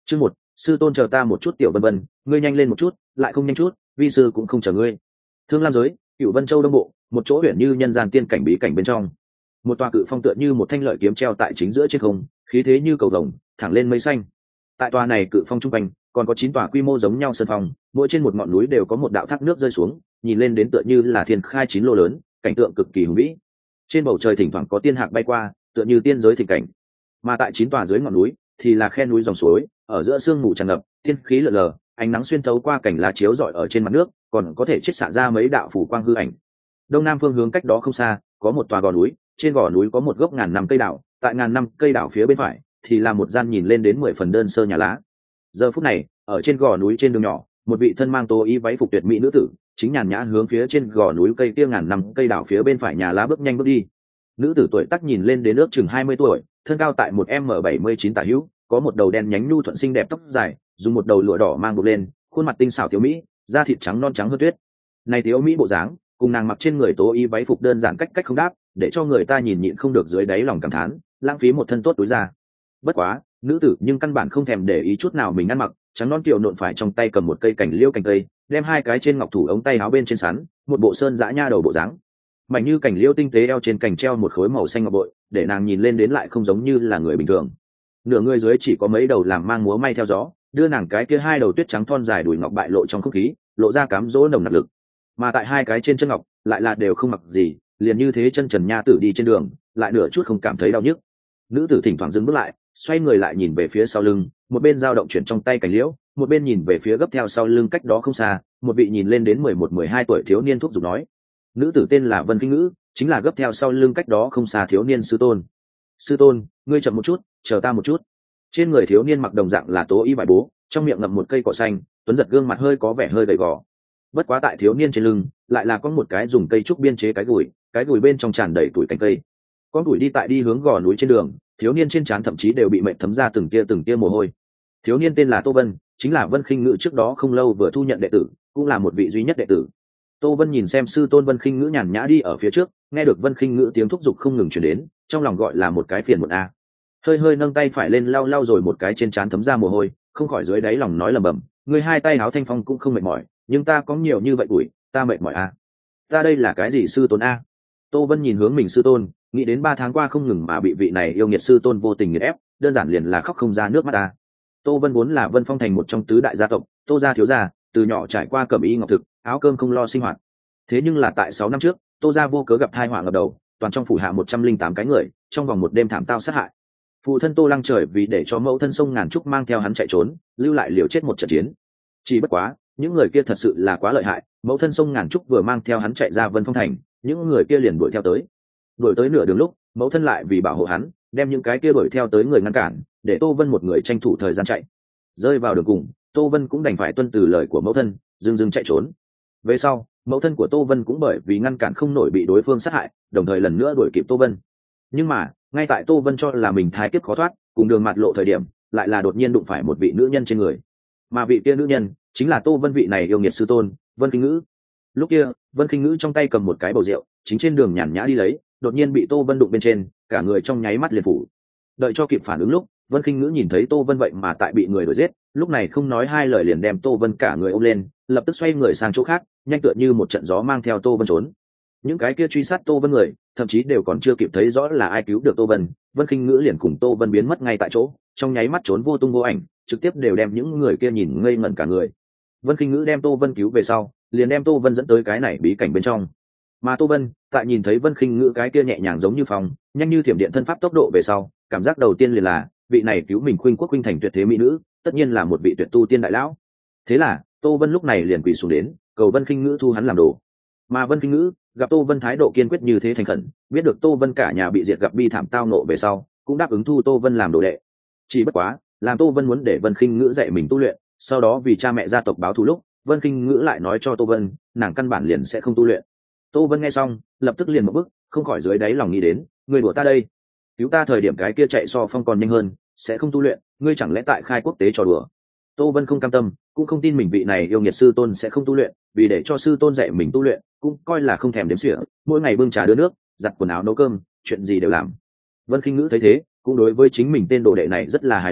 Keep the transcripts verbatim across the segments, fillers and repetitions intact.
Chương một, sư tôn chờ ta một chút. Tiểu Vân Vân, ngươi nhanh lên một chút, lại không nhanh chút, vi sư cũng không chờ ngươi. Thương Lam giới, Cửu Vân Châu đông bộ, một chỗ huyện như nhân gian tiên cảnh bí cảnh bên trong. Một tòa cự phong tựa như một thanh lợi kiếm treo tại chính giữa trên không, khí thế như cầu vồng, thẳng lên mây xanh. Tại tòa này cự phong trung quanh, còn có chín tòa quy mô giống nhau sơn phong, mỗi trên một ngọn núi đều có một đạo thác nước rơi xuống, nhìn lên đến tựa như là thiên khai chín lô lớn, cảnh tượng cực kỳ hùng vĩ. Trên bầu trời thỉnh thoảng có tiên hạc bay qua, tựa như tiên giới thịnh cảnh. Mà tại chín tòa dưới ngọn núi thì là khe núi dòng suối, ở giữa sương mù tràn ngập, thiên khí lờ lờ, ánh nắng xuyên thấu qua cảnh lá chiếu rọi ở trên mặt nước, còn có thể chiết xạ ra mấy đạo phủ quang hư ảnh. Đông nam phương hướng cách đó không xa, có một tòa gò núi, trên gò núi có một gốc ngàn năm cây đào, tại ngàn năm cây đào phía bên phải thì là một gian nhìn lên đến mười phần đơn sơ nhà lá. Giờ phút này, ở trên gò núi trên đường nhỏ, một vị thân mang tô y váy phục tuyệt mỹ nữ tử, chính nhàn nhã hướng phía trên gò núi cây kia ngàn năm cây đào phía bên phải nhà lá bước nhanh bước đi. Nữ tử tuổi tác nhìn lên đến ước chừng hai mươi tuổi, thân cao tại một m bảy mươi chín tả hữu, có một đầu đen nhánh nhu thuận xinh đẹp tóc dài, dùng một đầu lụa đỏ mang buộc lên, khuôn mặt tinh xảo tiểu mỹ, da thịt trắng non trắng hơn tuyết. Này tiểu mỹ bộ dáng, cùng nàng mặc trên người tố y váy phục đơn giản cách cách không đáp, để cho người ta nhìn nhịn không được dưới đáy lòng cảm thán, lãng phí một thân tốt túi ra. Bất quá, nữ tử nhưng căn bản không thèm để ý chút nào mình ăn mặc, trắng non kiều nộn phải trong tay cầm một cây cành liêu cành cây, đem hai cái trên ngọc thủ ống tay áo bên trên sắn, một bộ sơn dã nha đầu bộ dáng. Mảnh như cành liêu tinh tế eo trên cành treo một khối màu xanh ngọc bội, để nàng nhìn lên đến lại không giống như là người bình thường. Nửa người dưới chỉ có mấy đầu làm mang múa may theo gió, đưa nàng cái kia hai đầu tuyết trắng thon dài đùi ngọc bại lộ trong không khí, lộ ra cám dỗ nồng nặc lực. Mà tại hai cái trên chân ngọc lại là đều không mặc gì, liền như thế chân trần nha tử đi trên đường, lại nửa chút không cảm thấy đau nhức. Nữ tử thỉnh thoảng dừng bước lại, xoay người lại nhìn về phía sau lưng, một bên dao động chuyển trong tay cành liễu, một bên nhìn về phía gấp theo sau lưng cách đó không xa, một vị nhìn lên đến mười một mười hai tuổi thiếu niên thúc giục nói. Nữ tử tên là Vân Kinh Ngữ, chính là gấp theo sau lưng cách đó không xa thiếu niên sư tôn. Sư tôn, ngươi chậm một chút, chờ ta một chút. Trên người thiếu niên mặc đồng dạng là tố y vải bố, trong miệng ngậm một cây cỏ xanh, tuấn giật gương mặt hơi có vẻ hơi gầy gò. Bất quá tại thiếu niên trên lưng lại là có một cái dùng cây trúc biên chế cái gùi, cái gùi bên trong tràn đầy tuổi cành cây. Con gùi đi tại đi hướng gò núi trên đường, thiếu niên trên trán thậm chí đều bị mệt thấm ra từng tia từng tia mồ hôi. Thiếu niên tên là Tô Vân, chính là Vân Khinh Ngữ trước đó không lâu vừa thu nhận đệ tử, cũng là một vị duy nhất đệ tử. Tô Vân nhìn xem sư tôn Vân Khinh Ngữ nhàn nhã đi ở phía trước, nghe được Vân Khinh Ngữ tiếng thúc giục không ngừng truyền đến, trong lòng gọi là một cái phiền muộn a. Hơi hơi nâng tay phải lên lau lau rồi một cái trên trán thấm ra mồ hôi, không khỏi dưới đáy lòng nói lẩm bẩm, người hai tay áo thanh phong cũng không mệt mỏi, nhưng ta có nhiều như vậy tuổi, ta mệt mỏi a. Ta đây là cái gì sư tôn a? Tô Vân nhìn hướng mình sư tôn, nghĩ đến ba tháng qua không ngừng mà bị vị này yêu nghiệt sư tôn vô tình nghiền ép, đơn giản liền là khóc không ra nước mắt a. Tô Vân vốn là Vân Phong thành một trong tứ đại gia tộc, Tô gia thiếu gia, từ nhỏ trải qua cẩm y ngọc thực, áo cơm không lo sinh hoạt. Thế nhưng là tại sáu năm trước, Tô gia vô cớ gặp tai họa ngập đầu, toàn trong phủ hạ một trăm linh tám cái người, trong vòng một đêm thảm tao sát hại. Phụ thân Tô Lăng Trời vì để cho mẫu thân sông Ngàn Trúc mang theo hắn chạy trốn, lưu lại liều chết một trận chiến. Chỉ bất quá, những người kia thật sự là quá lợi hại, mẫu thân sông Ngàn Trúc vừa mang theo hắn chạy ra Vân Phong thành, những người kia liền đuổi theo tới. Đuổi tới nửa đường lúc, mẫu thân lại vì bảo hộ hắn, đem những cái kia đuổi theo tới người ngăn cản, để Tô Vân một người tranh thủ thời gian chạy. Rơi vào đường cùng, Tô Vân cũng đành phải tuân từ lời của mẫu thân, dưng dưng chạy trốn. Về sau, mẫu thân của Tô Vân cũng bởi vì ngăn cản không nổi bị đối phương sát hại, đồng thời lần nữa đuổi kịp Tô Vân. Nhưng mà, ngay tại Tô Vân cho là mình thái kiếp khó thoát, cùng đường mặt lộ thời điểm, lại là đột nhiên đụng phải một vị nữ nhân trên người. Mà vị kia nữ nhân chính là Tô Vân vị này yêu nghiệt sư tôn, Vân Kinh Ngữ. Lúc kia, Vân Kinh Ngữ trong tay cầm một cái bầu rượu, chính trên đường nhàn nhã đi lấy, đột nhiên bị Tô Vân đụng bên trên, cả người trong nháy mắt liền phủ. Đợi cho kịp phản ứng lúc, Vân Kinh Ngữ nhìn thấy Tô Vân vậy mà tại bị người đuổi giết, lúc này không nói hai lời liền đem Tô Vân cả người ôm lên, lập tức xoay người sang chỗ khác, nhanh tựa như một trận gió mang theo Tô Vân trốn. Những cái kia truy sát Tô Vân người, thậm chí đều còn chưa kịp thấy rõ là ai cứu được Tô Vân, Vân Kinh Ngữ liền cùng Tô Vân biến mất ngay tại chỗ, trong nháy mắt trốn vô tung vô ảnh, trực tiếp đều đem những người kia nhìn ngây ngẩn cả người. Vân Kinh Ngữ đem Tô Vân cứu về sau, liền đem Tô Vân dẫn tới cái này bí cảnh bên trong. Mà Tô Vân, tại nhìn thấy Vân Kinh Ngữ cái kia nhẹ nhàng giống như phòng, nhanh như thiểm điện thân pháp tốc độ về sau, cảm giác đầu tiên liền là, vị này cứu mình khuynh quốc khuynh thành tuyệt thế mỹ nữ, tất nhiên là một vị tuyệt tu tiên đại lão. Thế là, Tô Vân lúc này liền quỳ xuống đến, cầu Vân Kinh Ngữ thu hắn làm đồ. Mà Vân Kinh Ngữ gặp Tô Vân thái độ kiên quyết như thế thành khẩn, biết được Tô Vân cả nhà bị diệt gặp bi thảm tao nộ về sau, cũng đáp ứng thu Tô Vân làm đồ đệ. Chỉ bất quá, làm Tô Vân muốn để Vân Kinh Ngữ dạy mình tu luyện, sau đó vì cha mẹ gia tộc báo thù lúc, Vân Kinh Ngữ lại nói cho Tô Vân, nàng căn bản liền sẽ không tu luyện. Tô Vân nghe xong, lập tức liền một bức, không khỏi dưới đáy lòng nghĩ đến, người đùa ta đây, cứu ta thời điểm cái kia chạy so phong còn nhanh hơn, sẽ không tu luyện, ngươi chẳng lẽ tại khai quốc tế trò đùa? Tô Vân không cam tâm, cũng không tin mình vị này yêu nghiệt sư tôn sẽ không tu luyện, vì để cho sư tôn dạy mình tu luyện, cũng coi là không thèm đếm xỉa, mỗi ngày bưng trà đưa nước, giặt quần áo nấu cơm, chuyện gì đều làm. Vân Kinh Ngữ thấy thế, cũng đối với chính mình tên đồ đệ này rất là hài lòng,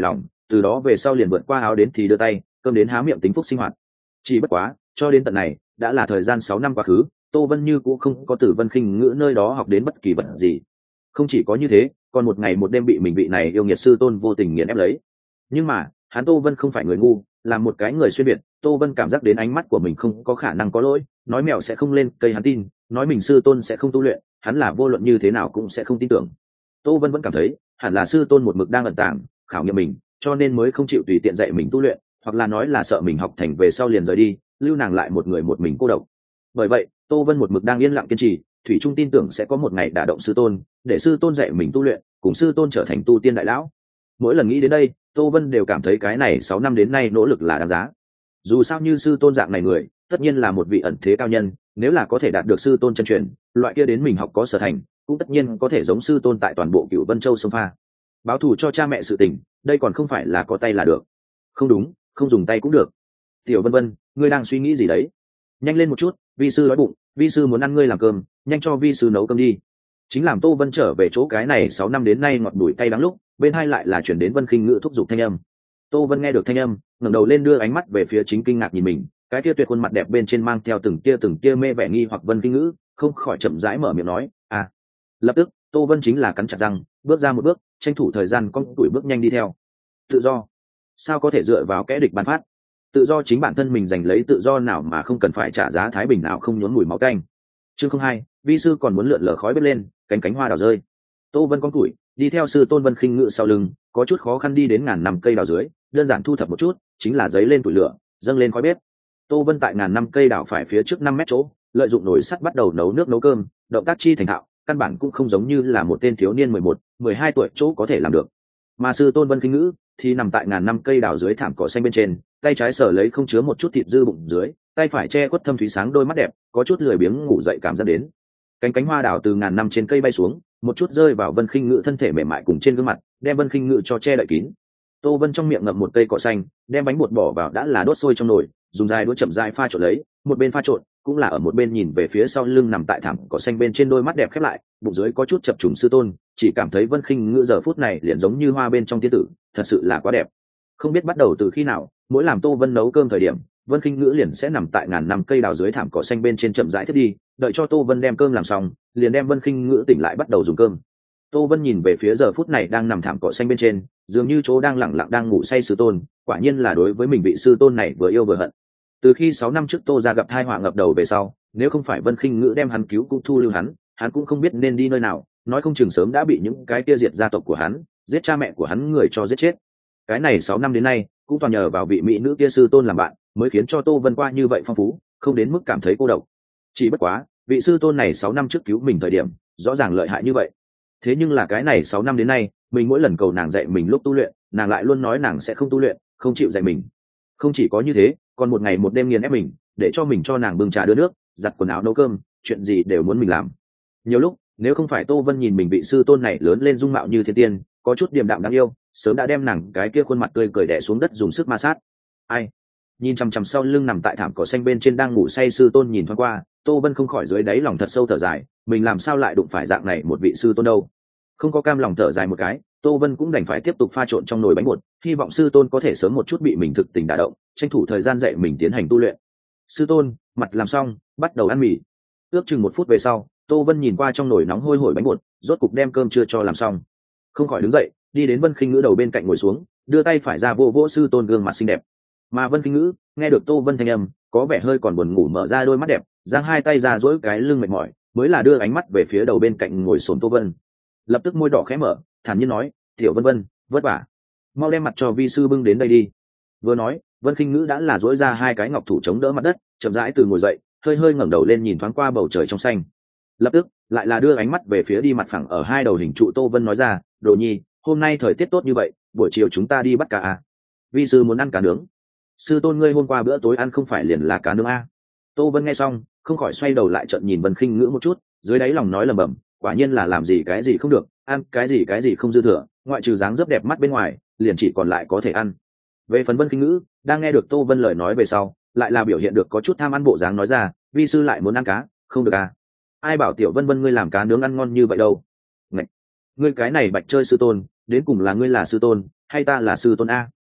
từ đó về sau liền vượt qua áo đến thì đưa tay, cơm đến há miệng tính phúc sinh hoạt. Chỉ bất quá cho đến tận này đã là thời gian sáu năm quá khứ, Tô Vân Như cũng không có từ Vân Khinh Ngữ nơi đó học đến bất kỳ vật gì. Không chỉ có như thế, còn một ngày một đêm bị mình vị này yêu nghiệt sư tôn vô tình nghiền ép lấy. Nhưng mà hắn Tô Vân không phải người ngu, là một cái người xuyên việt. Tô Vân cảm giác đến ánh mắt của mình không có khả năng có lỗi, nói mèo sẽ không lên cây hắn tin, nói mình sư tôn sẽ không tu luyện, hắn là vô luận như thế nào cũng sẽ không tin tưởng. Tô Vân vẫn cảm thấy hẳn là sư tôn một mực đang ẩn tàng khảo nghiệm mình, cho nên mới không chịu tùy tiện dạy mình tu luyện, hoặc là nói là sợ mình học thành về sau liền rời đi, lưu nàng lại một người một mình cô độc. Bởi vậy Tô Vân một mực đang yên lặng kiên trì, thủy chung tin tưởng sẽ có một ngày đả động sư tôn, để sư tôn dạy mình tu luyện, cùng sư tôn trở thành tu tiên đại lão. Mỗi lần nghĩ đến đây, Tô Vân đều cảm thấy cái này sáu năm đến nay nỗ lực là đáng giá. Dù sao như sư tôn dạng này người, tất nhiên là một vị ẩn thế cao nhân, nếu là có thể đạt được sư tôn chân truyền, loại kia đến mình học có sở thành, cũng tất nhiên có thể giống sư tôn tại toàn bộ Cửu Vân Châu sông pha. Báo thù cho cha mẹ sự tình, đây còn không phải là có tay là được. Không đúng, không dùng tay cũng được. Tiểu Vân Vân, ngươi đang suy nghĩ gì đấy? Nhanh lên một chút, vi sư đói bụng, vi sư muốn ăn ngươi làm cơm, nhanh cho vi sư nấu cơm đi. Chính làm Tô Vân trở về chỗ cái này sáu năm đến nay ngọt bùi cay đắng lúc, bên hai lại là chuyển đến Vân Khinh Ngữ thúc giục thanh âm. Tô Vân nghe được thanh âm, ngẩng đầu lên đưa ánh mắt về phía chính kinh ngạc nhìn mình, cái kia tuyệt khuôn mặt đẹp bên trên mang theo từng tia từng tia mê vẻ nghi hoặc Vân Khinh Ngữ, không khỏi chậm rãi mở miệng nói, "À." Lập tức, Tô Vân chính là cắn chặt răng, bước ra một bước, tranh thủ thời gian con tuổi bước nhanh đi theo. Tự do? Sao có thể dựa vào kẻ địch ban phát? Tự do chính bản thân mình giành lấy, tự do nào mà không cần phải trả giá thái bình nào không nhốn mùi máu tanh. Chương không hai, vi sư còn muốn lượn lờ khói bếp lên, cánh cánh hoa đào rơi. Tô Vân con tuổi đi theo sư tôn Vân Khinh Ngữ sau lưng, có chút khó khăn đi đến ngàn năm cây đào dưới, đơn giản thu thập một chút, chính là giấy lên tuổi lửa, dâng lên khói bếp. Tô Vân tại ngàn năm cây đào phải phía trước năm mét chỗ, lợi dụng nồi sắt bắt đầu nấu nước nấu cơm, động tác chi thành thạo, căn bản cũng không giống như là một tên thiếu niên mười một, mười hai tuổi chỗ có thể làm được. Mà sư tôn Vân Khinh Ngữ thì nằm tại ngàn năm cây đào dưới thảm cỏ xanh bên trên, tay trái sờ lấy không chứa một chút thịt dư bụng dưới, tay phải che khuất thâm thúy sáng đôi mắt đẹp, có chút lười biếng ngủ dậy cảm giác đến. Cánh cánh hoa đào từ ngàn năm trên cây bay xuống, một chút rơi vào Vân Khinh Ngữ thân thể mềm mại cùng trên gương mặt, đem Vân Khinh Ngữ cho che đậy kín. Tô Vân trong miệng ngậm một cây cỏ xanh, đem bánh bột bỏ vào đã là đốt sôi trong nồi, dùng dài đũa chậm rãi pha trộn lấy, một bên pha trộn, cũng là ở một bên nhìn về phía sau lưng nằm tại thảm cỏ xanh bên trên đôi mắt đẹp khép lại, bụng dưới có chút chập trùng sư tôn, chỉ cảm thấy Vân Khinh Ngữ giờ phút này liền giống như hoa bên trong tiên tử, thật sự là quá đẹp. Không biết bắt đầu từ khi nào, mỗi làm Tô Vân nấu cơm thời điểm, Vân Khinh Ngữ liền sẽ nằm tại ngàn năm cây đào dưới thảm cỏ xanh bên trên chậm rãi thiết đi, đợi cho Tô Vân đem cơm làm xong, liền đem Vân Khinh Ngữ tỉnh lại bắt đầu dùng cơm. Tô Vân nhìn về phía giờ phút này đang nằm thảm cỏ xanh bên trên, dường như chỗ đang lẳng lặng đang ngủ say sư tôn, quả nhiên là đối với mình vị sư tôn này vừa yêu vừa hận. Từ khi sáu năm trước Tô gia gặp tai họa ngập đầu về sau, nếu không phải Vân Khinh Ngữ đem hắn cứu cũng thu lưu hắn, hắn cũng không biết nên đi nơi nào, nói không chừng sớm đã bị những cái kia diệt gia tộc của hắn, giết cha mẹ của hắn người cho giết chết. Cái này sáu năm đến nay, cũng toàn nhờ vào vị mỹ nữ kia sư tôn làm bạn, mới khiến cho Tô Vân qua như vậy phong phú, không đến mức cảm thấy cô độc. Chỉ bất quá, vị sư tôn này sáu năm trước cứu mình thời điểm, rõ ràng lợi hại như vậy. Thế nhưng là cái này sáu năm đến nay, mình mỗi lần cầu nàng dạy mình lúc tu luyện, nàng lại luôn nói nàng sẽ không tu luyện, không chịu dạy mình. Không chỉ có như thế, còn một ngày một đêm nghiền ép mình, để cho mình cho nàng bưng trà đưa nước, giặt quần áo nấu cơm, chuyện gì đều muốn mình làm. Nhiều lúc, nếu không phải Tô Vân nhìn mình vị sư tôn này lớn lên dung mạo như thiên tiên, có chút điềm đạm đáng yêu, sớm đã đem nàng cái kia khuôn mặt tươi cười đè xuống đất dùng sức ma sát. Ai? Nhìn chằm chằm sau lưng nằm tại thảm cỏ xanh bên trên đang ngủ say sư tôn nhìn thoáng qua, Tô Vân không khỏi dưới đáy lòng thật sâu thở dài, mình làm sao lại đụng phải dạng này một vị sư tôn đâu. Không có cam lòng thở dài một cái, Tô Vân cũng đành phải tiếp tục pha trộn trong nồi bánh bột, hy vọng sư tôn có thể sớm một chút bị mình thực tình đả động, tranh thủ thời gian dạy mình tiến hành tu luyện. Sư tôn, mặt làm xong, bắt đầu ăn mì. Ước chừng một phút về sau, Tô Vân nhìn qua trong nồi nóng hôi hổi bánh bột, rốt cục đem cơm chưa cho làm xong, không khỏi đứng dậy, đi đến Vân Khinh Ngữ đầu bên cạnh ngồi xuống, đưa tay phải ra vô vỗ sư tôn gương mặt xinh đẹp. Mà Vân Khinh Ngữ nghe được Tô Vân thanh âm, có vẻ hơi còn buồn ngủ mở ra đôi mắt đẹp, giang hai tay ra duỗi cái lưng mệt mỏi, mới là đưa ánh mắt về phía đầu bên cạnh ngồi xổm Tô Vân. Lập tức môi đỏ khẽ mở, thản nhiên nói, "Tiểu Vân Vân, vất vả, mau đem mặt cho vi sư bưng đến đây đi." Vừa nói, Vân Khinh Ngữ đã là duỗi ra hai cái ngọc thủ chống đỡ mặt đất, chậm rãi từ ngồi dậy, hơi hơi ngẩng đầu lên nhìn thoáng qua bầu trời trong xanh. Lập tức lại là đưa ánh mắt về phía đi mặt phẳng ở hai đầu hình trụ Tô Vân nói ra, "Đồ nhi, hôm nay thời tiết tốt như vậy, buổi chiều chúng ta đi bắt cá à? Vi sư muốn ăn cá nướng." "Sư tôn ngươi hôm qua bữa tối ăn không phải liền là cá nướng à?" Tô Vân nghe xong, không khỏi xoay đầu lại trợn nhìn Vân Khinh Ngữ một chút, dưới đáy lòng nói lẩm bẩm, quả nhiên là làm gì cái gì không được, ăn cái gì cái gì không dư thừa, ngoại trừ dáng dấp đẹp mắt bên ngoài, liền chỉ còn lại có thể ăn. Về phần Vân Khinh Ngữ, đang nghe được Tô Vân lời nói về sau, lại là biểu hiện được có chút tham ăn bộ dáng nói ra, "Vi sư lại muốn ăn cá, không được à? Ai bảo tiểu Vân Vân ngươi làm cá nướng ăn ngon như vậy đâu." "Ngạch, ngươi cái này bạch chơi sư tôn, đến cùng là ngươi là sư tôn hay ta là sư tôn a?"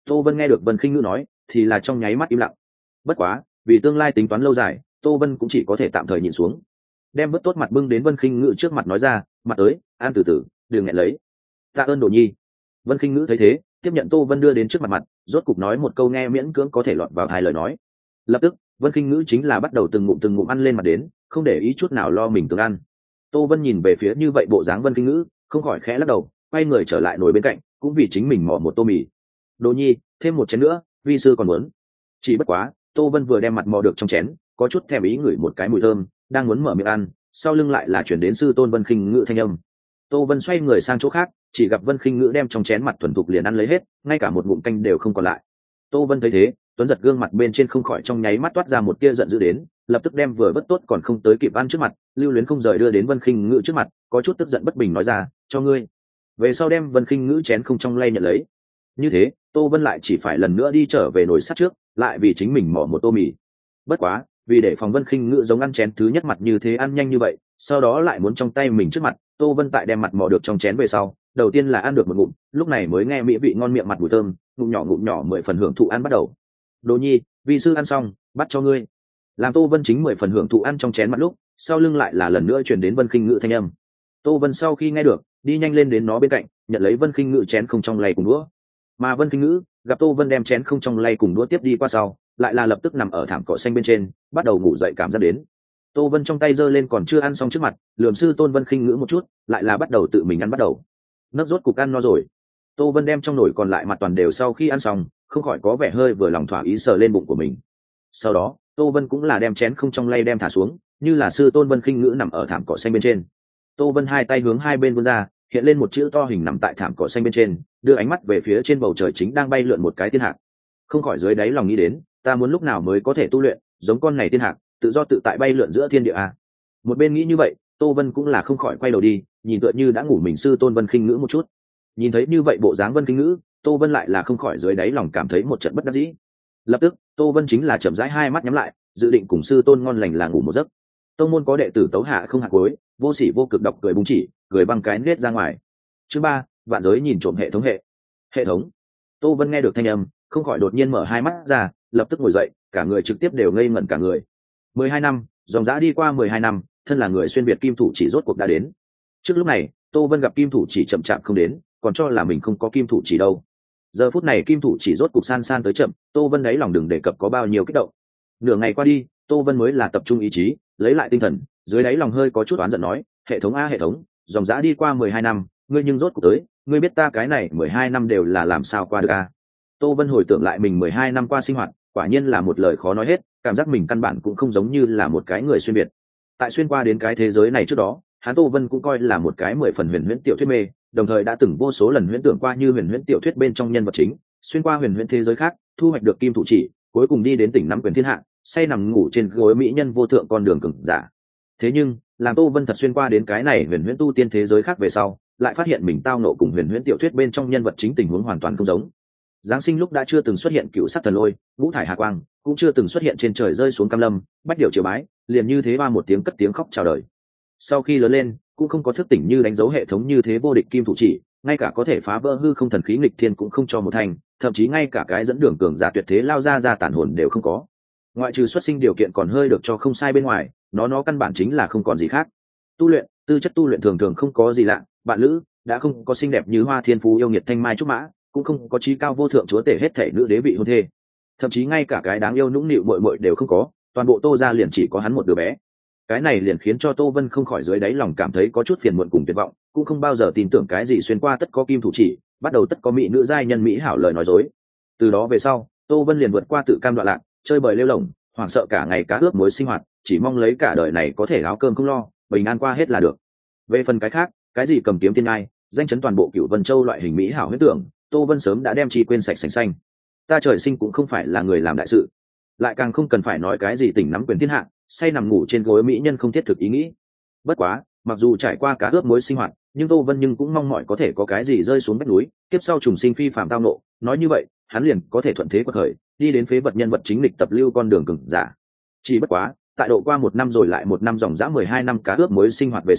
Tô Vân nghe được Vân Khinh Ngữ nói thì là trong nháy mắt im lặng. Bất quá vì tương lai tính toán lâu dài, Tô Vân cũng chỉ có thể tạm thời nhìn xuống, đem vớt tốt mặt bưng đến Vân Khinh Ngữ trước mặt nói ra, mặt tới ăn từ từ, đừng nghẹn lấy. Tạ ơn Đồ Nhi. Vân Khinh Ngữ thấy thế, tiếp nhận Tô Vân đưa đến trước mặt mặt, rốt cục nói một câu nghe miễn cưỡng có thể lọt vào hai lời nói. Lập tức Vân Khinh Ngữ chính là bắt đầu từng ngụm từng ngụm ăn lên mặt đến, không để ý chút nào lo mình tương ăn. Tô Vân nhìn về phía như vậy bộ dáng Vân Khinh Ngữ, không khỏi khẽ lắc đầu, quay người trở lại nồi bên cạnh, cũng vì chính mình mò một tô mì. Đồ Nhi, thêm một chén nữa, vi sư còn muốn. Chỉ bất quá Tô Vân vừa đem mặt mò được trong chén, có chút thèm ý ngửi một cái mùi thơm, đang muốn mở miệng ăn, sau lưng lại là chuyển đến sư tôn Vân Khinh Ngữ thanh âm. Tô Vân xoay người sang chỗ khác, chỉ gặp Vân Khinh Ngữ đem trong chén mặt thuần thục liền ăn lấy hết, ngay cả một ngụm canh đều không còn lại. Tô Vân thấy thế, tuấn giật gương mặt bên trên không khỏi trong nháy mắt toát ra một tia giận dữ đến, lập tức đem vừa vớt tốt còn không tới kịp ăn trước mặt, lưu luyến không rời đưa đến Vân Khinh Ngữ trước mặt, có chút tức giận bất bình nói ra, cho ngươi. Về sau đem Vân Khinh Ngữ chén không trong lay nhận lấy. Như thế Tô Vân lại chỉ phải lần nữa đi trở về nồi sắt trước, lại vì chính mình mỏ một tô mì. Bất quá vì để phòng Vân Khinh Ngữ giống ăn chén thứ nhất mặt như thế ăn nhanh như vậy, sau đó lại muốn trong tay mình trước mặt, Tô Vân tại đem mặt mò được trong chén về sau, đầu tiên là ăn được một ngụm, lúc này mới nghe mỹ vị ngon miệng mặt mùi thơm, ngụm nhỏ ngụm nhỏ mười phần hưởng thụ ăn bắt đầu. Đồ Nhi, vi sư ăn xong, bắt cho ngươi. Làm Tô Vân chính mười phần hưởng thụ ăn trong chén mặt lúc, sau lưng lại là lần nữa truyền đến Vân Khinh Ngữ thanh âm. Tô Vân sau khi nghe được, đi nhanh lên đến nó bên cạnh, nhận lấy Vân Khinh Ngữ chén không trong lay cùng đũa. Mà Vân Khinh Ngữ gặp Tô Vân đem chén không trong lay cùng đũa tiếp đi qua sau, lại là lập tức nằm ở thảm cỏ xanh bên trên, bắt đầu ngủ dậy cảm giác đến. Tô Vân trong tay giơ lên còn chưa ăn xong trước mặt, lườm sư tôn Vân Khinh Ngữ một chút, lại là bắt đầu tự mình ăn bắt đầu. Nấc rốt cục ăn no rồi. Tô Vân đem trong nồi còn lại mặt toàn đều sau khi ăn xong, không khỏi có vẻ hơi vừa lòng thỏa ý sờ lên bụng của mình. Sau đó Tô Vân cũng là đem chén không trong lay đem thả xuống, như là sư tôn Vân Khinh Ngữ nằm ở thảm cỏ xanh bên trên. Tô Vân hai tay hướng hai bên vươn ra, hiện lên một chữ to hình nằm tại thảm cỏ xanh bên trên, đưa ánh mắt về phía trên bầu trời chính đang bay lượn một cái tiên hạc. Không khỏi dưới đáy lòng nghĩ đến, ta muốn lúc nào mới có thể tu luyện giống con này tiên hạc, tự do tự tại bay lượn giữa thiên địa a. Một bên nghĩ như vậy, Tô Vân cũng là không khỏi quay đầu đi, nhìn tựa như đã ngủ mình sư tôn Vân Khinh Ngữ một chút. Nhìn thấy như vậy bộ dáng Vân Khinh Ngữ, Tô Vân lại là không khỏi dưới đáy lòng cảm thấy một trận bất đắc dĩ. Lập tức Tô Vân chính là chậm rãi hai mắt nhắm lại, dự định cùng sư tôn ngon lành là ngủ một giấc. Tông môn có đệ tử tấu hạ không hạ cuối, vô sỉ vô cực độc cười búng chỉ, cười băng cái nết ra ngoài. Chương ba, vạn giới nhìn trộm hệ thống hệ. Hệ thống. Tô Vân nghe được thanh âm, không khỏi đột nhiên mở hai mắt ra, lập tức ngồi dậy, cả người trực tiếp đều ngây ngẩn cả người. Mười hai năm, dòng dã đi qua mười hai năm, thân là người xuyên việt kim thủ chỉ rốt cuộc đã đến. Trước lúc này, Tô Vân gặp kim thủ chỉ chậm chạp không đến, còn cho là mình không có kim thủ chỉ đâu. Giờ phút này kim thủ chỉ rốt cuộc san san tới chậm, Tô Vân đáy lòng đừng đề cập có bao nhiêu kích động. Nửa ngày qua đi, Tô Vân mới là tập trung ý chí, lấy lại tinh thần, dưới đáy lòng hơi có chút oán giận nói, hệ thống a hệ thống, dòng dã đi qua mười hai năm, ngươi nhưng rốt cuộc tới, ngươi biết ta cái này mười hai năm đều là làm sao qua được a. Tô Vân hồi tưởng lại mình mười hai năm qua sinh hoạt, quả nhiên là một lời khó nói hết, cảm giác mình căn bản cũng không giống như là một cái người xuyên việt. Tại xuyên qua đến cái thế giới này trước đó, hắn Tô Vân cũng coi là một cái mười phần huyền huyễn tiểu thuyết mê, đồng thời đã từng vô số lần huyễn tưởng qua như huyền huyễn tiểu thuyết bên trong nhân vật chính, xuyên qua huyền huyễn thế giới khác, thu hoạch được kim thủ chỉ, cuối cùng đi đến tỉnh nắm quyền thiên hạ, say nằm ngủ trên gối mỹ nhân vô thượng con đường cường giả. Thế nhưng, làm Tô Vân thật xuyên qua đến cái này huyền huyễn tu tiên thế giới khác về sau, lại phát hiện mình tao nộ cùng huyền huyễn tiểu thuyết bên trong nhân vật chính tình huống hoàn toàn không giống. Giáng sinh lúc đã chưa từng xuất hiện cựu sắc thần lôi, ngũ thải hà quang, cũng chưa từng xuất hiện trên trời rơi xuống cam lâm, bách điệu triều bái, liền như thế ba một tiếng cất tiếng khóc chào đời. Sau khi lớn lên, cũng không có thức tỉnh như đánh dấu hệ thống như thế vô địch kim thủ chỉ, ngay cả có thể phá vỡ hư không thần khí nghịch thiên cũng không cho một thành, thậm chí ngay cả cái dẫn đường cường giả tuyệt thế lao ra ra tản hồn đều không có. Ngoại trừ xuất sinh điều kiện còn hơi được cho không sai bên ngoài, nó nó căn bản chính là không còn gì khác. Tu luyện, tư chất tu luyện thường thường không có gì lạ, bạn lữ đã không có xinh đẹp như hoa thiên phú yêu nghiệt thanh mai trúc mã, cũng không có trí cao vô thượng chúa tể hết thể nữ đế vị hôn thê, thậm chí ngay cả cái đáng yêu nũng nịu muội muội đều không có, toàn bộ Tô gia liền chỉ có hắn một đứa bé. Cái này liền khiến cho Tô Vân không khỏi dưới đáy lòng cảm thấy có chút phiền muộn cùng tuyệt vọng, cũng không bao giờ tin tưởng cái gì xuyên qua tất có kim thủ chỉ, bắt đầu tất có mỹ nữ giai nhân mỹ hảo lời nói dối. Từ đó về sau, Tô Vân liền vượt qua tự cam đoạn lạc, chơi bời lêu lổng, hoảng sợ cả ngày cá ướp muối sinh hoạt, chỉ mong lấy cả đời này có thể áo cơm không lo, bình an qua hết là được. Về phần cái khác, cái gì cầm kiếm tiên ai, danh chấn toàn bộ Cửu Vân Châu loại hình mỹ hảo huyễn tưởng, Tô Vân sớm đã đem chi quên sạch sành xanh. Ta trời sinh cũng không phải là người làm đại sự, lại càng không cần phải nói cái gì tỉnh nắm quyền thiên hạ, say nằm ngủ trên gối mỹ nhân không thiết thực ý nghĩ. Bất quá, mặc dù trải qua cá ướp muối sinh hoạt, nhưng Tô Vân nhưng cũng mong mỏi có thể có cái gì rơi xuống vách núi, tiếp sau trùng sinh phi phàm tao nộ, nói như vậy, hắn liền có thể thuận thế quật khởi, đi đến phế vật nhân vật chính lịch tập lưu con đường cường giả. Chỉ bất quá, tại độ qua một năm rồi lại một năm dòng dã mười hai năm cá ướp muối sinh hoạt về sau,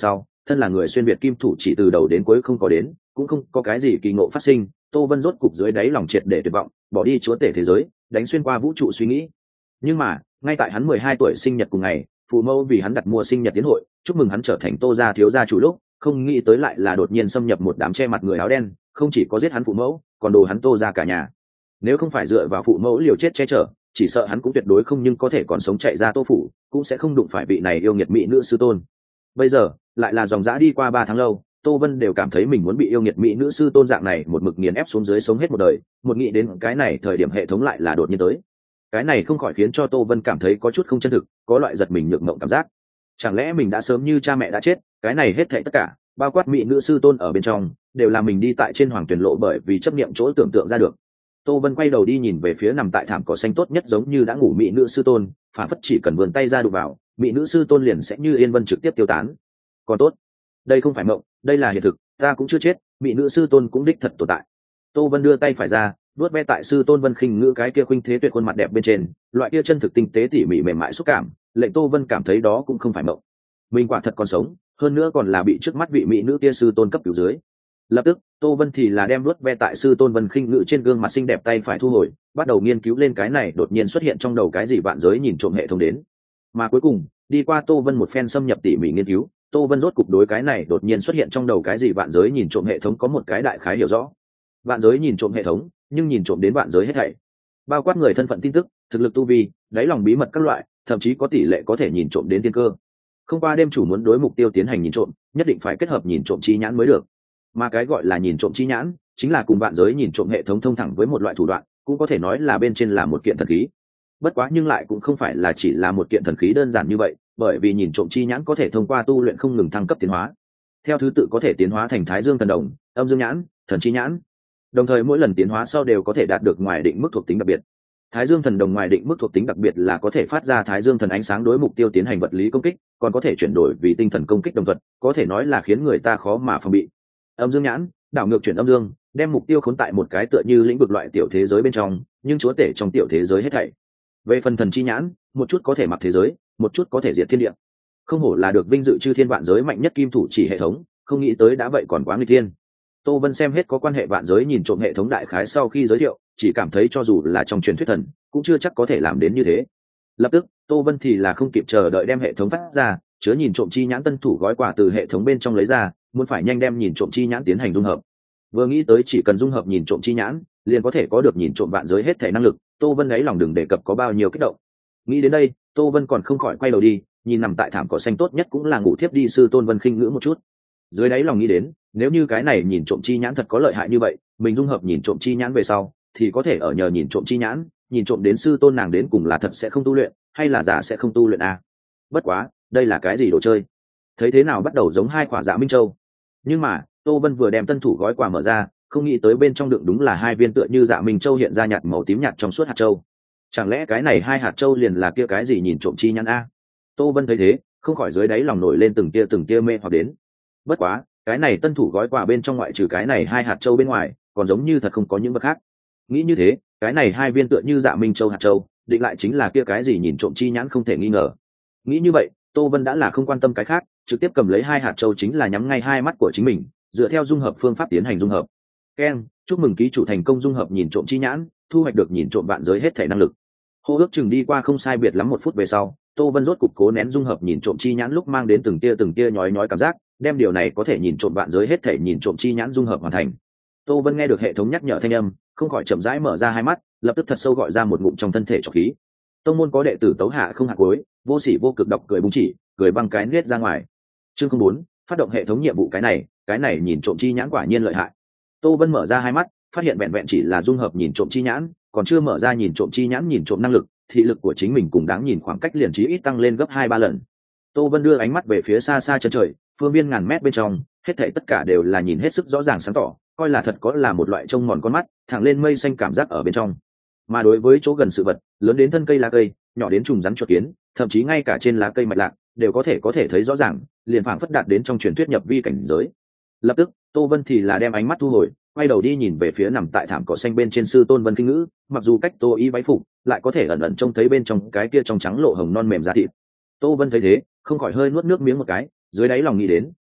thân là người xuyên việt kim thủ chỉ từ đầu đến cuối không có đến, cũng không có cái gì kỳ ngộ phát sinh. Tô Vân rốt cục dưới đáy lòng triệt để tuyệt vọng, bỏ đi chúa tể thế giới, đánh xuyên qua vũ trụ suy nghĩ. Nhưng mà ngay tại hắn mười hai tuổi sinh nhật cùng ngày, phụ mẫu vì hắn đặt mua sinh nhật tiến hội, chúc mừng hắn trở thành Tô gia thiếu gia chủ lúc, không nghĩ tới lại là đột nhiên xâm nhập một đám che mặt người áo đen, không chỉ có giết hắn phụ mẫu, còn đồ hắn Tô gia cả nhà. Nếu không phải dựa vào phụ mẫu liều chết che chở, chỉ sợ hắn cũng tuyệt đối không nhưng có thể còn sống chạy ra Tô phủ, cũng sẽ không đụng phải vị này yêu nghiệt mỹ nữ sư tôn. Bây giờ lại là dòng dã đi qua ba tháng lâu, Tô Vân đều cảm thấy mình muốn bị yêu nghiệt mỹ nữ sư tôn dạng này một mực nghiền ép xuống dưới sống hết một đời. Một nghĩ đến cái này, thời điểm hệ thống lại là đột nhiên tới, cái này không khỏi khiến cho Tô Vân cảm thấy có chút không chân thực, có loại giật mình nhược mộng cảm giác. Chẳng lẽ mình đã sớm như cha mẹ đã chết? Cái này hết thảy tất cả, bao quát mỹ nữ sư tôn ở bên trong, đều là mình đi tại trên hoàng tuyển lộ bởi vì chấp niệm chỗ tưởng tượng ra được. Tô Vân quay đầu đi nhìn về phía nằm tại thảm cỏ xanh tốt nhất giống như đã ngủ mỹ nữ sư tôn, phản phất chỉ cần vươn tay ra đụng vào, mỹ nữ sư tôn liền sẽ như yên vân trực tiếp tiêu tán. Còn tốt, đây không phải mộng, đây là hiện thực, ta cũng chưa chết, mỹ nữ sư tôn cũng đích thật tồn tại. Tô Vân đưa tay phải ra, vuốt ve tại sư tôn Vân Khinh Ngữ cái kia khuynh thế tuyệt khuôn mặt đẹp bên trên, loại kia chân thực tinh tế tỉ mỉ mềm mại xúc cảm, lệnh Tô Vân cảm thấy đó cũng không phải mộng. Mình quả thật còn sống, hơn nữa còn là bị trước mắt vị mỹ nữ kia sư tôn cấp cứu dưới. Lập tức, Tô Vân thì là đem vuốt ve tại sư tôn Vân Khinh Ngữ trên gương mặt xinh đẹp tay phải thu hồi, bắt đầu nghiên cứu lên cái này đột nhiên xuất hiện trong đầu cái gì vạn giới nhìn trộm hệ thống đến. Mà cuối cùng, đi qua Tô Vân một phen xâm nhập tỉ mỉ nghiên cứu, Tô Vân rốt cục đối cái này đột nhiên xuất hiện trong đầu cái gì vạn giới nhìn trộm hệ thống có một cái đại khái hiểu rõ. Vạn giới nhìn trộm hệ thống, nhưng nhìn trộm đến vạn giới hết thảy, bao quát người thân phận tin tức, thực lực tu vi, đáy lòng bí mật các loại, thậm chí có tỷ lệ có thể nhìn trộm đến tiên cơ. Không qua đêm chủ muốn đối mục tiêu tiến hành nhìn trộm, nhất định phải kết hợp nhìn trộm chi nhãn mới được. Mà cái gọi là nhìn trộm chi nhãn, chính là cùng vạn giới nhìn trộm hệ thống thông thẳng với một loại thủ đoạn, cũng có thể nói là bên trên là một kiện thần khí. Bất quá nhưng lại cũng không phải là chỉ là một kiện thần khí đơn giản như vậy, bởi vì nhìn trộm chi nhãn có thể thông qua tu luyện không ngừng thăng cấp tiến hóa. Theo thứ tự có thể tiến hóa thành Thái Dương thần đồng, Âm Dương nhãn, Thần chi nhãn. Đồng thời mỗi lần tiến hóa sau đều có thể đạt được ngoài định mức thuộc tính đặc biệt. Thái Dương thần đồng ngoài định mức thuộc tính đặc biệt là có thể phát ra Thái Dương thần ánh sáng đối mục tiêu tiến hành vật lý công kích, còn có thể chuyển đổi vì tinh thần công kích đồng thuận, có thể nói là khiến người ta khó mà phòng bị. Âm Dương nhãn, đảo ngược chuyển âm dương, đem mục tiêu khốn tại một cái tựa như lĩnh vực loại tiểu thế giới bên trong, nhưng chúa tể trong tiểu thế giới hết thảy. Về phần Thần chi nhãn, một chút có thể mặc thế giới, một chút có thể diệt thiên địa. Không hổ là được vinh dự chư thiên vạn giới mạnh nhất kim thủ chỉ hệ thống, không nghĩ tới đã vậy còn quá nguy thiên. Tô Vân xem hết có quan hệ vạn giới nhìn trộm hệ thống đại khái sau khi giới thiệu, chỉ cảm thấy cho dù là trong truyền thuyết thần, cũng chưa chắc có thể làm đến như thế. Lập tức, Tô Vân thì là không kịp chờ đợi đem hệ thống phát ra, chứa nhìn trộm chi nhãn tân thủ gói quà từ hệ thống bên trong lấy ra, muốn phải nhanh đem nhìn trộm chi nhãn tiến hành dung hợp. Vừa nghĩ tới chỉ cần dung hợp nhìn trộm chi nhãn, liền có thể có được nhìn trộm vạn giới hết thể năng lực, Tô Vân ấy lòng đừng đề cập có bao nhiêu kích động. Nghĩ đến đây, Tô Vân còn không khỏi quay đầu đi, nhìn nằm tại thảm cỏ xanh tốt nhất cũng là ngủ thiếp đi sư tôn Vân Khinh Ngữ một chút. Dưới đáy lòng nghĩ đến, nếu như cái này nhìn trộm chi nhãn thật có lợi hại như vậy, mình dung hợp nhìn trộm chi nhãn về sau, thì có thể ở nhờ nhìn trộm chi nhãn, nhìn trộm đến sư tôn nàng đến cùng là thật sẽ không tu luyện, hay là giả sẽ không tu luyện à. Bất quá, đây là cái gì đồ chơi? Thấy thế nào bắt đầu giống hai quả Dạ Minh Châu. Nhưng mà, Tô Vân vừa đem tân thủ gói quà mở ra, không nghĩ tới bên trong đựng đúng là hai viên tựa như Dạ Minh Châu hiện ra nhạt màu tím nhạt trong suốt hạt châu. Chẳng lẽ cái này hai hạt châu liền là kia cái gì nhìn trộm chi nhãn a? Tô Vân thấy thế, không khỏi dưới đáy lòng nổi lên từng tia từng tia mê hoặc đến. Bất quá, cái này tân thủ gói quà bên trong ngoại trừ cái này hai hạt châu bên ngoài, còn giống như thật không có những vật khác. Nghĩ như thế, cái này hai viên tựa như Dạ Minh Châu hạt châu, định lại chính là kia cái gì nhìn trộm chi nhãn không thể nghi ngờ. Nghĩ như vậy, Tô Vân đã là không quan tâm cái khác, trực tiếp cầm lấy hai hạt châu chính là nhắm ngay hai mắt của chính mình, dựa theo dung hợp phương pháp tiến hành dung hợp. Ken, chúc mừng ký chủ thành công dung hợp nhìn trộm chi nhãn, thu hoạch được nhìn trộm vạn giới hết thể năng lực. Hô ước chừng đi qua không sai biệt lắm một phút về sau, Tô Vân rốt cục cố nén dung hợp nhìn trộm chi nhãn lúc mang đến từng tia từng tia nhói nhói cảm giác, đem điều này có thể nhìn trộm vạn giới hết thể nhìn trộm chi nhãn dung hợp hoàn thành. Tô Vân nghe được hệ thống nhắc nhở thanh âm, không khỏi chậm rãi mở ra hai mắt, lập tức thật sâu gọi ra một ngụm trong thân thể trọc khí. Tông môn có đệ tử tấu hạ không hạ cuối, vô sỉ vô cực độc cười búng chỉ, cười băng cái nết ra ngoài. Chương không bốn, phát động hệ thống nhiệm vụ cái này, cái này nhìn trộm chi nhãn quả nhiên lợi hại. Tô Vân mở ra hai mắt, phát hiện vẹn vẹn chỉ là dung hợp nhìn trộm chi nhãn, còn chưa mở ra nhìn trộm chi nhãn nhìn trộm năng lực, thị lực của chính mình cùng đáng nhìn khoảng cách liền trí ít tăng lên gấp hai ba lần. Tô Vân đưa ánh mắt về phía xa xa chân trời, phương viên ngàn mét bên trong, hết thảy tất cả đều là nhìn hết sức rõ ràng sáng tỏ, coi là thật có là một loại trông mòn con mắt, thẳng lên mây xanh cảm giác ở bên trong. Mà đối với chỗ gần sự vật, lớn đến thân cây lá cây, nhỏ đến trùng rắn chuột kiến, thậm chí ngay cả trên lá cây mạch lạc, đều có thể có thể thấy rõ ràng, liền phảng phất đạt đến trong truyền thuyết nhập vi cảnh giới. Lập tức, Tô Vân thì là đem ánh mắt thu hồi, quay đầu đi nhìn về phía nằm tại thảm cỏ xanh bên trên sư tôn Vân Khinh Ngữ, mặc dù cách Tô y váy phục, lại có thể ẩn ẩn trông thấy bên trong cái kia trong trắng lộ hồng non mềm da thịt. Tô Vân thấy thế, không khỏi hơi nuốt nước miếng một cái, dưới đáy lòng nghĩ đến,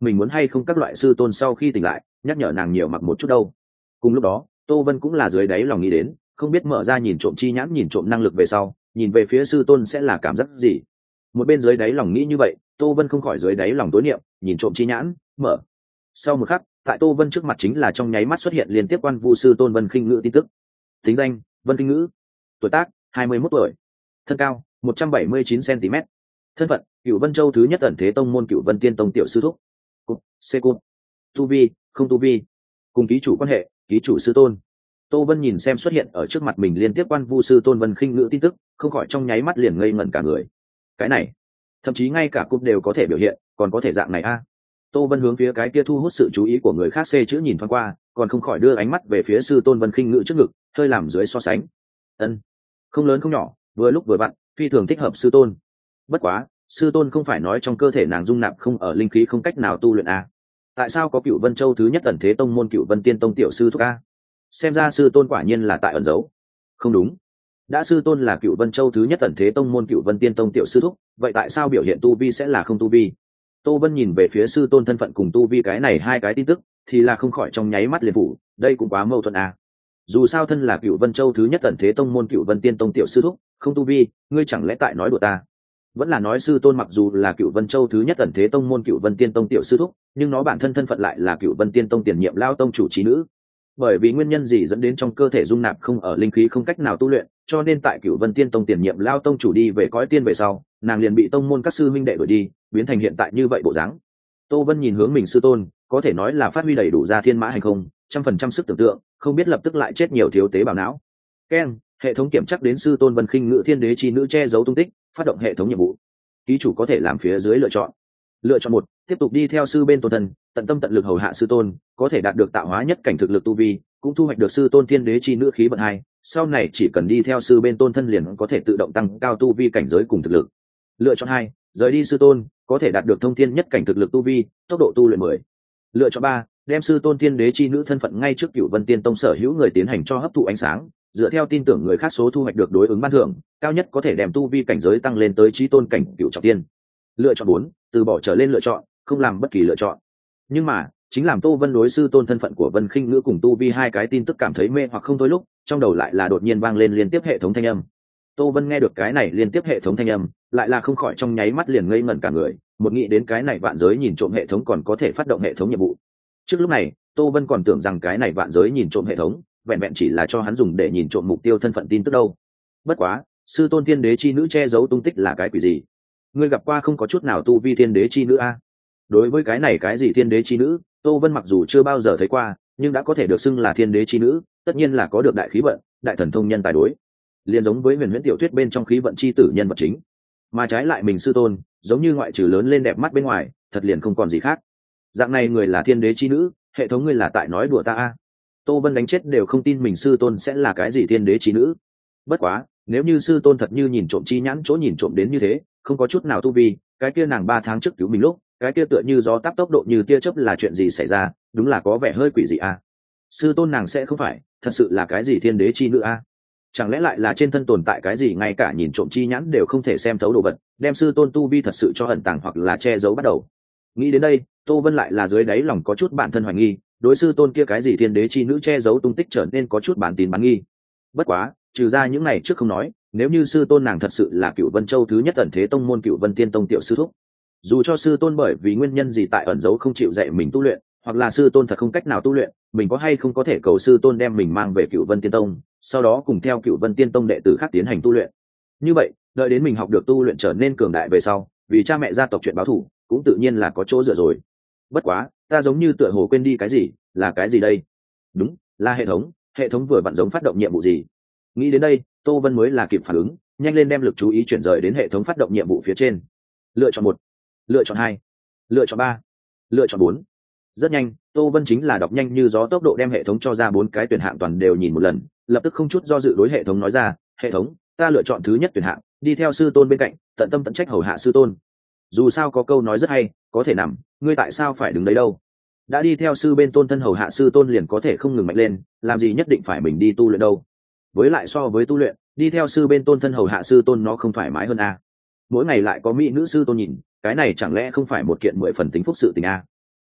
mình muốn hay không các loại sư tôn sau khi tỉnh lại nhắc nhở nàng nhiều mặc một chút đâu. Cùng lúc đó Tô Vân cũng là dưới đáy lòng nghĩ đến, không biết mở ra nhìn trộm chi nhãn nhìn trộm năng lực về sau nhìn về phía sư tôn sẽ là cảm giác gì. Một bên dưới đáy lòng nghĩ như vậy, Tô Vân không khỏi dưới đáy lòng tối niệm nhìn trộm chi nhãn mở. Sau một khắc, tại Tô Vân trước mặt chính là trong nháy mắt xuất hiện liên tiếp quan vu sư tôn Vân Khinh Ngữ tin tức. Tính danh: Vân Khinh Ngữ, tuổi tác: hai mươi mốt tuổi, thân cao: một trăm bảy mươi chín xăng-ti-mét, thân phận: Cửu Vân Châu thứ nhất ẩn thế tông môn Cửu Vân Tiên Tông tiểu sư thúc. Cúp, C cúp. Tu vi: không tu vi. Cùng ký chủ quan hệ: ký chủ sư tôn. Tô Vân nhìn xem xuất hiện ở trước mặt mình liên tiếp quan vu sư tôn Vân Khinh Ngữ tin tức, không khỏi trong nháy mắt liền ngây ngẩn cả người. Cái này, thậm chí ngay cả cúp đều có thể biểu hiện, còn có thể dạng này a. À. Tô Vân hướng phía cái kia thu hút sự chú ý của người khác xê chữ nhìn thoáng qua, còn không khỏi đưa ánh mắt về phía sư tôn Vân Khinh Ngữ trước ngực, hơi làm dưới so sánh. Ân, không lớn không nhỏ, vừa lúc vừa vặn, phi thường thích hợp sư tôn. Bất quá, sư tôn không phải nói trong cơ thể nàng dung nạp không ở linh khí không cách nào tu luyện a? Tại sao có Cửu Vân Châu thứ nhất ẩn thế tông môn Cửu Vân Tiên Tông tiểu sư thúc a? Xem ra sư tôn quả nhiên là tại ẩn giấu. Không đúng, đã sư tôn là Cửu Vân Châu thứ nhất ẩn thế tông môn Cửu Vân Tiên Tông tiểu sư thúc, vậy tại sao biểu hiện tu vi sẽ là không tu vi? Tô Vân nhìn về phía sư tôn thân phận cùng tu vi cái này hai cái tin tức thì là không khỏi trong nháy mắt liền phủ, đây cũng quá mâu thuẫn à. Dù sao thân là Cửu Vân Châu thứ nhất ẩn thế tông môn Cửu Vân Tiên Tông tiểu sư thúc, không tu vi, ngươi chẳng lẽ tại nói đùa ta? Vẫn là nói sư tôn mặc dù là Cửu Vân Châu thứ nhất ẩn thế tông môn Cửu Vân Tiên Tông tiểu sư thúc, nhưng nó bản thân thân phận lại là Cửu Vân Tiên Tông tiền nhiệm lao tông chủ trí nữ. Bởi vì nguyên nhân gì dẫn đến trong cơ thể dung nạp không ở linh khí không cách nào tu luyện, cho nên tại Cửu Vân Tiên Tông tiền nhiệm lao tông chủ đi về cõi tiên về sau, nàng liền bị tông môn các sư minh đệ đuổi đi, biến thành hiện tại như vậy bộ dáng. Tô Vân nhìn hướng mình sư tôn, có thể nói là phát huy đầy đủ ra thiên mã hành không, trăm phần trăm sức tưởng tượng, không biết lập tức lại chết nhiều thiếu tế bào não. Keng, hệ thống kiểm chắc đến sư tôn Vân Khinh Ngữ thiên đế chi nữ che giấu tung tích, phát động hệ thống nhiệm vụ. Ký chủ có thể làm phía dưới lựa chọn. Lựa chọn một, tiếp tục đi theo sư bên tôn thần, tận tâm tận lực hầu hạ sư tôn, có thể đạt được tạo hóa nhất cảnh thực lực tu vi, cũng thu hoạch được sư tôn thiên đế chi nữ khí vận hai, sau này chỉ cần đi theo sư bên tôn thân liền có thể tự động tăng cao tu vi cảnh giới cùng thực lực. Lựa chọn hai, rời đi sư tôn, có thể đạt được thông thiên nhất cảnh thực lực tu vi, tốc độ tu luyện mười. Lựa chọn ba, đem sư tôn thiên đế chi nữ thân phận ngay trước Cửu Vân Tiên Tông sở hữu người tiến hành cho hấp thụ ánh sáng, dựa theo tin tưởng người khác số thu hoạch được đối ứng ban thưởng, cao nhất có thể đem tu vi cảnh giới tăng lên tới chí tôn cảnh cửu trọng tiên. Lựa chọn bốn, từ bỏ trở lên lựa chọn, không làm bất kỳ lựa chọn. Nhưng mà, chính làm Tô Vân đối sư tôn thân phận của Vân Khinh Ngữ cùng tu vi hai cái tin tức cảm thấy mê hoặc không thôi lúc, trong đầu lại là đột nhiên vang lên liên tiếp hệ thống thanh âm. Tô Vân nghe được cái này liên tiếp hệ thống thanh âm, lại là không khỏi trong nháy mắt liền ngây ngẩn cả người, một nghĩ đến cái này vạn giới nhìn trộm hệ thống còn có thể phát động hệ thống nhiệm vụ. Trước lúc này, Tô Vân còn tưởng rằng cái này vạn giới nhìn trộm hệ thống, vẹn vẹn chỉ là cho hắn dùng để nhìn trộm mục tiêu thân phận tin tức đâu. Bất quá, sư tôn thiên đế chi nữ che giấu tung tích là cái quỷ gì? Ngươi gặp qua không có chút nào tu vi thiên đế chi nữ a? Đối với cái này cái gì thiên đế chi nữ, Tô Vân mặc dù chưa bao giờ thấy qua, nhưng đã có thể được xưng là thiên đế chi nữ, tất nhiên là có được đại khí vận, đại thần thông nhân tài đối. Liên giống với huyền huyễn tiểu thuyết bên trong khí vận chi tử nhân vật chính. Mà trái lại mình sư tôn, giống như ngoại trừ lớn lên đẹp mắt bên ngoài, thật liền không còn gì khác. Dạng này người là thiên đế chi nữ, hệ thống ngươi là tại nói đùa ta a? Tô Vân đánh chết đều không tin mình sư tôn sẽ là cái gì thiên đế chi nữ. Bất quá, nếu như sư tôn thật như nhìn trộm chi nhãn chỗ nhìn trộm đến như thế, không có chút nào tu vi, cái kia nàng ba tháng trước cứu mình lúc, cái kia tựa như gió táp tốc độ như tia chớp là chuyện gì xảy ra, đúng là có vẻ hơi quỷ dị a. Sư tôn nàng sẽ không phải, thật sự là cái gì thiên đế chi nữ a? Chẳng lẽ lại là trên thân tồn tại cái gì ngay cả nhìn trộm chi nhãn đều không thể xem thấu đồ vật, đem sư tôn tu vi thật sự cho ẩn tàng hoặc là che giấu bắt đầu. Nghĩ đến đây, Tô Vân lại là dưới đáy lòng có chút bản thân hoài nghi, đối sư tôn kia cái gì thiên đế chi nữ che giấu tung tích trở nên có chút bản tín bán nghi. Bất quá, trừ ra những này trước không nói, nếu như sư tôn nàng thật sự là Cửu Vân Châu thứ nhất ẩn thế tông môn Cửu Vân Tiên Tông tiểu sư thúc, dù cho sư tôn bởi vì nguyên nhân gì tại ẩn giấu không chịu dạy mình tu luyện, hoặc là sư tôn thật không cách nào tu luyện, mình có hay không có thể cầu sư tôn đem mình mang về Cửu Vân Tiên Tông, sau đó cùng theo Cửu Vân Tiên Tông đệ tử khác tiến hành tu luyện. Như vậy, đợi đến mình học được tu luyện trở nên cường đại về sau, vì cha mẹ gia tộc chuyện báo thù, cũng tự nhiên là có chỗ dựa rồi. Bất quá, ta giống như tựa hồ quên đi cái gì, là cái gì đây? Đúng, là hệ thống, hệ thống vừa vặn giống phát động nhiệm vụ gì. Nghĩ đến đây, Tô Vân mới là kịp phản ứng, nhanh lên đem lực chú ý chuyển rời đến hệ thống phát động nhiệm vụ phía trên. Lựa chọn một, lựa chọn hai, lựa chọn ba, lựa chọn bốn. Rất nhanh, Tô Vân chính là đọc nhanh như gió tốc độ đem hệ thống cho ra bốn cái tuyển hạng toàn đều nhìn một lần, lập tức không chút do dự đối hệ thống nói ra, hệ thống, ta lựa chọn thứ nhất tuyển hạng, đi theo sư tôn bên cạnh, tận tâm tận trách hầu hạ sư tôn. Dù sao có câu nói rất hay, có thể nằm, ngươi tại sao phải đứng đấy đâu? Đã đi theo sư bên tôn thân hầu hạ sư tôn liền có thể không ngừng mạnh lên, làm gì nhất định phải mình đi tu luyện đâu? Với lại so với tu luyện, đi theo sư bên tôn thân hầu hạ sư tôn nó không thoải mái hơn à? Mỗi ngày lại có mỹ nữ sư tôn nhìn, cái này chẳng lẽ không phải một kiện mười phần tính phúc sự tình à?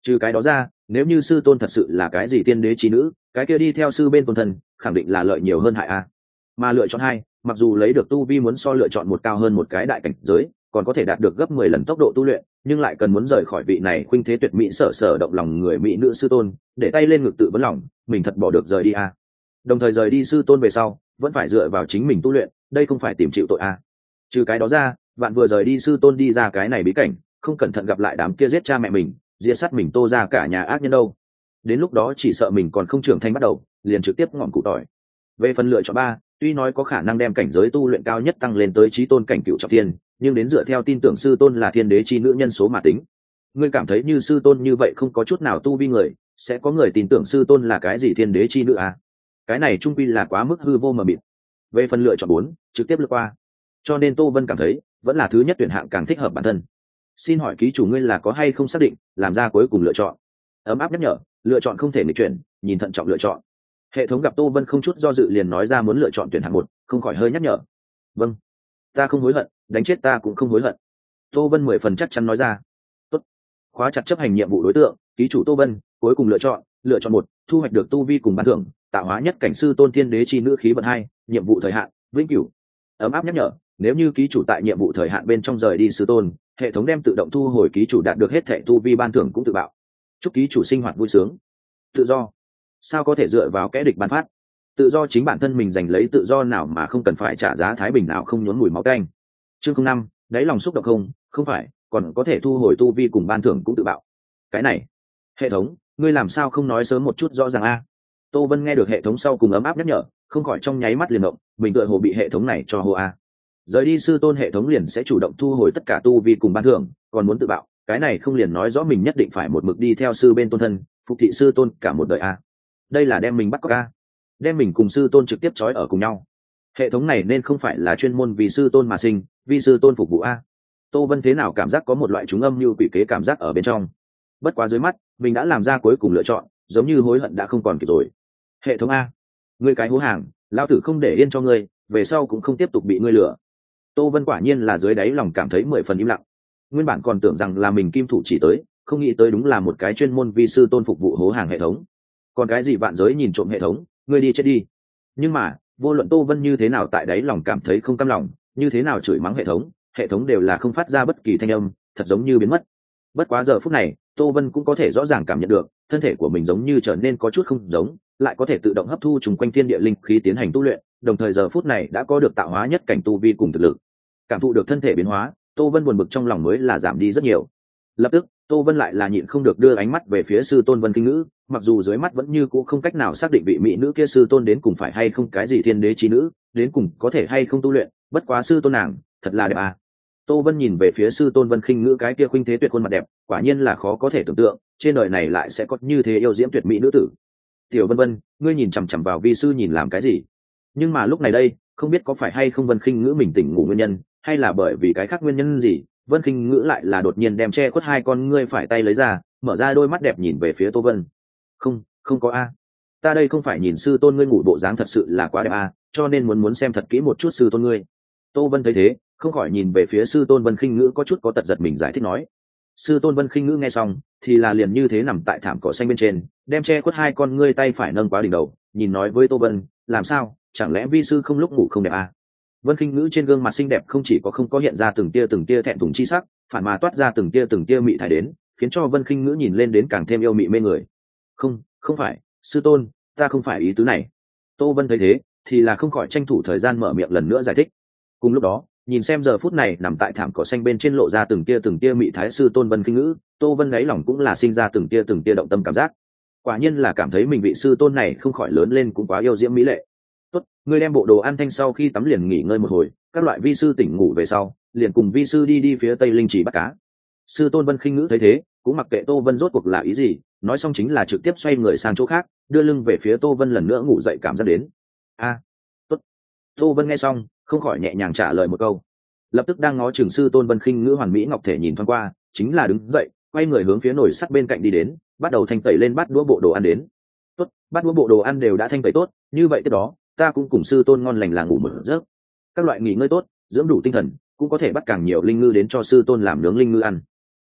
Trừ cái đó ra, nếu như sư tôn thật sự là cái gì tiên đế trí nữ, cái kia đi theo sư bên tôn thần khẳng định là lợi nhiều hơn hại a. Mà lựa chọn hai, mặc dù lấy được tu vi muốn so lựa chọn một cao hơn một cái đại cảnh giới, còn có thể đạt được gấp mười lần tốc độ tu luyện, nhưng lại cần muốn rời khỏi vị này khuynh thế tuyệt mỹ sở sở động lòng người mỹ nữ sư tôn, để tay lên ngực tự vấn lòng, mình thật bỏ được rời đi a. Đồng thời rời đi sư tôn về sau, vẫn phải dựa vào chính mình tu luyện, đây không phải tìm chịu tội a. Trừ cái đó ra, bạn vừa rời đi sư tôn đi ra cái này bí cảnh, không cẩn thận gặp lại đám kia giết cha mẹ mình, diệt sát mình Tô ra cả nhà ác nhân đâu. Đến lúc đó chỉ sợ mình còn không trưởng thành bắt đầu, liền trực tiếp ngọn cụ tỏi. Về phần lựa chọn ba, tuy nói có khả năng đem cảnh giới tu luyện cao nhất tăng lên tới chí tôn cảnh cựu trọng thiên, nhưng đến dựa theo tin tưởng sư tôn là thiên đế chi nữ nhân số mà tính. Ngươi cảm thấy như sư tôn như vậy không có chút nào tu vi người, sẽ có người tin tưởng sư tôn là cái gì thiên đế chi nữ à? Cái này trung quy là quá mức hư vô mờ mịt. Về phần lựa chọn bốn, trực tiếp lướt qua. Cho nên Tô Vân cảm thấy, vẫn là thứ nhất tuyển hạng càng thích hợp bản thân. Xin hỏi ký chủ ngươi là có hay không xác định, làm ra cuối cùng lựa chọn. Ấm áp nhắc nhở, lựa chọn không thể nghịch chuyển, nhìn thận trọng lựa chọn. Hệ thống gặp Tô Vân không chút do dự liền nói ra muốn lựa chọn tuyển hạng một, không khỏi hơi nhắc nhở. Vâng, ta không hối hận, đánh chết ta cũng không hối hận. Tô Vân mười phần chắc chắn nói ra. Tốt. Khóa chặt chấp hành nhiệm vụ đối tượng, ký chủ Tô Vân, cuối cùng lựa chọn, lựa chọn một, thu hoạch được tu vi cùng ban thưởng, tạo hóa nhất cảnh sư tôn thiên đế chi nữ khí vận hai, nhiệm vụ thời hạn, vĩnh cửu. Ấm áp nhắc nhở, nếu như ký chủ tại nhiệm vụ thời hạn bên trong rời đi sư tôn, hệ thống đem tự động thu hồi ký chủ đạt được hết thẻ tu vi ban thưởng cũng tự bạo. Chúc ký chủ sinh hoạt vui sướng. Tự do. Sao có thể dựa vào kẻ địch ban phát? Tự do chính bản thân mình giành lấy tự do nào mà không cần phải trả giá thái bình nào không nhốn mùi máu tanh. Chương không năm, đáy lòng xúc động không, không phải, còn có thể thu hồi tu vi cùng ban thưởng cũng tự bạo. Cái này, hệ thống, ngươi làm sao không nói sớm một chút rõ ràng a? Tô Vân nghe được hệ thống sau cùng ấm áp nhắc nhở, không khỏi trong nháy mắt liền động, mình tựa hồ bị hệ thống này cho hô a. Rời đi sư tôn hệ thống liền sẽ chủ động thu hồi tất cả tu vi cùng ban thưởng, còn muốn tự bạo, cái này không liền nói rõ mình nhất định phải một mực đi theo sư bên tôn thân, phục thị sư tôn cả một đời a. Đây là đem mình bắt cóc a, đem mình cùng sư tôn trực tiếp trói ở cùng nhau. Hệ thống này nên không phải là chuyên môn vì sư tôn mà sinh, vì sư tôn phục vụ a. Tô Vân thế nào cảm giác có một loại trúng âm như quỷ kế cảm giác ở bên trong. Bất quá dưới mắt, mình đã làm ra cuối cùng lựa chọn, giống như hối hận đã không còn kịp rồi. Hệ thống a, ngươi cái hố hàng, lão tử không để yên cho ngươi, về sau cũng không tiếp tục bị ngươi lừa. Tô Vân quả nhiên là dưới đáy lòng cảm thấy mười phần im lặng. Nguyên bản còn tưởng rằng là mình kim thủ chỉ tới, không nghĩ tới đúng là một cái chuyên môn vi sư tôn phục vụ hố hàng hệ thống. Còn cái gì vạn giới nhìn trộm hệ thống, ngươi đi chết đi. Nhưng mà, vô luận Tô Vân như thế nào tại đáy lòng cảm thấy không cam lòng, như thế nào chửi mắng hệ thống, hệ thống đều là không phát ra bất kỳ thanh âm, thật giống như biến mất. Bất quá giờ phút này, Tô Vân cũng có thể rõ ràng cảm nhận được, thân thể của mình giống như trở nên có chút không giống, lại có thể tự động hấp thu trùng quanh thiên địa linh khí tiến hành tu luyện, đồng thời giờ phút này đã có được tạo hóa nhất cảnh tu vi cùng thực lực. Cảm thụ được thân thể biến hóa, Tô Vân buồn bực trong lòng mới là giảm đi rất nhiều. Lập tức, Tô Vân lại là nhịn không được đưa ánh mắt về phía sư tôn Vân Kinh Ngữ, mặc dù dưới mắt vẫn như cũ không cách nào xác định vị mỹ nữ kia sư tôn đến cùng phải hay không cái gì thiên đế chi nữ, đến cùng có thể hay không tu luyện, bất quá sư tôn nàng, thật là đẹp à. Tô Vân nhìn về phía sư tôn Vân Kinh Ngữ cái kia khuynh thế tuyệt khuôn mặt đẹp, quả nhiên là khó có thể tưởng tượng, trên đời này lại sẽ có như thế yêu diễm tuyệt mỹ nữ tử. Tiểu Vân Vân, ngươi nhìn chằm chằm vào vi sư nhìn làm cái gì? Nhưng mà lúc này đây, không biết có phải hay không Vân Kinh Ngữ mình tỉnh ngủ nguyên nhân, hay là bởi vì cái khác nguyên nhân gì, Vân Kinh Ngữ lại là đột nhiên đem che khuất hai con ngươi phải tay lấy ra, mở ra đôi mắt đẹp nhìn về phía Tô Vân. Không, không có a. Ta đây không phải nhìn sư tôn ngươi ngủ bộ dáng thật sự là quá đẹp a, cho nên muốn muốn xem thật kỹ một chút sư tôn ngươi. Tô Vân thấy thế, không khỏi nhìn về phía sư tôn Vân Kinh Ngữ có chút có tật giật mình giải thích nói. Sư tôn Vân Kinh Ngữ nghe xong, thì là liền như thế nằm tại thảm cỏ xanh bên trên, đem che khuất hai con ngươi tay phải nâng quá đỉnh đầu, nhìn nói với Tô Vân, làm sao, chẳng lẽ vi sư không lúc ngủ không đẹp a? Vân Kinh Ngữ trên gương mặt xinh đẹp không chỉ có không có hiện ra từng tia từng tia thẹn thùng chi sắc, phản mà toát ra từng tia từng tia mị thái đến, khiến cho Vân Kinh Ngữ nhìn lên đến càng thêm yêu mị mê người. Không, không phải, sư tôn, ta không phải ý tứ này. Tô Vân thấy thế, thì là không khỏi tranh thủ thời gian mở miệng lần nữa giải thích. Cùng lúc đó, nhìn xem giờ phút này nằm tại thảm cỏ xanh bên trên lộ ra từng tia từng tia mị thái sư tôn Vân Kinh Ngữ, Tô Vân đáy lòng cũng là sinh ra từng tia từng tia động tâm cảm giác. Quả nhiên là cảm thấy mình vị sư tôn này không khỏi lớn lên cũng quá yêu diễm mỹ lệ. Tốt, ngươi đem bộ đồ ăn thanh sau khi tắm liền nghỉ ngơi một hồi, các loại vi sư tỉnh ngủ về sau, liền cùng vi sư đi đi phía tây linh trì bắt cá. Sư tôn Vân Kinh Ngữ thấy thế, cũng mặc kệ Tô Vân rốt cuộc là ý gì, nói xong chính là trực tiếp xoay người sang chỗ khác, đưa lưng về phía Tô Vân lần nữa ngủ dậy cảm giác đến. A, tốt. Tô Vân nghe xong, không khỏi nhẹ nhàng trả lời một câu. Lập tức đang ngó chừng sư tôn Vân Kinh Ngữ hoàn mỹ ngọc thể nhìn thoáng qua, chính là đứng dậy, quay người hướng phía nồi sắt bên cạnh đi đến, bắt đầu thanh tẩy lên bát đũa bộ đồ ăn đến. Tốt, bát đũa bộ đồ ăn đều đã thanh tẩy tốt, như vậy tiếp đó, ta cũng cùng sư tôn ngon lành là ngủ một giấc. Các loại nghỉ ngơi tốt, dưỡng đủ tinh thần, cũng có thể bắt càng nhiều linh ngư đến cho sư tôn làm nướng linh ngư ăn.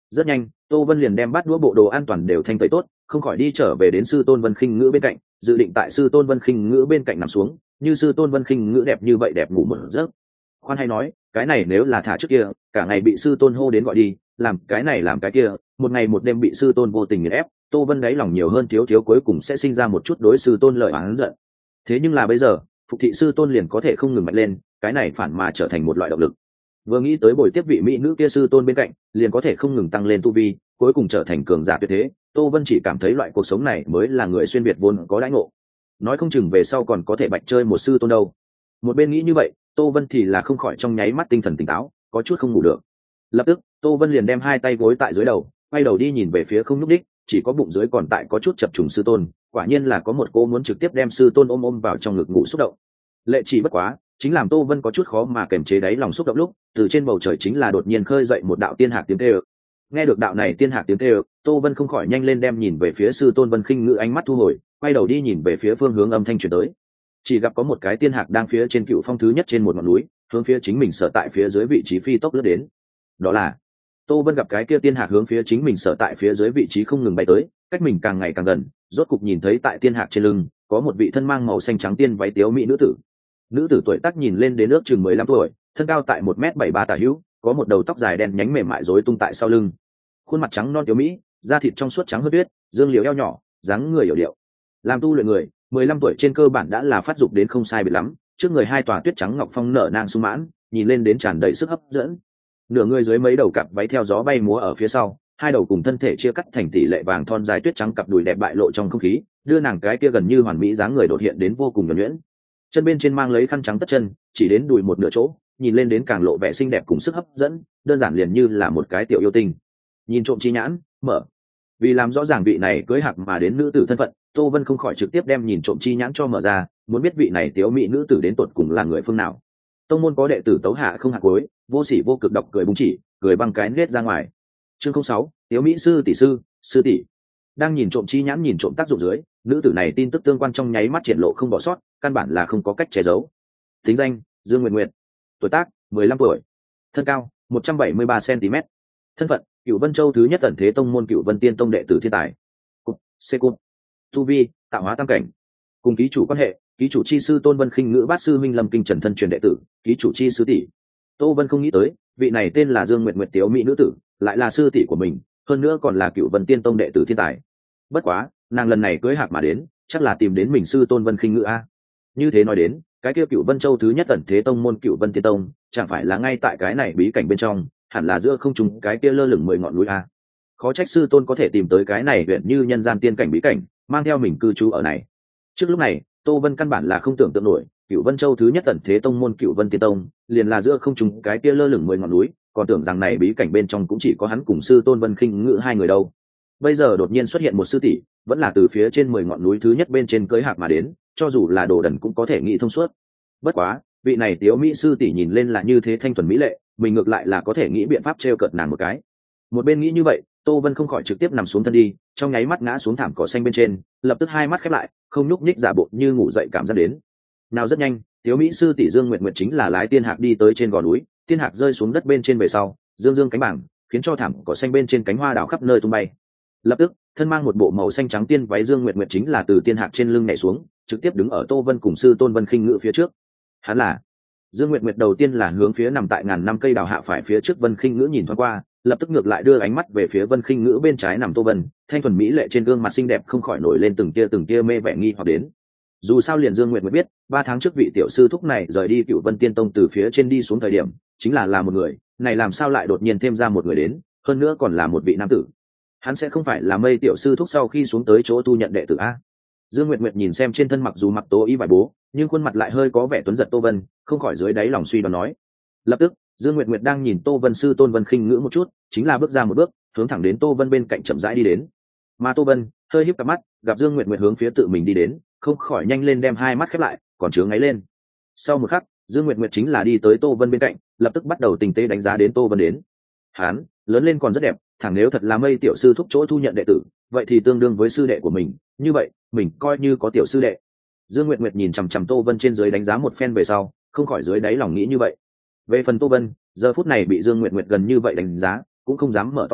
Rất nhanh Tô Vân liền đem bát đũa bộ đồ an toàn đều thanh tẩy tốt, không khỏi đi trở về đến sư tôn Vân Khinh Ngữ bên cạnh, dự định tại sư tôn Vân Khinh Ngữ bên cạnh nằm xuống, như sư tôn Vân Khinh Ngữ đẹp như vậy đẹp ngủ một giấc. Khoan hay nói, cái này nếu là thả trước kia, cả ngày bị sư tôn hô đến gọi đi, làm cái này làm cái kia, một ngày một đêm bị sư tôn vô tình nghiền ép, Tô Vân đáy lòng nhiều hơn thiếu thiếu cuối cùng sẽ sinh ra một chút đối sư tôn lợi oán giận. Thế nhưng là bây giờ, phục thị sư tôn liền có thể không ngừng mạnh lên, cái này phản mà trở thành một loại động lực. Vừa nghĩ tới buổi tiếp vị mỹ nữ kia sư tôn bên cạnh, liền có thể không ngừng tăng lên tu vi, cuối cùng trở thành cường giả tuyệt thế, Tô Vân chỉ cảm thấy loại cuộc sống này mới là người xuyên việt vốn có đãi ngộ. Nói không chừng về sau còn có thể bạch chơi một sư tôn đâu. Một bên nghĩ như vậy, Tô Vân thì là không khỏi trong nháy mắt tinh thần tỉnh táo, có chút không ngủ được. Lập tức, Tô Vân liền đem hai tay gối tại dưới đầu, quay đầu đi nhìn về phía không nhúc đích, chỉ có bụng dưới còn tại có chút chập trùng sư tôn, quả nhiên là có một cô muốn trực tiếp đem sư tôn ôm ôm vào trong ngực ngủ xúc động. Lệ chỉ bất quá, chính làm Tô Vân có chút khó mà kiềm chế đáy lòng xúc động lúc, từ trên bầu trời chính là đột nhiên khơi dậy một đạo tiên hạc tiếng kêu. Nghe được đạo này tiên hạc tiếng kêu, Tô Vân không khỏi nhanh lên đem nhìn về phía sư tôn Vân Khinh Ngữ ánh mắt thu hồi, quay đầu đi nhìn về phía phương hướng âm thanh truyền tới. Chỉ gặp có một cái tiên hạc đang phía trên cựu phong thứ nhất trên một ngọn núi, hướng phía chính mình sở tại phía dưới vị trí phi tốc lướt đến. Đó là Tô Vân gặp cái kia tiên hạc hướng phía chính mình sở tại phía dưới vị trí không ngừng bay tới, cách mình càng ngày càng gần, rốt cục nhìn thấy tại tiên hạc trên lưng có một vị thân mang màu xanh trắng tiên váy tiếu mỹ nữ tử. Nữ tử tuổi tác nhìn lên đến ước chừng mười lăm tuổi, thân cao tại một mét bảy ba tả hữu, có một đầu tóc dài đen nhánh mềm mại rối tung tại sau lưng. Khuôn mặt trắng non tiếu mỹ, da thịt trong suốt trắng hơn tuyết, dương liễu eo nhỏ, dáng người hiểu điệu. Làm tu luyện người, mười lăm tuổi trên cơ bản đã là phát dục đến không sai biệt lắm, trước người hai tòa tuyết trắng ngọc phong nở nang sung mãn, nhìn lên đến tràn đầy sức hấp dẫn. Nửa người dưới mấy đầu cặp váy theo gió bay múa ở phía sau, hai đầu cùng thân thể chia cắt thành tỷ lệ vàng thon dài tuyết trắng cặp đùi đẹp bại lộ trong không khí, đưa nàng cái kia gần như hoàn mỹ dáng người đột hiện đến vô cùng nhuần nhuyễn. Chân bên trên mang lấy khăn trắng tất chân, chỉ đến đùi một nửa chỗ, nhìn lên đến càng lộ vẻ xinh đẹp cùng sức hấp dẫn, đơn giản liền như là một cái tiểu yêu tinh. Nhìn trộm chi nhãn, mở. Vì làm rõ ràng vị này cưới hạc mà đến nữ tử thân phận, Tô Vân không khỏi trực tiếp đem nhìn trộm chi nhãn cho mở ra, muốn biết vị này tiếu mỹ nữ tử đến tột cùng là người phương nào. Tông môn có đệ tử tấu hạ không hạc cuối, vô sỉ vô cực độc cười búng chỉ, cười băng cái nết ra ngoài. Chương không sáu, tiếu mỹ sư tỷ sư, sư tỷ. Đang nhìn trộm chi nhãn nhìn trộm tác dụng dưới, nữ tử này tin tức tương quan trong nháy mắt triển lộ không bỏ sót, căn bản là không có cách che giấu. Tính danh: Dương Nguyệt Nguyệt, tuổi tác: mười lăm tuổi, thân cao: một trăm bảy mươi ba xăng-ti-mét, thân phận: Cửu Vân Châu thứ nhất ẩn thế tông môn Cửu Vân Tiên Tông đệ tử thiên tài. Cục, C cục. Tu vi: tạo hóa tam cảnh. Cùng ký chủ quan hệ: ký chủ chi sư Tôn Vân Khinh Ngữ bát sư Minh Lâm Kinh Trần thân truyền đệ tử, ký chủ chi sư tỷ. Tô Vân không nghĩ tới, vị này tên là Dương Nguyệt Nguyệt tiếu mỹ nữ tử, lại là sư tỷ của mình, hơn nữa còn là Cửu Vân Tiên Tông đệ tử thiên tài. Bất quá, nàng lần này cưới hạc mà đến, chắc là tìm đến mình sư Tôn Vân Khinh Ngữ a. Như thế nói đến, cái kia Cửu Vân Châu thứ nhất ẩn thế tông môn Cửu Vân Tiên Tông, chẳng phải là ngay tại cái này bí cảnh bên trong, hẳn là giữa không trung cái kia lơ lửng mười ngọn núi a. Khó trách sư tôn có thể tìm tới cái này huyện như nhân gian tiên cảnh bí cảnh, mang theo mình cư trú ở này. Trước lúc này, Tô Vân căn bản là không tưởng tượng nổi, Cửu Vân Châu thứ nhất ẩn thế tông môn Cửu Vân Tiên Tông, liền là giữa không trung cái kia lơ lửng mười ngọn núi, còn tưởng rằng này bí cảnh bên trong cũng chỉ có hắn cùng sư tôn Vân Khinh Ngữ hai người đâu. Bây giờ đột nhiên xuất hiện một sư tỷ, vẫn là từ phía trên mười ngọn núi thứ nhất bên trên cưỡi hạc mà đến, cho dù là đồ đần cũng có thể nghĩ thông suốt. Bất quá, vị này tiếu mỹ sư tỷ nhìn lên là như thế thanh thuần mỹ lệ, mình ngược lại là có thể nghĩ biện pháp trêu cợt nàng một cái. Một bên nghĩ như vậy, Tô Vân không khỏi trực tiếp nằm xuống thân đi, trong nháy mắt ngã xuống thảm cỏ xanh bên trên, lập tức hai mắt khép lại, không nhúc nhích giả bộ như ngủ dậy cảm giác đến. Nào rất nhanh, tiếu mỹ sư tỷ Dương Nguyệt Nguyệt chính là lái tiên hạc đi tới trên gò núi, tiên hạc rơi xuống đất bên trên về sau, dương dương cánh bảng, khiến cho thảm cỏ xanh bên trên cánh hoa đào khắp nơi tung bay. Lập tức, thân mang một bộ màu xanh trắng tiên váy Dương Nguyệt Nguyệt chính là từ tiên hạc trên lưng nhảy xuống, trực tiếp đứng ở Tô Vân cùng sư Tôn Vân Khinh Ngữ phía trước. Hắn là Dương Nguyệt Nguyệt đầu tiên là hướng phía nằm tại ngàn năm cây đào hạ phải phía trước Vân Khinh Ngữ nhìn thoáng qua, lập tức ngược lại đưa ánh mắt về phía Vân Khinh Ngữ bên trái nằm Tô Vân, thanh thuần mỹ lệ trên gương mặt xinh đẹp không khỏi nổi lên từng tia từng tia mê vẻ nghi hoặc đến. Dù sao liền Dương Nguyệt Nguyệt biết, ba tháng trước vị tiểu sư thúc này rời đi Cửu Vân Tiên Tông từ phía trên đi xuống thời điểm, chính là là một người, này làm sao lại đột nhiên thêm ra một người đến, hơn nữa còn là một vị nam tử. Hắn sẽ không phải là Mây tiểu sư thúc sau khi xuống tới chỗ tu nhận đệ tử a? Dương Nguyệt Nguyệt nhìn xem trên thân mặc dù mặc tố y vải bố, nhưng khuôn mặt lại hơi có vẻ tuấn giật Tô Vân, không khỏi dưới đáy lòng suy đoán nói. Lập tức, Dương Nguyệt Nguyệt đang nhìn Tô Vân sư Tôn Vân Khinh Ngữ một chút, chính là bước ra một bước, hướng thẳng đến Tô Vân bên cạnh chậm rãi đi đến. Mà Tô Vân hơi híp cặp mắt, gặp Dương Nguyệt Nguyệt hướng phía tự mình đi đến, không khỏi nhanh lên đem hai mắt khép lại, còn chướng ngáy lên. Sau một khắc, Dương Nguyệt Nguyệt chính là đi tới Tô Vân bên cạnh, lập tức bắt đầu tình tế đánh giá đến Tô Vân đến. Hán, lớn lên còn rất đẹp, thẳng nếu thật là Mây tiểu sư thúc chỗ thu nhận đệ tử, vậy thì tương đương với sư đệ của mình, như vậy, mình coi như có tiểu sư đệ. Dương Nguyệt Nguyệt nhìn chằm chằm Tô Vân trên dưới đánh giá một phen về sau, không khỏi dưới đáy lòng nghĩ như vậy. Về phần Tô Vân, giờ phút này bị Dương Nguyệt Nguyệt gần như vậy đánh giá, cũng không dám mở to mắt,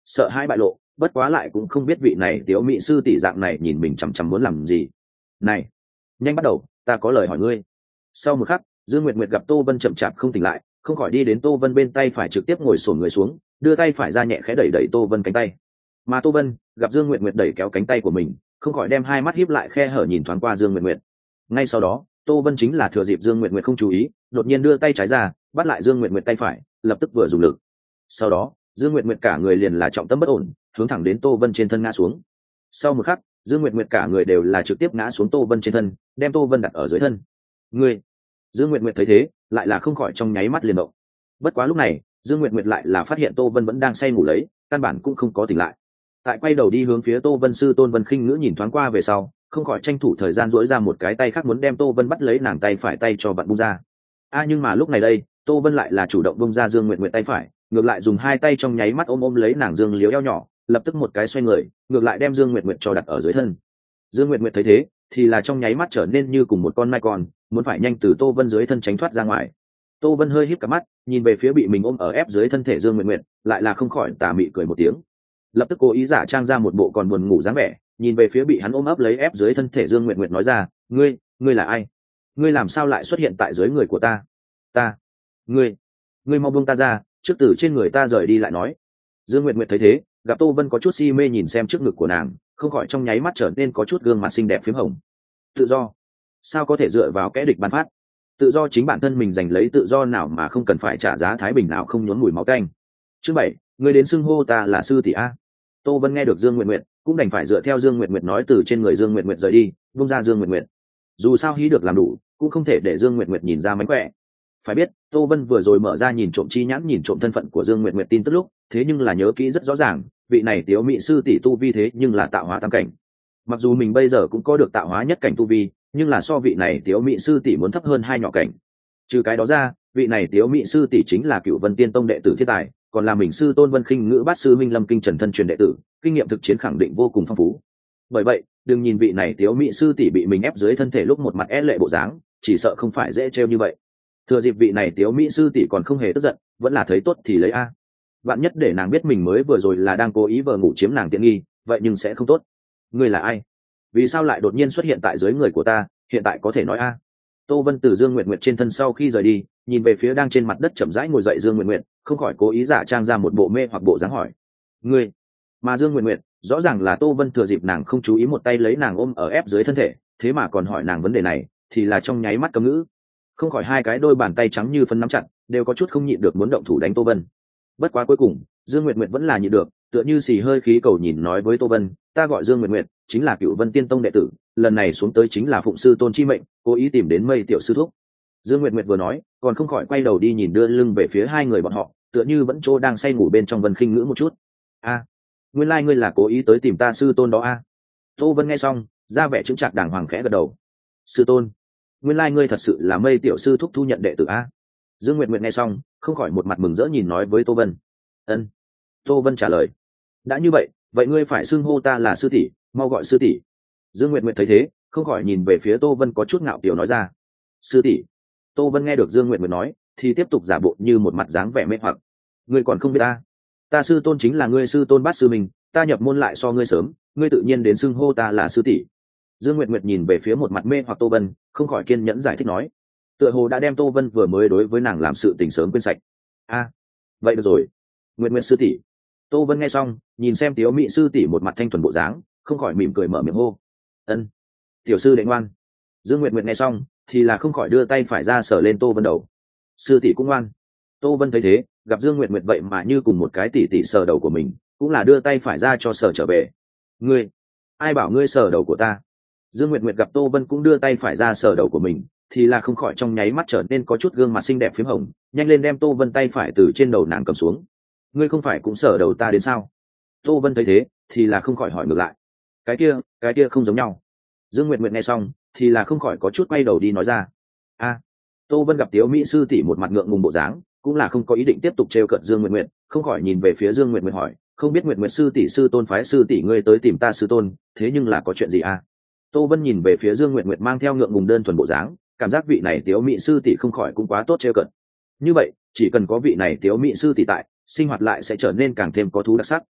sợ hãi bại lộ, bất quá lại cũng không biết vị này tiếu mỹ sư tỷ dạng này nhìn mình chằm chằm muốn làm gì. Này, nhanh bắt đầu, ta có lời hỏi ngươi. Sau một khắc, Dương Nguyệt Nguyệt gặp Tô Vân chậm chạp không tỉnh lại, không khỏi đi đến Tô Vân bên tay phải trực tiếp ngồi xổm người xuống, đưa tay phải ra nhẹ khẽ đẩy đẩy Tô Vân cánh tay. Mà Tô Vân gặp Dương Nguyệt Nguyệt đẩy kéo cánh tay của mình, không khỏi đem hai mắt híp lại khe hở nhìn thoáng qua Dương Nguyệt Nguyệt. Ngay sau đó, Tô Vân chính là thừa dịp Dương Nguyệt Nguyệt không chú ý, đột nhiên đưa tay trái ra, bắt lại Dương Nguyệt Nguyệt tay phải, lập tức vừa dùng lực. Sau đó, Dương Nguyệt Nguyệt cả người liền là trọng tâm bất ổn, hướng thẳng đến Tô Vân trên thân ngã xuống. Sau một khắc, Dương Nguyệt Nguyệt cả người đều là trực tiếp ngã xuống Tô Vân trên thân, đem Tô Vân đặt ở dưới thân. Ngươi, Dương Nguyệt Nguyệt thấy thế, lại là không khỏi trong nháy mắt liền động. Bất quá lúc này, Dương Nguyệt Nguyệt lại là phát hiện Tô Vân vẫn đang say ngủ lấy, căn bản cũng không có tỉnh lại. Tại quay đầu đi hướng phía Tô Vân sư tôn Vân Khinh Ngữ nhìn thoáng qua về sau, không khỏi tranh thủ thời gian duỗi ra một cái tay khác muốn đem Tô Vân bắt lấy nàng tay phải tay cho bạn bung ra. A nhưng mà lúc này đây, Tô Vân lại là chủ động bung ra Dương Nguyệt Nguyệt tay phải, ngược lại dùng hai tay trong nháy mắt ôm ôm lấy nàng Dương Liếu eo nhỏ, lập tức một cái xoay người, ngược lại đem Dương Nguyệt Nguyệt cho đặt ở dưới thân. Dương Nguyệt Nguyệt thấy thế, thì là trong nháy mắt trở nên như cùng một con mai con, muốn phải nhanh từ Tô Vân dưới thân tránh thoát ra ngoài. Tô Vân hơi híp cả mắt, nhìn về phía bị mình ôm ở ép dưới thân thể Dương Nguyệt Nguyệt, lại là không khỏi tà mị cười một tiếng. Lập tức cố ý giả trang ra một bộ còn buồn ngủ dáng vẻ, nhìn về phía bị hắn ôm ấp lấy ép dưới thân thể Dương Nguyệt Nguyệt nói ra, "Ngươi, ngươi là ai? Ngươi làm sao lại xuất hiện tại dưới người của ta? Ta, ngươi, ngươi mau buông ta ra, trước từ trên người ta rời đi lại nói." Dương Nguyệt Nguyệt thấy thế, gặp Tô Vân có chút si mê nhìn xem trước ngực của nàng, không khỏi trong nháy mắt trở nên có chút gương mặt xinh đẹp phím hồng. Tự do? Sao có thể dựa vào kẻ địch ban phát? Tự do chính bản thân mình giành lấy, tự do nào mà không cần phải trả giá thái bình nào không nhốn mùi máu tanh. Chương bảy, ngươi đến xưng hô ta là sư tỷ a. Tô Vân nghe được Dương Nguyệt Nguyệt, cũng đành phải dựa theo Dương Nguyệt Nguyệt nói từ trên người Dương Nguyệt Nguyệt rời đi, buông ra Dương Nguyệt Nguyệt. Dù sao hí được làm đủ, cũng không thể để Dương Nguyệt Nguyệt nhìn ra mánh khỏe. Phải biết, Tô Vân vừa rồi mở ra nhìn trộm chi nhãn nhìn trộm thân phận của Dương Nguyệt Nguyệt tin tức lúc, thế nhưng là nhớ kỹ rất rõ ràng, vị này Tiếu Mị sư tỷ tu vi thế nhưng là tạo hóa tam cảnh. Mặc dù mình bây giờ cũng có được tạo hóa nhất cảnh tu vi, nhưng là so vị này Tiếu Mị sư tỷ muốn thấp hơn hai nhỏ cảnh. Trừ cái đó ra, vị này Tiếu Mị sư tỷ chính là Cửu Vân Tiên Tông đệ tử thiên tài, còn là mình sư tôn Vân Khinh Ngữ bát sư Minh Lâm Kinh Trần thân truyền đệ tử, kinh nghiệm thực chiến khẳng định vô cùng phong phú. Bởi vậy, đừng nhìn vị này Tiếu Mị sư tỷ bị mình ép dưới thân thể lúc một mặt é lệ bộ dáng, chỉ sợ không phải dễ trêu như vậy. Thừa dịp vị này Tiếu Mị sư tỷ còn không hề tức giận, vẫn là thấy tốt thì lấy a. Bạn nhất để nàng biết mình mới vừa rồi là đang cố ý vờ ngủ chiếm nàng tiện nghi, vậy nhưng sẽ không tốt. Ngươi là ai? Vì sao lại đột nhiên xuất hiện tại dưới người của ta, hiện tại có thể nói a. Tô Vân từ Dương Nguyệt Nguyệt trên thân sau khi rời đi, nhìn về phía đang trên mặt đất chậm rãi ngồi dậy Dương Nguyệt Nguyệt, không khỏi cố ý giả trang ra một bộ mê hoặc bộ dáng hỏi: "Ngươi?" Mà Dương Nguyệt Nguyệt, rõ ràng là Tô Vân thừa dịp nàng không chú ý một tay lấy nàng ôm ở ép dưới thân thể, thế mà còn hỏi nàng vấn đề này, thì là trong nháy mắt cấm ngữ. Không khỏi hai cái đôi bàn tay trắng như phân nắm chặt, đều có chút không nhịn được muốn động thủ đánh Tô Vân. Bất quá cuối cùng, Dương Nguyệt Nguyệt vẫn là nhịn được, tựa như xì hơi khí cầu nhìn nói với Tô Vân: "Ta gọi Dương Nguyệt Nguyệt, chính là Cửu Vân Tiên Tông đệ tử, lần này xuống tới chính là phụng sư tôn chi mệnh, cố ý tìm đến Mây tiểu sư thúc." Dương Nguyệt Nguyệt vừa nói, còn không khỏi quay đầu đi nhìn đưa lưng về phía hai người bọn họ, tựa như vẫn chỗ đang say ngủ bên trong Vân Khinh Ngữ một chút. "A, nguyên lai like ngươi là cố ý tới tìm ta sư tôn đó a." Tô Vân nghe xong, ra vẻ chững chạc đàng hoàng khẽ gật đầu. "Sư tôn? Nguyên lai like ngươi thật sự là Mây tiểu sư thúc thu nhận đệ tử a?" Dương Nguyệt Nguyệt nghe xong, không khỏi một mặt mừng rỡ nhìn nói với Tô Vân. "Ân." Tô Vân trả lời. "Đã như vậy, vậy ngươi phải xưng hô ta là sư tỷ, mau gọi sư tỷ." Dương Nguyệt Nguyệt thấy thế, không khỏi nhìn về phía Tô Vân có chút ngạo kiều nói ra: "Sư tỷ." Tô Vân nghe được Dương Nguyệt Nguyệt nói, thì tiếp tục giả bộ như một mặt dáng vẻ mê hoặc. "Ngươi còn không biết ta? Ta sư tôn chính là ngươi sư tôn bát sư mình, ta nhập môn lại so ngươi sớm, ngươi tự nhiên đến xưng hô ta là sư tỷ." Dương Nguyệt Nguyệt nhìn về phía một mặt mê hoặc Tô Vân, không khỏi kiên nhẫn giải thích nói. Tựa hồ đã đem Tô Vân vừa mới đối với nàng làm sự tình sớm quên sạch. "A, vậy được rồi. Nguyệt Nguyệt sư tỷ." Tô Vân nghe xong, nhìn xem Tiếu Mị sư tỷ một mặt thanh thuần bộ dáng, không khỏi mỉm cười mở miệng hô: "Ân, tiểu sư đệ ngoan." Dương Nguyệt Nguyệt nghe xong, thì là không khỏi đưa tay phải ra sờ lên Tô Vân đầu. "Sư tỷ cũng ngoan." Tô Vân thấy thế, gặp Dương Nguyệt Nguyệt vậy mà như cùng một cái tỷ tỷ sờ đầu của mình, cũng là đưa tay phải ra cho sờ trở về. "Ngươi, ai bảo ngươi sờ đầu của ta?" Dương Nguyệt Nguyệt gặp Tô Vân cũng đưa tay phải ra sờ đầu của mình, thì là không khỏi trong nháy mắt trở nên có chút gương mặt xinh đẹp phím hồng, nhanh lên đem Tô Vân tay phải từ trên đầu nàng cầm xuống. "Ngươi không phải cũng sờ đầu ta đến sao?" Tô Vân thấy thế, thì là không khỏi hỏi ngược lại. "Cái kia, cái kia không giống nhau." Dương Nguyệt Nguyệt nghe xong, thì là không khỏi có chút quay đầu đi nói ra. "A." Tô Vân gặp Tiếu Mỹ sư tỷ một mặt ngượng ngùng bộ dáng, cũng là không có ý định tiếp tục trêu cợt Dương Nguyệt Nguyệt, không khỏi nhìn về phía Dương Nguyệt Nguyệt hỏi: "Không biết Nguyệt Nguyệt sư tỷ sư tôn phái sư tỷ ngươi tới tìm ta sư tôn, thế nhưng là có chuyện gì a?" Tô Vân nhìn về phía Dương Nguyệt Nguyệt mang theo ngượng ngùng đơn thuần bộ dáng, cảm giác vị này Tiếu Mỹ sư tỷ không khỏi cũng quá tốt trêu cợt. Như vậy, chỉ cần có vị này Tiếu Mỹ sư tỷ tại, sinh hoạt lại sẽ trở nên càng thêm có thú đặc sắc.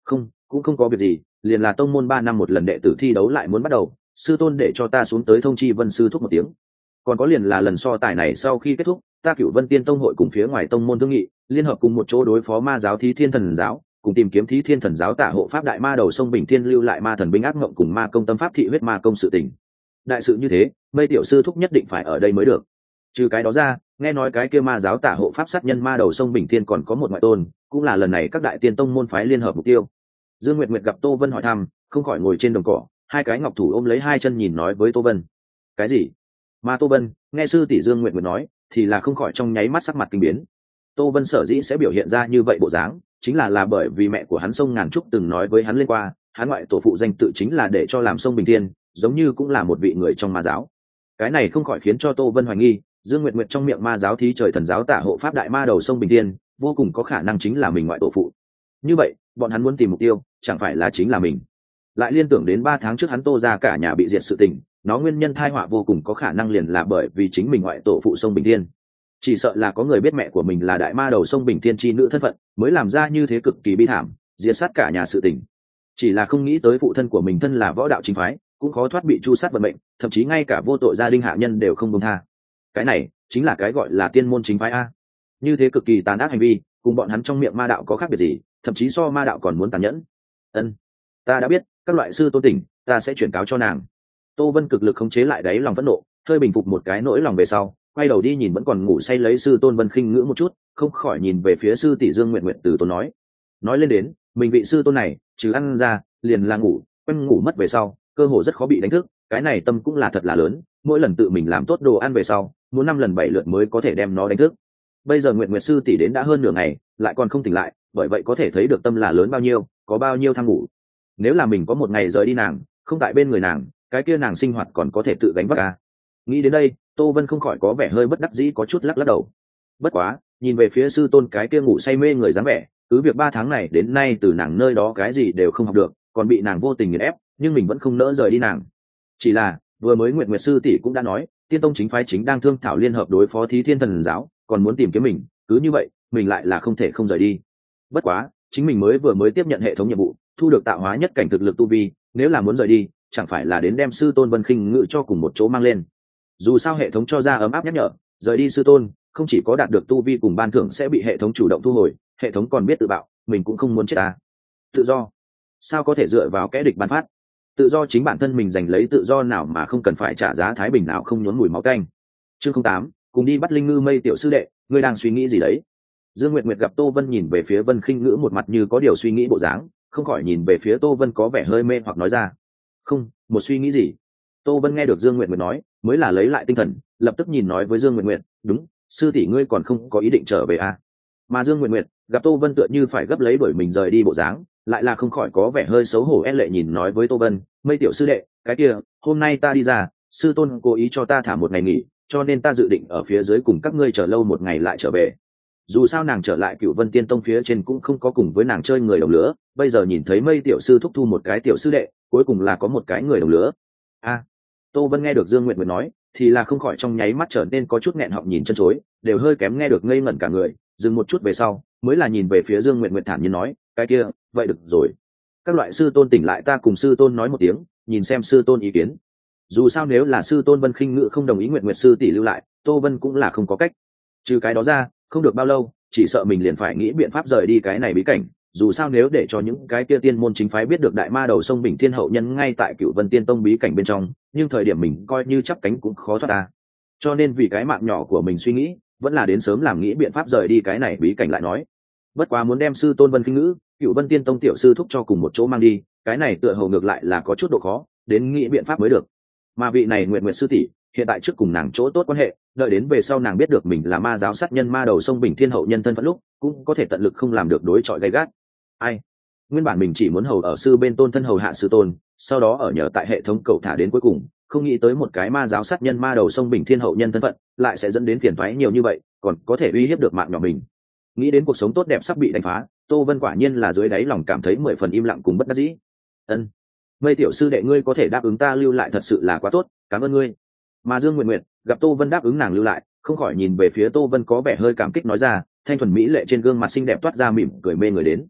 Không, cũng không có việc gì, liền là tông môn ba năm một lần đệ tử thi đấu lại muốn bắt đầu, sư tôn để cho ta xuống tới thông chi Vân sư thúc một tiếng. Còn có liền là lần so tài này sau khi kết thúc, ta Cửu Vân Tiên Tông hội cùng phía ngoài tông môn thương nghị, liên hợp cùng một chỗ đối phó ma giáo Thí Thiên Thần giáo, cùng tìm kiếm Thí Thiên Thần giáo tả hộ pháp đại ma đầu sông Bình Thiên lưu lại ma thần binh ác ngộng cùng ma công tâm pháp thị huyết ma công sự tình. Đại sự như thế, Mây tiểu sư thúc nhất định phải ở đây mới được. Trừ cái đó ra, nghe nói cái kia ma giáo tả hộ pháp sát nhân ma đầu sông Bình Thiên còn có một ngoại tôn, cũng là lần này các đại tiên tông môn phái liên hợp mục tiêu. Dương Nguyệt Nguyệt gặp Tô Vân hỏi thăm, không khỏi ngồi trên đồng cỏ, hai cái ngọc thủ ôm lấy hai chân nhìn nói với Tô Vân. Cái gì? Mà Tô Vân nghe sư tỷ Dương Nguyệt Nguyệt nói, thì là không khỏi trong nháy mắt sắc mặt kinh biến. Tô Vân sở dĩ sẽ biểu hiện ra như vậy bộ dáng, chính là là bởi vì mẹ của hắn Sông Ngàn Trúc từng nói với hắn lên qua, hắn ngoại tổ phụ danh tự chính là để cho làm Sông Bình Thiên, giống như cũng là một vị người trong ma giáo. Cái này không khỏi khiến cho Tô Vân hoài nghi, Dương Nguyệt Nguyệt trong miệng ma giáo thí trời thần giáo tả hộ pháp đại ma đầu Sông Bình Thiên, vô cùng có khả năng chính là mình ngoại tổ phụ. Như vậy, bọn hắn muốn tìm mục tiêu, chẳng phải là chính là mình. Lại liên tưởng đến ba tháng trước hắn Tô ra cả nhà bị diệt sự tình, nó nguyên nhân tai họa vô cùng có khả năng liền là bởi vì chính mình ngoại tổ phụ Sông Bình Thiên. Chỉ sợ là có người biết mẹ của mình là đại ma đầu Sông Bình Thiên chi nữ thân phận, mới làm ra như thế cực kỳ bi thảm, diệt sát cả nhà sự tình. Chỉ là không nghĩ tới phụ thân của mình thân là võ đạo chính phái, cũng khó thoát bị chu sát vận mệnh, thậm chí ngay cả vô tội gia đình hạ nhân đều không buông tha. Cái này chính là cái gọi là tiên môn chính phái a. Như thế cực kỳ tàn ác hành vi, cùng bọn hắn trong miệng ma đạo có khác biệt gì, thậm chí so ma đạo còn muốn tàn nhẫn. Ân, ta đã biết, các loại sư tôn tỉnh, ta sẽ chuyển cáo cho nàng. Tô Vân cực lực khống chế lại đáy lòng phẫn nộ, hơi bình phục một cái nỗi lòng về sau, quay đầu đi nhìn vẫn còn ngủ say lấy sư tôn Vân Khinh Ngữ một chút, không khỏi nhìn về phía sư tỷ Dương Nguyệt Nguyệt từ tốn nói. Nói lên đến, mình vị sư tôn này, trừ ăn ra, liền là ngủ, quen ngủ mất về sau, cơ hồ rất khó bị đánh thức, cái này tâm cũng là thật là lớn, mỗi lần tự mình làm tốt đồ ăn về sau, muốn năm lần bảy lượt mới có thể đem nó đánh thức. Bây giờ Nguyệt Nguyệt sư tỷ đến đã hơn nửa ngày, lại còn không tỉnh lại, bởi vậy có thể thấy được tâm là lớn bao nhiêu, có bao nhiêu tham ngủ. Nếu là mình có một ngày rời đi nàng, không tại bên người nàng, cái kia nàng sinh hoạt còn có thể tự gánh vác à. Nghĩ đến đây, Tô Vân không khỏi có vẻ hơi bất đắc dĩ, có chút lắc lắc đầu. Bất quá, nhìn về phía sư tôn cái kia ngủ say mê người dáng vẻ, cứ việc ba tháng này đến nay từ nàng nơi đó cái gì đều không học được, còn bị nàng vô tình nghiền ép, nhưng mình vẫn không nỡ rời đi nàng. Chỉ là, vừa mới Nguyệt Nguyệt sư tỷ cũng đã nói, Tiên Tông chính phái chính đang thương thảo liên hợp đối phó Thí Thiên Thần giáo, còn muốn tìm kiếm mình, cứ như vậy, mình lại là không thể không rời đi. Bất quá, chính mình mới vừa mới tiếp nhận hệ thống nhiệm vụ, thu được tạo hóa nhất cảnh thực lực tu vi, nếu là muốn rời đi, chẳng phải là đến đem sư tôn Vân Khinh Ngữ cho cùng một chỗ mang lên. Dù sao hệ thống cho ra ấm áp nhắc nhở, rời đi sư tôn, không chỉ có đạt được tu vi cùng ban thưởng sẽ bị hệ thống chủ động thu hồi, hệ thống còn biết tự bạo, mình cũng không muốn chết ta. Tự do, sao có thể dựa vào kẻ địch ban phát? Tự do chính bản thân mình giành lấy tự do nào mà không cần phải trả giá thái bình nào không nhốn mùi máu canh. Chương không tám, cùng đi bắt linh ngư Mây tiểu sư đệ, ngươi đang suy nghĩ gì đấy? Dương Nguyệt Nguyệt gặp Tô Vân nhìn về phía Vân Khinh Ngữ một mặt như có điều suy nghĩ bộ dáng, không khỏi nhìn về phía Tô Vân có vẻ hơi mê hoặc nói ra. Không, một suy nghĩ gì? Tô Vân nghe được Dương Nguyệt Nguyệt nói, mới là lấy lại tinh thần, lập tức nhìn nói với Dương Nguyệt Nguyệt, đúng, sư tỷ ngươi còn không có ý định trở về à? Mà Dương Nguyệt Nguyệt gặp Tô Vân tựa như phải gấp lấy đuổi mình rời đi bộ dáng, lại là không khỏi có vẻ hơi xấu hổ e lệ nhìn nói với Tô Vân, Mây tiểu sư đệ, cái kia, hôm nay ta đi ra, sư tôn cố ý cho ta thả một ngày nghỉ, cho nên ta dự định ở phía dưới cùng các ngươi chờ lâu một ngày lại trở về. Dù sao nàng trở lại Cửu Vân Tiên Tông phía trên cũng không có cùng với nàng chơi người đồng lứa, bây giờ nhìn thấy Mây tiểu sư thúc thu một cái tiểu sư đệ, cuối cùng là có một cái người đồng lứa. A, à, Tô Vân nghe được Dương Nguyệt Nguyệt nói, thì là không khỏi trong nháy mắt trở nên có chút nghẹn họng nhìn chân chối, đều hơi kém nghe được ngây ngẩn cả người, dừng một chút về sau, mới là nhìn về phía Dương Nguyệt Nguyệt thản nhiên nói, cái kia, vậy được rồi. Các loại sư tôn tỉnh lại ta cùng sư tôn nói một tiếng, nhìn xem sư tôn ý kiến. Dù sao nếu là sư tôn Vân Khinh Ngữ không đồng ý Nguyệt Nguyệt sư tỷ lưu lại, Tô Vân cũng là không có cách. Trừ cái đó ra, không được bao lâu, chỉ sợ mình liền phải nghĩ biện pháp rời đi cái này bí cảnh. Dù sao nếu để cho những cái kia tiên môn chính phái biết được đại ma đầu sông Bình Thiên hậu nhân ngay tại Cửu Vân Tiên Tông bí cảnh bên trong, nhưng thời điểm mình coi như chắp cánh cũng khó thoát ta. Cho nên vì cái mạng nhỏ của mình suy nghĩ, vẫn là đến sớm làm nghĩ biện pháp rời đi cái này bí cảnh lại nói. Bất quá muốn đem sư tôn Vân Khinh Ngữ, Cửu Vân Tiên Tông tiểu sư thúc cho cùng một chỗ mang đi, cái này tựa hồ ngược lại là có chút độ khó, đến nghĩ biện pháp mới được. Mà vị này Nguyệt Nguyệt sư tỷ, hiện tại trước cùng nàng chỗ tốt quan hệ, đợi đến về sau nàng biết được mình là ma giáo sát nhân ma đầu sông Bình Thiên hậu nhân thân phận lúc, cũng có thể tận lực không làm được đối chọi gay gắt. Ai? Nguyên bản mình chỉ muốn hầu ở sư bên tôn thân hầu hạ sư tôn, sau đó ở nhờ tại hệ thống cầu thả đến cuối cùng, không nghĩ tới một cái ma giáo sát nhân ma đầu sông Bình Thiên hậu nhân thân phận, lại sẽ dẫn đến phiền toái nhiều như vậy, còn có thể uy hiếp được mạng nhỏ mình. Nghĩ đến cuộc sống tốt đẹp sắp bị đánh phá, Tô Vân quả nhiên là dưới đáy lòng cảm thấy mười phần im lặng cùng bất đắc dĩ. Ân, Mây tiểu sư đệ ngươi có thể đáp ứng ta lưu lại thật sự là quá tốt, cảm ơn ngươi. Mà Dương Nguyệt Nguyệt gặp Tô Vân đáp ứng nàng lưu lại, không khỏi nhìn về phía Tô Vân có vẻ hơi cảm kích nói ra, thanh thuần mỹ lệ trên gương mặt xinh đẹp toát ra mỉm cười mê người đến.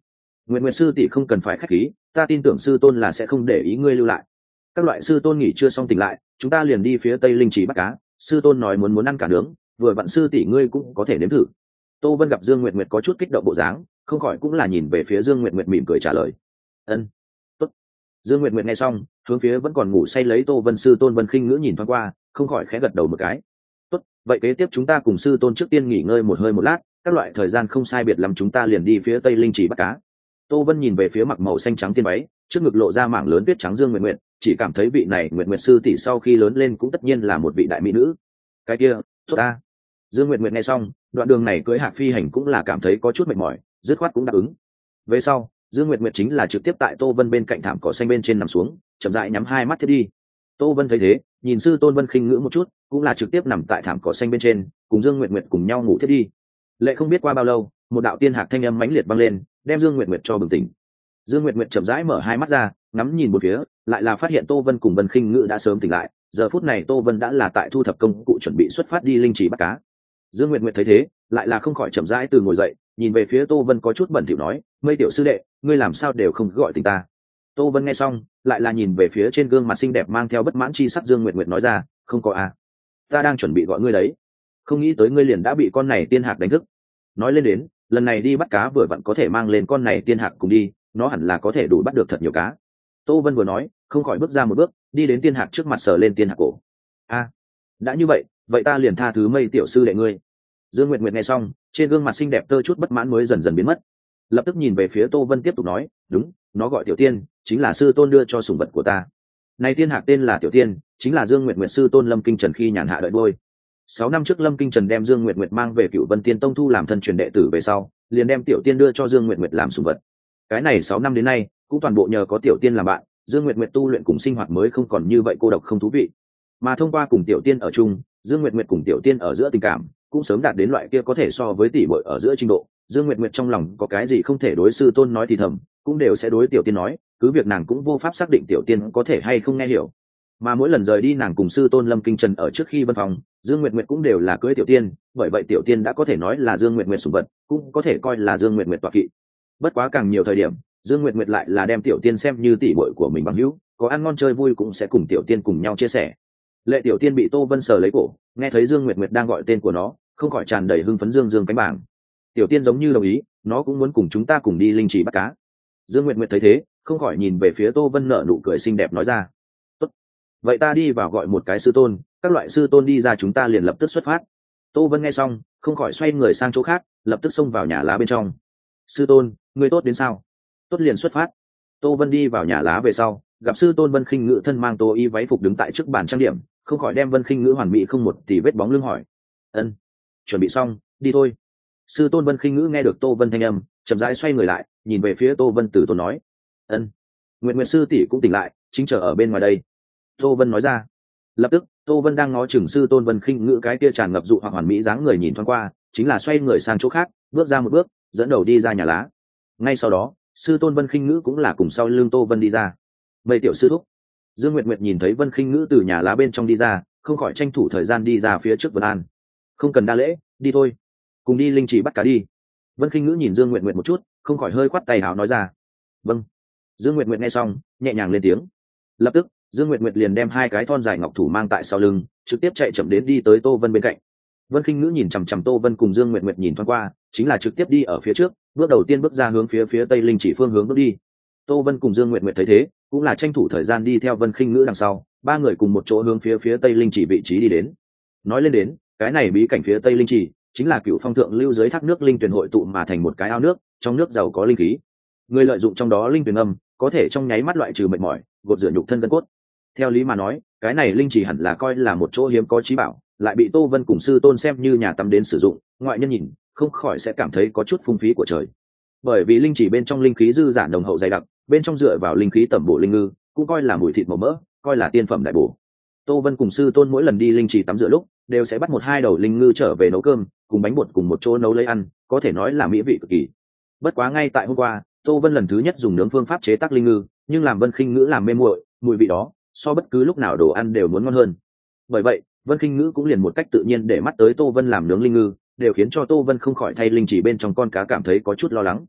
Nguyệt Nguyệt sư tỷ không cần phải khách khí, ta tin tưởng sư tôn là sẽ không để ý ngươi lưu lại. Các loại sư tôn nghỉ chưa xong tỉnh lại, chúng ta liền đi phía tây linh trì bắt cá. Sư tôn nói muốn muốn ăn cả nướng, vừa vặn sư tỷ ngươi cũng có thể nếm thử. Tô Vân gặp Dương Nguyệt Nguyệt có chút kích động bộ dáng, không khỏi cũng là nhìn về phía Dương Nguyệt Nguyệt mỉm cười trả lời. Ân, tốt. Dương Nguyệt Nguyệt nghe xong, hướng phía vẫn còn ngủ say lấy Tô Vân sư tôn Vân Khinh Ngữ nhìn thoáng qua, không khỏi khẽ gật đầu một cái. Tốt, vậy kế tiếp chúng ta cùng sư tôn trước tiên nghỉ ngơi một hơi một lát, các loại thời gian không sai biệt lắm chúng ta liền đi phía tây linh trì bắt cá. Tô Vân nhìn về phía mặc màu xanh trắng tiên váy, trước ngực lộ ra mảng lớn tuyết trắng Dương Nguyệt Nguyệt, chỉ cảm thấy vị này Nguyệt Nguyệt sư tỷ sau khi lớn lên cũng tất nhiên là một vị đại mỹ nữ. Cái kia, tốt ta. Dương Nguyệt Nguyệt nghe xong, đoạn đường này cưỡi Hạc phi hành cũng là cảm thấy có chút mệt mỏi, dứt khoát cũng đáp ứng. Về sau, Dương Nguyệt Nguyệt chính là trực tiếp tại Tô Vân bên cạnh thảm cỏ xanh bên trên nằm xuống, chậm rãi nhắm hai mắt thiết đi. Tô Vân thấy thế, nhìn sư tôn Vân Khinh Ngữ một chút, cũng là trực tiếp nằm tại thảm cỏ xanh bên trên, cùng Dương Nguyệt Nguyệt cùng nhau ngủ thiết đi. Lệ không biết qua bao lâu, một đạo tiên hạc thanh âm mãnh liệt vang lên, đem Dương Nguyệt Nguyệt cho bừng tỉnh. Dương Nguyệt Nguyệt chậm rãi mở hai mắt ra, ngắm nhìn một phía, lại là phát hiện Tô Vân cùng Vân Khinh Ngữ đã sớm tỉnh lại. Giờ phút này Tô Vân đã là tại thu thập công cụ chuẩn bị xuất phát đi linh trì bắt cá. Dương Nguyệt Nguyệt thấy thế, lại là không khỏi chậm rãi từ ngồi dậy, nhìn về phía Tô Vân có chút bẩn thỉu nói, "Mây tiểu sư đệ, ngươi làm sao đều không gọi tình ta?" Tô Vân nghe xong, lại là nhìn về phía trên gương mặt xinh đẹp mang theo bất mãn chi sắc Dương Nguyệt Nguyệt nói ra, "Không có à, ta đang chuẩn bị gọi ngươi đấy, không nghĩ tới ngươi liền đã bị con này tiên hạc đánh thức." Nói lên đến, lần này đi bắt cá vừa vặn có thể mang lên con này tiên hạc cùng đi, nó hẳn là có thể đủ bắt được thật nhiều cá. Tô Vân vừa nói, không khỏi bước ra một bước, đi đến tiên hạc trước mặt sờ lên tiên hạc cổ. "A, đã như vậy, vậy ta liền tha thứ Mây tiểu sư đệ ngươi." Dương Nguyệt Nguyệt nghe xong, trên gương mặt xinh đẹp tơ chút bất mãn mới dần dần biến mất. Lập tức nhìn về phía Tô Vân tiếp tục nói, "Đúng, nó gọi Tiểu Tiên, chính là sư tôn đưa cho sủng vật của ta. Này tiên hạc tên là Tiểu Tiên, chính là Dương Nguyệt Nguyệt sư tôn Lâm Kinh Trần khi nhàn hạ đợi đuôi. Sáu năm trước Lâm Kinh Trần đem Dương Nguyệt Nguyệt mang về Cựu Vân Tiên Tông thu làm thân truyền đệ tử về sau, liền đem Tiểu Tiên đưa cho Dương Nguyệt Nguyệt làm sủng vật. Cái này sáu năm đến nay, cũng toàn bộ nhờ có Tiểu Tiên làm bạn, Dương Nguyệt Nguyệt tu luyện cùng sinh hoạt mới không còn như vậy cô độc không thú vị. Mà thông qua cùng Tiểu Tiên ở chung, Dương Nguyệt Nguyệt cùng Tiểu Tiên ở giữa tình cảm cũng sớm đạt đến loại kia có thể so với tỷ muội ở giữa trình độ. Dương Nguyệt Nguyệt trong lòng có cái gì không thể đối sư tôn nói thì thầm, cũng đều sẽ đối Tiểu Tiên nói, cứ việc nàng cũng vô pháp xác định Tiểu Tiên có thể hay không nghe hiểu. Mà mỗi lần rời đi nàng cùng sư tôn Lâm Kinh Trần ở trước khi vân phòng, Dương Nguyệt Nguyệt cũng đều là cưới Tiểu Tiên, bởi vậy Tiểu Tiên đã có thể nói là Dương Nguyệt Nguyệt sủng vật, cũng có thể coi là Dương Nguyệt Nguyệt tọa kỵ. Bất quá càng nhiều thời điểm, Dương Nguyệt Nguyệt lại là đem Tiểu Tiên xem như tỷ muội của mình bằng hữu, có ăn ngon chơi vui cũng sẽ cùng Tiểu Tiên cùng nhau chia sẻ. Lệ Tiểu Tiên bị Tô Vân sờ lấy cổ, nghe thấy Dương Nguyệt Nguyệt đang gọi tên của nó, không khỏi tràn đầy hưng phấn dương dương cánh bảng. Tiểu Tiên giống như đồng ý, nó cũng muốn cùng chúng ta cùng đi linh trì bắt cá. Dương Nguyệt Nguyệt thấy thế, không khỏi nhìn về phía Tô Vân nở nụ cười xinh đẹp nói ra, "Tốt, vậy ta đi vào gọi một cái sư tôn, các loại sư tôn đi ra chúng ta liền lập tức xuất phát." Tô Vân nghe xong, không khỏi xoay người sang chỗ khác, lập tức xông vào nhà lá bên trong. "Sư tôn, ngươi tốt đến sao?" "Tốt liền xuất phát." Tô Vân đi vào nhà lá về sau, gặp sư tôn Vân Khinh Ngữ thân mang tô y váy phục đứng tại trước bàn trang điểm, không khỏi đem Vân Khinh Ngữ hoàn mỹ không một tì vết bóng lưng hỏi, "Ân, chuẩn bị xong, đi thôi." Sư tôn Vân Khinh Ngữ nghe được Tô Vân thanh âm, chậm rãi xoay người lại, nhìn về phía Tô Vân từ tốn nói, "Ân, Nguyệt Nguyệt sư tỷ cũng tỉnh lại, chính chờ ở bên ngoài đây." Tô Vân nói ra. Lập tức, Tô Vân đang ngó chừng sư tôn Vân Khinh Ngữ cái kia tràn ngập dụ hoặc hoàn mỹ dáng người nhìn thoáng qua, chính là xoay người sang chỗ khác, bước ra một bước, dẫn đầu đi ra nhà lá. Ngay sau đó, sư tôn Vân Khinh Ngữ cũng là cùng sau lưng Tô Vân đi ra. "Mây tiểu sư thúc." Dương Nguyệt Nguyệt nhìn thấy Vân Khinh Ngữ từ nhà lá bên trong đi ra, không khỏi tranh thủ thời gian đi ra phía trước Vân An. "Không cần đa lễ, đi thôi, cùng đi linh trì bắt cá đi." Vân Khinh Ngữ nhìn Dương Nguyệt Nguyệt một chút, không khỏi hơi khoát tay áo nói ra. "Vâng." Dương Nguyệt Nguyệt nghe xong, nhẹ nhàng lên tiếng. Lập tức, Dương Nguyệt Nguyệt liền đem hai cái thon dài ngọc thủ mang tại sau lưng, trực tiếp chạy chậm đến đi tới Tô Vân bên cạnh. Vân Khinh Ngữ nhìn chằm chằm Tô Vân cùng Dương Nguyệt Nguyệt nhìn thoáng qua, chính là trực tiếp đi ở phía trước, bước đầu tiên bước ra hướng phía phía tây linh chỉ phương hướng bước đi. Tô Vân cùng Dương Nguyệt Nguyệt thấy thế, cũng là tranh thủ thời gian đi theo Vân Khinh Ngữ đằng sau, ba người cùng một chỗ hướng phía phía tây linh chỉ vị trí đi đến. Nói lên đến, cái này bí cảnh phía tây linh chỉ chính là Cựu Phong thượng lưu dưới thác nước linh tuyển hội tụ mà thành một cái ao nước, trong nước giàu có linh khí. Người lợi dụng trong đó linh tuyển âm, có thể trong nháy mắt loại trừ mệt mỏi, gột rửa nhục thân gân cốt. Theo lý mà nói, cái này linh chỉ hẳn là coi là một chỗ hiếm có trí bảo, lại bị Tô Vân cùng sư tôn xem như nhà tắm đến sử dụng, ngoại nhân nhìn, không khỏi sẽ cảm thấy có chút phung phí của trời. Bởi vì linh chỉ bên trong linh khí dư dả nồng hậu dày đặc, bên trong dựa vào linh khí tẩm bổ linh ngư, cũng coi là mùi thịt màu mỡ, coi là tiên phẩm đại bổ. Tô Vân cùng sư tôn mỗi lần đi linh chỉ tắm rửa lúc, đều sẽ bắt một hai đầu linh ngư trở về nấu cơm, cùng bánh bột cùng một chỗ nấu lấy ăn, có thể nói là mỹ vị cực kỳ. Bất quá ngay tại hôm qua, Tô Vân lần thứ nhất dùng nướng phương pháp chế tác linh ngư, nhưng làm Vân Khinh Ngữ làm mê muội, mùi vị đó, so bất cứ lúc nào đồ ăn đều muốn ngon hơn. Bởi vậy, Vân Khinh Ngữ cũng liền một cách tự nhiên để mắt tới Tô Vân làm nướng linh ngư, đều khiến cho Tô Vân không khỏi thay linh chỉ bên trong con cá cảm thấy có chút lo lắng.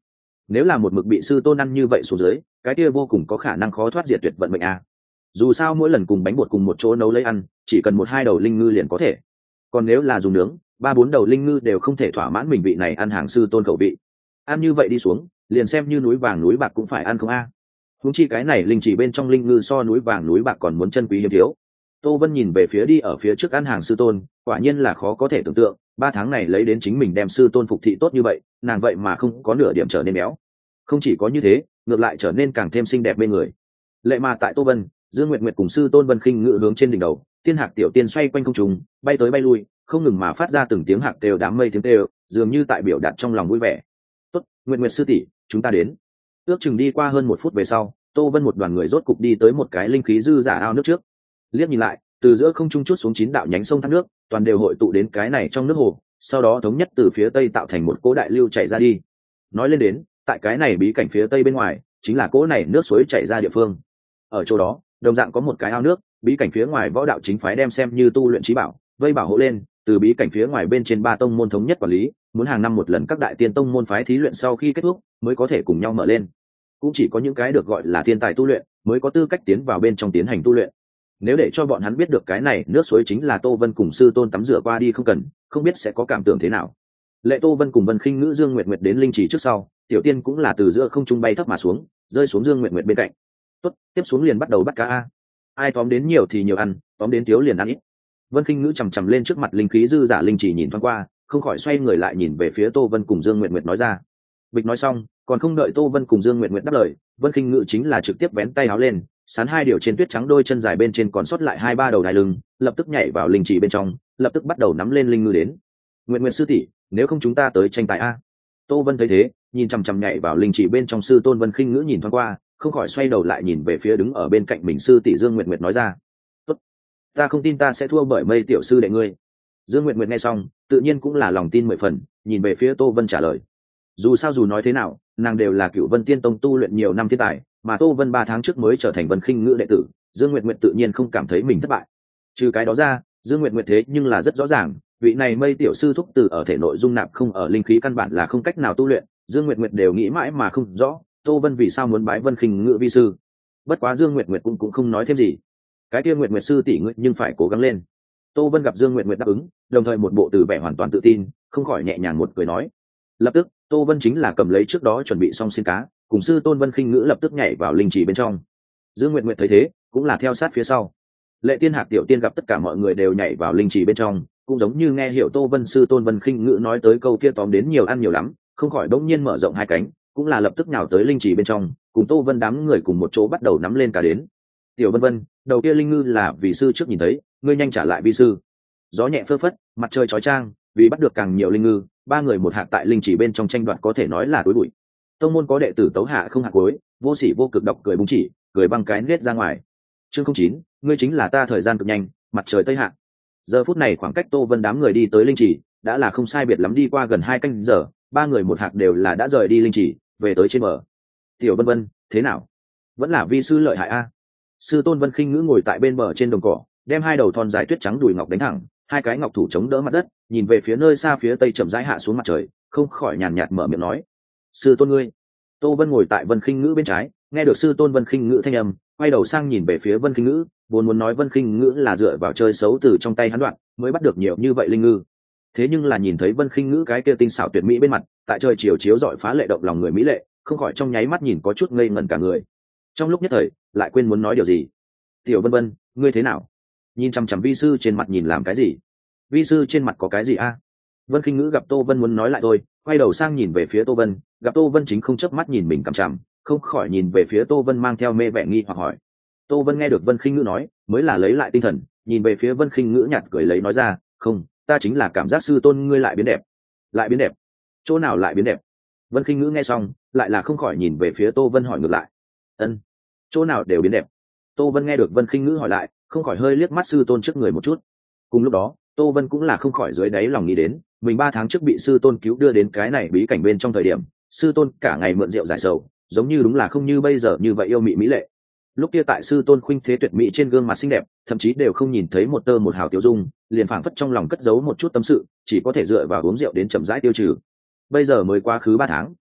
nếu là một mực bị sư tôn ăn như vậy xuống dưới, cái kia vô cùng có khả năng khó thoát diệt tuyệt vận mệnh a. Dù sao mỗi lần cùng bánh bột cùng một chỗ nấu lấy ăn, chỉ cần một hai đầu linh ngư liền có thể. Còn nếu là dùng nướng, ba bốn đầu linh ngư đều không thể thỏa mãn mình vị này ăn hàng sư tôn khẩu vị. Ăn như vậy đi xuống, liền xem như núi vàng núi bạc cũng phải ăn không a. Huống chi cái này linh chỉ bên trong linh ngư so núi vàng núi bạc còn muốn chân quý hiếm thiếu. Tô Vân nhìn về phía đi ở phía trước ăn hàng sư tôn, quả nhiên là khó có thể tưởng tượng, ba tháng này lấy đến chính mình đem sư tôn phục thị tốt như vậy, nàng vậy mà không có nửa điểm trở nên béo. Không chỉ có như thế, ngược lại trở nên càng thêm xinh đẹp bên người. Lệ mà tại Tô Vân, Dương Nguyệt Nguyệt cùng sư tôn Vân Khinh ngự hướng trên đỉnh đầu, tiên hạc tiểu tiên xoay quanh không trung, bay tới bay lui, không ngừng mà phát ra từng tiếng hạc đều đám mây tiếng kêu, dường như tại biểu đạt trong lòng vui vẻ. "Tốt, Nguyệt Nguyệt sư tỷ, chúng ta đến." Ước chừng đi qua hơn một phút về sau, Tô Vân một đoàn người rốt cục đi tới một cái linh khí dư giả ao nước trước. Liếc nhìn lại, từ giữa không trung chút xuống chín đạo nhánh sông thác nước, toàn đều hội tụ đến cái này trong nước hồ, sau đó thống nhất từ phía tây tạo thành một cỗ đại lưu chảy ra đi. Nói lên đến, tại cái này bí cảnh phía tây bên ngoài, chính là cỗ này nước suối chảy ra địa phương. Ở chỗ đó, đồng dạng có một cái ao nước, bí cảnh phía ngoài võ đạo chính phái đem xem như tu luyện trí bảo, vây bảo hộ lên, từ bí cảnh phía ngoài bên trên ba tông môn thống nhất quản lý, muốn hàng năm một lần các đại tiên tông môn phái thí luyện sau khi kết thúc, mới có thể cùng nhau mở lên. Cũng chỉ có những cái được gọi là thiên tài tu luyện, mới có tư cách tiến vào bên trong tiến hành tu luyện. Nếu để cho bọn hắn biết được cái này nước suối chính là Tô Vân cùng sư tôn tắm rửa qua đi không cần, không biết sẽ có cảm tưởng thế nào. Lệ Tô Vân cùng Vân Khinh ngữ Dương Nguyệt Nguyệt đến linh trì trước sau, tiểu tiên cũng là từ giữa không trung bay thấp mà xuống, rơi xuống Dương Nguyệt Nguyệt bên cạnh. Tốt, tiếp xuống liền bắt đầu bắt cá a. Ai tóm đến nhiều thì nhiều ăn, tóm đến thiếu liền ăn ít. Vân Khinh ngữ chằm chằm lên trước mặt linh khí dư giả linh trì nhìn thoáng qua, không khỏi xoay người lại nhìn về phía Tô Vân cùng Dương Nguyệt Nguyệt nói ra. Bịch nói xong, còn không đợi Tô Vân cùng Dương Nguyệt Nguyệt đáp lời, Vân Khinh ngữ chính là trực tiếp vén tay áo lên, sán hai điều trên tuyết trắng đôi chân dài bên trên còn sót lại hai ba đầu đai lưng, lập tức nhảy vào linh trì bên trong, lập tức bắt đầu nắm lên linh ngư đến. Nguyệt Nguyệt sư tỷ, nếu không chúng ta tới tranh tài a. Tô Vân thấy thế, nhìn chằm chằm nhảy vào linh trì bên trong sư tôn Vân Khinh ngữ nhìn thoáng qua, không khỏi xoay đầu lại nhìn về phía đứng ở bên cạnh mình sư tỷ Dương Nguyệt Nguyệt nói ra. Tốt, ta không tin ta sẽ thua bởi Mây tiểu sư đệ ngươi. Dương Nguyệt Nguyệt nghe xong, tự nhiên cũng là lòng tin mười phần, nhìn về phía Tô Vân trả lời. Dù sao dù nói thế nào, nàng đều là Cửu Vân Tiên Tông tu luyện nhiều năm thiên tài, mà Tô Vân ba tháng trước mới trở thành Vân Khinh ngữ đệ tử, Dương Nguyệt Nguyệt tự nhiên không cảm thấy mình thất bại. Trừ cái đó ra, Dương Nguyệt Nguyệt thế nhưng là rất rõ ràng, vị này Mây tiểu sư thúc từ ở thể nội dung nạp không ở linh khí căn bản là không cách nào tu luyện, Dương Nguyệt Nguyệt đều nghĩ mãi mà không rõ, Tô Vân vì sao muốn bái Vân Khinh ngữ vi sư. Bất quá Dương Nguyệt Nguyệt cũng cũng không nói thêm gì. Cái kia Nguyệt Nguyệt sư tỷ ngươi nhưng phải cố gắng lên. Tô Vân gặp Dương Nguyệt Nguyệt đáp ứng, đồng thời một bộ từ vẻ hoàn toàn tự tin, không khỏi nhẹ nhàng một cười nói. Lập tức, Tô Vân chính là cầm lấy trước đó chuẩn bị xong xin cá, cùng sư tôn Vân Khinh ngữ lập tức nhảy vào linh trì bên trong. Dương Nguyệt Nguyệt thấy thế, cũng là theo sát phía sau. Lệ Tiên Hạc tiểu tiên gặp tất cả mọi người đều nhảy vào linh trì bên trong, cũng giống như nghe hiểu Tô Vân sư tôn Vân Khinh ngữ nói tới câu kia tóm đến nhiều ăn nhiều lắm, không khỏi đống nhiên mở rộng hai cánh, cũng là lập tức nhào tới linh trì bên trong, cùng Tô Vân đám người cùng một chỗ bắt đầu nắm lên cá đến. Tiểu Vân Vân, đầu kia linh ngư là vì sư trước nhìn thấy, ngươi nhanh trả lại vi sư. Gió nhẹ phơ phất, mặt trời chói chang, vì bắt được càng nhiều linh ngư, ba người một hạt tại linh chỉ bên trong tranh đoạt có thể nói là tối bụi. Tông môn có đệ tử tấu hạ không hạ cuối, vô sỉ vô cực độc cười búng chỉ, cười băng cái nết ra ngoài. Chương không chín, ngươi chính là ta thời gian cực nhanh, mặt trời tây hạ. Giờ phút này khoảng cách Tô Vân đám người đi tới linh chỉ, đã là không sai biệt lắm đi qua gần hai canh giờ, ba người một hạt đều là đã rời đi linh chỉ, về tới trên bờ. Tiểu Vân Vân, thế nào? Vẫn là vi sư lợi hại a. Sư tôn Vân Khinh ngữ ngồi tại bên bờ trên đồng cỏ, đem hai đầu thon dài tuyết trắng đùi ngọc đánh thẳng, hai cái ngọc thủ chống đỡ mặt đất, nhìn về phía nơi xa phía tây chậm rãi hạ xuống mặt trời, không khỏi nhàn nhạt mở miệng nói: sư tôn ngươi. Tô Vân ngồi tại Vân Khinh ngữ bên trái, nghe được sư tôn Vân Khinh ngữ thanh âm, quay đầu sang nhìn về phía Vân Khinh ngữ, vốn muốn nói Vân Khinh ngữ là dựa vào chơi xấu từ trong tay hắn đoạn mới bắt được nhiều như vậy linh ngư, thế nhưng là nhìn thấy Vân Khinh ngữ cái kia tinh xảo tuyệt mỹ bên mặt, tại trời chiều chiếu rọi phá lệ động lòng người mỹ lệ, không khỏi trong nháy mắt nhìn có chút ngây ngẩn cả người. Trong lúc nhất thời, lại quên muốn nói điều gì. Tiểu Vân Vân, ngươi thế nào? Nhìn chằm chằm vi sư trên mặt nhìn làm cái gì? Vi sư trên mặt có cái gì a? Vân Khinh ngữ gặp Tô Vân muốn nói lại thôi, quay đầu sang nhìn về phía Tô Vân, gặp Tô Vân chính không chớp mắt nhìn mình cằm chằm, không khỏi nhìn về phía Tô Vân mang theo mê vẻ nghi hoặc hỏi. Tô Vân nghe được Vân Khinh ngữ nói, mới là lấy lại tinh thần, nhìn về phía Vân Khinh ngữ nhạt cười lấy nói ra, không, ta chính là cảm giác sư tôn ngươi lại biến đẹp. Lại biến đẹp? Chỗ nào lại biến đẹp? Vân Khinh ngữ nghe xong, lại là không khỏi nhìn về phía Tô Vân hỏi ngược lại. Ân, chỗ nào đều biến đẹp. Tô Vân nghe được Vân Khinh ngữ hỏi lại, không khỏi hơi liếc mắt sư tôn trước người một chút. Cùng lúc đó, Tô Vân cũng là không khỏi dưới đáy lòng nghĩ đến, mình ba tháng trước bị sư tôn cứu đưa đến cái này bí cảnh bên trong thời điểm, sư tôn cả ngày mượn rượu giải sầu, giống như đúng là không như bây giờ như vậy yêu mị mỹ lệ. Lúc kia tại sư tôn khuynh thế tuyệt mỹ trên gương mặt xinh đẹp, thậm chí đều không nhìn thấy một tơ một hào tiêu dung, liền phảng phất trong lòng cất giấu một chút tâm sự, chỉ có thể dựa vào uống rượu đến chậm rãi tiêu trừ. Bây giờ mới quá khứ ba tháng,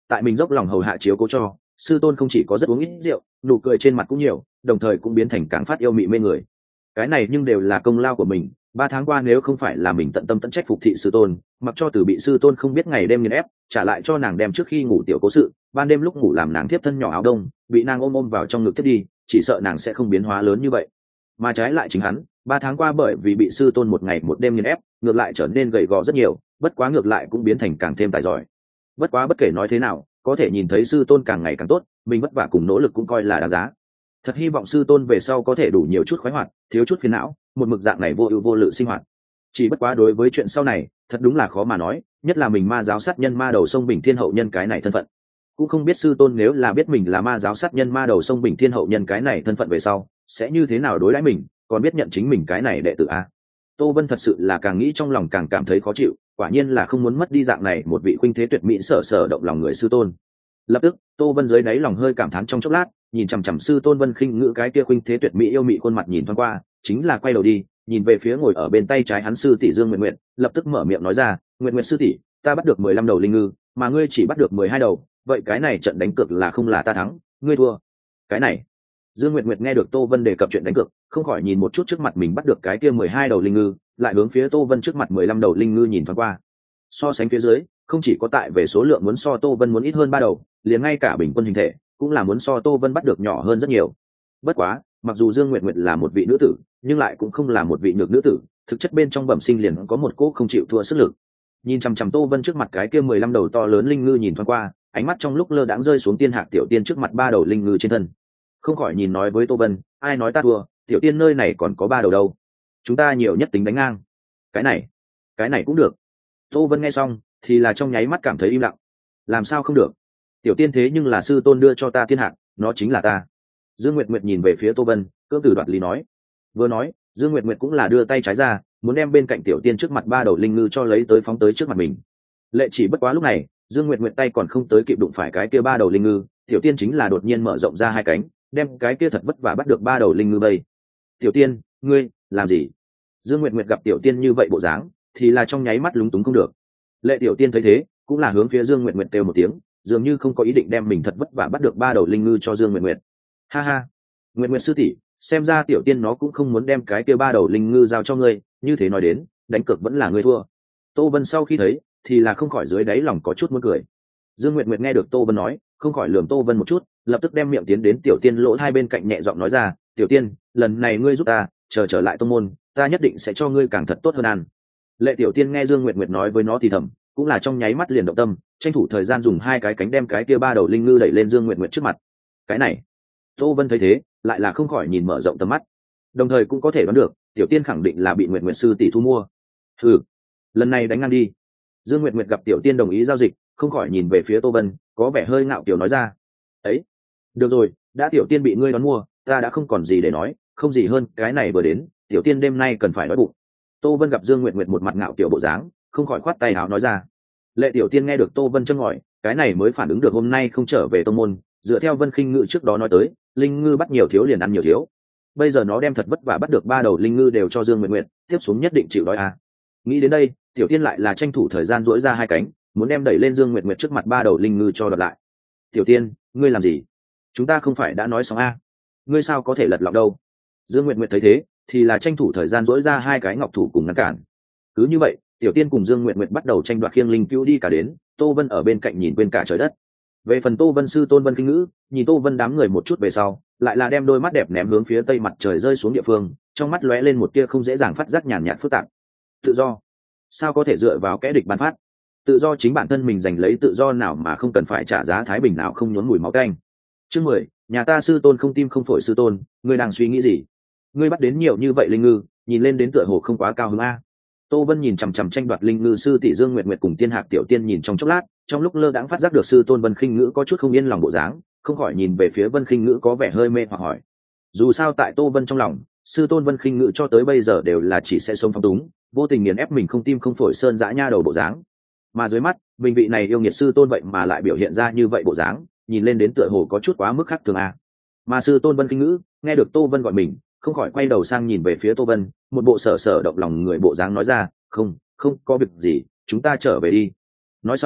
tại mình dốc lòng hầu hạ chiếu cố cho, sư tôn không chỉ có rất uống ít rượu, nụ cười trên mặt cũng nhiều, đồng thời cũng biến thành càng phát yêu mị mê người. Cái này nhưng đều là công lao của mình. Ba tháng qua nếu không phải là mình tận tâm tận trách phục thị sư tôn, mặc cho từ bị sư tôn không biết ngày đêm nghiền ép, trả lại cho nàng đem trước khi ngủ tiểu cố sự, ban đêm lúc ngủ làm nàng thiếp thân nhỏ áo đông, bị nàng ôm ôm vào trong ngực thiết đi, chỉ sợ nàng sẽ không biến hóa lớn như vậy. Mà trái lại chính hắn, ba tháng qua bởi vì bị sư tôn một ngày một đêm nghiền ép, ngược lại trở nên gầy gò rất nhiều, bất quá ngược lại cũng biến thành càng thêm tài giỏi. Bất quá bất kể nói thế nào, có thể nhìn thấy sư tôn càng ngày càng tốt, mình vất vả cùng nỗ lực cũng coi là đáng giá. Thật hy vọng sư tôn về sau có thể đủ nhiều chút khoái hoạt, thiếu chút phiền não, một mực dạng này vô ưu vô lự sinh hoạt. Chỉ bất quá đối với chuyện sau này, thật đúng là khó mà nói, nhất là mình ma giáo sát nhân ma đầu sông Bình Thiên hậu nhân cái này thân phận. Cũng không biết sư tôn nếu là biết mình là ma giáo sát nhân ma đầu sông Bình Thiên hậu nhân cái này thân phận về sau, sẽ như thế nào đối đãi mình, còn biết nhận chính mình cái này đệ tử a. Tô Vân thật sự là càng nghĩ trong lòng càng cảm thấy khó chịu, quả nhiên là không muốn mất đi dạng này một vị khuynh thế tuyệt mỹ sở sở động lòng người sư tôn. Lập tức, Tô Vân dưới đáy lòng hơi cảm thán trong chốc lát, nhìn chằm chằm sư tôn Vân Khinh Ngữ cái kia khuynh thế tuyệt mỹ yêu mị khuôn mặt nhìn thoáng qua, chính là quay đầu đi, nhìn về phía ngồi ở bên tay trái hắn sư tỷ Dương Nguyệt Nguyệt, lập tức mở miệng nói ra, "Nguyệt Nguyệt sư tỷ, ta bắt được mười lăm đầu linh ngư, mà ngươi chỉ bắt được mười hai đầu, vậy cái này trận đánh cược là không là ta thắng, ngươi thua." Cái này, Dương Nguyệt Nguyệt nghe được Tô Vân đề cập chuyện đánh cược, không khỏi nhìn một chút trước mặt mình bắt được cái kia mười hai đầu linh ngư, lại hướng phía Tô Vân trước mặt mười lăm đầu linh ngư nhìn thoáng qua. So sánh phía dưới, không chỉ có tại về số lượng muốn so Tô Vân muốn ít hơn ba đầu, liền ngay cả bình quân hình thể cũng là muốn so Tô Vân bắt được nhỏ hơn rất nhiều. Bất quá, mặc dù Dương Nguyệt Nguyệt là một vị nữ tử, nhưng lại cũng không là một vị nhược nữ tử, thực chất bên trong bẩm sinh liền có một cỗ không chịu thua sức lực. Nhìn chằm chằm Tô Vân trước mặt cái kia mười lăm đầu to lớn linh ngư nhìn thoáng qua, ánh mắt trong lúc lơ đãng rơi xuống Tiên Hạc tiểu tiên trước mặt ba đầu linh ngư trên thân. Không khỏi nhìn nói với Tô Vân, ai nói ta thua, tiểu tiên nơi này còn có ba đầu đâu. Chúng ta nhiều nhất tính đánh ngang. Cái này, cái này cũng được. Tô Vân nghe xong, thì là trong nháy mắt cảm thấy im lặng. Làm sao không được? Tiểu tiên thế nhưng là sư tôn đưa cho ta Tiên Hạc, nó chính là ta. Dương Nguyệt Nguyệt nhìn về phía Tô Vân, cưỡng từ đoạt lý nói. Vừa nói, Dương Nguyệt Nguyệt cũng là đưa tay trái ra, muốn đem bên cạnh tiểu tiên trước mặt ba đầu linh ngư cho lấy tới phóng tới trước mặt mình. Lệ chỉ bất quá lúc này, Dương Nguyệt Nguyệt tay còn không tới kịp đụng phải cái kia ba đầu linh ngư, tiểu tiên chính là đột nhiên mở rộng ra hai cánh, đem cái kia thật vất vả bắt được ba đầu linh ngư bây. Tiểu tiên, ngươi làm gì? Dương Nguyệt Nguyệt gặp tiểu tiên như vậy bộ dáng, thì là trong nháy mắt lúng túng không được. Lệ tiểu tiên thấy thế, cũng là hướng phía Dương Nguyệt Nguyệt kêu một tiếng, dường như không có ý định đem mình thật vất vả bắt được ba đầu linh ngư cho Dương Nguyệt Nguyệt. Ha ha, Nguyệt Nguyệt sư tỷ, xem ra tiểu tiên nó cũng không muốn đem cái kia ba đầu linh ngư giao cho ngươi, như thế nói đến, đánh cược vẫn là ngươi thua. Tô Vân sau khi thấy, thì là không khỏi dưới đáy lòng có chút muốn cười. Dương Nguyệt Nguyệt nghe được Tô Vân nói, không khỏi lườm Tô Vân một chút, lập tức đem miệng tiến đến tiểu tiên lỗ hai bên cạnh nhẹ giọng nói ra, tiểu tiên, lần này ngươi giúp ta, chờ trở lại tông môn, ta nhất định sẽ cho ngươi càng thật tốt hơn ăn. Lệ tiểu tiên nghe Dương Nguyệt Nguyệt nói với nó thì thầm, cũng là trong nháy mắt liền động tâm, tranh thủ thời gian dùng hai cái cánh đem cái kia ba đầu linh ngư đẩy lên Dương Nguyệt Nguyệt trước mặt. Cái này, Tô Vân thấy thế, lại là không khỏi nhìn mở rộng tầm mắt, đồng thời cũng có thể đoán được, tiểu tiên khẳng định là bị Nguyệt Nguyệt sư tỷ thu mua. Hừ, lần này đánh ngang đi. Dương Nguyệt Nguyệt gặp tiểu tiên đồng ý giao dịch, không khỏi nhìn về phía Tô Vân, có vẻ hơi ngạo kiểu nói ra, ấy, được rồi, đã tiểu tiên bị ngươi đón mua, ta đã không còn gì để nói, không gì hơn cái này vừa đến, tiểu tiên đêm nay cần phải đói bụng. Tô Vân gặp Dương Nguyệt Nguyệt một mặt ngạo kiểu bộ dáng, không khỏi khoát tay áo nói ra. Lệ tiểu tiên nghe được Tô Vân châm ngòi, cái này mới phản ứng được hôm nay không trở về tông môn, dựa theo Vân Khinh Ngữ trước đó nói tới, linh ngư bắt nhiều thiếu liền ăn nhiều thiếu. Bây giờ nó đem thật vất vả bắt được ba đầu linh ngư đều cho Dương Nguyệt Nguyệt, tiếp xuống nhất định chịu đói à. Nghĩ đến đây, tiểu tiên lại là tranh thủ thời gian duỗi ra hai cánh, muốn đem đẩy lên Dương Nguyệt Nguyệt trước mặt ba đầu linh ngư cho đợt lại. Tiểu tiên, ngươi làm gì? Chúng ta không phải đã nói xong a? À? Ngươi sao có thể lật lọng đâu? Dương Nguyệt Nguyệt thấy thế, thì là tranh thủ thời gian duỗi ra hai cái ngọc thủ cùng ngăn cản. Cứ như vậy, tiểu tiên cùng Dương Nguyệt Nguyệt bắt đầu tranh đoạt khiêng linh cứu đi cả đến, Tô Vân ở bên cạnh nhìn quên cả trời đất. Về phần Tô Vân sư tôn Vân Khinh Ngữ, nhìn Tô Vân đám người một chút về sau, lại là đem đôi mắt đẹp ném hướng phía tây mặt trời rơi xuống địa phương, trong mắt lóe lên một tia không dễ dàng phát giác nhàn nhạt phức tạp. Tự do, sao có thể dựa vào kẻ địch ban phát? Tự do chính bản thân mình giành lấy tự do nào mà không cần phải trả giá thái bình nào không nhốn mùi máu canh. Chương mười, nhà ta sư tôn không tim không phổi sư tôn, ngươi đang suy nghĩ gì? Ngươi bắt đến nhiều như vậy linh ngư, nhìn lên đến tựa hồ không quá cao hứng a. Tô Vân nhìn chằm chằm tranh đoạt linh ngư sư tỷ Dương Nguyệt Nguyệt cùng Tiên Hạc tiểu tiên nhìn trong chốc lát, trong lúc lơ đãng phát giác được sư tôn Vân Khinh Ngữ có chút không yên lòng bộ dáng, không khỏi nhìn về phía Vân Khinh Ngữ có vẻ hơi mê hoặc hỏi. Dù sao tại Tô Vân trong lòng, sư tôn Vân Khinh Ngữ cho tới bây giờ đều là chỉ sẽ sống phóng túng, vô tình nghiền ép mình không tim không phổi sơn dã nha đầu bộ dáng. Mà dưới mắt, mình vị này yêu nghiệt sư tôn vậy mà lại biểu hiện ra như vậy bộ dáng, nhìn lên đến tựa hồ có chút quá mức khác thường a. Mà sư tôn Vân Khinh Ngữ nghe được Tô Vân gọi mình, không khỏi quay đầu sang nhìn về phía Tô Vân, một bộ sở sở động lòng người bộ dáng nói ra, không, không có việc gì, chúng ta trở về đi. Nói xong,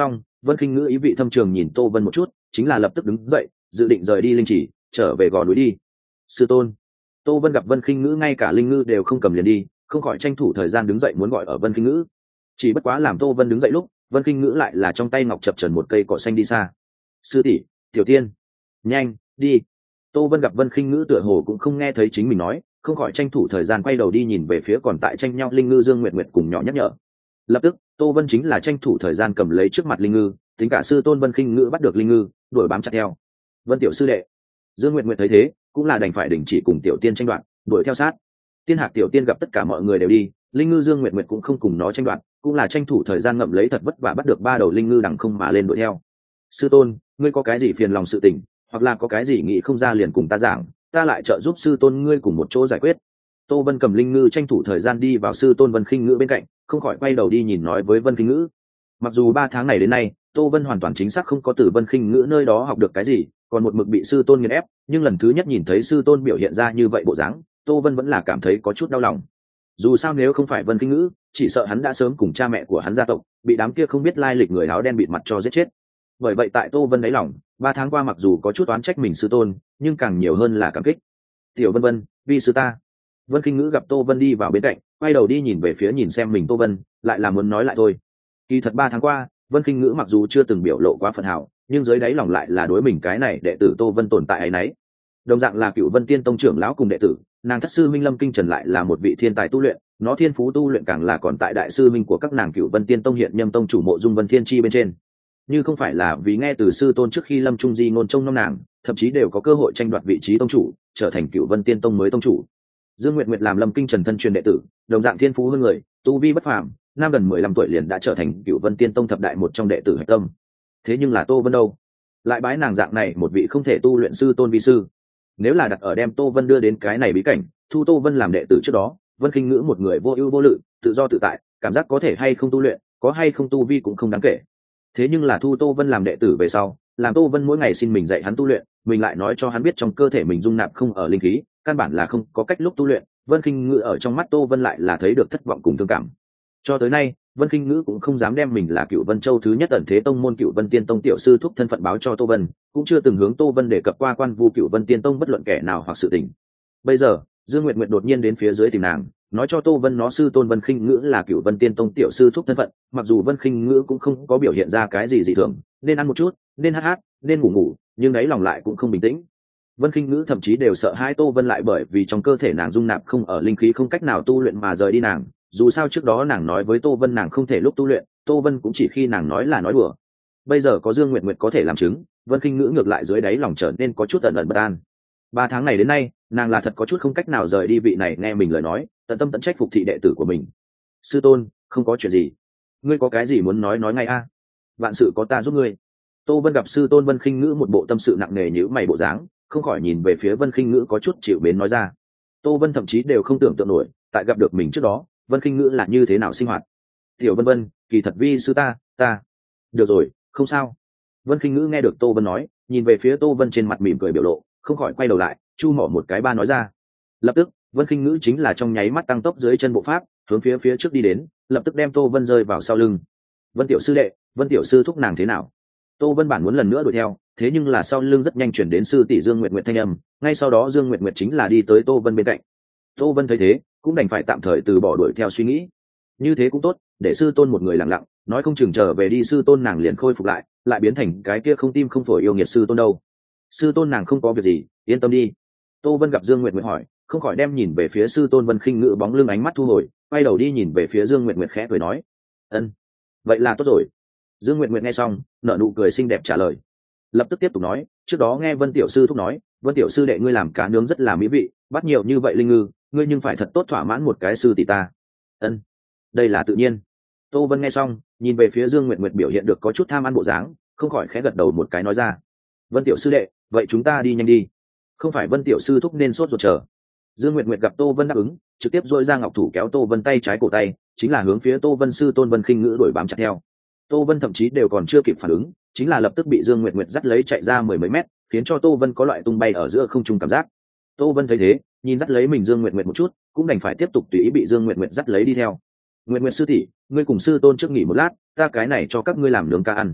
Vân Khinh Ngữ ý vị thâm trường nhìn Tô Vân một chút, chính là lập tức đứng dậy, dự định rời đi linh chỉ, trở về gò núi đi. Sư tôn. Tô Vân gặp Vân Khinh Ngữ ngay cả linh ngư đều không cầm liền đi, không khỏi tranh thủ thời gian đứng dậy muốn gọi ở Vân Khinh Ngữ. Chỉ bất quá làm Tô Vân đứng dậy lúc, Vân Khinh Ngữ lại là trong tay ngọc chập chờn một cây cỏ xanh đi xa. Sư tỷ, tiểu tiên, nhanh đi. Tô Vân gặp Vân Khinh Ngữ tựa hồ cũng không nghe thấy chính mình nói, không khỏi tranh thủ thời gian quay đầu đi nhìn về phía còn tại tranh nhau linh ngư Dương Nguyệt Nguyệt cùng nhỏ nhắc nhở. Lập tức Tô Vân chính là tranh thủ thời gian cầm lấy trước mặt linh ngư, tính cả sư tôn Vân Khinh Ngữ bắt được linh ngư, đuổi bám chặt theo. Vân tiểu sư đệ. Dương Nguyệt Nguyệt thấy thế, cũng là đành phải đình chỉ cùng tiểu tiên tranh đoạt, đuổi theo sát. Tiên Hạc tiểu tiên gặp tất cả mọi người đều đi, linh ngư Dương Nguyệt Nguyệt cũng không cùng nó tranh đoạt, cũng là tranh thủ thời gian ngậm lấy thật vất vả bắt được ba đầu linh ngư đằng không mà lên đuổi theo. Sư tôn, ngươi có cái gì phiền lòng sự tình, hoặc là có cái gì nghĩ không ra liền cùng ta giảng, ta lại trợ giúp sư tôn ngươi cùng một chỗ giải quyết. Tô Vân cầm linh ngư tranh thủ thời gian đi vào sư tôn Vân Khinh Ngữ bên cạnh, không khỏi quay đầu đi nhìn nói với Vân Khinh Ngữ. Mặc dù ba tháng này đến nay, Tô Vân hoàn toàn chính xác không có từ Vân Khinh Ngữ nơi đó học được cái gì, còn một mực bị sư tôn nghiền ép, nhưng lần thứ nhất nhìn thấy sư tôn biểu hiện ra như vậy bộ dáng, Tô Vân vẫn là cảm thấy có chút đau lòng. Dù sao nếu không phải Vân Khinh Ngữ, chỉ sợ hắn đã sớm cùng cha mẹ của hắn gia tộc bị đám kia không biết lai lịch người áo đen bịt mặt cho giết chết. Bởi vậy tại Tô Vân đáy lòng, ba tháng qua mặc dù có chút oán trách mình sư tôn, nhưng càng nhiều hơn là cảm kích. Tiểu Vân Vân, vi sư ta. Vân Khinh Ngữ gặp Tô Vân đi vào bên cạnh, quay đầu đi nhìn về phía nhìn xem mình Tô Vân, lại là muốn nói lại thôi. Kỳ thật ba tháng qua, Vân Khinh Ngữ mặc dù chưa từng biểu lộ quá phần hảo, nhưng dưới đáy lòng lại là đối mình cái này đệ tử Tô Vân tồn tại ấy nấy. Đồng dạng là Cựu Vân Tiên Tông trưởng lão cùng đệ tử, nàng thất sư Minh Lâm Kinh Trần lại là một vị thiên tài tu luyện, nó thiên phú tu luyện càng là còn tại đại sư minh của các nàng Cựu Vân Tiên Tông hiện nhâm tông chủ Mộ Dung Vân Thiên Chi bên trên. Như không phải là vì nghe từ sư tôn trước khi Lâm Trung Di ngôn trông nom nàng, thậm chí đều có cơ hội tranh đoạt vị trí tông chủ, trở thành Cựu Vân Tiên Tông mới tông chủ. Dương Nguyệt Nguyệt làm Lâm Kinh Trần thân truyền đệ tử, đồng dạng thiên phú hơn người, tu vi bất phàm, năm gần mười lăm tuổi liền đã trở thành Cựu Vân Tiên Tông thập đại một trong đệ tử hạch tâm. Thế nhưng là Tô Vân đâu? Lại bái nàng dạng này một vị không thể tu luyện sư tôn vi sư. Nếu là đặt ở đem Tô Vân đưa đến cái này bí cảnh, thu Tô Vân làm đệ tử trước đó, Vân Khinh Ngữ một người vô ưu vô lự, tự do tự tại, cảm giác có thể hay không tu luyện, có hay không tu vi cũng không đáng kể. Thế nhưng là thu Tô Vân làm đệ tử về sau, làm Tô Vân mỗi ngày xin mình dạy hắn tu luyện, mình lại nói cho hắn biết trong cơ thể mình dung nạp không ở linh khí, căn bản là không có cách lúc tu luyện. Vân Khinh Ngữ ở trong mắt Tô Vân lại là thấy được thất vọng cùng thương cảm. Cho tới nay, Vân Khinh Ngữ cũng không dám đem mình là Cựu Vân Châu thứ nhất ẩn thế tông môn Cựu Vân Tiên Tông tiểu sư thúc thân phận báo cho Tô Vân, cũng chưa từng hướng Tô Vân đề cập qua quan vu Cựu Vân Tiên Tông bất luận kẻ nào hoặc sự tình. Bây giờ, Dương Nguyệt Nguyệt đột nhiên đến phía dưới tìm nàng, nói cho Tô Vân nó sư tôn Vân Khinh Ngữ là Cựu Vân Tiên Tông tiểu sư thúc thân phận, mặc dù Vân Khinh Ngữ cũng không có biểu hiện ra cái gì dị thường, nên ăn một chút, nên hát hát, nên ngủ ngủ, nhưng đấy lòng lại cũng không bình tĩnh. Vân Khinh Ngữ thậm chí đều sợ hai Tô Vân lại bởi vì trong cơ thể nàng dung nạp không ở linh khí không cách nào tu luyện mà rời đi nàng. Dù sao trước đó nàng nói với Tô Vân nàng không thể lúc tu luyện, Tô Vân cũng chỉ khi nàng nói là nói đùa. Bây giờ có Dương Nguyệt Nguyệt có thể làm chứng, Vân Khinh Ngữ ngược lại dưới đáy lòng trở nên có chút ẩn ẩn bất an. Ba tháng này đến nay, nàng là thật có chút không cách nào rời đi vị này nghe mình lời nói, tận tâm tận trách phục thị đệ tử của mình. Sư tôn, không có chuyện gì, ngươi có cái gì muốn nói nói ngay a. Vạn sự có ta giúp ngươi. Tô Vân gặp sư tôn Vân Khinh Ngữ một bộ tâm sự nặng nề như mày bộ dáng, không khỏi nhìn về phía Vân Khinh Ngữ có chút chịu mến nói ra. Tô Vân thậm chí đều không tưởng tượng nổi, tại gặp được mình trước đó, Vân Khinh Ngữ là như thế nào sinh hoạt. Tiểu Vân Vân, kỳ thật vi sư ta, ta. Được rồi, không sao. Vân Khinh Ngữ nghe được Tô Vân nói, nhìn về phía Tô Vân trên mặt mỉm cười biểu lộ, không khỏi quay đầu lại, chu mỏ một cái ba nói ra. Lập tức, Vân Khinh Ngữ chính là trong nháy mắt tăng tốc dưới chân bộ pháp, hướng phía phía trước đi đến, lập tức đem Tô Vân rơi vào sau lưng. Vân tiểu sư đệ, Vân tiểu sư thúc nàng thế nào? Tô Vân bản muốn lần nữa đuổi theo, thế nhưng là sau lưng rất nhanh chuyển đến sư tỷ Dương Nguyệt Nguyệt thanh âm, ngay sau đó Dương Nguyệt Nguyệt chính là đi tới Tô Vân bên cạnh. Tô Vân thấy thế, cũng đành phải tạm thời từ bỏ đuổi theo suy nghĩ. Như thế cũng tốt, để sư tôn một người lặng lặng, nói không chừng trở về đi sư tôn nàng liền khôi phục lại, lại biến thành cái kia không tim không phổi yêu nghiệt sư tôn đâu. Sư tôn nàng không có việc gì, yên tâm đi. Tô Vân gặp Dương Nguyệt Nguyệt hỏi, không khỏi đem nhìn về phía sư tôn Vân Khinh Ngữ bóng lưng ánh mắt thu hồi, quay đầu đi nhìn về phía Dương Nguyệt Nguyệt khẽ cười nói, ân, vậy là tốt rồi. Dương Nguyệt Nguyệt nghe xong, nở nụ cười xinh đẹp trả lời, lập tức tiếp tục nói, trước đó nghe Vân tiểu sư thúc nói, Vân tiểu sư đệ ngươi làm cá nướng rất là mỹ vị, bắt nhiều như vậy linh ngư, ngươi nhưng phải thật tốt thỏa mãn một cái sư tỷ ta. Ân, đây là tự nhiên. Tô Vân nghe xong, nhìn về phía Dương Nguyệt Nguyệt biểu hiện được có chút tham ăn bộ dáng, không khỏi khẽ gật đầu một cái nói ra, Vân tiểu sư đệ, vậy chúng ta đi nhanh đi, không phải Vân tiểu sư thúc nên sốt ruột chờ. Dương Nguyệt Nguyệt gặp Tô Vân đáp ứng, trực tiếp dội ra ngọc thủ kéo Tô Vân tay trái cổ tay, chính là hướng phía Tô Vân sư tôn Vân Khinh Ngữ đuổi bám chặt theo. Tô Vân thậm chí đều còn chưa kịp phản ứng, chính là lập tức bị Dương Nguyệt Nguyệt dắt lấy chạy ra mười mấy mét, khiến cho Tô Vân có loại tung bay ở giữa không trung cảm giác. Tô Vân thấy thế, nhìn dắt lấy mình Dương Nguyệt Nguyệt một chút, cũng đành phải tiếp tục tùy ý bị Dương Nguyệt Nguyệt dắt lấy đi theo. Nguyệt Nguyệt sư tỷ, ngươi cùng sư tôn trước nghỉ một lát, ta cái này cho các ngươi làm nướng ca ăn.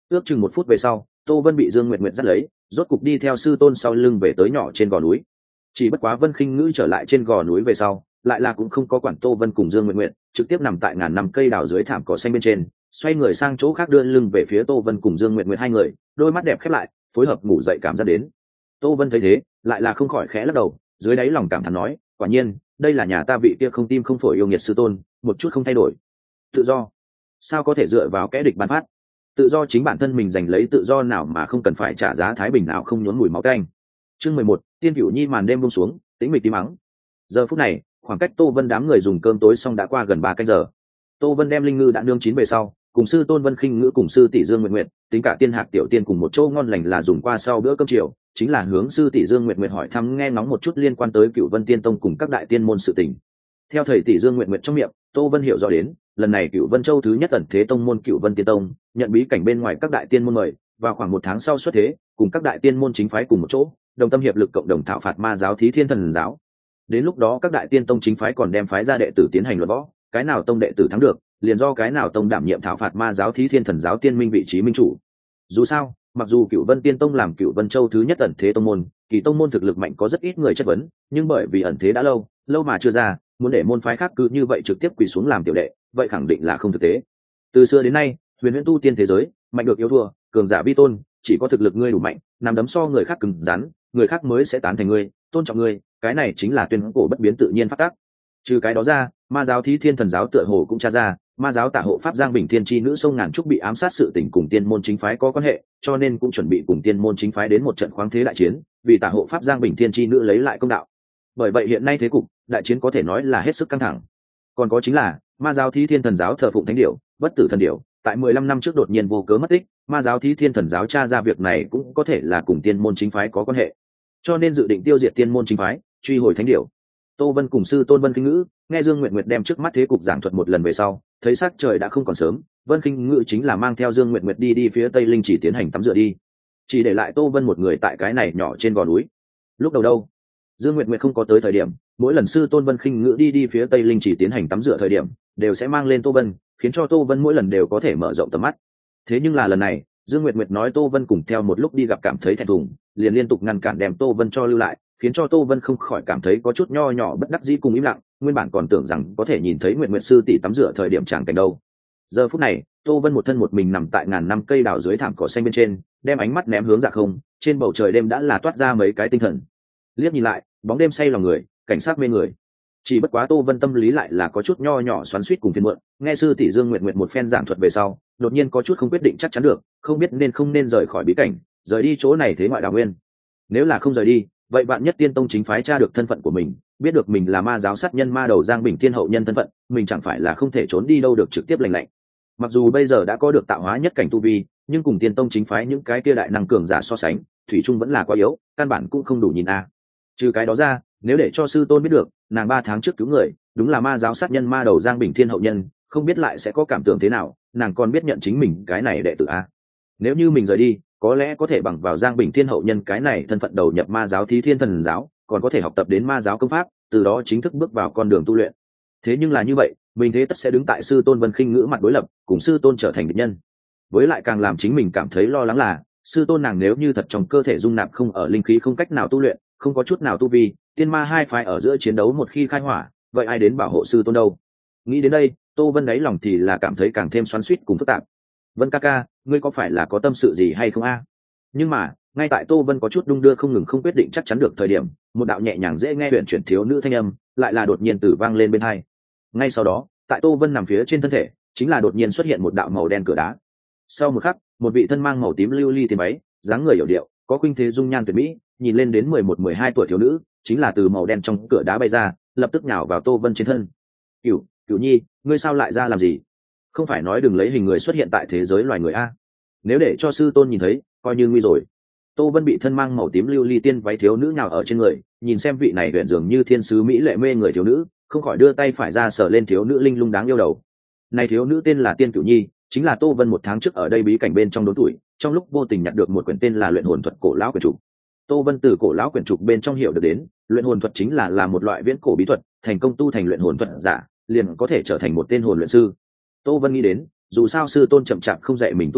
ước chừng một phút về sau, Tô Vân bị Dương Nguyệt Nguyệt dắt lấy, rốt cục đi theo sư tôn sau lưng về tới nhỏ trên gò núi. Chỉ bất quá Vân Khinh Ngữ trở lại trên gò núi về sau, lại là cũng không có quản Tô Vân cùng Dương Nguyệt Nguyệt, trực tiếp nằm tại ngàn năm cây đào dưới thảm cỏ xanh bên trên, xoay người sang chỗ khác đưa lưng về phía Tô Vân cùng Dương Nguyệt Nguyệt hai người, đôi mắt đẹp khép lại, phối hợp ngủ dậy cảm giác đến. Tô Vân thấy thế, lại là không khỏi khẽ lắc đầu, dưới đáy lòng cảm thán nói, quả nhiên, đây là nhà ta vị kia không tim không phổi yêu nghiệt sư tôn, một chút không thay đổi. Tự do, sao có thể dựa vào kẻ địch ban phát? Tự do chính bản thân mình giành lấy, tự do nào mà không cần phải trả giá thái bình nào không nhốn mùi máu tanh. Chương mười một, Tiên Cửu Nhi màn đêm buông xuống, tĩnh mịch tí mắng. Giờ phút này, khoảng cách Tô Vân đám người dùng cơm tối xong đã qua gần ba canh giờ. Tô Vân đem linh ngư đã nương chín về sau, cùng sư tôn Vân Khinh Ngữ cùng sư tỷ Dương Nguyệt Nguyệt, tính cả Tiên Hạc tiểu tiên cùng một chỗ ngon lành là dùng qua sau bữa cơm chiều, chính là hướng sư tỷ Dương Nguyệt Nguyệt hỏi thăm nghe ngóng một chút liên quan tới Cửu Vân Tiên Tông cùng các đại tiên môn sự tình. Theo thầy tỷ Dương Nguyệt Nguyệt trong miệng, Tô Vân hiểu rõ đến, lần này Cửu Vân Châu thứ nhất ẩn thế tông môn Cửu Vân Tiên Tông, nhận bí cảnh bên ngoài các đại tiên môn mời, vào khoảng một tháng sau xuất thế, cùng các đại tiên môn chính phái cùng một chỗ, đồng tâm hiệp lực cộng đồng thảo phạt ma giáo Thí Thiên Thần giáo. Đến lúc đó các đại tiên tông chính phái còn đem phái ra đệ tử tiến hành luận võ, cái nào tông đệ tử thắng được, liền do cái nào tông đảm nhiệm thảo phạt ma giáo Thí Thiên Thần giáo tiên minh vị trí minh chủ. Dù sao, mặc dù Cửu Vân Tiên Tông làm Cửu Vân Châu thứ nhất ẩn thế tông môn, kỳ tông môn thực lực mạnh có rất ít người chất vấn, nhưng bởi vì ẩn thế đã lâu, lâu mà chưa ra, muốn để môn phái khác cứ như vậy trực tiếp quỳ xuống làm tiểu đệ, vậy khẳng định là không thực tế. Từ xưa đến nay, huyền huyễn tu tiên thế giới, mạnh được yếu thua, cường giả vi tôn, chỉ có thực lực ngươi đủ mạnh, nắm đấm so người khác cứng rắn, người khác mới sẽ tán thành ngươi, tôn trọng ngươi, cái này chính là tuyên cổ bất biến tự nhiên pháp tắc. Trừ cái đó ra, ma giáo Thí Thiên Thần giáo tựa hồ cũng tra ra, ma giáo tả hộ pháp Giang Bình Thiên chi nữ sông ngàn trúc bị ám sát sự tình cùng tiên môn chính phái có quan hệ, cho nên cũng chuẩn bị cùng tiên môn chính phái đến một trận khoáng thế đại chiến, vì tả hộ pháp Giang Bình Thiên chi nữ lấy lại công đạo. Bởi vậy hiện nay thế cục, đại chiến có thể nói là hết sức căng thẳng. Còn có chính là, ma giáo Thí Thiên Thần giáo thờ phụng thánh điểu, bất tử thần điểu, tại mười lăm năm trước đột nhiên vô cớ mất tích, ma giáo Thí Thiên Thần giáo tra ra việc này cũng có thể là cùng tiên môn chính phái có quan hệ, cho nên dự định tiêu diệt tiên môn chính phái, truy hồi thánh điểu. Tô Vân cùng sư tôn Vân Khinh Ngữ, nghe Dương Nguyệt Nguyệt đem trước mắt thế cục giảng thuật một lần về sau, thấy sắc trời đã không còn sớm, Vân Khinh Ngữ chính là mang theo Dương Nguyệt Nguyệt đi đi phía Tây Linh Chỉ tiến hành tắm rửa đi, chỉ để lại Tô Vân một người tại cái này nhỏ trên gò núi. Lúc đầu đâu, Dương Nguyệt Nguyệt không có tới thời điểm, mỗi lần sư tôn Vân Khinh Ngữ đi đi phía Tây Linh Chỉ tiến hành tắm rửa thời điểm, đều sẽ mang lên Tô Vân, khiến cho Tô Vân mỗi lần đều có thể mở rộng tầm mắt. Thế nhưng là lần này, Dương Nguyệt Nguyệt nói Tô Vân cùng theo một lúc đi gặp cảm thấy thẹn thùng, liền liên tục ngăn cản đem Tô Vân cho lưu lại, khiến cho Tô Vân không khỏi cảm thấy có chút nho nhỏ bất đắc dĩ cùng im lặng, nguyên bản còn tưởng rằng có thể nhìn thấy Nguyệt Nguyệt sư tỷ tắm rửa thời điểm chẳng cảnh đâu. Giờ phút này, Tô Vân một thân một mình nằm tại ngàn năm cây đào dưới thảm cỏ xanh bên trên, đem ánh mắt ném hướng dạ không, trên bầu trời đêm đã là toát ra mấy cái tinh thần. Liếc nhìn lại, bóng đêm say lòng người, cảnh sát mê người. Chỉ bất quá Tô Vân tâm lý lại là có chút nho nhỏ xoắn xuýt cùng phiền muộn, nghe sư tỷ Dương Nguyệt Nguyệt một phen giảng thuật về sau, đột nhiên có chút không quyết định chắc chắn được, không biết nên không nên rời khỏi bí cảnh, rời đi chỗ này thế ngoại đào nguyên. Nếu là không rời đi, vậy bạn nhất tiên tông chính phái tra được thân phận của mình, biết được mình là ma giáo sát nhân ma đầu Giang Bình Thiên hậu nhân thân phận, mình chẳng phải là không thể trốn đi đâu được trực tiếp lành lạnh. Mặc dù bây giờ đã có được tạo hóa nhất cảnh tu vi, nhưng cùng tiên tông chính phái những cái kia đại năng cường giả so sánh, thủy chung vẫn là quá yếu, căn bản cũng không đủ nhìn a. Trừ cái đó ra, nếu để cho sư tôn biết được, nàng ba tháng trước cứu người, đúng là ma giáo sát nhân ma đầu Giang Bình Thiên hậu nhân, không biết lại sẽ có cảm tưởng thế nào, nàng còn biết nhận chính mình cái này đệ tử a. Nếu như mình rời đi, có lẽ có thể bằng vào Giang Bình Thiên hậu nhân cái này thân phận đầu nhập ma giáo Thí Thiên Thần giáo, còn có thể học tập đến ma giáo công pháp, từ đó chính thức bước vào con đường tu luyện. Thế nhưng là như vậy, mình thế tất sẽ đứng tại sư tôn Vân Khinh Ngữ mặt đối lập, cùng sư tôn trở thành địch nhân. Với lại càng làm chính mình cảm thấy lo lắng là, sư tôn nàng nếu như thật trong cơ thể dung nạp không ở linh khí không cách nào tu luyện, không có chút nào tu vi, tiên ma hai phái ở giữa chiến đấu một khi khai hỏa, vậy ai đến bảo hộ sư tôn đâu? Nghĩ đến đây, Tô Vân đáy lòng thì là cảm thấy càng thêm xoắn xuýt cùng phức tạp. Vân ca ca, ngươi có phải là có tâm sự gì hay không a? Nhưng mà, ngay tại Tô Vân có chút đung đưa không ngừng không quyết định chắc chắn được thời điểm, một đạo nhẹ nhàng dễ nghe huyền chuyển thiếu nữ thanh âm, lại là đột nhiên từ vang lên bên tai. Ngay sau đó, tại Tô Vân nằm phía trên thân thể, chính là đột nhiên xuất hiện một đạo màu đen cửa đá. Sau một khắc, một vị thân mang màu tím lưu ly tiền váy, dáng người hiểu điệu, có khuynh thế dung nhan tuyệt mỹ, nhìn lên đến mười một mười hai tuổi thiếu nữ, chính là từ màu đen trong cửa đá bay ra, lập tức nhào vào Tô Vân trên thân. "Cửu, Cửu Nhi, ngươi sao lại ra làm gì? Không phải nói đừng lấy hình người xuất hiện tại thế giới loài người a? Nếu để cho sư tôn nhìn thấy, coi như nguy rồi." Tô Vân bị thân mang màu tím lưu ly tiên váy thiếu nữ nhào ở trên người, nhìn xem vị này huyền dường như thiên sứ mỹ lệ mê người thiếu nữ, không khỏi đưa tay phải ra sờ lên thiếu nữ linh lung đáng yêu đầu. Này thiếu nữ tên là Tiên Cửu Nhi, chính là Tô Vân một tháng trước ở đây bí cảnh bên trong đốn tuổi, trong lúc vô tình nhặt được một quyển tên là Luyện Hồn Thuật cổ lão quyển trục. Tô Vân từ cổ lão quyển trục bên trong hiểu được đến, luyện hồn thuật chính là là một loại viễn cổ bí thuật, thành công tu thành luyện hồn thuật giả, liền có thể trở thành một tên hồn luyện sư. Tô Vân nghĩ đến, dù sao sư tôn chậm chạp không dạy mình tu luyện,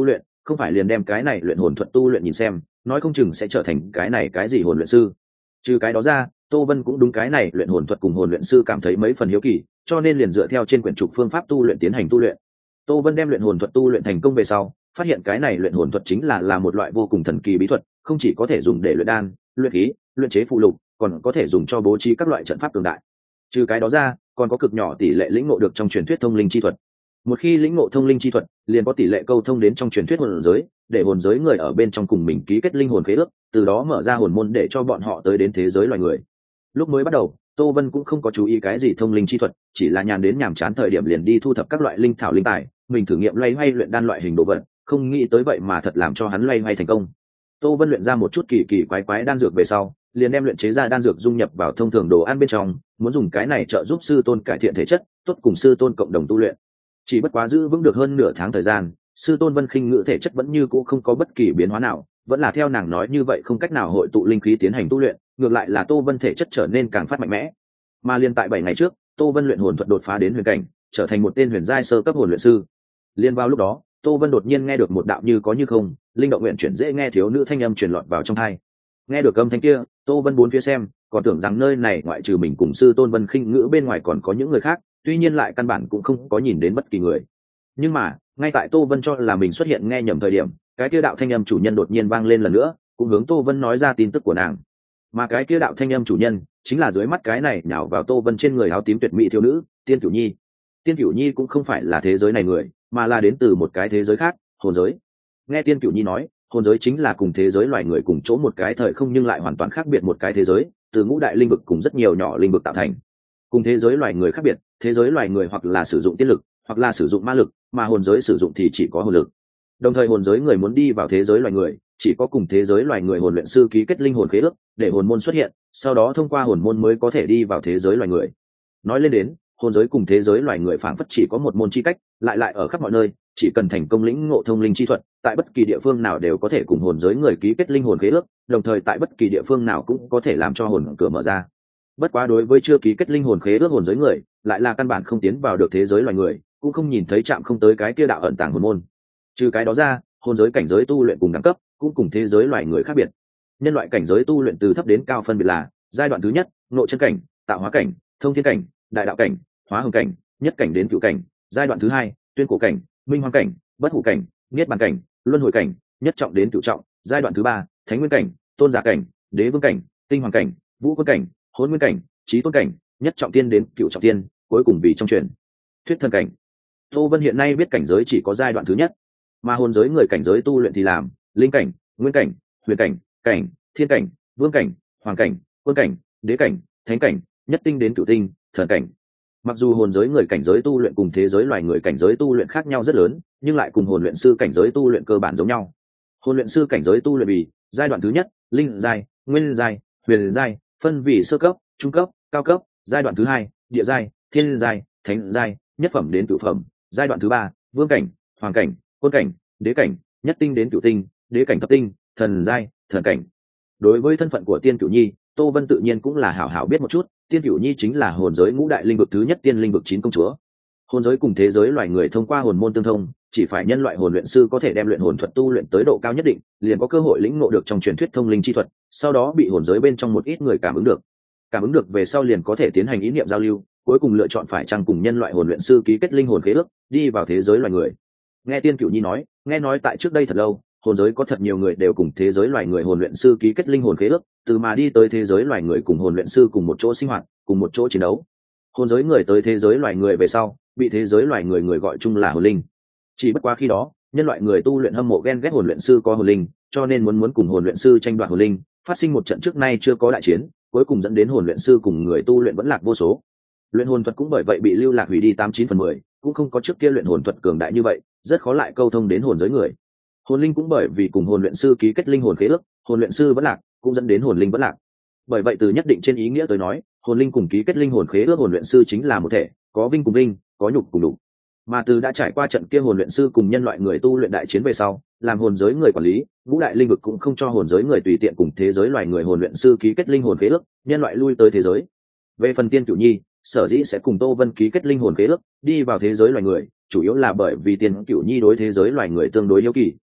không phải liền đem cái này luyện hồn thuật tu luyện nhìn xem, nói không chừng sẽ trở thành cái này cái gì hồn luyện sư. Trừ cái đó ra, Tô Vân cũng đúng cái này luyện hồn thuật cùng hồn luyện sư cảm thấy mấy phần hiếu kỳ, cho nên liền dựa theo trên quyển trục phương pháp tu luyện tiến hành tu luyện. Tô Vân đem luyện hồn thuật tu luyện thành công về sau, phát hiện cái này luyện hồn thuật chính là là một loại vô cùng thần kỳ bí thuật, không chỉ có thể dùng để luyện đan, luyện khí, luyện chế phụ lục, còn có thể dùng cho bố trí các loại trận pháp cường đại. Trừ cái đó ra, còn có cực nhỏ tỷ lệ lĩnh ngộ được trong truyền thuyết thông linh chi thuật. Một khi lĩnh ngộ thông linh chi thuật, liền có tỷ lệ câu thông đến trong truyền thuyết hồn giới, để hồn giới người ở bên trong cùng mình ký kết linh hồn khế ước, từ đó mở ra hồn môn để cho bọn họ tới đến thế giới loài người. Lúc mới bắt đầu, Tô Vân cũng không có chú ý cái gì thông linh chi thuật, chỉ là nhàn đến nhàm chán thời điểm liền đi thu thập các loại linh thảo linh tài, mình thử nghiệm loay hoay luyện đan loại hình đồ vật, không nghĩ tới vậy mà thật làm cho hắn loay hoay thành công. Tô Vân luyện ra một chút kỳ kỳ quái quái đan dược về sau, liền đem luyện chế ra đan dược dung nhập vào thông thường đồ ăn bên trong, muốn dùng cái này trợ giúp sư tôn cải thiện thể chất, tốt cùng sư tôn cộng đồng tu luyện. Chỉ bất quá giữ vững được hơn nửa tháng thời gian, sư tôn Vân Khinh Ngữ thể chất vẫn như cũ không có bất kỳ biến hóa nào, vẫn là theo nàng nói như vậy không cách nào hội tụ linh khí tiến hành tu luyện, ngược lại là Tô Vân thể chất trở nên càng phát mạnh mẽ. Mà liên tại bảy ngày trước, Tô Vân luyện hồn thuật đột phá đến huyền cảnh, trở thành một tên huyền giai sơ cấp hồn luyện sư. Liên vào lúc đó, Tô Vân đột nhiên nghe được một đạo như có như không, linh động nguyện chuyển dễ nghe thiếu nữ thanh âm truyền lọt vào trong tai. Nghe được âm thanh kia, Tô Vân bốn phía xem, còn tưởng rằng nơi này ngoại trừ mình cùng sư tôn Vân Khinh Ngữ bên ngoài còn có những người khác, tuy nhiên lại căn bản cũng không có nhìn đến bất kỳ người. Nhưng mà, ngay tại Tô Vân cho là mình xuất hiện nghe nhầm thời điểm, cái kia đạo thanh âm chủ nhân đột nhiên vang lên lần nữa, cũng hướng Tô Vân nói ra tin tức của nàng. Mà cái kia đạo thanh âm chủ nhân chính là dưới mắt cái này nhào vào Tô Vân trên người áo tím tuyệt mỹ thiếu nữ, Tiên Cửu Nhi. Tiên Cửu Nhi cũng không phải là thế giới này người, mà là đến từ một cái thế giới khác, hồn giới. Nghe Tiên Cửu Nhi nói, hồn giới chính là cùng thế giới loài người cùng chỗ một cái thời không nhưng lại hoàn toàn khác biệt một cái thế giới, từ ngũ đại linh vực cùng rất nhiều nhỏ linh vực tạo thành. Cùng thế giới loài người khác biệt, thế giới loài người hoặc là sử dụng tiên lực, hoặc là sử dụng ma lực, mà hồn giới sử dụng thì chỉ có hồn lực. Đồng thời hồn giới người muốn đi vào thế giới loài người, chỉ có cùng thế giới loài người hồn luyện sư ký kết linh hồn khế ước, để hồn môn xuất hiện, sau đó thông qua hồn môn mới có thể đi vào thế giới loài người. Nói lên đến, hồn giới cùng thế giới loài người phảng phất chỉ có một môn chi cách, lại lại ở khắp mọi nơi, chỉ cần thành công lĩnh ngộ thông linh chi thuật, tại bất kỳ địa phương nào đều có thể cùng hồn giới người ký kết linh hồn khế ước, đồng thời tại bất kỳ địa phương nào cũng có thể làm cho hồn cửa mở ra. Bất quá đối với chưa ký kết linh hồn khế ước hồn giới người, lại là căn bản không tiến vào được thế giới loài người, cũng không nhìn thấy chạm không tới cái kia đạo ẩn tàng hồn môn. Trừ cái đó ra, hồn giới cảnh giới tu luyện cùng đẳng cấp cũng cùng thế giới loài người khác biệt. Nhân loại cảnh giới tu luyện từ thấp đến cao phân biệt là: giai đoạn thứ nhất, nội chân cảnh, tạo hóa cảnh, thông thiên cảnh, đại đạo cảnh, hóa hồng cảnh, nhất cảnh đến cửu cảnh; giai đoạn thứ hai, tuyên cổ cảnh, minh hoàng cảnh, bất hủ cảnh, niết bàn cảnh, luân hồi cảnh, nhất trọng đến cửu trọng; giai đoạn thứ ba, thánh nguyên cảnh, tôn giả cảnh, đế vương cảnh, tinh hoàng cảnh, vũ quân cảnh, hỗn nguyên cảnh, chí tôn cảnh, nhất trọng tiên đến cửu trọng tiên, cuối cùng vì trong truyền thuyết thần cảnh. Tô Vân hiện nay biết cảnh giới chỉ có giai đoạn thứ nhất, mà hồn giới người cảnh giới tu luyện thì làm linh cảnh, nguyên cảnh, huyền cảnh, cảnh, thiên cảnh, vương cảnh, hoàng cảnh, quân cảnh, đế cảnh, thánh cảnh, nhất tinh đến cửu tinh, thần cảnh. Mặc dù hồn giới người cảnh giới tu luyện cùng thế giới loài người cảnh giới tu luyện khác nhau rất lớn, nhưng lại cùng hồn luyện sư cảnh giới tu luyện cơ bản giống nhau. Hồn luyện sư cảnh giới tu luyện vì giai đoạn thứ nhất, linh giai, nguyên giai, huyền giai, phân vì sơ cấp, trung cấp, cao cấp; giai đoạn thứ hai, địa giai, thiên giai, thánh giai, nhất phẩm đến cửu phẩm; giai đoạn thứ ba, vương cảnh, hoàng cảnh, quân cảnh, đế cảnh, nhất tinh đến cửu tinh, đế cảnh thập tinh, thần giai, thần cảnh. Đối với thân phận của Tiên Cửu Nhi, Tô Vân tự nhiên cũng là hảo hảo biết một chút. Tiên Cửu Nhi chính là hồn giới ngũ đại linh vực thứ nhất tiên linh vực chín công chúa. Hồn giới cùng thế giới loài người thông qua hồn môn tương thông, chỉ phải nhân loại hồn luyện sư có thể đem luyện hồn thuật tu luyện tới độ cao nhất định, liền có cơ hội lĩnh ngộ được trong truyền thuyết thông linh chi thuật, sau đó bị hồn giới bên trong một ít người cảm ứng được. Cảm ứng được về sau liền có thể tiến hành ý niệm giao lưu, cuối cùng lựa chọn phải chăng cùng nhân loại hồn luyện sư ký kết linh hồn khế ước, đi vào thế giới loài người. Nghe Tiên Cửu Nhi nói, nghe nói tại trước đây thật lâu, hồn giới có thật nhiều người đều cùng thế giới loài người hồn luyện sư ký kết linh hồn khế ước, từ mà đi tới thế giới loài người cùng hồn luyện sư cùng một chỗ sinh hoạt, cùng một chỗ chiến đấu. Hồn giới người tới thế giới loài người về sau, bị thế giới loài người người gọi chung là hồn linh. Chỉ bất quá khi đó, nhân loại người tu luyện hâm mộ ghen ghét hồn luyện sư có hồn linh, cho nên muốn muốn cùng hồn luyện sư tranh đoạt hồn linh, phát sinh một trận trước nay chưa có đại chiến, cuối cùng dẫn đến hồn luyện sư cùng người tu luyện vẫn lạc vô số. Luyện hồn thuật cũng bởi vậy bị lưu lạc hủy đi tám chín phần mười, cũng không có trước kia luyện hồn thuật cường đại như vậy, rất khó lại câu thông đến hồn giới người. Hồn linh cũng bởi vì cùng hồn luyện sư ký kết linh hồn khế ước, hồn luyện sư vẫn lạc, cũng dẫn đến hồn linh vẫn lạc. Bởi vậy từ nhất định trên ý nghĩa tới nói, hồn linh cùng ký kết linh hồn khế ước hồn luyện sư chính là một thể, có vinh cùng vinh, có nhục cùng nhục. Mà từ đã trải qua trận kia hồn luyện sư cùng nhân loại người tu luyện đại chiến về sau, làm hồn giới người quản lý, ngũ đại linh vực cũng không cho hồn giới người tùy tiện cùng thế giới loài người hồn luyện sư ký kết linh hồn khế ước, nhân loại lui tới thế giới. Về phần Tiên Cửu Nhi, sở dĩ sẽ cùng Tô Vân ký kết linh hồn khế ước, đi vào thế giới loài người, chủ yếu là bởi vì Tiên Cửu Nhi đối thế giới loài người tương đối hiếu kỳ,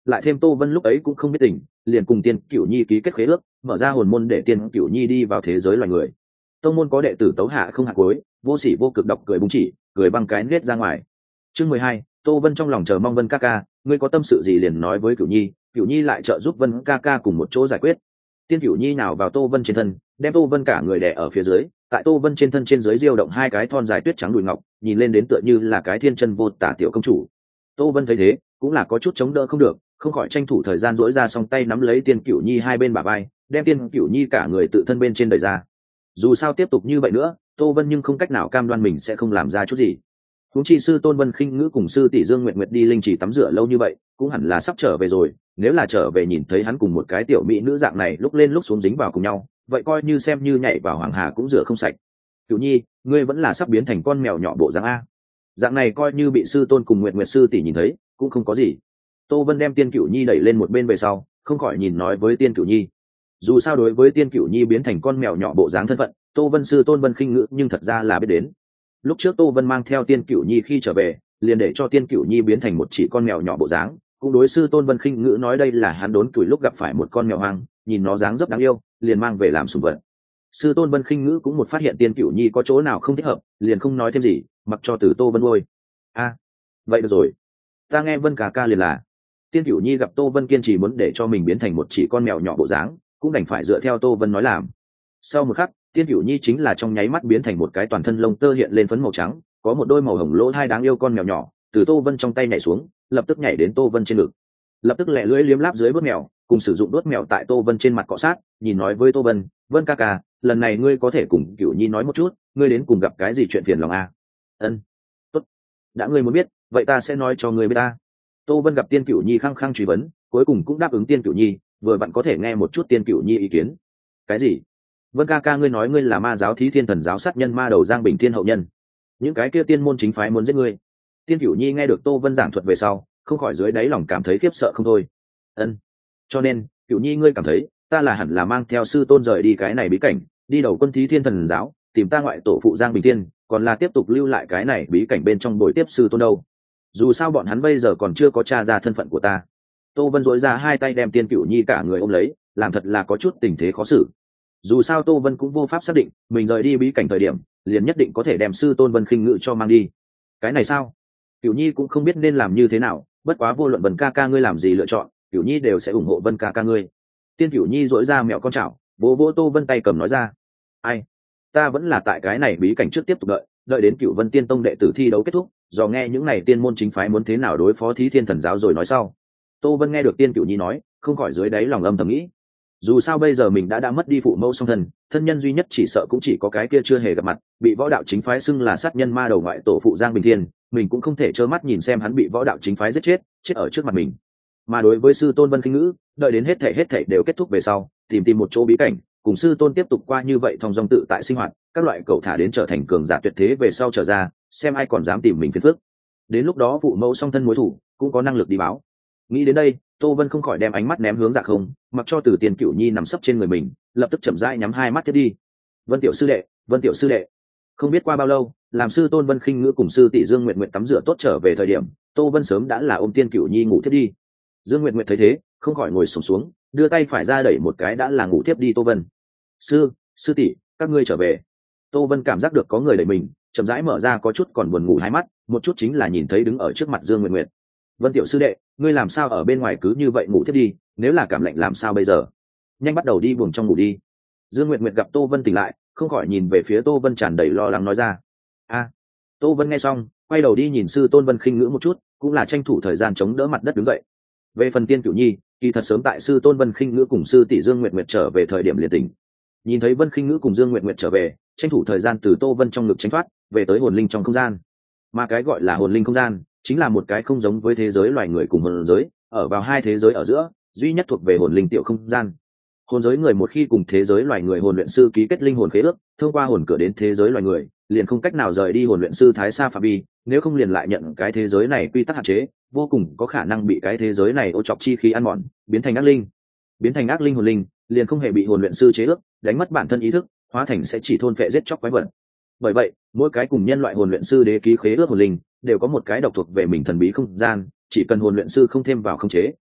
lại thêm Tô Vân lúc ấy cũng không biết tình, liền cùng Tiên Cửu Nhi ký kết khế ước, mở ra hồn môn để Tiên Cửu Nhi đi vào thế giới loài người. Tông môn có đệ tử tấu hạ không hạ cuối, vô sỉ vô cực độc cười búng chỉ, cười băng cái nết ra ngoài. Chương mười hai, Tô Vân trong lòng chờ mong Vân ca ca, ngươi có tâm sự gì liền nói với Cửu Nhi, Cửu Nhi lại trợ giúp Vân ca ca cùng một chỗ giải quyết. Tiên Cửu Nhi nào vào Tô Vân trên thân, đem Tô Vân cả người đè ở phía dưới, tại Tô Vân trên thân trên dưới diêu động hai cái thon dài tuyết trắng đùi ngọc, nhìn lên đến tựa như là cái thiên chân vô tả tiểu công chủ. Tô Vân thấy thế, cũng là có chút chống đỡ không được, không khỏi tranh thủ thời gian duỗi ra song tay nắm lấy Tiên Cửu Nhi hai bên bả vai, đem Tiên Cửu Nhi cả người tự thân bên trên đẩy ra. Dù sao tiếp tục như vậy nữa, Tô Vân nhưng không cách nào cam đoan mình sẽ không làm ra chút gì. Huống chi sư Tôn Vân Khinh Ngữ cùng sư tỷ Dương Nguyệt Nguyệt đi linh trì tắm rửa lâu như vậy, cũng hẳn là sắp trở về rồi, nếu là trở về nhìn thấy hắn cùng một cái tiểu mỹ nữ dạng này lúc lên lúc xuống dính vào cùng nhau, vậy coi như xem như nhảy vào hoàng hà cũng rửa không sạch. Cửu Nhi, ngươi vẫn là sắp biến thành con mèo nhỏ bộ dạng a. Dạng này coi như bị sư tôn cùng Nguyệt Nguyệt sư tỷ nhìn thấy, cũng không có gì. Tô Vân đem Tiên Cửu Nhi đẩy lên một bên về sau, không khỏi nhìn nói với Tiên Cửu Nhi. Dù sao đối với Tiên Cửu Nhi biến thành con mèo nhỏ bộ dáng thân phận, Tô Vân sư Tôn Vân Khinh Ngữ nhưng thật ra là biết đến. Lúc trước Tô Vân mang theo Tiên Cửu Nhi khi trở về, liền để cho Tiên Cửu Nhi biến thành một chỉ con mèo nhỏ bộ dáng, cũng đối sư Tôn Vân Khinh Ngữ nói đây là hắn đốn tuổi lúc gặp phải một con mèo hoang, nhìn nó dáng dấp đáng yêu, liền mang về làm sủng vật. Sư Tôn Vân Khinh Ngữ cũng một phát hiện Tiên Cửu Nhi có chỗ nào không thích hợp, liền không nói thêm gì, mặc cho từ Tô Vân nuôi. A, vậy được rồi, ta nghe Vân ca ca liền là. Tiên Cửu Nhi gặp Tô Vân kiên trì muốn để cho mình biến thành một chỉ con mèo nhỏ bộ dáng, cũng đành phải dựa theo Tô Vân nói làm. Sau một khắc, Tiên Cửu Nhi chính là trong nháy mắt biến thành một cái toàn thân lông tơ hiện lên phấn màu trắng, có một đôi màu hồng lỗ hai đáng yêu con mèo nhỏ, từ Tô Vân trong tay nhảy xuống, lập tức nhảy đến Tô Vân trên ngực. Lập tức lẹ lưỡi liếm láp dưới đuốt mèo, cùng sử dụng đuốt mèo tại Tô Vân trên mặt cọ sát, nhìn nói với Tô Vân, "Vân ca ca, lần này ngươi có thể cùng Cửu Nhi nói một chút, ngươi đến cùng gặp cái gì chuyện phiền lòng a?" "Ân, tốt, đã ngươi muốn biết, vậy ta sẽ nói cho ngươi biết ta." Tô Vân gặp Tiên Cửu Nhi khăng khăng truy vấn, cuối cùng cũng đáp ứng Tiên Cửu Nhi, vừa bạn có thể nghe một chút Tiên Cửu Nhi ý kiến. "Cái gì? Vân ca ca ngươi nói ngươi là ma giáo Thí Thiên Thần giáo sát nhân ma đầu Giang Bình Thiên hậu nhân, những cái kia tiên môn chính phái muốn giết ngươi?" Tiên Cửu Nhi nghe được Tô Vân giảng thuật về sau, không khỏi dưới đáy lòng cảm thấy khiếp sợ không thôi. "Ân, cho nên, Cửu Nhi ngươi cảm thấy, ta là hẳn là mang theo sư tôn rời đi cái này bí cảnh, đi đầu quân Thí Thiên Thần giáo, tìm ta ngoại tổ phụ Giang Bình Thiên, còn là tiếp tục lưu lại cái này bí cảnh bên trong bồi tiếp sư tôn đâu? Dù sao bọn hắn bây giờ còn chưa có tra ra thân phận của ta." Tô Vân dối ra hai tay đem Tiên Cửu Nhi cả người ôm lấy, làm thật là có chút tình thế khó xử. Dù sao Tô Vân cũng vô pháp xác định mình rời đi bí cảnh thời điểm liền nhất định có thể đem sư Tôn Vân Khinh Ngữ cho mang đi. Cái này sao? Cửu Nhi cũng không biết nên làm như thế nào, bất quá vô luận Vân ca ca ngươi làm gì lựa chọn, Cửu Nhi đều sẽ ủng hộ Vân ca ca ngươi. Tiên Cửu Nhi dỗi ra mẹo con chảo, vỗ vỗ Tô Vân tay cầm nói ra. "Ai, ta vẫn là tại cái này bí cảnh trước tiếp tục đợi, đợi đến Cửu Vân Tiên Tông đệ tử thi đấu kết thúc, do nghe những này tiên môn chính phái muốn thế nào đối phó Thí Thiên Thần giáo rồi nói sau." Tô Vân nghe được Tiên Cửu Nhi nói, không khỏi dưới đáy lòng âm thầm nghĩ, dù sao bây giờ mình đã đã mất đi phụ mẫu song thân, thân nhân duy nhất chỉ sợ cũng chỉ có cái kia chưa hề gặp mặt, bị võ đạo chính phái xưng là sát nhân ma đầu ngoại tổ phụ Giang Bình Thiên, mình cũng không thể trơ mắt nhìn xem hắn bị võ đạo chính phái giết chết, chết ở trước mặt mình. Mà đối với sư Tôn Vân Khinh Ngữ, đợi đến hết thảy hết thảy đều kết thúc về sau, tìm tìm một chỗ bí cảnh, cùng sư tôn tiếp tục qua như vậy thong dong tự tại sinh hoạt, các loại cậu thả đến trở thành cường giả tuyệt thế về sau trở ra, xem ai còn dám tìm mình phiền phức. Đến lúc đó phụ mẫu song thân mối thủ cũng có năng lực đi báo. Nghĩ đến đây, Tô Vân không khỏi đem ánh mắt ném hướng Dạ Không, mặc cho Từ Tiền Cửu Nhi nằm sấp trên người mình, lập tức chậm rãi nhắm hai mắt tiếp đi. Vân tiểu sư đệ, Vân tiểu sư đệ. Không biết qua bao lâu, làm sư Tôn Vân Khinh Ngữ cùng sư tỷ Dương Nguyệt Nguyệt tắm rửa tốt trở về thời điểm, Tô Vân sớm đã là ôm Tiên Cửu Nhi ngủ thiếp đi. Dương Nguyệt Nguyệt thấy thế, không khỏi ngồi xổm xuống, đưa tay phải ra đẩy một cái đã là ngủ thiếp đi Tô Vân. "Sư, sư tỷ, các ngươi trở về." Tô Vân cảm giác được có người đẩy mình, chậm rãi mở ra có chút còn buồn ngủ hai mắt, một chút chính là nhìn thấy đứng ở trước mặt Dương Nguyệt Nguyệt. "Vân tiểu sư đệ, ngươi làm sao ở bên ngoài cứ như vậy ngủ thiếp đi, nếu là cảm lạnh làm sao bây giờ? Nhanh bắt đầu đi buồng trong ngủ đi." Dương Nguyệt Nguyệt gặp Tô Vân tỉnh lại, không khỏi nhìn về phía Tô Vân tràn đầy lo lắng nói ra. "A." Tô Vân nghe xong, quay đầu đi nhìn sư Tôn Vân Khinh Ngữ một chút, cũng là tranh thủ thời gian chống đỡ mặt đất đứng dậy. Về phần Tiên Cửu Nhi, kỳ thật sớm tại sư Tôn Vân Khinh Ngữ cùng sư tỷ Dương Nguyệt Nguyệt trở về thời điểm liền tỉnh. Nhìn thấy Vân Khinh Ngữ cùng Dương Nguyệt Nguyệt trở về, tranh thủ thời gian từ Tô Vân trong ngực tránh thoát, về tới hồn linh trong không gian. Mà cái gọi là hồn linh không gian, chính là một cái không giống với thế giới loài người cùng hồn giới, ở vào hai thế giới ở giữa, duy nhất thuộc về hồn linh tiểu không gian. Hồn giới người một khi cùng thế giới loài người hồn luyện sư ký kết linh hồn khế ước, thông qua hồn cửa đến thế giới loài người, liền không cách nào rời đi hồn luyện sư thái sa phạm vi, nếu không liền lại nhận cái thế giới này quy tắc hạn chế, vô cùng có khả năng bị cái thế giới này ô chọc chi khí ăn mòn, biến thành ác linh. Biến thành ác linh hồn linh, liền không hề bị hồn luyện sư chế ước, đánh mất bản thân ý thức, hóa thành sẽ chỉ thôn phệ giết chóc quái vật. Bởi vậy, mỗi cái cùng nhân loại hồn luyện sư đế ký khế ước hồn linh, đều có một cái độc thuộc về mình thần bí không gian, chỉ cần hồn luyện sư không thêm vào khống chế,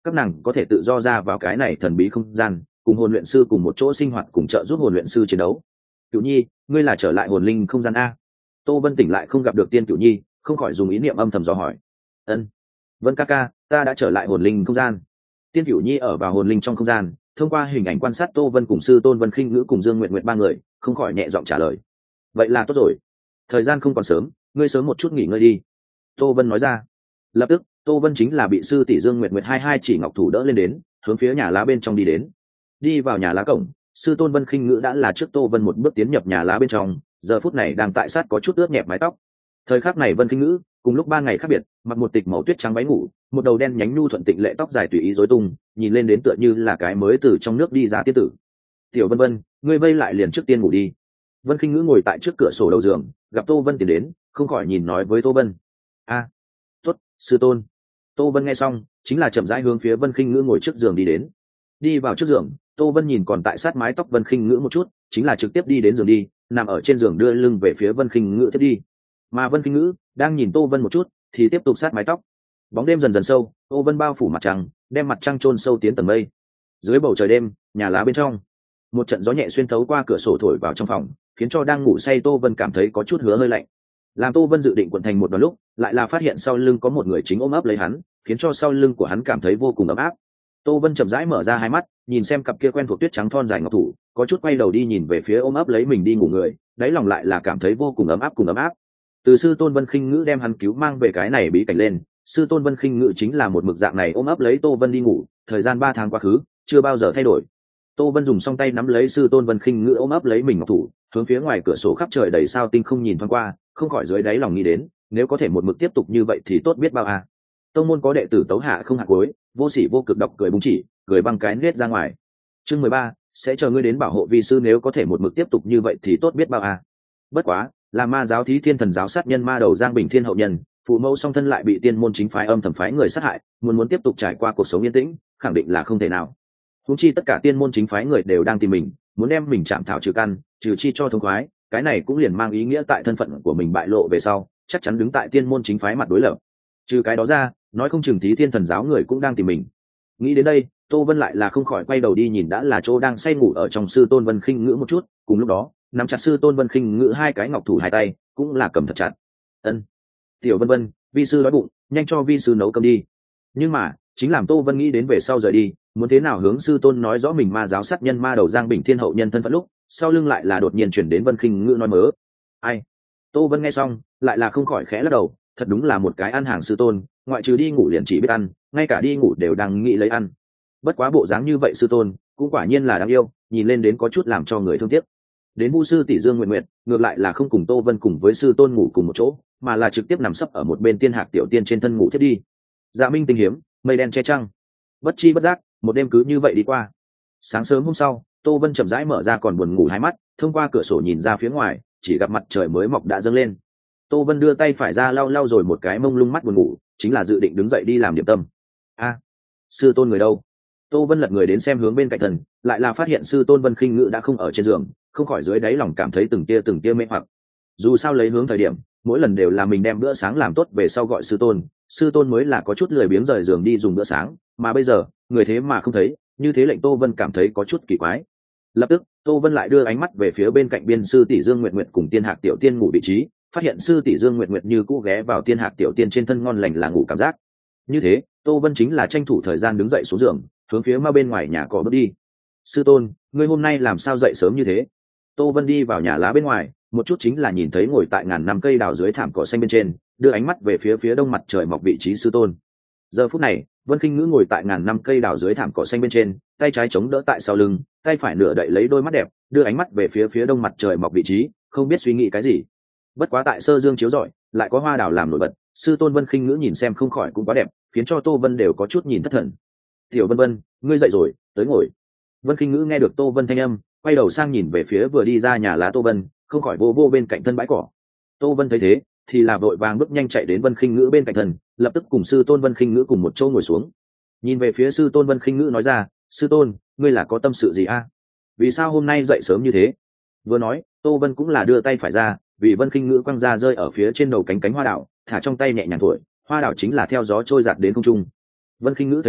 các nàng có thể tự do ra vào cái này thần bí không gian, cùng hồn luyện sư cùng một chỗ sinh hoạt, cùng trợ giúp hồn luyện sư chiến đấu. Cửu nhi, ngươi là trở lại hồn linh không gian a? Tô Vân tỉnh lại không gặp được Tiên Cửu nhi, không khỏi dùng ý niệm âm thầm dò hỏi. Ân, Vân ca ca, ta đã trở lại hồn linh không gian. Tiên Cửu nhi ở vào hồn linh trong không gian, thông qua hình ảnh quan sát Tô Vân cùng sư tôn Vân Khinh Ngữ cùng Dương Nguyệt Nguyệt ba người, không khỏi nhẹ giọng trả lời. Vậy là tốt rồi, thời gian không còn sớm, ngươi sớm một chút nghỉ ngơi đi. Tô Vân nói ra. Lập tức Tô Vân chính là bị sư tỷ Dương Nguyệt Nguyệt hai hai chỉ ngọc thủ đỡ lên đến, hướng phía nhà lá bên trong đi đến. Đi vào nhà lá cổng, sư tôn Vân Khinh Ngữ đã là trước Tô Vân một bước tiến nhập nhà lá bên trong, giờ phút này đang tại sát có chút ướt nhẹp mái tóc. Thời khắc này Vân Khinh Ngữ cùng lúc ba ngày khác biệt, mặc một tịch màu tuyết trắng váy ngủ, một đầu đen nhánh nhu thuận tịnh lệ tóc dài tùy ý rối tung, nhìn lên đến tựa như là cái mới từ trong nước đi ra tiên tử. Tiểu Vân Vân, ngươi vây lại liền trước tiên ngủ đi. Vân Khinh Ngữ ngồi tại trước cửa sổ đầu giường, gặp Tô Vân tiến đến, không khỏi nhìn nói với Tô Vân. A, tốt, sư tôn. Tô Vân nghe xong, chính là chậm rãi hướng phía Vân Khinh Ngữ ngồi trước giường đi đến. Đi vào trước giường, Tô Vân nhìn còn tại sát mái tóc Vân Khinh Ngữ một chút, chính là trực tiếp đi đến giường đi, nằm ở trên giường đưa lưng về phía Vân Khinh Ngữ tiếp đi. Mà Vân Khinh Ngữ đang nhìn Tô Vân một chút, thì tiếp tục sát mái tóc. Bóng đêm dần dần sâu, Tô Vân bao phủ mặt trăng, đem mặt trăng chôn sâu tiến tầng mây. Dưới bầu trời đêm, nhà lá bên trong, một trận gió nhẹ xuyên thấu qua cửa sổ thổi vào trong phòng, khiến cho đang ngủ say Tô Vân cảm thấy có chút hứa hơi lạnh. Làm Tô Vân dự định cuộn thành một đoàn lúc, lại là phát hiện sau lưng có một người chính ôm ấp lấy hắn, khiến cho sau lưng của hắn cảm thấy vô cùng ấm áp. Tô Vân chậm rãi mở ra hai mắt, nhìn xem cặp kia quen thuộc tuyết trắng thon dài ngọc thủ, có chút quay đầu đi nhìn về phía ôm ấp lấy mình đi ngủ người, đáy lòng lại là cảm thấy vô cùng ấm áp cùng ấm áp. Từ sư tôn Vân Khinh Ngữ đem hắn cứu mang về cái này bí cảnh lên, sư tôn Vân Khinh Ngữ chính là một mực dạng này ôm ấp lấy Tô Vân đi ngủ, thời gian ba tháng quá khứ, chưa bao giờ thay đổi. Tô Vân dùng song tay nắm lấy sư tôn Vân Khinh Ngữ ôm ấp lấy mình ngọc thủ, hướng phía ngoài cửa sổ khắp trời đầy sao tinh không nhìn thoáng qua, không khỏi dưới đáy lòng nghĩ đến, nếu có thể một mực tiếp tục như vậy thì tốt biết bao à. Tông môn có đệ tử tấu hạ không hạ cuối, vô sỉ vô cực độc cười búng chỉ, cười băng cái nết ra ngoài. Chương mười ba, sẽ chờ ngươi đến bảo hộ vi sư, nếu có thể một mực tiếp tục như vậy thì tốt biết bao à. Bất quá, là ma giáo Thí Thiên Thần giáo sát nhân ma đầu Giang Bình Thiên hậu nhân, phụ mẫu song thân lại bị tiên môn chính phái âm thầm phái người sát hại, muốn muốn tiếp tục trải qua cuộc sống yên tĩnh, khẳng định là không thể nào. Huống chi tất cả tiên môn chính phái người đều đang tìm mình, muốn đem mình chạm thảo trừ căn, trừ chi cho thông khoái, cái này cũng liền mang ý nghĩa tại thân phận của mình bại lộ về sau, chắc chắn đứng tại tiên môn chính phái mặt đối lập. Trừ cái đó ra, nói không chừng Thí Thiên Thần giáo người cũng đang tìm mình. Nghĩ đến đây, Tô Vân lại là không khỏi quay đầu đi nhìn đã là chỗ đang say ngủ ở trong sư tôn Vân Khinh Ngữ một chút, cùng lúc đó, nắm chặt sư tôn Vân Khinh Ngữ hai cái ngọc thủ hai tay, cũng là cầm thật chặt. Ân, Tiểu Vân Vân, vi sư đói bụng, nhanh cho vi sư nấu cơm đi. Nhưng mà, chính làm Tô Vân nghĩ đến về sau rời đi, muốn thế nào hướng sư tôn nói rõ mình ma giáo sát nhân ma đầu Giang Bình Thiên hậu nhân thân phận lúc, sau lưng lại là đột nhiên chuyển đến Vân Khinh Ngữ nói mớ. Ai? Tô Vân nghe xong, lại là không khỏi khẽ lắc đầu, thật đúng là một cái ăn hàng sư tôn, ngoại trừ đi ngủ liền chỉ biết ăn, ngay cả đi ngủ đều đang nghĩ lấy ăn. Bất quá bộ dáng như vậy sư tôn, cũng quả nhiên là đáng yêu, nhìn lên đến có chút làm cho người thương tiếc. Đến Vu sư tỷ Dương Nguyệt Nguyệt, ngược lại là không cùng Tô Vân cùng với sư tôn ngủ cùng một chỗ, mà là trực tiếp nằm sấp ở một bên tiên hạc tiểu tiên trên thân ngủ thiết đi. Dạ minh tinh hiếm, mây đen che trăng. Bất chi bất giác, một đêm cứ như vậy đi qua. Sáng sớm hôm sau, Tô Vân chậm rãi mở ra còn buồn ngủ hai mắt, thông qua cửa sổ nhìn ra phía ngoài, chỉ gặp mặt trời mới mọc đã dâng lên. Tô Vân đưa tay phải ra lau lau rồi một cái mông lung mắt buồn ngủ, chính là dự định đứng dậy đi làm điểm tâm. A, sư tôn người đâu? Tô Vân lật người đến xem hướng bên cạnh thần, lại là phát hiện sư tôn Vân Khinh Ngữ đã không ở trên giường, không khỏi dưới đáy lòng cảm thấy từng tia từng tia mê hoặc. Dù sao lấy hướng thời điểm, mỗi lần đều là mình đem bữa sáng làm tốt về sau gọi sư tôn, sư tôn mới là có chút lười biếng rời giường đi dùng bữa sáng, mà bây giờ, người thế mà không thấy, như thế lệnh Tô Vân cảm thấy có chút kỳ quái. Lập tức, Tô Vân lại đưa ánh mắt về phía bên cạnh biên sư tỷ Dương Nguyệt Nguyệt cùng tiên hạc tiểu tiên ngủ vị trí, phát hiện sư tỷ Dương Nguyệt Nguyệt như cũ ghé vào tiên hạc tiểu tiên trên thân ngon lành là ngủ cảm giác. Như thế, Tô Vân chính là tranh thủ thời gian đứng dậy xuống giường, hướng phía ma bên ngoài nhà cỏ bước đi. Sư tôn, ngươi hôm nay làm sao dậy sớm như thế? Tô Vân đi vào nhà lá bên ngoài, một chút chính là nhìn thấy ngồi tại ngàn năm cây đào dưới thảm cỏ xanh bên trên, đưa ánh mắt về phía phía đông mặt trời mọc vị trí sư tôn. Giờ phút này, Vân Khinh Ngữ ngồi tại ngàn năm cây đào dưới thảm cỏ xanh bên trên, tay trái chống đỡ tại sau lưng, tay phải nửa đậy lấy đôi mắt đẹp, đưa ánh mắt về phía phía đông mặt trời mọc vị trí, không biết suy nghĩ cái gì. Bất quá tại sơ dương chiếu rọi, lại có hoa đào làm nổi bật, sư tôn Vân Khinh Ngữ nhìn xem không khỏi cũng quá đẹp, khiến cho Tô Vân đều có chút nhìn thất thần. Tiểu Vân Vân, ngươi dậy rồi, tới ngồi. Vân Khinh Ngữ nghe được Tô Vân thanh âm, quay đầu sang nhìn về phía vừa đi ra nhà lá Tô Vân, không khỏi vô vô bên cạnh thân bãi cỏ. Tô Vân thấy thế, thì là vội vàng bước nhanh chạy đến Vân Khinh Ngữ bên cạnh thân, lập tức cùng sư tôn Vân Khinh Ngữ cùng một chỗ ngồi xuống. Nhìn về phía sư tôn Vân Khinh Ngữ nói ra, sư tôn, ngươi là có tâm sự gì a? Vì sao hôm nay dậy sớm như thế? Vừa nói, Tô Vân cũng là đưa tay phải ra, vì Vân Khinh Ngữ quăng ra rơi ở phía trên đầu cánh cánh hoa đào, thả trong tay nhẹ nhàng thổi, hoa đào chính là theo gió trôi giạt đến không trung. Vân Khinh Ngữ thấy thế,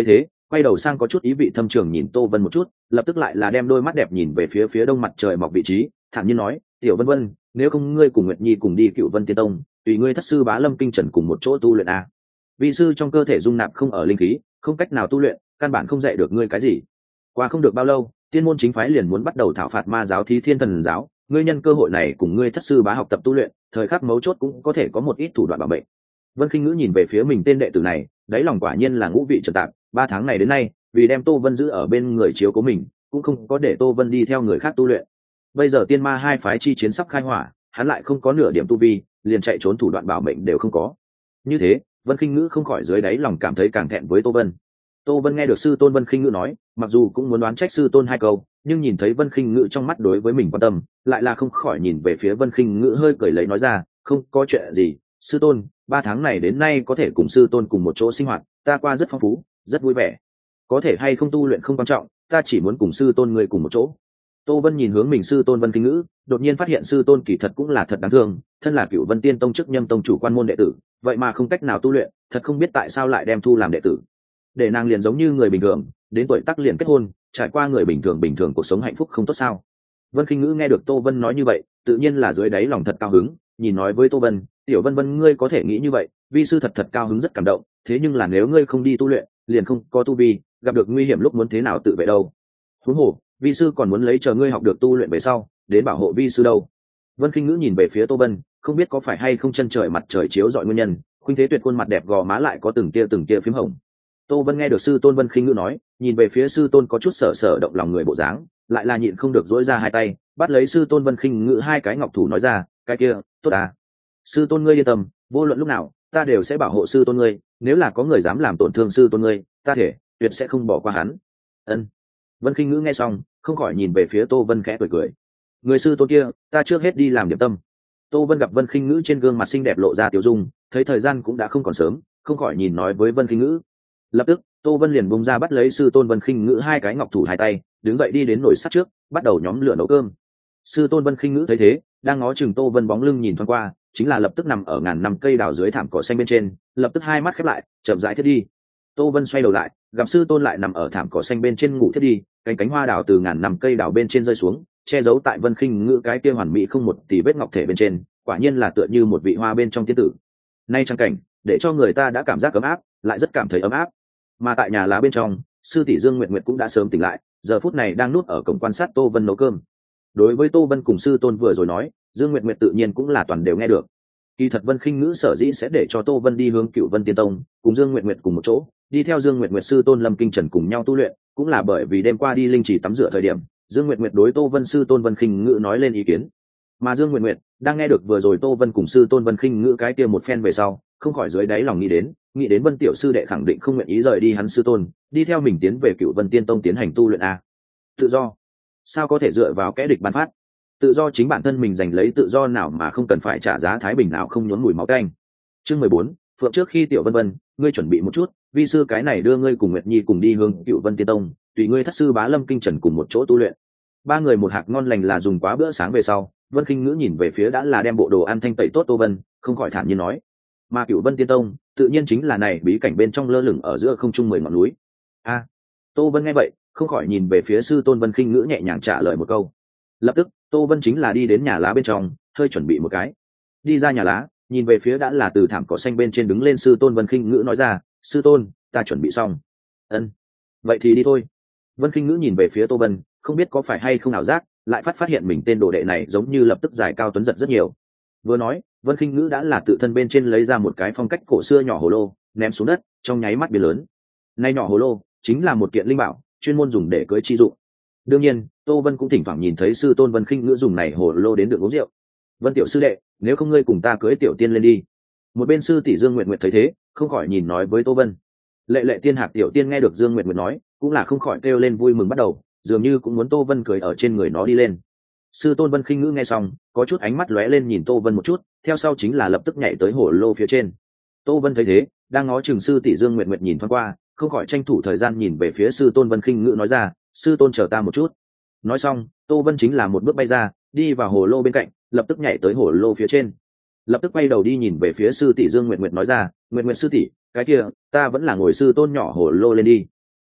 quay đầu sang có chút ý vị thâm trường nhìn Tô Vân một chút, lập tức lại là đem đôi mắt đẹp nhìn về phía phía đông mặt trời mọc vị trí, thản nhiên nói, tiểu Vân Vân, nếu không ngươi cùng Nguyệt Nhi cùng đi Cựu Vân Tiên Tông, tùy ngươi thất sư Bá Lâm Kinh Trần cùng một chỗ tu luyện a. Vị sư trong cơ thể dung nạp không ở linh khí, không cách nào tu luyện, căn bản không dạy được ngươi cái gì. Qua không được bao lâu, tiên môn chính phái liền muốn bắt đầu thảo phạt ma giáo Thí Thiên Thần giáo, ngươi nhân cơ hội này cùng ngươi thất sư bá học tập tu luyện, thời khắc mấu chốt cũng có thể có một ít thủ đoạn bảo mệnh. Vân Khinh Ngữ nhìn về phía mình tên đệ tử này, đáy lòng quả nhiên là ngũ vị trần tạp, ba tháng này đến nay, vì đem Tô Vân giữ ở bên người chiếu cố mình, cũng không có để Tô Vân đi theo người khác tu luyện. Bây giờ tiên ma hai phái chi chiến sắp khai hỏa, hắn lại không có nửa điểm tu vi, liền chạy trốn thủ đoạn bảo mệnh đều không có. Như thế, Vân Khinh Ngữ không khỏi dưới đáy lòng cảm thấy càng thẹn với Tô Vân. Tô Vân nghe được sư tôn Vân Khinh Ngữ nói, mặc dù cũng muốn đoán trách sư tôn hai câu, nhưng nhìn thấy Vân Khinh Ngữ trong mắt đối với mình quan tâm, lại là không khỏi nhìn về phía Vân Khinh Ngữ hơi cười lấy nói ra, không có chuyện gì, sư tôn, ba tháng này đến nay có thể cùng sư tôn cùng một chỗ sinh hoạt, ta qua rất phong phú, rất vui vẻ. Có thể hay không tu luyện không quan trọng, ta chỉ muốn cùng sư tôn người cùng một chỗ. Tô Vân nhìn hướng mình sư tôn Vân Khinh Ngữ, đột nhiên phát hiện sư tôn kỳ thật cũng là thật đáng thương, thân là Cửu Vân Tiên Tông chức nhâm tông chủ quan môn đệ tử, vậy mà không cách nào tu luyện, thật không biết tại sao lại đem thu làm đệ tử. Để nàng liền giống như người bình thường, đến tuổi tác liền kết hôn, trải qua người bình thường bình thường cuộc sống hạnh phúc không tốt sao? Vân Khinh Ngữ nghe được Tô Vân nói như vậy, tự nhiên là dưới đáy lòng thật cao hứng, nhìn nói với Tô Vân, "Tiểu Vân Vân ngươi có thể nghĩ như vậy, vi sư thật thật cao hứng rất cảm động, thế nhưng là nếu ngươi không đi tu luyện, liền không có tu vi, gặp được nguy hiểm lúc muốn thế nào tự vệ đâu? Huống hồ, vi sư còn muốn lấy chờ ngươi học được tu luyện về sau, đến bảo hộ vi sư đâu." Vân Khinh Ngữ nhìn về phía Tô Vân, không biết có phải hay không chân trời mặt trời chiếu rọi nguyên nhân, khuynh thế tuyệt khuôn mặt đẹp gò má lại có từng tia từng tia phím hồng. Tô Vân nghe được sư tôn Vân Khinh Ngữ nói, nhìn về phía sư tôn có chút sở sở động lòng người bộ dáng, lại là nhịn không được dỗi ra hai tay, bắt lấy sư tôn Vân Khinh Ngữ hai cái ngọc thủ nói ra, cái kia, tốt à. Sư tôn ngươi yên tâm, vô luận lúc nào, ta đều sẽ bảo hộ sư tôn ngươi, nếu là có người dám làm tổn thương sư tôn ngươi, ta thể, tuyệt sẽ không bỏ qua hắn. Ân. Vân Khinh Ngữ nghe xong, không khỏi nhìn về phía Tô Vân khẽ cười cười. Người sư tôn kia, ta trước hết đi làm điểm tâm. Tô Vân gặp Vân Khinh Ngữ trên gương mặt xinh đẹp lộ ra tiểu dung, thấy thời gian cũng đã không còn sớm, không khỏi nhìn nói với Vân Khinh Ngữ. Lập tức, Tô Vân liền bung ra bắt lấy sư tôn Vân Khinh Ngữ hai cái ngọc thủ hai tay, đứng dậy đi đến nồi sắt trước, bắt đầu nhóm lửa nấu cơm. Sư tôn Vân Khinh Ngữ thấy thế, đang ngó chừng Tô Vân bóng lưng nhìn thoáng qua, chính là lập tức nằm ở ngàn năm cây đào dưới thảm cỏ xanh bên trên, lập tức hai mắt khép lại, chậm rãi thiết đi. Tô Vân xoay đầu lại, gặp sư tôn lại nằm ở thảm cỏ xanh bên trên ngủ thiết đi, cánh cánh hoa đào từ ngàn năm cây đào bên trên rơi xuống, che giấu tại Vân Khinh Ngữ cái kia hoàn mỹ không một tì vết ngọc thể bên trên, quả nhiên là tựa như một vị hoa bên trong tiên tử. Nay trang cảnh, để cho người ta đã cảm giác ấm áp, lại rất cảm thấy ấm áp. Mà tại nhà lá bên trong, sư tỷ Dương Nguyệt Nguyệt cũng đã sớm tỉnh lại, giờ phút này đang núp ở cổng quan sát Tô Vân nấu cơm. Đối với Tô Vân cùng sư tôn vừa rồi nói, Dương Nguyệt Nguyệt tự nhiên cũng là toàn đều nghe được. Kỳ thật Vân Khinh Ngữ sở dĩ sẽ để cho Tô Vân đi hướng Cựu Vân Tiên Tông, cùng Dương Nguyệt Nguyệt cùng một chỗ, đi theo Dương Nguyệt Nguyệt sư tôn Lâm Kinh Trần cùng nhau tu luyện, cũng là bởi vì đêm qua đi linh chỉ tắm rửa thời điểm, Dương Nguyệt Nguyệt đối Tô Vân sư tôn Vân Khinh Ngữ nói lên ý kiến. Mà Dương Nguyệt Nguyệt đang nghe được vừa rồi Tô Vân cùng sư tôn Vân Khinh Ngữ cái kia một phen về sau, không khỏi dưới đáy lòng nghĩ đến, nghĩ đến Vân tiểu sư đệ khẳng định không nguyện ý rời đi hắn sư tôn, đi theo mình tiến về Cựu Vân Tiên Tông tiến hành tu luyện a. Tự do, sao có thể dựa vào kẻ địch ban phát? Tự do chính bản thân mình giành lấy, tự do nào mà không cần phải trả giá thái bình nào không nhốn mùi máu tanh. Chương mười bốn, Phượng trước khi Tiểu Vân Vân, ngươi chuẩn bị một chút, vi sư cái này đưa ngươi cùng Nguyệt Nhi cùng đi hướng Cựu Vân Tiên Tông, tùy ngươi thất sư Bá Lâm Kinh Trần cùng một chỗ tu luyện. Ba người một hạc ngon lành là dùng quá bữa sáng về sau, Vân Khinh Ngữ nhìn về phía đã là đem bộ đồ ăn thanh tẩy tốt Tô Vân, không khỏi thản nhiên nói, mà Cựu Vân Tiên Tông tự nhiên chính là này bí cảnh bên trong lơ lửng ở giữa không trung mười ngọn núi. A. À, Tô Vân nghe vậy, không khỏi nhìn về phía sư tôn Vân Khinh Ngữ nhẹ nhàng trả lời một câu. Lập tức, Tô Vân chính là đi đến nhà lá bên trong, hơi chuẩn bị một cái. Đi ra nhà lá, nhìn về phía đã là từ thảm cỏ xanh bên trên đứng lên sư tôn Vân Khinh Ngữ nói ra, sư tôn, ta chuẩn bị xong. Ân. Vậy thì đi thôi. Vân Khinh Ngữ nhìn về phía Tô Vân, không biết có phải hay không ảo giác, lại phát phát hiện mình tên đồ đệ này giống như lập tức giải cao tuấn giật rất nhiều. Vừa nói, Vân Khinh Ngữ đã là tự thân bên trên lấy ra một cái phong cách cổ xưa nhỏ hồ lô, ném xuống đất, trong nháy mắt biến lớn. Nay nhỏ hồ lô chính là một kiện linh bảo, chuyên môn dùng để cưới chi dụng. Đương nhiên, Tô Vân cũng thỉnh thoảng nhìn thấy sư tôn Vân Khinh Ngữ dùng này hồ lô đến được uống rượu. Vân tiểu sư đệ, nếu không ngươi cùng ta cưới tiểu tiên lên đi. Một bên sư tỷ Dương Nguyệt Nguyệt thấy thế, không khỏi nhìn nói với Tô Vân. Lệ Lệ tiên hạc tiểu tiên nghe được Dương Nguyệt Nguyệt nói, cũng là không khỏi kêu lên vui mừng bắt đầu, dường như cũng muốn Tô Vân cười ở trên người nó đi lên. Sư tôn Vân Khinh Ngữ nghe xong, có chút ánh mắt lóe lên nhìn Tô Vân một chút, theo sau chính là lập tức nhảy tới hồ lô phía trên. Tô Vân thấy thế, đang ngó chừng sư tỷ Dương Nguyệt Nguyệt nhìn thoáng qua, không khỏi tranh thủ thời gian nhìn về phía sư tôn Vân Khinh Ngữ nói ra, sư tôn chờ ta một chút. Nói xong, Tô Vân chính là một bước bay ra, đi vào hồ lô bên cạnh, lập tức nhảy tới hồ lô phía trên. Lập tức quay đầu đi nhìn về phía sư tỷ Dương Nguyệt Nguyệt nói ra, Nguyệt Nguyệt sư tỷ, cái kia, ta vẫn là ngồi sư tôn nhỏ hồ lô lên đi.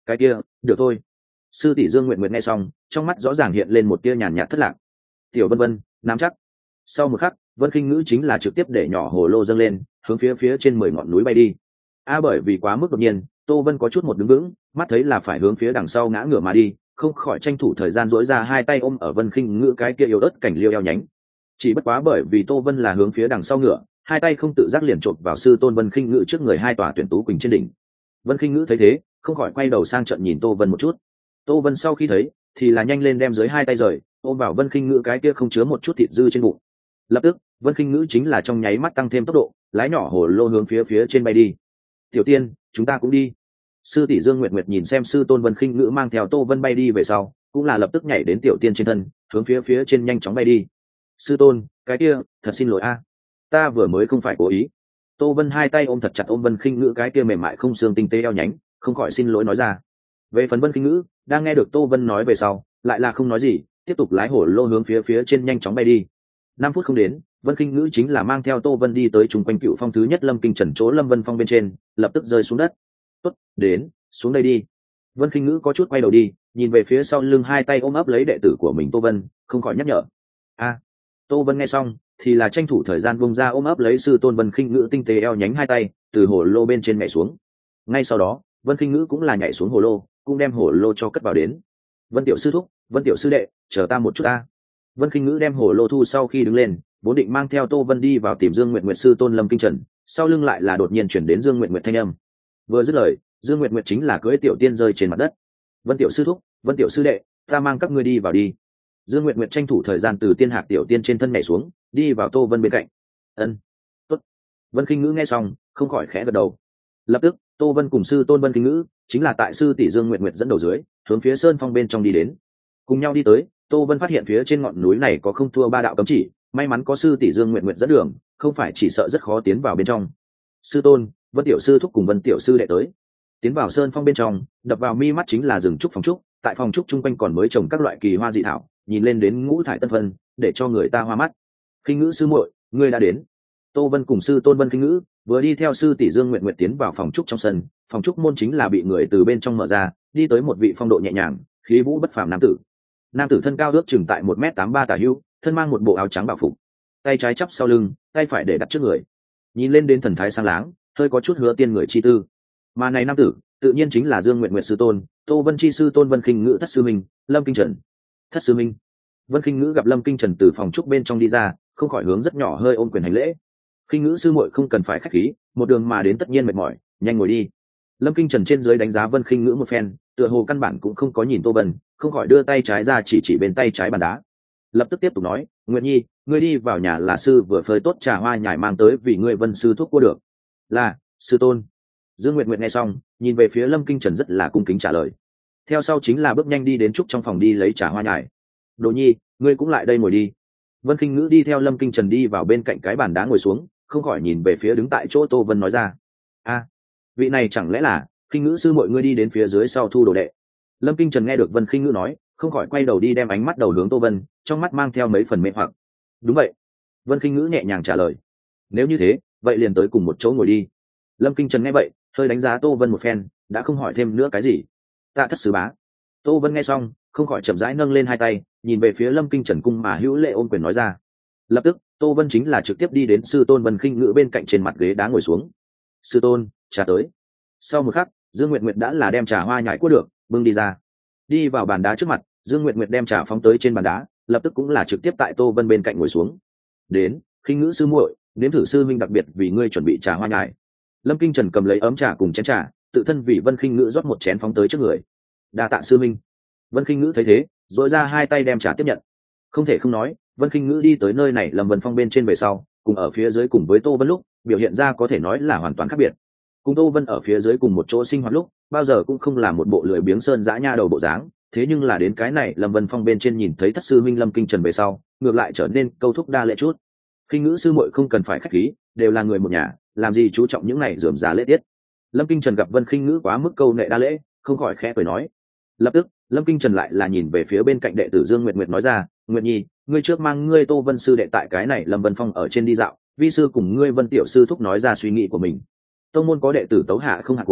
cái kia được thôi. Sư tỷ Dương Nguyệt Nguyệt nghe xong, trong mắt rõ ràng hiện lên một tia nhàn nhạt thất lạc. Tiểu Vân Vân, nắm chắc. Sau một khắc, Vân Khinh Ngữ chính là trực tiếp để nhỏ hồ lô dâng lên, hướng phía phía trên mười ngọn núi bay đi. A bởi vì quá mức đột nhiên, Tô Vân có chút một đứng vững, mắt thấy là phải hướng phía đằng sau ngã ngửa mà đi, không khỏi tranh thủ thời gian duỗi ra hai tay ôm ở Vân Khinh Ngữ cái kia yếu ớt cảnh liêu eo nhánh. Chỉ bất quá bởi vì Tô Vân là hướng phía đằng sau ngựa, hai tay không tự giác liền chộp vào sư tôn Vân Khinh Ngữ trước người hai tòa tuyển tú quỳnh trên đỉnh. Vân Khinh Ngữ thấy thế, không khỏi quay đầu sang trận nhìn Tô Vân một chút. Tô Vân sau khi thấy, thì là nhanh lên đem dưới hai tay rời, ôm vào Vân Khinh Ngữ cái kia không chứa một chút thịt dư trên bụng. Lập tức, Vân Khinh Ngữ chính là trong nháy mắt tăng thêm tốc độ, lái nhỏ hồ lô hướng phía phía trên bay đi. Tiểu Tiên, chúng ta cũng đi. Sư tỷ Dương Nguyệt Nguyệt nhìn xem sư tôn Vân Khinh Ngữ mang theo Tô Vân bay đi về sau, cũng là lập tức nhảy đến Tiểu Tiên trên thân, hướng phía phía trên nhanh chóng bay đi. Sư tôn, cái kia, thật xin lỗi a, ta vừa mới không phải cố ý. Tô Vân hai tay ôm thật chặt ôm Vân Khinh Ngữ cái kia mềm mại không xương tinh tế eo nhánh, không khỏi xin lỗi nói ra. Về phần Vân Khinh Ngữ, đang nghe được Tô Vân nói về sau, lại là không nói gì, tiếp tục lái hổ lô hướng phía phía trên nhanh chóng bay đi. Năm phút không đến, Vân Khinh Ngữ chính là mang theo Tô Vân đi tới trung quanh Cựu Phong thứ nhất Lâm Kinh Trần chỗ Lâm Vân Phong bên trên, lập tức rơi xuống đất. "Tốt, đến, xuống đây đi." Vân Khinh Ngữ có chút quay đầu đi, nhìn về phía sau lưng hai tay ôm ấp lấy đệ tử của mình Tô Vân, không khỏi nhắc nhở. "A." Tô Vân nghe xong, thì là tranh thủ thời gian bung ra ôm ấp lấy sư tôn Vân Khinh Ngữ tinh tế eo nhánh hai tay, từ hồ lô bên trên nhảy xuống. Ngay sau đó, Vân Khinh Ngữ cũng là nhảy xuống hồ lô, cũng đem hồ lô cho cất vào đến. "Vân tiểu sư thúc, Vân tiểu sư đệ, chờ ta một chút a." Vân Khinh Ngữ đem hồ lô thu sau khi đứng lên, vốn định mang theo Tô Vân đi vào tìm Dương Nguyệt Nguyệt sư tôn Lâm Kinh Trần, sau lưng lại là đột nhiên chuyển đến Dương Nguyệt Nguyệt thanh âm. Vừa dứt lời, Dương Nguyệt Nguyệt chính là cưỡi Tiểu Tiên rơi trên mặt đất. "Vân tiểu sư thúc, Vân tiểu sư đệ, ta mang các ngươi đi vào đi." Dương Nguyệt Nguyệt tranh thủ thời gian từ Tiên Hạc Tiểu Tiên trên thân nhảy xuống, đi vào Tô Vân bên cạnh. "Ân, tốt." Vân Khinh Ngữ nghe xong, không khỏi khẽ gật đầu. Lập tức, Tô Vân cùng sư tôn Vân Khinh Ngữ, chính là tại sư tỷ Dương Nguyệt Nguyệt dẫn đầu dưới, hướng phía sơn phong bên trong đi đến. Cùng nhau đi tới, Tô Vân phát hiện phía trên ngọn núi này có không thua ba đạo cấm chỉ, may mắn có sư tỷ Dương Nguyệt Nguyệt dẫn đường, không phải chỉ sợ rất khó tiến vào bên trong. Sư tôn, Vân tiểu sư thúc cùng Vân tiểu sư đệ tới. Tiến vào sơn phong bên trong, đập vào mi mắt chính là rừng trúc phòng trúc, tại phòng trúc chung quanh còn mới trồng các loại kỳ hoa dị thảo, nhìn lên đến ngũ thải tân phân, để cho người ta hoa mắt. Khinh Ngữ sư muội, ngươi đã đến. Tô Vân cùng sư tôn Vân Khinh Ngữ vừa đi theo sư tỷ Dương Nguyệt Nguyệt tiến vào phòng trúc trong sân, phòng trúc môn chính là bị người từ bên trong mở ra, đi tới một vị phong độ nhẹ nhàng, khí vũ bất phàm nam tử. Nam tử thân cao ước chừng tại một mét tám ba tả hữu, thân mang một bộ áo trắng bảo phục, tay trái chắp sau lưng, tay phải để đặt trước người, nhìn lên đến thần thái sáng láng, hơi có chút hứa tiên người chi tư. Mà này nam tử, tự nhiên chính là Dương Nguyệt Nguyệt sư tôn, Tô Vân chi sư tôn Vân Khinh Ngữ thất sư minh, Lâm Kinh Trần. Thất sư minh. Vân Khinh Ngữ gặp Lâm Kinh Trần từ phòng trúc bên trong đi ra, không khỏi hướng rất nhỏ hơi ôm quyền hành lễ. "Khinh Ngữ sư muội không cần phải khách khí, một đường mà đến tất nhiên mệt mỏi, nhanh ngồi đi." Lâm Kinh Trần trên dưới đánh giá Vân Khinh Ngữ một phen, tựa hồ căn bản cũng không có nhìn Tô Vân, không khỏi đưa tay trái ra chỉ chỉ bên tay trái bàn đá. Lập tức tiếp tục nói, "Nguyệt Nhi, ngươi đi vào nhà là sư vừa phơi tốt trà hoa nhài mang tới vì ngươi Vân sư thuốc mua được." "Là, sư tôn." Dương Nguyệt Nguyệt nghe xong, nhìn về phía Lâm Kinh Trần rất là cung kính trả lời. Theo sau chính là bước nhanh đi đến trúc trong phòng đi lấy trà hoa nhài. "Đồ Nhi, ngươi cũng lại đây ngồi đi." Vân Khinh Ngữ đi theo Lâm Kinh Trần đi vào bên cạnh cái bàn đá ngồi xuống, không khỏi nhìn về phía đứng tại chỗ Tô Vân nói ra. "A, vị này chẳng lẽ là Khinh Ngữ sư muội ngươi đi đến phía dưới sau thu đồ đệ?" Lâm Kinh Trần nghe được Vân Khinh Ngữ nói, không khỏi quay đầu đi đem ánh mắt đầu hướng Tô Vân, trong mắt mang theo mấy phần mê hoặc. "Đúng vậy." Vân Khinh Ngữ nhẹ nhàng trả lời. "Nếu như thế, vậy liền tới cùng một chỗ ngồi đi." Lâm Kinh Trần nghe vậy, hơi đánh giá Tô Vân một phen, đã không hỏi thêm nữa cái gì. "Tạ thất sứ bá." Tô Vân nghe xong, không khỏi chậm rãi nâng lên hai tay, nhìn về phía Lâm Kinh Trần cung mà hữu lệ ôm quyền nói ra. Lập tức, Tô Vân chính là trực tiếp đi đến sư tôn Vân Khinh Ngữ bên cạnh trên mặt ghế đá ngồi xuống. "Sư tôn, trà tới." Sau một khắc, Dương Nguyệt Nguyệt đã là đem trà hoa nhài cuốc được, bưng đi ra. Đi vào bàn đá trước mặt, Dương Nguyệt Nguyệt đem trà phóng tới trên bàn đá, lập tức cũng là trực tiếp tại Tô Vân bên cạnh ngồi xuống. "Đến, Khinh Ngữ sư muội, nếm thử sư minh đặc biệt vì ngươi chuẩn bị trà hoa nhài." Lâm Kinh Trần cầm lấy ấm trà cùng chén trà, tự thân vì Vân Khinh Ngữ rót một chén phóng tới trước người. "Đa tạ sư minh." Vân Khinh Ngữ thấy thế, duỗi ra hai tay đem trà tiếp nhận. Không thể không nói, Vân Khinh Ngữ đi tới nơi này Lâm Vân Phong bên trên về sau, cùng ở phía dưới cùng với Tô Vân lúc, biểu hiện ra có thể nói là hoàn toàn khác biệt. Cùng Tô Vân ở phía dưới cùng một chỗ sinh hoạt lúc, bao giờ cũng không là một bộ lười biếng sơn dã nha đầu bộ dáng, thế nhưng là đến cái này Lâm Vân Phong bên trên nhìn thấy thất sư minh Lâm Kinh Trần về sau, ngược lại trở nên câu thúc đa lễ chút. Khinh Ngữ sư muội không cần phải khách khí, đều là người một nhà, làm gì chú trọng những này rườm rà lễ tiết. Lâm Kinh Trần gặp Vân Khinh Ngữ quá mức câu nệ đa lễ, không khỏi khẽ cười nói. Lập tức, Lâm Kinh Trần lại là nhìn về phía bên cạnh đệ tử Dương Nguyệt Nguyệt nói ra, "Nguyệt Nhi, ngươi trước mang ngươi Tô Vân sư đệ tại cái này Lâm Vân Phong ở trên đi dạo, vi sư cùng ngươi Vân tiểu sư thúc nói ra suy nghĩ của mình." Tông môn có đệ tử tấu hạ không hạt cuối,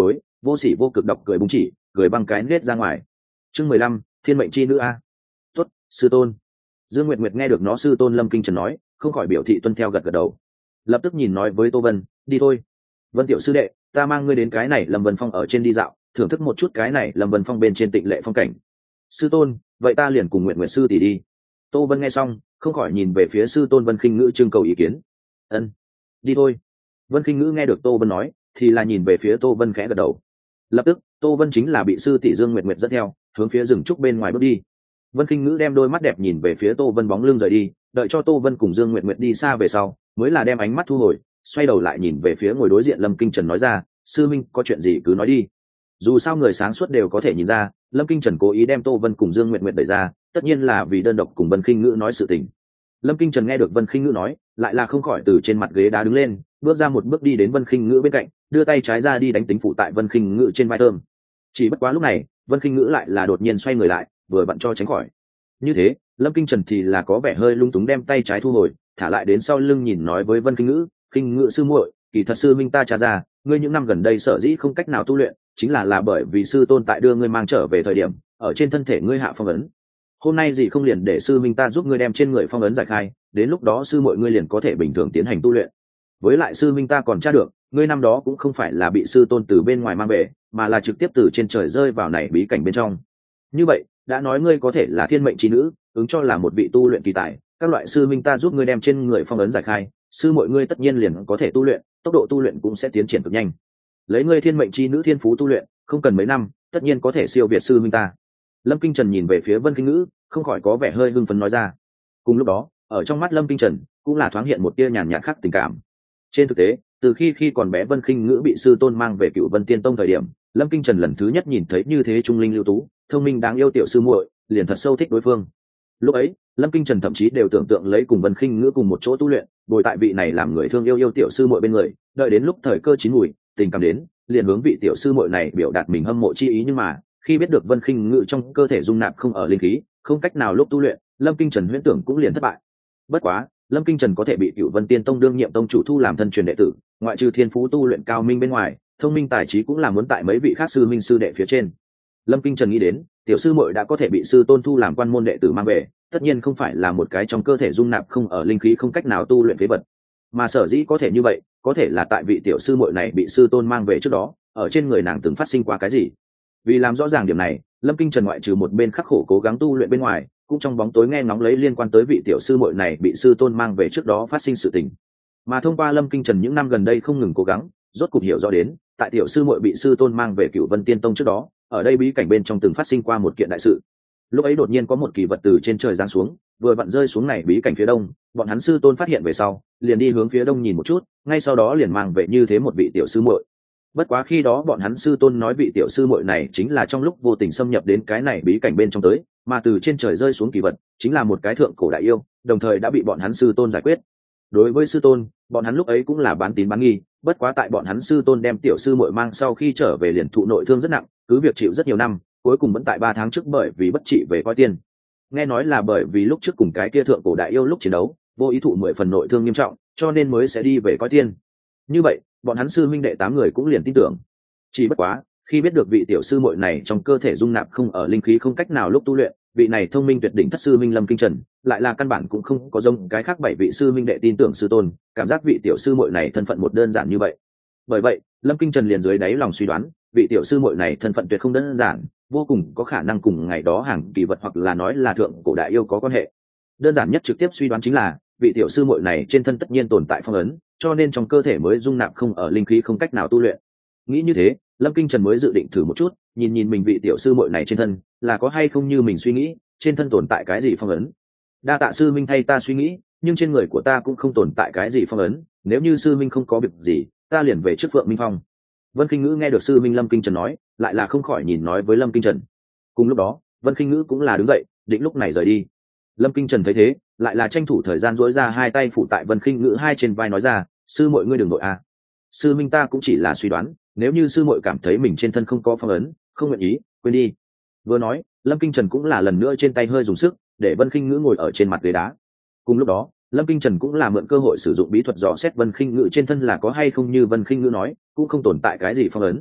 vô sỉ vô cực đọc cười búng chỉ, cười băng cái nết ra ngoài. Chương mười lăm, thiên mệnh chi nữ a. Tốt, sư tôn. Dương Nguyệt Nguyệt nghe được nó sư tôn Lâm Kinh Trần nói, không khỏi biểu thị tuân theo gật gật đầu. Lập tức nhìn nói với Tô Vân, đi thôi. Vân tiểu sư đệ, ta mang ngươi đến cái này Lâm Vân Phong ở trên đi dạo, thưởng thức một chút cái này Lâm Vân Phong bên trên tịnh lệ phong cảnh. Sư tôn, vậy ta liền cùng Nguyệt Nguyệt sư tỷ đi. Tô Vân nghe xong, không khỏi nhìn về phía sư tôn Vân Khinh Ngữ trưng cầu ý kiến. Ân, đi thôi. Vân Khinh Ngữ nghe được Tô Vân nói, thì là nhìn về phía Tô Vân khẽ gật đầu. Lập tức, Tô Vân chính là bị sư tỷ Dương Nguyệt Nguyệt dẫn theo, hướng phía rừng trúc bên ngoài bước đi. Vân Khinh Ngữ đem đôi mắt đẹp nhìn về phía Tô Vân bóng lưng rời đi, đợi cho Tô Vân cùng Dương Nguyệt Nguyệt đi xa về sau, mới là đem ánh mắt thu hồi, xoay đầu lại nhìn về phía ngồi đối diện Lâm Kinh Trần nói ra, sư minh có chuyện gì cứ nói đi. Dù sao người sáng suốt đều có thể nhìn ra, Lâm Kinh Trần cố ý đem Tô Vân cùng Dương Nguyệt Nguyệt đẩy ra, tất nhiên là vì đơn độc cùng Vân Khinh Ngữ nói sự tình. Lâm Kinh Trần nghe được Vân Khinh Ngữ nói, lại là không khỏi từ trên mặt ghế đá đứng lên, bước ra một bước đi đến Vân Khinh Ngữ bên cạnh, đưa tay trái ra đi đánh tính phụ tại Vân Khinh Ngữ trên vai thơm. Chỉ bất quá lúc này, Vân Khinh Ngữ lại là đột nhiên xoay người lại, vừa vặn cho tránh khỏi. Như thế, Lâm Kinh Trần thì là có vẻ hơi lung túng đem tay trái thu hồi, thả lại đến sau lưng nhìn nói với Vân Khinh Ngữ, "Khinh Ngữ sư muội, kỳ thật sư minh ta trả ra, ngươi những năm gần đây sở dĩ không cách nào tu luyện, chính là là bởi vì sư tôn tại đưa ngươi mang trở về thời điểm, ở trên thân thể ngươi hạ phong ấn. Hôm nay gì không liền để sư minh ta giúp ngươi đem trên người phong ấn giải khai, đến lúc đó sư muội ngươi liền có thể bình thường tiến hành tu luyện. Với lại sư minh ta còn tra được, ngươi năm đó cũng không phải là bị sư tôn từ bên ngoài mang về, mà là trực tiếp từ trên trời rơi vào này bí cảnh bên trong. Như vậy, đã nói ngươi có thể là thiên mệnh chi nữ, ứng cho là một vị tu luyện kỳ tài, các loại sư minh ta giúp ngươi đem trên người phong ấn giải khai, sư muội ngươi tất nhiên liền có thể tu luyện, tốc độ tu luyện cũng sẽ tiến triển cực nhanh. Lấy ngươi thiên mệnh chi nữ thiên phú tu luyện, không cần mấy năm, tất nhiên có thể siêu việt sư minh ta." Lâm Kinh Trần nhìn về phía Vân Khinh Ngữ, không khỏi có vẻ hơi hưng phấn nói ra. Cùng lúc đó, ở trong mắt Lâm Kinh Trần cũng là thoáng hiện một tia nhàn nhạt khác tình cảm. Trên thực tế, từ khi khi còn bé Vân Khinh Ngữ bị sư tôn mang về Cựu Vân Tiên Tông thời điểm, Lâm Kinh Trần lần thứ nhất nhìn thấy như thế trung linh lưu tú, thông minh đáng yêu tiểu sư muội, liền thật sâu thích đối phương. Lúc ấy, Lâm Kinh Trần thậm chí đều tưởng tượng lấy cùng Vân Khinh Ngữ cùng một chỗ tu luyện, bồi tại vị này làm người thương yêu yêu tiểu sư muội bên người, đợi đến lúc thời cơ chín mùi, tình cảm đến, liền hướng vị tiểu sư muội này biểu đạt mình hâm mộ chi ý. Nhưng mà, khi biết được Vân Khinh Ngữ trong cơ thể dung nạp không ở linh khí, không cách nào lúc tu luyện, Lâm Kinh Trần huyễn tưởng cũng liền thất bại. Bất quá, Lâm Kinh Trần có thể bị Cựu Vân Tiên Tông đương nhiệm tông chủ thu làm thân truyền đệ tử, ngoại trừ thiên phú tu luyện cao minh bên ngoài, thông minh tài trí cũng là muốn tại mấy vị khác sư minh sư đệ phía trên. Lâm Kinh Trần nghĩ đến, tiểu sư muội đã có thể bị sư tôn thu làm quan môn đệ tử mang về, tất nhiên không phải là một cái trong cơ thể dung nạp không ở linh khí không cách nào tu luyện phế vật, mà sở dĩ có thể như vậy, có thể là tại vị tiểu sư muội này bị sư tôn mang về trước đó, ở trên người nàng từng phát sinh qua cái gì. Vì làm rõ ràng điểm này, Lâm Kinh Trần ngoại trừ một bên khắc khổ cố gắng tu luyện bên ngoài, cũng trong bóng tối nghe ngóng lấy liên quan tới vị tiểu sư muội này bị sư tôn mang về trước đó phát sinh sự tình. Mà thông qua Lâm Kinh Trần những năm gần đây không ngừng cố gắng, rốt cục hiểu rõ đến, tại tiểu sư muội bị sư tôn mang về Cựu Vân Tiên Tông trước đó, ở đây bí cảnh bên trong từng phát sinh qua một kiện đại sự. Lúc ấy đột nhiên có một kỳ vật từ trên trời giáng xuống, vừa vặn rơi xuống này bí cảnh phía đông, bọn hắn sư tôn phát hiện về sau, liền đi hướng phía đông nhìn một chút, ngay sau đó liền mang về như thế một vị tiểu sư muội. Bất quá khi đó bọn hắn sư tôn nói vị tiểu sư muội này chính là trong lúc vô tình xâm nhập đến cái này bí cảnh bên trong tới, mà từ trên trời rơi xuống kỳ vật chính là một cái thượng cổ đại yêu, đồng thời đã bị bọn hắn sư tôn giải quyết. Đối với sư tôn, bọn hắn lúc ấy cũng là bán tín bán nghi, bất quá tại bọn hắn sư tôn đem tiểu sư muội mang sau khi trở về liền thụ nội thương rất nặng, cứ việc chịu rất nhiều năm, cuối cùng vẫn tại ba tháng trước bởi vì bất trị về coi tiên. Nghe nói là bởi vì lúc trước cùng cái kia thượng cổ đại yêu lúc chiến đấu, vô ý thụ mười phần nội thương nghiêm trọng, cho nên mới sẽ đi về coi tiên. Như vậy, bọn hắn sư huynh đệ tám người cũng liền tin tưởng. Chỉ bất quá, khi biết được vị tiểu sư muội này trong cơ thể dung nạp không ở linh khí không cách nào lúc tu luyện, vị này thông minh tuyệt đỉnh thất sư minh Lâm Kinh Trần, lại là căn bản cũng không có giống cái khác bảy vị sư minh đệ tin tưởng sư tôn, cảm giác vị tiểu sư muội này thân phận một đơn giản như vậy. Bởi vậy, Lâm Kinh Trần liền dưới đáy lòng suy đoán, vị tiểu sư muội này thân phận tuyệt không đơn giản, vô cùng có khả năng cùng ngày đó hàng kỳ vật hoặc là nói là thượng cổ đại yêu có quan hệ. Đơn giản nhất trực tiếp suy đoán chính là, vị tiểu sư muội này trên thân tất nhiên tồn tại phong ấn, cho nên trong cơ thể mới dung nạp không ở linh khí không cách nào tu luyện. Nghĩ như thế, Lâm Kinh Trần mới dự định thử một chút, nhìn nhìn mình vị tiểu sư muội này trên thân, là có hay không như mình suy nghĩ, trên thân tồn tại cái gì phong ấn. Đa tạ sư minh thay ta suy nghĩ, nhưng trên người của ta cũng không tồn tại cái gì phong ấn, nếu như sư minh không có việc gì, ta liền về trước Phượng Minh Phong. Vân Kinh Ngữ nghe được sư minh Lâm Kinh Trần nói, lại là không khỏi nhìn nói với Lâm Kinh Trần. Cùng lúc đó, Vân Kinh Ngữ cũng là đứng dậy, định lúc này rời đi. Lâm Kinh Trần thấy thế, lại là tranh thủ thời gian duỗi ra hai tay phủ tại Vân Kinh Ngữ hai trên vai nói ra, sư muội ngươi đừng nội à. Sư minh ta cũng chỉ là suy đoán, nếu như sư muội cảm thấy mình trên thân không có phong ấn, không nguyện ý, quên đi. Vừa nói, Lâm Kinh Trần cũng là lần nữa trên tay hơi dùng sức, để Vân Kinh Ngữ ngồi ở trên mặt ghế đá. Cùng lúc đó, Lâm Kinh Trần cũng là mượn cơ hội sử dụng bí thuật dò xét Vân Kinh Ngữ trên thân là có hay không như Vân Kinh Ngữ nói, cũng không tồn tại cái gì phong ấn.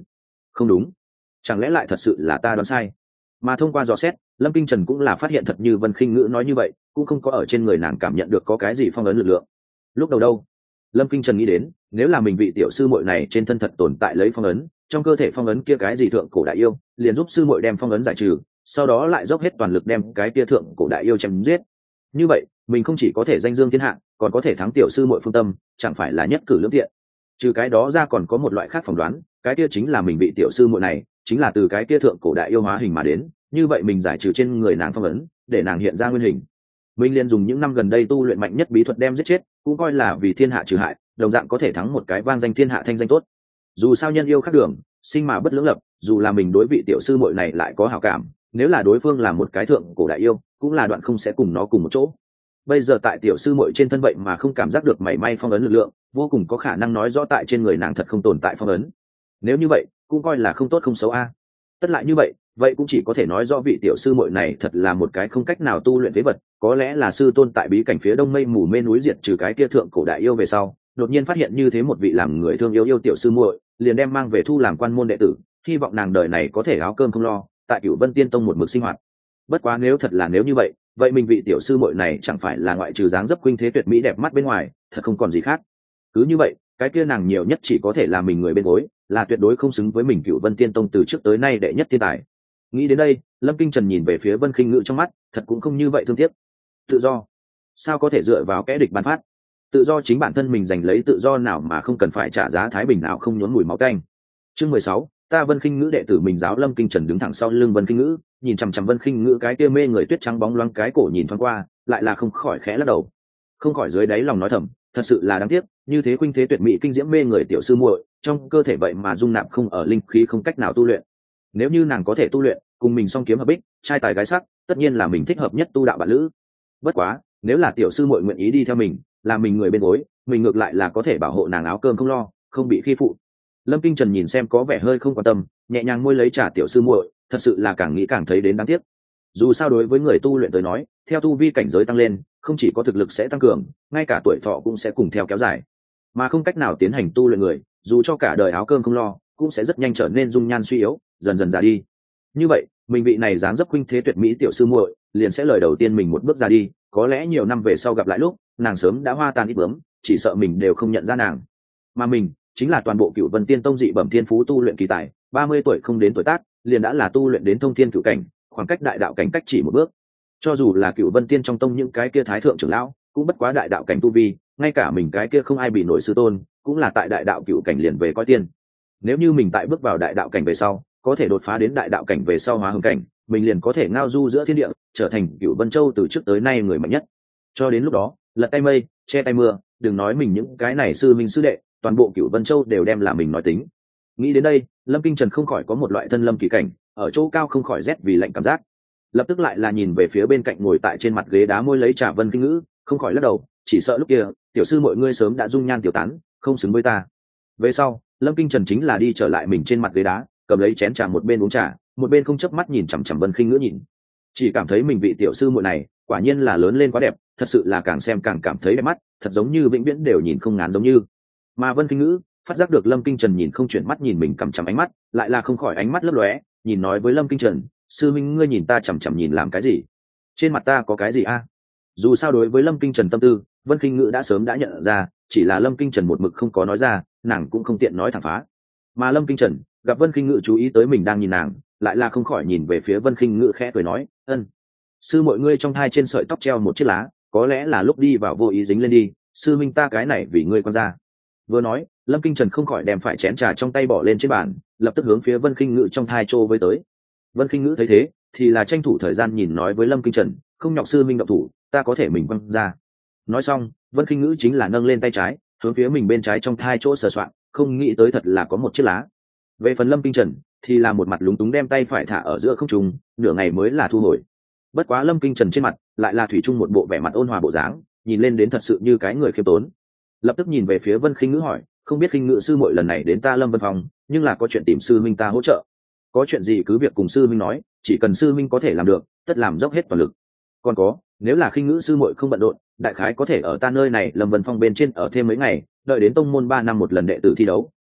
không đúng, chẳng lẽ lại thật sự là ta đoán sai? Mà thông qua dò xét, Lâm Kinh Trần cũng là phát hiện thật như Vân Khinh Ngữ nói như vậy, cũng không có ở trên người nàng cảm nhận được có cái gì phong ấn lực lượng. Lúc đầu đâu, Lâm Kinh Trần nghĩ đến, nếu là mình vị tiểu sư muội này trên thân thật tồn tại lấy phong ấn, trong cơ thể phong ấn kia cái gì thượng cổ đại yêu, liền giúp sư muội đem phong ấn giải trừ, sau đó lại dốc hết toàn lực đem cái kia thượng cổ đại yêu chém giết. Như vậy, mình không chỉ có thể danh dương thiên hạ, còn có thể thắng tiểu sư muội Phương Tâm, chẳng phải là nhất cử lưỡng tiện. Trừ cái đó ra còn có một loại khác phỏng đoán, cái kia chính là mình vị tiểu sư muội này, chính là từ cái kia thượng cổ đại yêu hóa hình mà đến, như vậy mình giải trừ trên người nàng phong ấn, để nàng hiện ra nguyên hình. Mình liền dùng những năm gần đây tu luyện mạnh nhất bí thuật đem giết chết, cũng coi là vì thiên hạ trừ hại, đồng dạng có thể thắng một cái vang danh thiên hạ thanh danh tốt. Dù sao nhân yêu khác đường, sinh mà bất lưỡng lập, dù là mình đối vị tiểu sư muội này lại có hảo cảm, nếu là đối phương là một cái thượng cổ đại yêu, cũng là đoạn không sẽ cùng nó cùng một chỗ. Bây giờ tại tiểu sư muội trên thân vậy mà không cảm giác được mảy may phong ấn lực lượng, vô cùng có khả năng nói rõ tại trên người nàng thật không tồn tại phong ấn. Nếu như vậy, cũng coi là không tốt không xấu a. Tất lại như vậy, vậy cũng chỉ có thể nói rõ vị tiểu sư muội này thật là một cái không cách nào tu luyện phế vật, có lẽ là sư tôn tại bí cảnh phía đông mây mù mê núi diệt trừ cái kia thượng cổ đại yêu về sau, đột nhiên phát hiện như thế một vị làm người thương yêu yêu tiểu sư muội, liền đem mang về thu làm quan môn đệ tử, hy vọng nàng đời này có thể áo cơm không lo, tại Cửu Vân Tiên Tông một mực sinh hoạt. Bất quá nếu thật là nếu như vậy, vậy mình vị tiểu sư muội này chẳng phải là ngoại trừ dáng dấp khuynh thế tuyệt mỹ đẹp mắt bên ngoài, thật không còn gì khác. Cứ như vậy, cái kia nàng nhiều nhất chỉ có thể là mình người bên gối, là tuyệt đối không xứng với mình Cửu Vân Tiên Tông từ trước tới nay đệ nhất thiên tài. Nghĩ đến đây, Lâm Kinh Trần nhìn về phía Vân Khinh Ngữ trong mắt, thật cũng không như vậy thương tiếc. Tự do, sao có thể dựa vào kẻ địch ban phát? Tự do chính bản thân mình giành lấy, tự do nào mà không cần phải trả giá thái bình nào không nhốn mùi máu tanh. Chương mười sáu, ta Vân Khinh Ngữ đệ tử mình giáo. Lâm Kinh Trần đứng thẳng sau lưng Vân Khinh Ngữ, nhìn chằm chằm Vân Khinh Ngữ cái kia mê người tuyết trắng bóng loáng cái cổ nhìn thoáng qua, lại là không khỏi khẽ lắc đầu. Không khỏi dưới đáy lòng nói thầm, thật sự là đáng tiếc, như thế khuynh thế tuyệt mỹ kinh diễm mê người tiểu sư muội, trong cơ thể vậy mà dung nạp không ở linh khí, không cách nào tu luyện. Nếu như nàng có thể tu luyện, cùng mình song kiếm hợp bích, trai tài gái sắc, tất nhiên là mình thích hợp nhất tu đạo bạn lữ. Bất quá, nếu là tiểu sư muội nguyện ý đi theo mình, là mình người bên gối, mình ngược lại là có thể bảo hộ nàng áo cơm không lo, không bị khi phụ. Lâm Kinh Trần nhìn xem có vẻ hơi không quan tâm, nhẹ nhàng môi lấy trà tiểu sư muội, thật sự là càng nghĩ càng thấy đến đáng tiếc. Dù sao đối với người tu luyện tới nói, theo tu vi cảnh giới tăng lên, không chỉ có thực lực sẽ tăng cường, ngay cả tuổi thọ cũng sẽ cùng theo kéo dài. Mà không cách nào tiến hành tu luyện người, dù cho cả đời áo cơm không lo, cũng sẽ rất nhanh trở nên dung nhan suy yếu, dần dần già đi. Như vậy, mình vị này dáng dấp khuynh thế tuyệt mỹ tiểu sư muội, liền sẽ lời đầu tiên mình một bước ra đi, có lẽ nhiều năm về sau gặp lại lúc, nàng sớm đã hoa tàn ít bướm, chỉ sợ mình đều không nhận ra nàng. Mà mình, chính là toàn bộ Cửu Vân Tiên Tông dị bẩm thiên phú tu luyện kỳ tài, ba mươi tuổi không đến tuổi tác, liền đã là tu luyện đến thông thiên cửu cảnh, khoảng cách đại đạo cảnh cách chỉ một bước. Cho dù là Cửu Vân Tiên trong tông những cái kia thái thượng trưởng lão, cũng bất quá đại đạo cảnh tu vi, ngay cả mình cái kia không ai bị nổi sư tôn, cũng là tại đại đạo cửu cảnh liền về coi tiên. Nếu như mình tại bước vào đại đạo cảnh về sau, có thể đột phá đến đại đạo cảnh về sau hóa hưng cảnh, mình liền có thể ngao du giữa thiên địa, trở thành Cửu Vân Châu từ trước tới nay người mạnh nhất. Cho đến lúc đó, lật tay mây, che tay mưa, đừng nói mình những cái này sư minh sư đệ, toàn bộ Cửu Vân Châu đều đem là mình nói tính. Nghĩ đến đây, Lâm Kinh Trần không khỏi có một loại thân lâm kỳ cảnh, ở chỗ cao không khỏi rét vì lạnh cảm giác. Lập tức lại là nhìn về phía bên cạnh ngồi tại trên mặt ghế đá môi lấy trà Vân Khinh Ngữ, không khỏi lắc đầu, chỉ sợ lúc kia tiểu sư mọi ngươi sớm đã dung nhan tiểu tán, không xứng với ta. Về sau, Lâm Kinh Trần chính là đi trở lại mình trên mặt ghế đá, cầm lấy chén trà một bên uống trà, một bên không chớp mắt nhìn chằm chằm Vân Khinh Ngữ nhìn. Chỉ cảm thấy mình vị tiểu sư muội này, quả nhiên là lớn lên quá đẹp, thật sự là càng xem càng cảm thấy đẹp mắt, thật giống như vĩnh viễn đều nhìn không ngán giống như. Mà Vân Khinh Ngữ phát giác được Lâm Kinh Trần nhìn không chuyển mắt nhìn mình cằm chằm ánh mắt, lại là không khỏi ánh mắt lấp lóe, nhìn nói với Lâm Kinh Trần, sư minh ngươi nhìn ta chằm chằm nhìn làm cái gì? Trên mặt ta có cái gì a? Dù sao đối với Lâm Kinh Trần tâm tư, Vân Khinh Ngữ đã sớm đã nhận ra, chỉ là Lâm Kinh Trần một mực không có nói ra, nàng cũng không tiện nói thẳng phá. Mà Lâm Kinh Trần gặp Vân Khinh Ngữ chú ý tới mình đang nhìn nàng, lại là không khỏi nhìn về phía Vân Khinh Ngữ khẽ cười nói, ân, sư mọi ngươi trong hai trên sợi tóc treo một chiếc lá, có lẽ là lúc đi vào vô ý dính lên đi, sư minh ta cái này vì ngươi quan ra. Vừa nói, Lâm Kinh Trần không khỏi đem phải chén trà trong tay bỏ lên trên bàn, lập tức hướng phía Vân Khinh Ngữ trong thai trô với tới. Vân Khinh Ngữ thấy thế, thì là tranh thủ thời gian nhìn nói với Lâm Kinh Trần, không nhọc sư minh động thủ, ta có thể mình quăng ra. Nói xong, Vân Khinh Ngữ chính là nâng lên tay trái, hướng phía mình bên trái trong thai chỗ sờ soạn, không nghĩ tới thật là có một chiếc lá. Về phần Lâm Kinh Trần, thì là một mặt lúng túng đem tay phải thả ở giữa không trung, nửa ngày mới là thu hồi. Bất quá Lâm Kinh Trần trên mặt lại là thủy chung một bộ vẻ mặt ôn hòa bộ dáng, nhìn lên đến thật sự như cái người khiêm tốn. Lập tức nhìn về phía Vân Khinh Ngữ hỏi, không biết Khinh Ngữ sư muội lần này đến ta Lâm Vân Phòng, nhưng là có chuyện tìm sư minh ta hỗ trợ. Có chuyện gì cứ việc cùng sư minh nói, chỉ cần sư minh có thể làm được, tất làm dốc hết toàn lực. Còn có, nếu là Khinh Ngữ sư muội không bận rộn, đại khái có thể ở ta nơi này Lâm Vân Phong bên trên ở thêm mấy ngày, đợi đến tông môn ba năm một lần đệ tử thi đấu,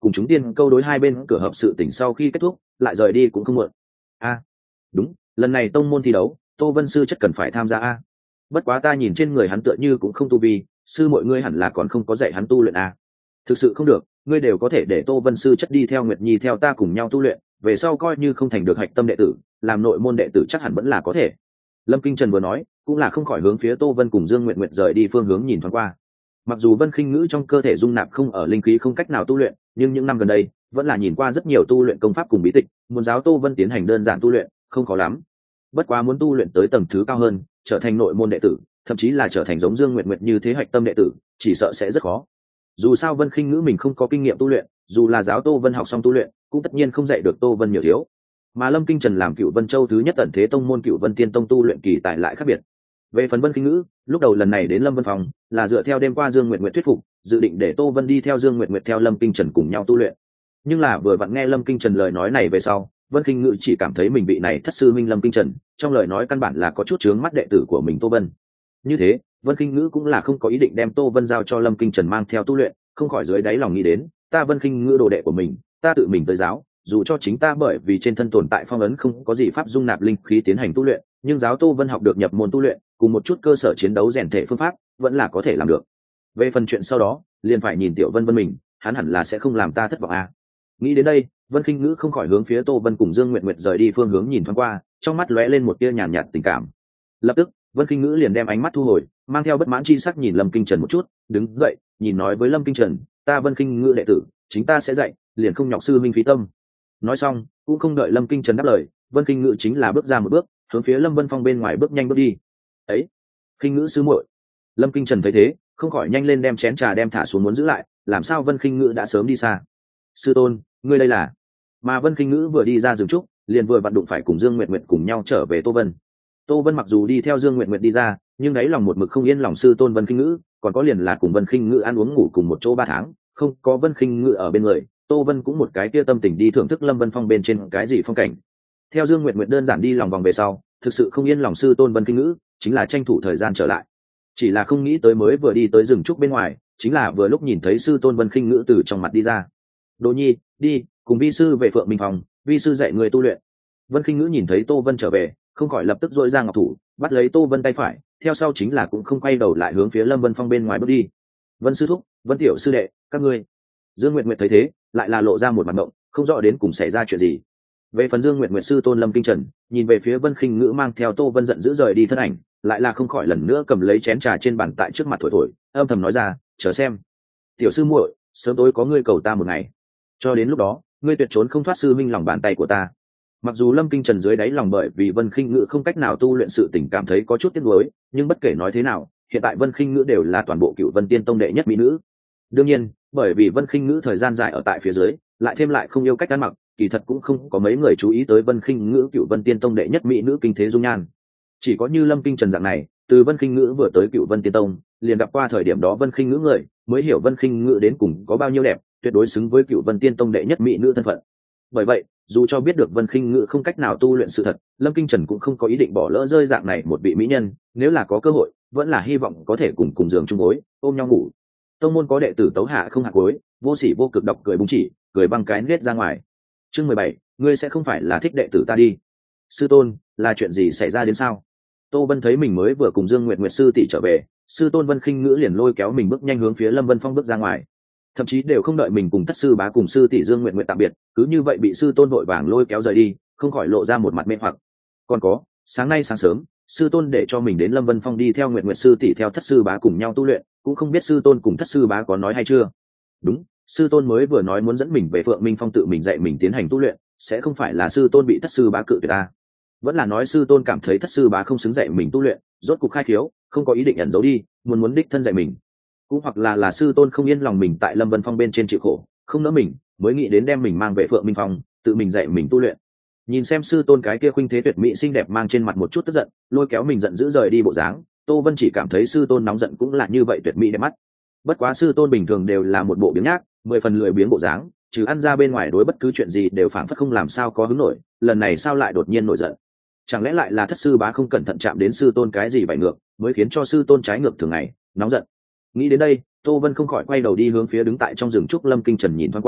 cùng chúng tiên câu đối hai bên cửa hợp sự tỉnh sau khi kết thúc lại rời đi cũng không muộn. A, đúng, lần này tông môn thi đấu Tô Vân sư chất cần phải tham gia a. Bất quá ta nhìn trên người hắn tựa như cũng không tu vi, sư mọi ngươi hẳn là còn không có dạy hắn tu luyện a. Thực sự không được, ngươi đều có thể để Tô Vân sư chất đi theo Nguyệt Nhi theo ta cùng nhau tu luyện, về sau coi như không thành được hạch tâm đệ tử, làm nội môn đệ tử chắc hẳn vẫn là có thể. Lâm Kinh Trần vừa nói cũng là không khỏi hướng phía Tô Vân cùng Dương Nguyệt Nguyệt rời đi phương hướng nhìn thoáng qua. Mặc dù Vân Khinh Ngữ trong cơ thể dung nạp không ở linh khí không cách nào tu luyện, nhưng những năm gần đây vẫn là nhìn qua rất nhiều tu luyện công pháp cùng bí tịch, muốn giáo Tô Vân tiến hành đơn giản tu luyện không khó lắm. Bất quá muốn tu luyện tới tầng thứ cao hơn, trở thành nội môn đệ tử, thậm chí là trở thành giống Dương Nguyệt Nguyệt như thế hạch tâm đệ tử, chỉ sợ sẽ rất khó. Dù sao Vân Khinh Ngữ mình không có kinh nghiệm tu luyện, dù là giáo Tô Vân học xong tu luyện, cũng tất nhiên không dạy được Tô Vân nhiều thiếu. Mà Lâm Kinh Trần làm Cửu Vân Châu thứ nhất tận thế tông môn Cửu Vân Tiên Tông tu luyện kỳ tài lại khác biệt. Về phần Vân Khinh Ngữ, lúc đầu lần này đến Lâm Vân Phòng là dựa theo đêm qua Dương Nguyệt Nguyệt thuyết phục, dự định để Tô Vân đi theo Dương Nguyệt Nguyệt theo Lâm Kinh Trần cùng nhau tu luyện. Nhưng là vừa vặn nghe Lâm Kinh Trần lời nói này về sau, Vân Khinh Ngữ chỉ cảm thấy mình bị này thất sư minh Lâm Kinh Trần, trong lời nói căn bản là có chút chướng mắt đệ tử của mình Tô Vân. Như thế, Vân Khinh Ngữ cũng là không có ý định đem Tô Vân giao cho Lâm Kinh Trần mang theo tu luyện, không khỏi dưới đáy lòng nghĩ đến, ta Vân Khinh Ngữ đồ đệ của mình, ta tự mình tới giáo, dù cho chính ta bởi vì trên thân tồn tại phong ấn không có gì pháp dung nạp linh khí tiến hành tu luyện, nhưng giáo Tô Vân học được nhập môn tu luyện, cùng một chút cơ sở chiến đấu rèn thể phương pháp, vẫn là có thể làm được. Về phần chuyện sau đó, liền phải nhìn Tiểu Vân Vân mình, hắn hẳn là sẽ không làm ta thất vọng à. Nghĩ đến đây, Vân Khinh Ngữ không khỏi hướng phía Tô Vân cùng Dương Nguyệt Nguyệt rời đi phương hướng nhìn thoáng qua, trong mắt lóe lên một tia nhàn nhạt tình cảm. Lập tức, Vân Khinh Ngữ liền đem ánh mắt thu hồi, mang theo bất mãn chi sắc nhìn Lâm Kinh Trần một chút, đứng dậy, nhìn nói với Lâm Kinh Trần, ta Vân Khinh Ngữ đệ tử, chính ta sẽ dạy, liền không nhọc sư minh phí tâm. Nói xong, cũng không đợi Lâm Kinh Trần đáp lời, Vân Khinh Ngữ chính là bước ra một bước, hướng phía Lâm Vân Phong bên ngoài bước nhanh bước đi. Ấy, Khinh Ngữ sư muội. Lâm Kinh Trần thấy thế, không khỏi nhanh lên đem chén trà đem thả xuống muốn giữ lại, làm sao Vân Khinh Ngữ đã sớm đi xa. Sư tôn, ngươi đây là? Mà Vân Khinh Ngữ vừa đi ra rừng trúc, liền vừa vặn đụng phải cùng Dương Nguyệt Nguyệt cùng nhau trở về Tô Vân. Tô Vân mặc dù đi theo Dương Nguyệt Nguyệt đi ra, nhưng đáy lòng một mực không yên lòng sư tôn Vân Khinh Ngữ, còn có liền là cùng Vân Khinh Ngữ ăn uống ngủ cùng một chỗ ba tháng, không có Vân Khinh Ngữ ở bên người, Tô Vân cũng một cái kia tâm tình đi thưởng thức Lâm Vân Phong bên trên cái gì phong cảnh. Theo Dương Nguyệt Nguyệt đơn giản đi lòng vòng về sau, thực sự không yên lòng sư tôn Vân Khinh Ngữ, chính là tranh thủ thời gian trở lại. Chỉ là không nghĩ tới mới vừa đi tới rừng trúc bên ngoài, chính là vừa lúc nhìn thấy sư tôn Vân Khinh Ngữ từ trong mặt đi ra. Đỗ Nhi, đi, cùng vi sư về Phượng Minh Phòng, vi sư dạy người tu luyện. Vân Khinh Ngữ nhìn thấy Tô Vân trở về, không khỏi lập tức dội ra ngọc thủ, bắt lấy Tô Vân tay phải, theo sau chính là cũng không quay đầu lại hướng phía Lâm Vân Phong bên ngoài bước đi. Vân sư thúc, Vân tiểu sư đệ, các ngươi. Dương Nguyệt Nguyệt thấy thế, lại là lộ ra một mặt động, không rõ đến cùng xảy ra chuyện gì. Về phần Dương Nguyệt Nguyệt sư tôn Lâm Kinh Trần, nhìn về phía Vân Khinh Ngữ mang theo Tô Vân giận dữ rời đi thân ảnh, lại là không khỏi lần nữa cầm lấy chén trà trên bàn tại trước mặt thổi thổi, âm thầm nói ra, chờ xem, tiểu sư muội, sớm tối có ngươi cầu ta một ngày, cho đến lúc đó, ngươi tuyệt trốn không thoát sư minh lòng bàn tay của ta. Mặc dù Lâm Kinh Trần dưới đáy lòng bởi vì Vân Khinh Ngữ không cách nào tu luyện sự tình cảm thấy có chút tiếc nuối, nhưng bất kể nói thế nào, hiện tại Vân Khinh Ngữ đều là toàn bộ Cựu Vân Tiên Tông đệ nhất mỹ nữ. Đương nhiên, bởi vì Vân Khinh Ngữ thời gian dài ở tại phía dưới, lại thêm lại không yêu cách ăn mặc, kỳ thật cũng không có mấy người chú ý tới Vân Khinh Ngữ Cựu Vân Tiên Tông đệ nhất mỹ nữ kinh thế dung nhan. Chỉ có như Lâm Kinh Trần dạng này, từ Vân Khinh Ngữ vừa tới Cựu Vân Tiên Tông, liền gặp qua thời điểm đó Vân Khinh Ngữ người, mới hiểu Vân Khinh Ngữ đến cùng có bao nhiêu đẹp, tuyệt đối xứng với Cựu Vân Tiên Tông đệ nhất mỹ nữ thân phận. Bởi vậy, dù cho biết được Vân Khinh Ngữ không cách nào tu luyện sự thật, Lâm Kinh Trần cũng không có ý định bỏ lỡ rơi dạng này một vị mỹ nhân, nếu là có cơ hội, vẫn là hy vọng có thể cùng cùng giường chung gối, ôm nhau ngủ. Tông môn có đệ tử tấu hạ không hạ gối, vô sỉ vô cực độc cười búng chỉ, cười băng cái nết ra ngoài. Chương mười bảy, ngươi sẽ không phải là thích đệ tử ta đi. Sư tôn, là chuyện gì xảy ra đến sao? Tô Vân thấy mình mới vừa cùng Dương Nguyệt Nguyệt sư tỷ trở về, sư tôn Vân Khinh Ngữ liền lôi kéo mình bước nhanh hướng phía Lâm Vân Phong bước ra ngoài. Thậm chí đều không đợi mình cùng thất sư bá cùng sư tỷ Dương Nguyệt Nguyệt tạm biệt, cứ như vậy bị sư tôn vội vàng lôi kéo rời đi, không khỏi lộ ra một mặt mê hoặc. Còn có, sáng nay sáng sớm, sư tôn để cho mình đến Lâm Vân Phong đi theo Nguyệt Nguyệt sư tỷ theo thất sư bá cùng nhau tu luyện, cũng không biết sư tôn cùng thất sư bá có nói hay chưa. Đúng, sư tôn mới vừa nói muốn dẫn mình về Phượng Minh Phong tự mình dạy mình tiến hành tu luyện, sẽ không phải là sư tôn bị thất sư bá cự tuyệt ta. Vẫn là nói sư tôn cảm thấy thất sư bá không xứng dạy mình tu luyện, rốt cục khai khiếu, không có ý định ẩn giấu đi, muốn muốn đích thân dạy mình. Cũng hoặc là là sư tôn không yên lòng mình tại Lâm Vân Phong bên trên chịu khổ, không nỡ mình, mới nghĩ đến đem mình mang về Phượng Minh Phong, tự mình dạy mình tu luyện. Nhìn xem sư tôn cái kia khuynh thế tuyệt mỹ xinh đẹp mang trên mặt một chút tức giận, lôi kéo mình giận dữ rời đi bộ dáng, Tô Vân chỉ cảm thấy sư tôn nóng giận cũng là như vậy tuyệt mỹ đẹp mắt. Bất quá sư tôn bình thường đều là một bộ biếng nhác, mười phần lười biếng bộ dáng, trừ ăn ra bên ngoài đối bất cứ chuyện gì đều phảng phất không làm sao có hứng nổi, lần này sao lại đột nhiên nổi giận? Chẳng lẽ lại là thất sư bá không cẩn thận chạm đến sư tôn cái gì vậy ngược, mới khiến cho sư tôn trái ngược thường ngày, nóng giận. Nghĩ đến đây, Tô Vân không khỏi quay đầu đi hướng phía đứng tại trong rừng trúc Lâm Kinh Trần nhìn thoáng qua,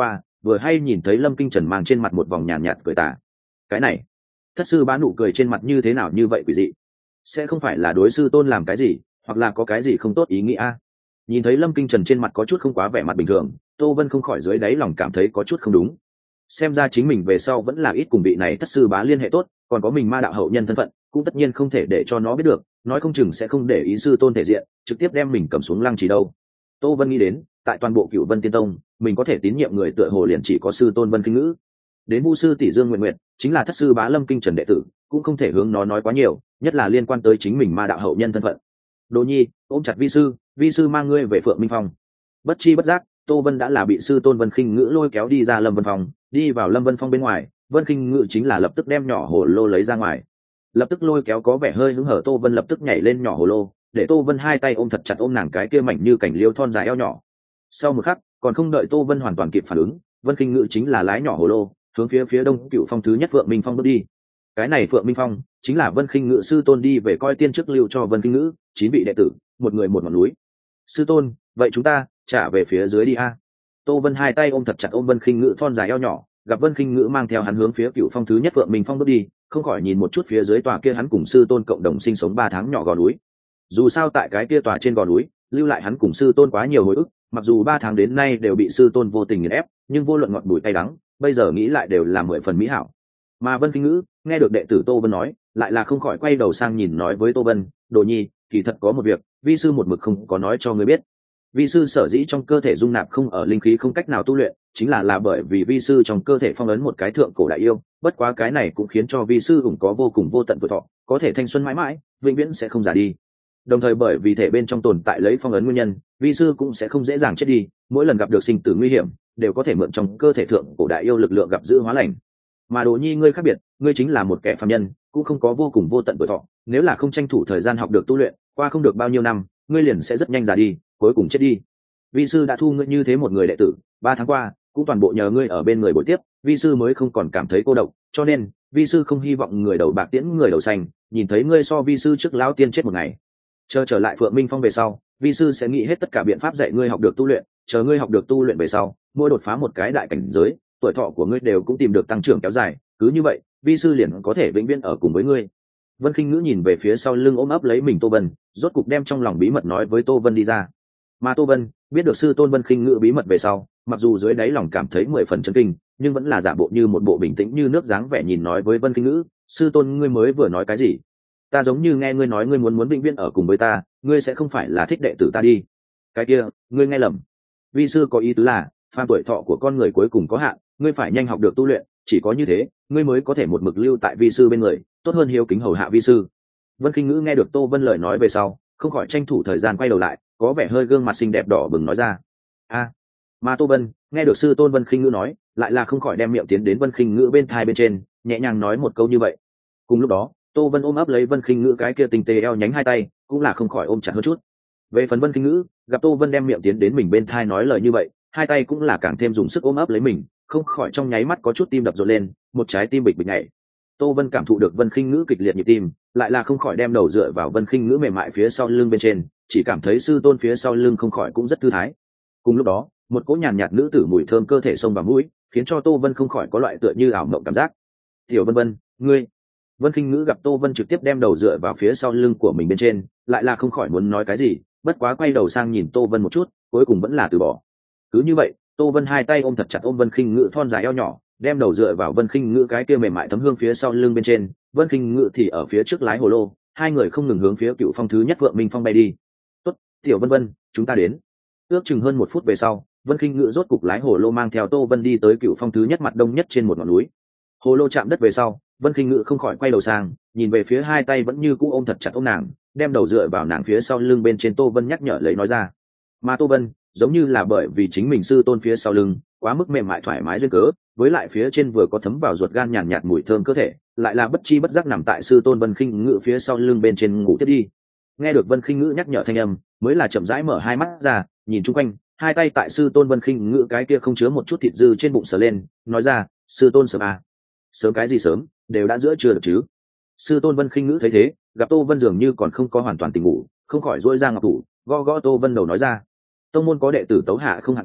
vừa hay nhìn thấy Lâm Kinh Trần mang trên mặt một vòng nhàn nhạt, nhạt cười tà. Cái này, thất sư bá nụ cười trên mặt như thế nào như vậy quỷ dị? Sẽ không phải là đối sư tôn làm cái gì, hoặc là có cái gì không tốt ý nghĩa? Nhìn thấy Lâm Kinh Trần trên mặt có chút không quá vẻ mặt bình thường, Tô Vân không khỏi dưới đáy lòng cảm thấy có chút không đúng. Xem ra chính mình về sau vẫn là ít cùng vị này thất sư bá liên hệ tốt, còn có mình ma đạo hậu nhân thân phận, cũng tất nhiên không thể để cho nó biết được, nói không chừng sẽ không để ý sư tôn thể diện, trực tiếp đem mình cầm xuống lăng trì đâu. Tô Vân nghĩ đến, tại toàn bộ Cửu Vân Tiên Tông, mình có thể tín nhiệm người tựa hồ liền chỉ có sư tôn Vân Kinh Ngữ. Đến Vu sư tỷ Dương Nguyện Nguyện, chính là thất sư bá Lâm Kinh Trần đệ tử, cũng không thể hướng nó nói quá nhiều, nhất là liên quan tới chính mình ma đạo hậu nhân thân phận. Đồ Nhi, ôm chặt vi sư, vi sư mang ngươi về Phượng Minh Phong. Bất chi bất giác, Tô Vân đã là bị sư tôn Vân Kinh Ngữ lôi kéo đi ra Lâm Vân Phong, đi vào Lâm Vân Phong bên ngoài, Vân Kinh Ngữ chính là lập tức đem nhỏ hồ lô lấy ra ngoài. Lập tức lôi kéo có vẻ hơi hứng hở Tô Vân lập tức nhảy lên nhỏ hồ lô, để Tô Vân hai tay ôm thật chặt ôm nàng cái kia mảnh như cảnh liêu thon dài eo nhỏ. Sau một khắc, còn không đợi Tô Vân hoàn toàn kịp phản ứng, Vân Kinh Ngữ chính là lái nhỏ hồ lô, hướng phía phía đông Cửu Phong thứ nhất Phượng Minh Phong bước đi. Cái này Phượng Minh Phong chính là Vân Kinh Ngữ sư tôn đi về coi tiên trước lưu cho Vân Kinh Ngữ, chín vị đệ tử, một người một ngọn núi. Sư tôn, vậy chúng ta trả về phía dưới đi a. Tô Vân hai tay ôm thật chặt ôm Vân Kinh Ngữ thon dài eo nhỏ, gặp Vân Kinh Ngữ mang theo hắn hướng phía Cửu Phong thứ nhất Phượng Minh Phong bước đi, không khỏi nhìn một chút phía dưới tòa kia hắn cùng sư tôn cộng đồng sinh sống ba tháng nhỏ gò núi. Dù sao tại cái kia tòa trên gò núi, lưu lại hắn cùng sư tôn quá nhiều hồi ức, mặc dù ba tháng đến nay đều bị sư tôn vô tình nghiền ép, nhưng vô luận ngọt bùi cay đắng, bây giờ nghĩ lại đều là mười phần mỹ hảo. Mà Vân Kinh Ngữ nghe được đệ tử Tô Vân nói, lại là không khỏi quay đầu sang nhìn nói với Tô Vân, Đồ Nhi, kỳ thật có một việc, vi sư một mực không có nói cho ngươi biết. Vi sư sở dĩ trong cơ thể dung nạp không ở linh khí không cách nào tu luyện, chính là là bởi vì vi sư trong cơ thể phong ấn một cái thượng cổ đại yêu, bất quá cái này cũng khiến cho vi sư ủng có vô cùng vô tận tuổi thọ, có thể thanh xuân mãi mãi, vĩnh viễn sẽ không già đi. Đồng thời bởi vì thể bên trong tồn tại lấy phong ấn nguyên nhân, vi sư cũng sẽ không dễ dàng chết đi, mỗi lần gặp được sinh tử nguy hiểm, đều có thể mượn trong cơ thể thượng cổ đại yêu lực lượng gặp giữ hóa lành. Mà Đồ Nhi ngươi khác biệt, ngươi chính là một kẻ phàm nhân, cũng không có vô cùng vô tận tuổi thọ, nếu là không tranh thủ thời gian học được tu luyện, qua không được bao nhiêu năm, ngươi liền sẽ rất nhanh già đi, cuối cùng chết đi. Vi sư đã thu ngươi như thế một người đệ tử, ba tháng qua cũng toàn bộ nhờ ngươi ở bên người bồi tiếp, vi sư mới không còn cảm thấy cô độc, cho nên vi sư không hy vọng người đầu bạc tiễn người đầu xanh, nhìn thấy ngươi so vi sư trước lão tiên chết một ngày. Chờ trở lại Phượng Minh Phong về sau, vi sư sẽ nghĩ hết tất cả biện pháp dạy ngươi học được tu luyện, chờ ngươi học được tu luyện về sau, mỗi đột phá một cái đại cảnh giới, tuổi thọ của ngươi đều cũng tìm được tăng trưởng kéo dài, cứ như vậy, vi sư liền có thể vĩnh viễn ở cùng với ngươi. Vân Kinh Ngữ nhìn về phía sau lưng ôm ấp lấy mình Tô Vân, rốt cục đem trong lòng bí mật nói với Tô Vân đi ra. Mà Tô Vân biết được sư tôn Vân Kinh Ngữ bí mật về sau, mặc dù dưới đáy lòng cảm thấy mười phần chấn kinh, nhưng vẫn là giả bộ như một bộ bình tĩnh như nước dáng vẻ nhìn nói với Vân Kinh Ngữ, sư tôn ngươi mới vừa nói cái gì? Ta giống như nghe ngươi nói ngươi muốn muốn vĩnh viễn ở cùng với ta, ngươi sẽ không phải là thích đệ tử ta đi? Cái kia, ngươi nghe lầm. Vi sư có ý tứ là, phàm tuổi thọ của con người cuối cùng có hạn, ngươi phải nhanh học được tu luyện, chỉ có như thế, ngươi mới có thể một mực lưu tại vi sư bên người, tốt hơn hiếu kính hầu hạ vi sư. Vân Kinh Ngữ nghe được Tô Vân lời nói về sau, không khỏi tranh thủ thời gian quay đầu lại, có vẻ hơi gương mặt xinh đẹp đỏ bừng nói ra. A, à, mà Tô Vân nghe được sư tôn Vân Kinh Ngữ nói, lại là không khỏi đem miệng tiến đến Vân Kinh Ngữ bên thai bên trên, nhẹ nhàng nói một câu như vậy. Cùng lúc đó, Tô Vân ôm ấp lấy Vân Kinh Ngữ cái kia tinh tế eo nhánh hai tay, cũng là không khỏi ôm chặt hơn chút. Về phần Vân Kinh Ngữ, gặp Tô Vân đem miệng tiến đến mình bên thai nói lời như vậy, hai tay cũng là càng thêm dùng sức ôm ấp lấy mình, không khỏi trong nháy mắt có chút tim đập rộn lên, một trái tim bịch bịch nhảy. Tô Vân cảm thụ được Vân Kinh Ngữ kịch liệt nhịp tim, lại là không khỏi đem đầu dựa vào Vân Kinh Ngữ mềm mại phía sau lưng bên trên, chỉ cảm thấy sư tôn phía sau lưng không khỏi cũng rất thư thái. Cùng lúc đó, một cỗ nhàn nhạt nữ tử mùi thơm cơ thể xông vào mũi, khiến cho Tô Vân không khỏi có loại tựa như ảo mộng cảm giác. "Tiểu Vân Vân, ngươi..." Vân Kinh Ngữ gặp Tô Vân trực tiếp đem đầu dựa vào phía sau lưng của mình bên trên, lại là không khỏi muốn nói cái gì, bất quá quay đầu sang nhìn Tô Vân một chút, cuối cùng vẫn là từ bỏ. Cứ như vậy, Tô Vân hai tay ôm thật chặt ôm Vân Kinh Ngữ thon dài eo nhỏ, đem đầu dựa vào Vân Kinh Ngữ cái kia mềm mại thấm hương phía sau lưng bên trên, Vân Kinh Ngữ thì ở phía trước lái hồ lô, hai người không ngừng hướng phía Cửu Phong thứ nhất Vượng Minh Phong bay đi. "Tốt, Tiểu Vân Vân, chúng ta đến." Ước chừng hơn một phút về sau, Vân Kinh Ngữ rốt cục lái hồ lô mang theo Tô Vân đi tới Cửu Phong thứ nhất mặt đông nhất trên một ngọn núi. Hồ lô chạm đất về sau, Vân Kinh Ngữ không khỏi quay đầu sang, nhìn về phía hai tay vẫn như cũ ôm thật chặt ôm nàng, đem đầu dựa vào nàng phía sau lưng bên trên Tô Vân nhắc nhở lấy nói ra. Mà Tô Vân, giống như là bởi vì chính mình sư tôn phía sau lưng quá mức mềm mại thoải mái duyên cớ, với lại phía trên vừa có thấm vào ruột gan nhàn nhạt, nhạt mùi thơm cơ thể, lại là bất chi bất giác nằm tại sư tôn Vân Kinh Ngữ phía sau lưng bên trên ngủ tiếp đi. Nghe được Vân Kinh Ngữ nhắc nhở thanh âm, mới là chậm rãi mở hai mắt ra, nhìn chung quanh, hai tay tại sư tôn Vân Kinh Ngữ cái kia không chứa một chút thịt dư trên bụng sờ lên, nói ra, sư tôn sớm à? Sớm cái gì sớm, đều đã giữa trưa được chứ. Sư tôn Vân Kinh Ngữ thấy thế, gặp Tô Vân dường như còn không có hoàn toàn tỉnh ngủ, không khỏi duỗi ra ngọc thủ, gõ gõ Tô Vân đầu nói ra. Tông môn có đệ tử tấu hạ không hạt cuối,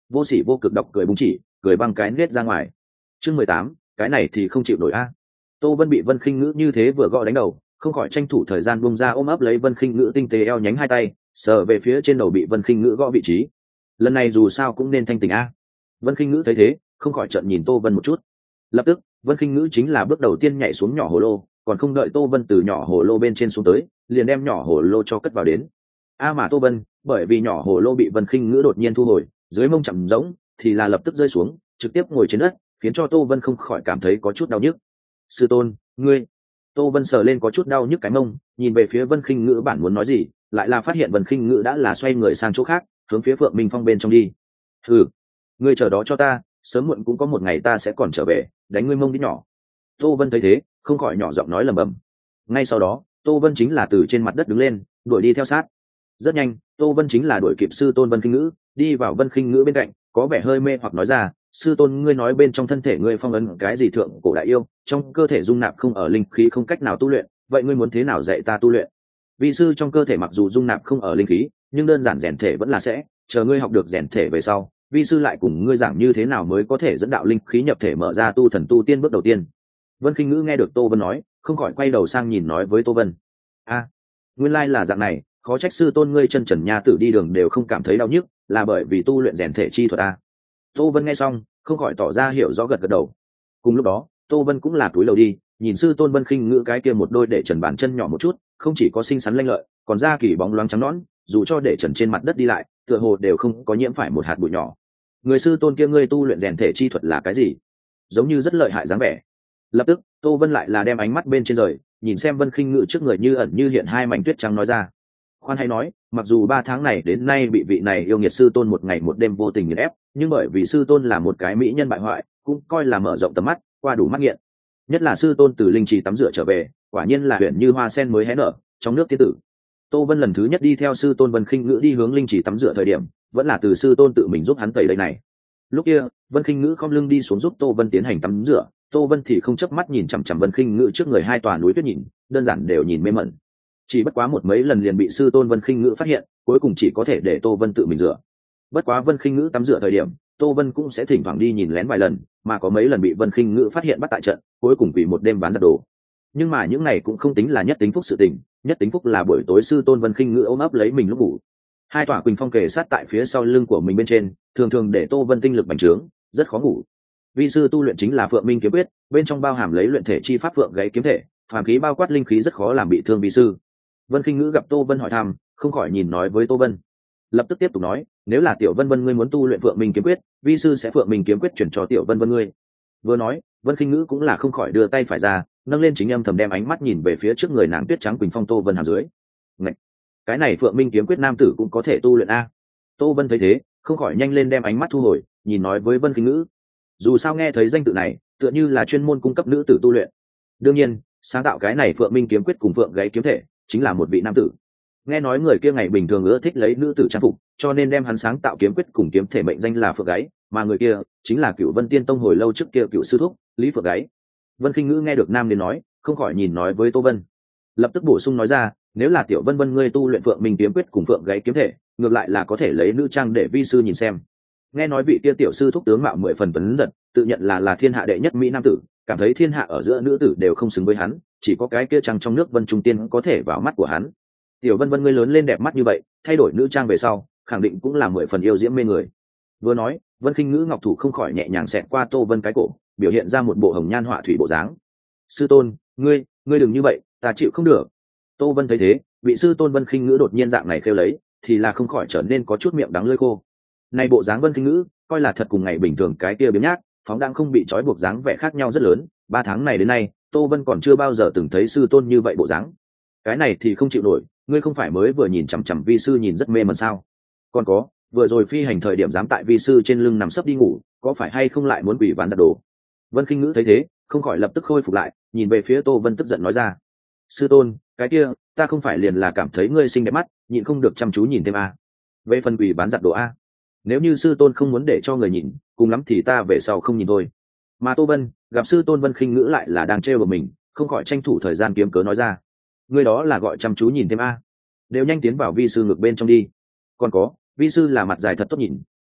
vô sỉ vô cực đọc cười búng chỉ, cười băng cái nết ra ngoài. Chương mười tám, cái này thì không chịu nổi a. Tô Vân bị Vân Khinh Ngữ như thế vừa gõ đánh đầu, không khỏi tranh thủ thời gian buông ra ôm ấp lấy Vân Khinh Ngữ tinh tế eo nhánh hai tay, sờ về phía trên đầu bị Vân Khinh Ngữ gõ vị trí. Lần này dù sao cũng nên thanh tỉnh a. Vân Khinh Ngữ thấy thế, không khỏi trợn nhìn Tô Vân một chút. Lập tức, Vân Khinh Ngữ chính là bước đầu tiên nhảy xuống nhỏ hồ lô, còn không đợi Tô Vân từ nhỏ hồ lô bên trên xuống tới, liền đem nhỏ hồ lô cho cất vào đến. A mà Tô Vân, bởi vì nhỏ hồ lô bị Vân Khinh Ngữ đột nhiên thu hồi, dưới mông chậm rỗng, thì là lập tức rơi xuống, trực tiếp ngồi trên đất, khiến cho Tô Vân không khỏi cảm thấy có chút đau nhức. Sư tôn, ngươi. Tô Vân sờ lên có chút đau nhức cái mông, nhìn về phía Vân Khinh Ngữ bản muốn nói gì, lại là phát hiện Vân Khinh Ngữ đã là xoay người sang chỗ khác, hướng phía Phượng Minh Phong bên trong đi. Ừ, ngươi chờ đó cho ta, sớm muộn cũng có một ngày ta sẽ còn trở về, đánh ngươi mông đi nhỏ. Tô Vân thấy thế, không khỏi nhỏ giọng nói lẩm bẩm. Ngay sau đó, Tô Vân chính là từ trên mặt đất đứng lên, đuổi đi theo sát. Rất nhanh, Tô Vân chính là đuổi kịp sư tôn Vân Khinh Ngữ, đi vào Vân Khinh Ngữ bên cạnh, có vẻ hơi mê hoặc nói ra, sư tôn ngươi nói bên trong thân thể ngươi phong ấn cái gì thượng cổ đại yêu, trong cơ thể dung nạp không ở linh khí không cách nào tu luyện, vậy ngươi muốn thế nào dạy ta tu luyện? Vị sư trong cơ thể mặc dù dung nạp không ở linh khí, nhưng đơn giản rèn thể vẫn là sẽ, chờ ngươi học được rèn thể về sau, vi sư lại cùng ngươi giảng như thế nào mới có thể dẫn đạo linh khí nhập thể mở ra tu thần tu tiên bước đầu tiên. Vân Khinh Ngữ nghe được Tô Vân nói, không khỏi quay đầu sang nhìn nói với Tô Vân. A, nguyên lai là dạng này, khó trách sư tôn ngươi chân trần nha tử đi đường đều không cảm thấy đau nhức, là bởi vì tu luyện rèn thể chi thuật a. Tô Vân nghe xong, không khỏi tỏ ra hiểu rõ gật gật đầu. Cùng lúc đó, Tô Vân cũng là túi lầu đi, nhìn sư tôn Vân Khinh Ngữ cái kia một đôi để trần bàn chân nhỏ một chút, không chỉ có xinh xắn lanh lợi, còn da kỳ bóng loáng trắng nõn, dù cho để trần trên mặt đất đi lại, tựa hồ đều không có nhiễm phải một hạt bụi nhỏ. Người sư tôn kia ngươi tu luyện rèn thể chi thuật là cái gì? Giống như rất lợi hại dáng vẻ. Lập tức, Tô Vân lại là đem ánh mắt bên trên rời, nhìn xem Vân Khinh Ngữ trước người như ẩn như hiện hai mảnh tuyết trắng nói ra. Khoan hay nói, mặc dù ba tháng này đến nay bị vị này yêu nghiệt sư tôn một ngày một đêm vô tình nghiền ép, nhưng bởi vì sư tôn là một cái mỹ nhân bại hoại, cũng coi là mở rộng tầm mắt, qua đủ mắt nghiện. Nhất là sư tôn từ linh trì tắm rửa trở về, quả nhiên là huyền như hoa sen mới hé nở, trong nước tiên tử. Tô Vân lần thứ nhất đi theo sư tôn Vân Khinh Ngữ đi hướng linh trì tắm rửa thời điểm, vẫn là từ sư tôn tự mình giúp hắn tẩy đây này. Lúc kia, Vân Khinh Ngữ khom lưng đi xuống giúp Tô Vân tiến hành tắm rửa, Tô Vân thì không chớp mắt nhìn chằm chằm Vân Khinh Ngữ trước người hai tòa núi tuyết nhìn, đơn giản đều nhìn mê mẩn. Chỉ bất quá một mấy lần liền bị sư tôn Vân Khinh Ngữ phát hiện, cuối cùng chỉ có thể để Tô Vân tự mình rửa. Bất quá Vân Khinh Ngữ tắm rửa thời điểm, Tô Vân cũng sẽ thỉnh thoảng đi nhìn lén vài lần, mà có mấy lần bị Vân Khinh Ngữ phát hiện bắt tại trận, cuối cùng vì một đêm bán giặt đồ. Nhưng mà những này cũng không tính là nhất tính phúc sự tình, nhất tính phúc là buổi tối sư tôn Vân Khinh Ngữ ôm ấp lấy mình lúc ngủ. Hai tòa quỳnh phong kề sát tại phía sau lưng của mình bên trên, thường thường để Tô Vân tinh lực bành trướng, rất khó ngủ. Vi sư tu luyện chính là Phượng Minh kiếm quyết, bên trong bao hàm lấy luyện thể chi pháp phượng gáy kiếm thể, phàm khí bao quát linh khí rất khó làm bị thương vi sư. Vân Khinh Ngữ gặp Tô Vân hỏi thăm, không khỏi nhìn nói với Tô Vân. Lập tức tiếp tục nói, nếu là Tiểu Vân Vân ngươi muốn tu luyện Phượng Minh kiếm quyết, vi sư sẽ Phượng Minh kiếm quyết chuyển cho Tiểu Vân Vân ngươi. Vừa nói, Vân Khinh Ngữ cũng là không khỏi đưa tay phải ra, nâng lên chính âm thầm đem ánh mắt nhìn về phía trước người nàng tuyết trắng quỳnh phong Tô Vân hàm dưới. Ngậy! Cái này Phượng Minh kiếm quyết nam tử cũng có thể tu luyện a. Tô Vân thấy thế, không khỏi nhanh lên đem ánh mắt thu hồi, nhìn nói với Vân Khinh Ngữ. Dù sao nghe thấy danh tự này, tựa như là chuyên môn cung cấp nữ tử tu luyện. Đương nhiên, sáng tạo cái này Phượng Minh kiếm quyết cùng Phượng gáy kiếm thể, chính là một vị nam tử. Nghe nói người kia ngày bình thường ưa thích lấy nữ tử trang phục, cho nên đem hắn sáng tạo kiếm quyết cùng kiếm thể mệnh danh là Phượng gáy, mà người kia chính là Cửu Vân Tiên Tông hồi lâu trước kia cựu sư thúc, Lý Phượng gáy. Vân Khinh Ngữ nghe được nam đến nói, không khỏi nhìn nói với Tô Vân. Lập tức bổ sung nói ra, nếu là Tiểu Vân Vân ngươi tu luyện Phượng Minh kiếm quyết cùng Phượng gáy kiếm thể, ngược lại là có thể lấy nữ trang để vi sư nhìn xem. Nghe nói vị kia tiểu sư thúc tướng mạo mười phần tuấn giật, tự nhận là là thiên hạ đệ nhất mỹ nam tử, cảm thấy thiên hạ ở giữa nữ tử đều không xứng với hắn, chỉ có cái kia trang trong nước Vân Trung Tiên có thể vào mắt của hắn. Tiểu Vân Vân ngươi lớn lên đẹp mắt như vậy, thay đổi nữ trang về sau, khẳng định cũng là mười phần yêu diễm mê người. Vừa nói, Vân Khinh Ngữ ngọc thủ không khỏi nhẹ nhàng xẹt qua Tô Vân cái cổ, biểu hiện ra một bộ hồng nhan họa thủy bộ dáng. Sư tôn, ngươi, ngươi đừng như vậy, ta chịu không được. Tô Vân thấy thế, vị sư tôn Vân Khinh Ngữ đột nhiên dạng này kêu lấy, thì là không khỏi trở nên có chút miệng đắng lưỡi khô. Này bộ dáng Vân Khinh Ngữ, coi là thật cùng ngày bình thường cái kia biếng nhác, phóng đang không bị trói buộc dáng vẻ khác nhau rất lớn. Ba tháng này đến nay, Tô Vân còn chưa bao giờ từng thấy sư tôn như vậy bộ dáng. Cái này thì không chịu nổi, ngươi không phải mới vừa nhìn chằm chằm vi sư nhìn rất mê mẩn sao? Còn có, vừa rồi phi hành thời điểm dám tại vi sư trên lưng nằm sấp đi ngủ, có phải hay không lại muốn quỷ ván giặt đồ? Vân Khinh Ngữ thấy thế, không khỏi lập tức khôi phục lại, nhìn về phía Tô Vân tức giận nói ra. Sư tôn, cái kia, ta không phải liền là cảm thấy ngươi xinh đẹp mắt, nhịn không được chăm chú nhìn thêm a. Về phần quỷ bán giặt đồ a, nếu như sư tôn không muốn để cho người nhìn, cùng lắm thì ta về sau không nhìn thôi. Mà Tô Vân gặp sư tôn Vân Khinh Ngữ lại là đang trêu vào mình, không khỏi tranh thủ thời gian kiếm cớ nói ra. Ngươi đó là gọi chăm chú nhìn thêm a, đều nhanh tiến vào vi sư ngực bên trong đi. Còn có, vi sư là mặt dài thật tốt nhìn,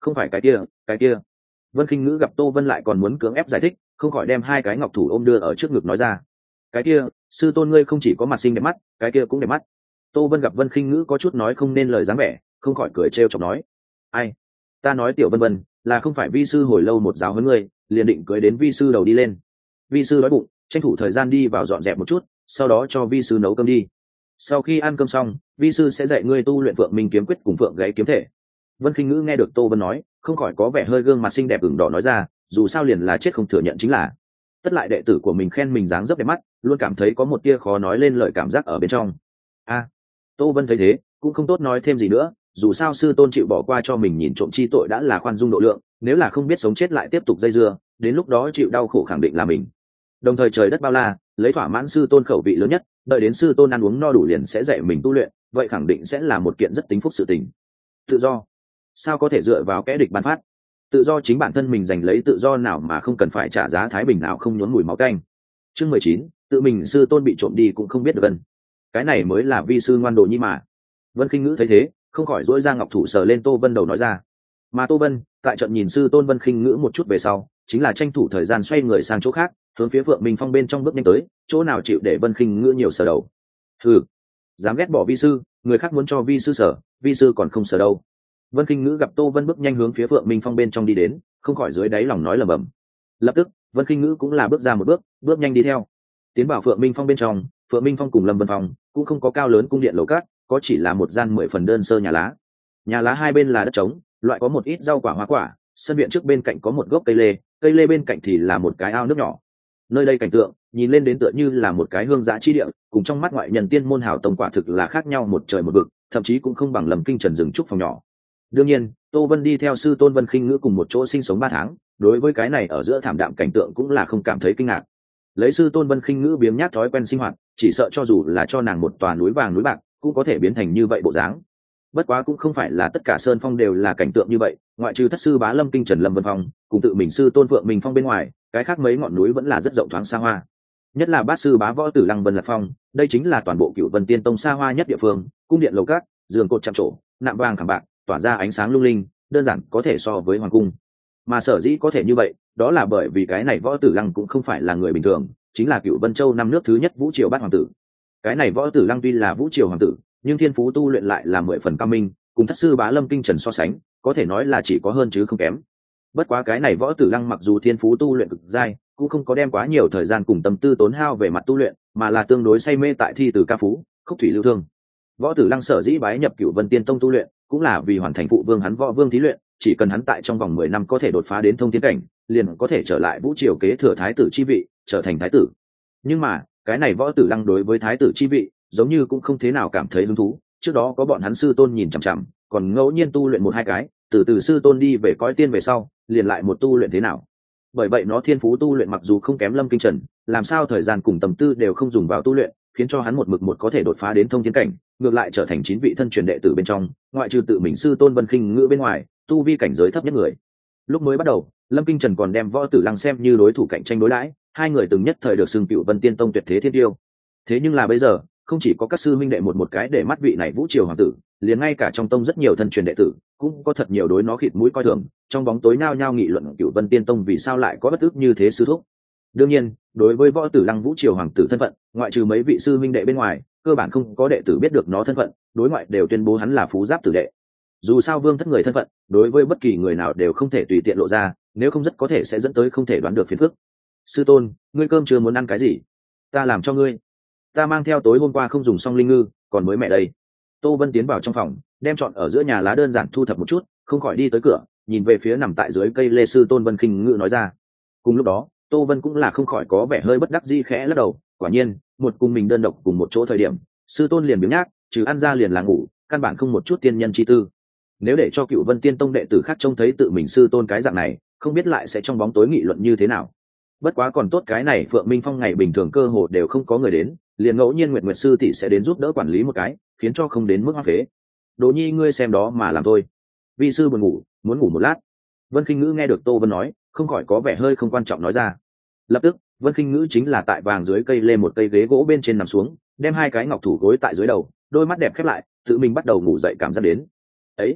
không phải cái kia cái kia Vân Khinh Ngữ gặp Tô Vân lại còn muốn cưỡng ép giải thích, không khỏi đem hai cái ngọc thủ ôm đưa ở trước ngực nói ra. Cái kia, sư tôn ngươi không chỉ có mặt xinh đẹp mắt, cái kia cũng đẹp mắt. Tô Vân gặp Vân Khinh Ngữ có chút nói không nên lời dáng vẻ, không khỏi cười trêu chọc nói. Ai? Ta nói tiểu Vân Vân, là không phải vi sư hồi lâu một giáo huấn ngươi, liền định cưới đến vi sư đầu đi lên. Vi sư đói bụng, tranh thủ thời gian đi vào dọn dẹp một chút, sau đó cho vi sư nấu cơm đi. Sau khi ăn cơm xong, vi sư sẽ dạy ngươi tu luyện Phượng Minh kiếm quyết cùng Phượng gáy kiếm thể. Vân Khinh Ngữ nghe được Tô Vân nói, không khỏi có vẻ hơi gương mặt xinh đẹp ửng đỏ nói ra, dù sao liền là chết không thừa nhận chính là. Tất lại đệ tử của mình khen mình dáng dấp đẹp mắt, luôn cảm thấy có một tia khó nói lên lời cảm giác ở bên trong. A, à, Tô Vân thấy thế, cũng không tốt nói thêm gì nữa, dù sao sư tôn chịu bỏ qua cho mình nhìn trộm chi tội đã là khoan dung độ lượng, nếu là không biết sống chết lại tiếp tục dây dưa, đến lúc đó chịu đau khổ khẳng định là mình. Đồng thời trời đất bao la, lấy thỏa mãn sư tôn khẩu vị lớn nhất, đợi đến sư tôn ăn uống no đủ liền sẽ dạy mình tu luyện, vậy khẳng định sẽ là một kiện rất tính phúc sự tình. Tự do sao có thể dựa vào kẻ địch ban phát? Tự do chính bản thân mình giành lấy, tự do nào mà không cần phải trả giá thái bình nào không nhốn mùi máu tanh. Chương mười chín, tự mình sư tôn bị trộm đi cũng không biết được gần. Cái này mới là vi sư ngoan đồ nhi mà. Vân Khinh Ngữ thấy thế, không khỏi duỗi ra ngọc thủ sờ lên Tô Vân đầu nói ra. Mà Tô Vân, tại trận nhìn sư tôn Vân Khinh Ngữ một chút về sau, chính là tranh thủ thời gian xoay người sang chỗ khác, hướng phía Phượng Minh Phong bên trong bước nhanh tới, chỗ nào chịu để Vân Khinh Ngữ nhiều sờ đầu. Hừ, dám ghét bỏ vi sư, người khác muốn cho vi sư sở, vi sư còn không sờ đâu. Vân Khinh Ngữ gặp Tô Vân bước nhanh hướng phía Phượng Minh Phong bên trong đi đến, không khỏi dưới đáy lòng nói lẩm bẩm. Lập tức, Vân Khinh Ngữ cũng là bước ra một bước, bước nhanh đi theo. Tiến vào Phượng Minh Phong bên trong, Phượng Minh Phong cùng Lâm Vân Phong cũng không có cao lớn cung điện lầu cát, có chỉ là một gian mười phần đơn sơ nhà lá. Nhà lá hai bên là đất trống, loại có một ít rau quả hoa quả, sân viện trước bên cạnh có một gốc cây lê, cây lê bên cạnh thì là một cái ao nước nhỏ. Nơi đây cảnh tượng, nhìn lên đến tựa như là một cái hương giã chi địa, cùng trong mắt ngoại nhân tiên môn hào tông quả thực là khác nhau một trời một vực, thậm chí cũng không bằng Lâm Kinh Trần dừng trúc phòng nhỏ. Đương nhiên, Tô Vân đi theo sư tôn Vân Khinh Ngữ cùng một chỗ sinh sống ba tháng, đối với cái này ở giữa thảm đạm cảnh tượng cũng là không cảm thấy kinh ngạc. Lấy sư tôn Vân Khinh Ngữ biếng nhác thói quen sinh hoạt, chỉ sợ cho dù là cho nàng một tòa núi vàng núi bạc, cũng có thể biến thành như vậy bộ dáng. Bất quá cũng không phải là tất cả sơn phong đều là cảnh tượng như vậy, ngoại trừ thất sư bá Lâm Kinh Trần Lâm Vân Phong, cùng tự mình sư tôn Phượng Minh Phong bên ngoài, cái khác mấy ngọn núi vẫn là rất rộng thoáng xa hoa. Nhất là bát sư bá Võ Tử Lăng Vân Lạc Phong, đây chính là toàn bộ Cửu Vân Tiên Tông xa hoa nhất địa phương, cung điện lầu cát, giường cột chạm trổ, nạm vàng khảm bạc, tỏa ra ánh sáng lung linh, đơn giản có thể so với hoàng cung. Mà sở dĩ có thể như vậy, đó là bởi vì cái này Võ Tử Lăng cũng không phải là người bình thường, chính là Cửu Vân Châu năm nước thứ nhất Vũ Triều Bát hoàng tử. Cái này Võ Tử Lăng tuy là Vũ Triều hoàng tử, nhưng thiên phú tu luyện lại là mười phần cao minh, cùng thất sư bá Lâm Kinh Trần so sánh, có thể nói là chỉ có hơn chứ không kém. Bất quá cái này Võ Tử Lăng mặc dù thiên phú tu luyện cực giai, cũng không có đem quá nhiều thời gian cùng tâm tư tốn hao về mặt tu luyện, mà là tương đối say mê tại thi từ ca phú, khúc thủy lưu thương. Võ Tử Lăng sở dĩ bái nhập Cửu Vân Tiên Tông tu luyện, cũng là vì hoàn thành phụ vương hắn Võ Vương thí luyện, chỉ cần hắn tại trong vòng mười năm có thể đột phá đến thông thiên cảnh, liền có thể trở lại Vũ Triều kế thừa thái tử chi vị, trở thành thái tử. Nhưng mà, cái này Võ Tử Lăng đối với thái tử chi vị, giống như cũng không thế nào cảm thấy hứng thú, trước đó có bọn hắn sư tôn nhìn chằm chằm, còn ngẫu nhiên tu luyện một hai cái, từ từ sư tôn đi về cõi tiên về sau, liền lại một tu luyện thế nào. Bởi vậy nó thiên phú tu luyện mặc dù không kém Lâm Kinh Trần, làm sao thời gian cùng tâm tư đều không dùng vào tu luyện, khiến cho hắn một mực một có thể đột phá đến thông thiên cảnh, ngược lại trở thành chín vị thân truyền đệ tử bên trong, ngoại trừ tự mình sư tôn Vân Khinh Ngữ bên ngoài, tu vi cảnh giới thấp nhất người. Lúc mới bắt đầu, Lâm Kinh Trần còn đem Võ Tử Lăng xem như đối thủ cạnh tranh đối đãi, hai người từng nhất thời được xưng Cửu Vân Tiên Tông tuyệt thế thiên tiêu. Thế nhưng là bây giờ, không chỉ có các sư minh đệ một một cái để mắt vị này Vũ Triều hoàng tử, liền ngay cả trong tông rất nhiều thân truyền đệ tử cũng có thật nhiều đối nó khịt mũi coi thường, trong bóng tối nao nhao nghị luận Cửu Vân Tiên Tông vì sao lại có bất ức như thế sư thúc. Đương nhiên, đối với Võ Tử Lăng Vũ Triều hoàng tử thân phận, ngoại trừ mấy vị sư minh đệ bên ngoài, cơ bản không có đệ tử biết được nó thân phận, đối ngoại đều tuyên bố hắn là phú giáp tử đệ. Dù sao vương thất người thân phận, đối với bất kỳ người nào đều không thể tùy tiện lộ ra, nếu không rất có thể sẽ dẫn tới không thể đoán được phiền phức. Sư tôn, ngươi cơm chưa muốn ăn cái gì? Ta làm cho ngươi. Ta mang theo tối hôm qua không dùng xong linh ngư, còn mới mẹ đây. Tô Vân tiến vào trong phòng, đem chọn ở giữa nhà lá đơn giản thu thập một chút, không khỏi đi tới cửa, nhìn về phía nằm tại dưới cây lê sư tôn Vân Khinh Ngữ nói ra. Cùng lúc đó, Tô Vân cũng là không khỏi có vẻ hơi bất đắc dĩ khẽ lắc đầu, quả nhiên, một cùng mình đơn độc cùng một chỗ thời điểm, sư tôn liền biếng nhác, trừ ăn ra liền là ngủ, căn bản không một chút tiên nhân chi tư. Nếu để cho Cửu Vân Tiên Tông đệ tử khác trông thấy tự mình sư tôn cái dạng này, không biết lại sẽ trong bóng tối nghị luận như thế nào. Bất quá còn tốt cái này Phượng Minh Phong ngày bình thường cơ hồ đều không có người đến, liền ngẫu nhiên Nguyệt Nguyệt sư tỷ sẽ đến giúp đỡ quản lý một cái, khiến cho không đến mức hoang phế. Đỗ Nhi ngươi xem đó mà làm thôi. Vi sư buồn ngủ, muốn ngủ một lát. Vân Khinh Ngữ nghe được Tô Vân nói, không khỏi có vẻ hơi không quan trọng nói ra. Lập tức, Vân Khinh Ngữ chính là tại vàng dưới cây lên một cây ghế gỗ bên trên nằm xuống, đem hai cái ngọc thủ gối tại dưới đầu, đôi mắt đẹp khép lại, tự mình bắt đầu ngủ dậy cảm giác đến. Ấy,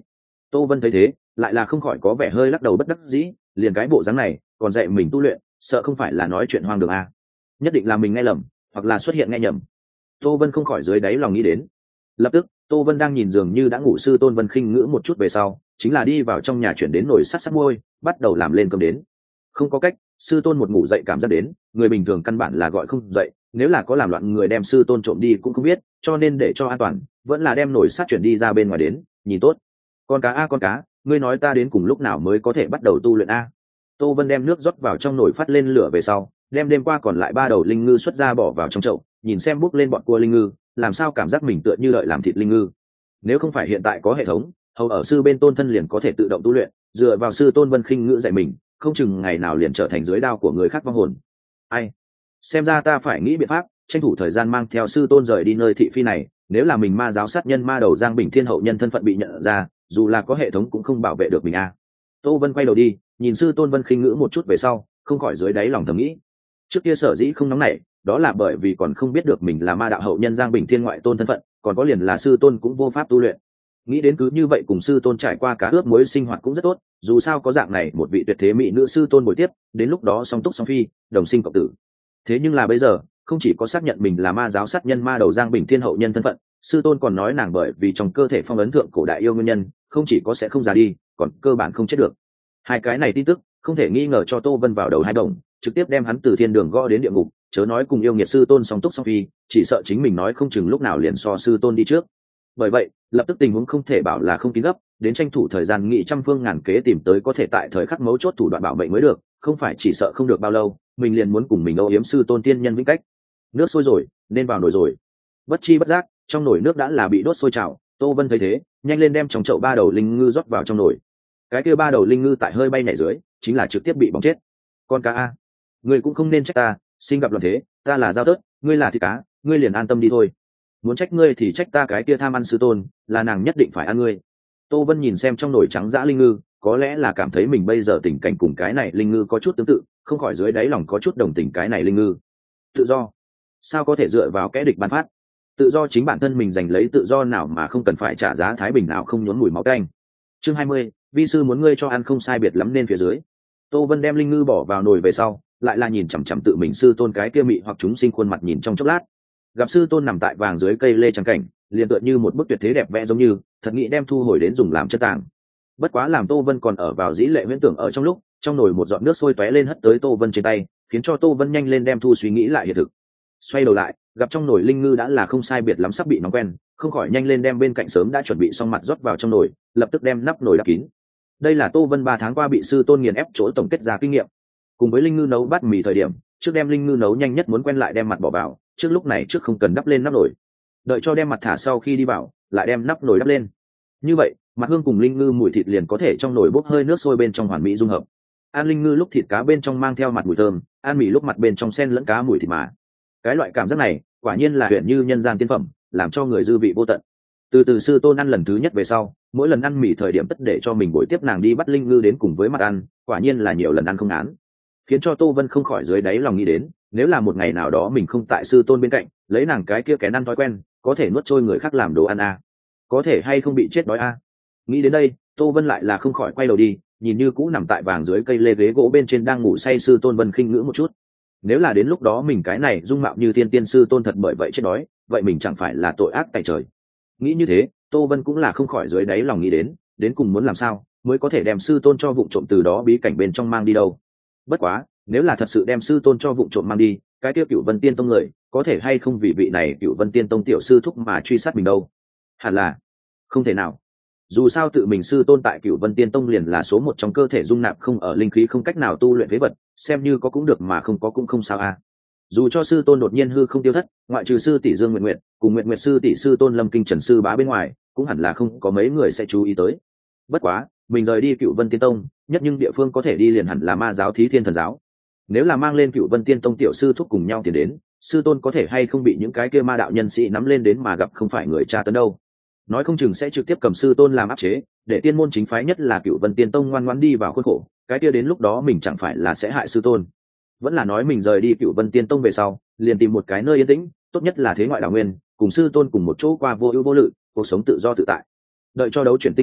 Tô Vân thấy thế lại là không khỏi có vẻ hơi lắc đầu bất đắc dĩ, liền cái bộ dáng này còn dạy mình tu luyện, sợ không phải là nói chuyện hoang đường à. Nhất định là mình nghe lầm hoặc là xuất hiện nghe nhầm. Tô Vân không khỏi dưới đáy lòng nghĩ đến. Lập tức Tô Vân đang nhìn dường như đã ngủ sư Tôn Vân Khinh Ngữ một chút về sau, chính là đi vào trong nhà chuyển đến nồi sắt sắt môi, bắt đầu làm lên cơm đến. Không có cách, sư tôn một ngủ dậy cảm giác đến, người bình thường căn bản là gọi không dậy, nếu là có làm loạn người đem sư tôn trộm đi cũng không biết, cho nên để cho an toàn, vẫn là đem nồi sắt chuyển đi ra bên ngoài đến, nhìn tốt. Con cá a con cá, ngươi nói ta đến cùng lúc nào mới có thể bắt đầu tu luyện a? Tô Vân đem nước rót vào trong nồi phát lên lửa về sau, đem đêm qua còn lại ba đầu linh ngư xuất ra bỏ vào trong chậu, nhìn xem bốc lên bọn cua linh ngư, làm sao cảm giác mình tựa như đợi làm thịt linh ngư. Nếu không phải hiện tại có hệ thống, hầu ở sư bên tôn thân liền có thể tự động tu luyện, dựa vào sư tôn Vân Khinh Ngữ dạy mình, không chừng ngày nào liền trở thành dưới đao của người khác vong hồn. Ai, xem ra ta phải nghĩ biện pháp tranh thủ thời gian mang theo sư tôn rời đi nơi thị phi này, nếu là mình ma giáo sát nhân ma đầu Giang Bình Thiên hậu nhân thân phận bị nhận ra, dù là có hệ thống cũng không bảo vệ được mình a. Tô Vân quay đầu đi, nhìn sư tôn Vân Khinh Ngữ một chút về sau, không khỏi dưới đáy lòng thầm nghĩ, trước kia sở dĩ không nóng nảy, đó là bởi vì còn không biết được mình là ma đạo hậu nhân Giang Bình Thiên ngoại tôn thân phận, còn có liền là sư tôn cũng vô pháp tu luyện. Nghĩ đến cứ như vậy cùng sư tôn trải qua cá ướp muối sinh hoạt cũng rất tốt, dù sao có dạng này một vị tuyệt thế mỹ nữ sư tôn bồi tiếp, đến lúc đó song túc song phi, đồng sinh cộng tử. Thế nhưng là bây giờ, không chỉ có xác nhận mình là ma giáo sát nhân ma đầu Giang Bình Thiên hậu nhân thân phận, sư tôn còn nói nàng bởi vì trong cơ thể phong ấn thượng cổ đại yêu nguyên nhân, không chỉ có sẽ không già đi, còn cơ bản không chết được. Hai cái này tin tức không thể nghi ngờ cho Tô Vân vào đầu hai đồng, trực tiếp đem hắn từ thiên đường gõ đến địa ngục, chớ nói cùng yêu nghiệt sư tôn song túc song phi, chỉ sợ chính mình nói không chừng lúc nào liền so sư tôn đi trước. Bởi vậy lập tức tình huống không thể bảo là không kín gấp, đến tranh thủ thời gian nghị trăm phương ngàn kế tìm tới có thể tại thời khắc mấu chốt thủ đoạn bảo mệnh mới được, không phải chỉ sợ không được bao lâu mình liền muốn cùng mình âu yếm sư tôn tiên nhân vĩnh cách. Nước sôi rồi, nên vào nồi rồi. Bất chi bất giác trong nồi nước đã là bị đốt sôi trào. Tô Vân thấy thế nhanh lên đem trong chậu ba đầu linh ngư rót vào trong nồi. Cái kia ba đầu linh ngư tại hơi bay nhảy dưới chính là trực tiếp bị bỏng chết. Con cá a, ngươi cũng không nên trách ta, sinh gặp loạn thế, ta là giao tớt, ngươi là thịt cá, ngươi liền an tâm đi thôi. Muốn trách ngươi thì trách ta cái kia tham ăn sư tôn, là nàng nhất định phải ăn ngươi. Tô Vân nhìn xem trong nồi trắng dã linh ngư, có lẽ là cảm thấy mình bây giờ tình cảnh cùng cái này linh ngư có chút tương tự, không khỏi dưới đáy lòng có chút đồng tình cái này linh ngư. Tự do, sao có thể dựa vào kẻ địch ban phát? Tự do chính bản thân mình giành lấy tự do nào mà không cần phải trả giá thái bình nào không nhốn mùi máu canh. Chương hai mươi, vi sư muốn ngươi cho ăn không sai biệt lắm nên phía dưới. Tô Vân đem linh ngư bỏ vào nồi về sau, lại là nhìn chằm chằm tự mình sư tôn cái kia mị hoặc chúng sinh khuôn mặt nhìn trong chốc lát. Gặp sư tôn nằm tại vàng dưới cây lê trắng cảnh, liền tựa như một bức tuyệt thế đẹp vẽ giống như, thật nghĩ đem thu hồi đến dùng làm chất tàng. Bất quá làm Tô Vân còn ở vào dĩ lệ huyễn tưởng ở trong lúc, trong nồi một giọt nước sôi tóe lên hất tới Tô Vân trên tay, khiến cho Tô Vân nhanh lên đem thu suy nghĩ lại hiện thực. Xoay đầu lại, gặp trong nồi linh ngư đã là không sai biệt lắm sắp bị nóng quen, không khỏi nhanh lên đem bên cạnh sớm đã chuẩn bị xong mặt rót vào trong nồi, lập tức đem nắp nồi đắp kín. Đây là Tô Vân ba tháng qua bị sư tôn nghiền ép chỗ tổng kết ra kinh nghiệm. Cùng với linh ngư nấu bát mì thời điểm, trước đem linh ngư nấu nhanh nhất muốn quen lại đem mặt bỏ vào, trước lúc này trước không cần đắp lên nắp nồi, đợi cho đem mặt thả sau khi đi vào, lại đem nắp nồi đắp lên. Như vậy mặt hương cùng linh ngư mùi thịt liền có thể trong nồi bốc hơi nước sôi bên trong hoàn mỹ dung hợp. Ăn linh ngư lúc thịt cá bên trong mang theo mặt mùi thơm, ăn mì lúc mặt bên trong xen lẫn cá mùi thịt mà. Cái loại cảm giác này quả nhiên là huyền như nhân gian tiên phẩm, làm cho người dư vị vô tận. Từ từ sư tôn ăn lần thứ nhất về sau, mỗi lần ăn mì thời điểm tất để cho mình buổi tiếp nàng đi bắt linh ngư đến cùng với mặt ăn, quả nhiên là nhiều lần ăn không án, khiến cho Tô Vân không khỏi dưới đáy lòng nghĩ đến, nếu là một ngày nào đó mình không tại sư tôn bên cạnh, lấy nàng cái kia kén ăn thói quen, có thể nuốt trôi người khác làm đồ ăn à. Có thể hay không bị chết đói à. Nghĩ đến đây, Tô Vân lại là không khỏi quay đầu đi, nhìn như cũ nằm tại vàng dưới cây lê ghế gỗ bên trên đang ngủ say sư tôn Vân Khinh Ngữ một chút. Nếu là đến lúc đó mình cái này dung mạo như thiên tiên sư tôn thật bởi vậy chết đói, vậy mình chẳng phải là tội ác tại trời. Nghĩ như thế, Tô Vân cũng là không khỏi dưới đáy lòng nghĩ đến, đến cùng muốn làm sao mới có thể đem sư tôn cho vụng trộm từ đó bí cảnh bên trong mang đi đâu. Bất quá, nếu là thật sự đem sư tôn cho vụng trộm mang đi, cái tiêu Cửu Vân Tiên Tông người có thể hay không vì vị này Cửu Vân Tiên Tông tiểu sư thúc mà truy sát mình đâu? Hẳn là không thể nào. Dù sao tự mình sư tôn tại Cửu Vân Tiên Tông liền là số một trong cơ thể dung nạp không ở linh khí không cách nào tu luyện phế vật, xem như có cũng được mà không có cũng không sao à. Dù cho sư tôn đột nhiên hư không tiêu thất, ngoại trừ sư tỷ Dương Nguyệt Nguyệt cùng Nguyệt Nguyệt sư tỷ sư tôn Lâm Kinh Trần sư bá bên ngoài, cũng hẳn là không có mấy người sẽ chú ý tới. Bất quá, mình rời đi Cửu Vân Tiên Tông, nhất nhưng địa phương có thể đi liền hẳn là ma giáo Thí Thiên Thần giáo. Nếu là mang lên Cửu Vân Tiên Tông tiểu sư thúc cùng nhau tiến đến, sư tôn có thể hay không bị những cái kia ma đạo nhân sĩ nắm lên đến mà gặp không phải người tra tấn đâu. Nói không chừng sẽ trực tiếp cầm sư tôn làm áp chế, để tiên môn chính phái nhất là Cửu Vân Tiên Tông ngoan ngoãn đi vào khuôn khổ, cái kia đến lúc đó mình chẳng phải là sẽ hại sư tôn. Vẫn là nói mình rời đi Cửu Vân Tiên Tông về sau, liền tìm một cái nơi yên tĩnh, tốt nhất là thế ngoại đảo nguyên, cùng sư tôn cùng một chỗ qua vô ưu vô lự, cuộc sống tự do tự tại. Đợi cho đấu chuyển tinh di,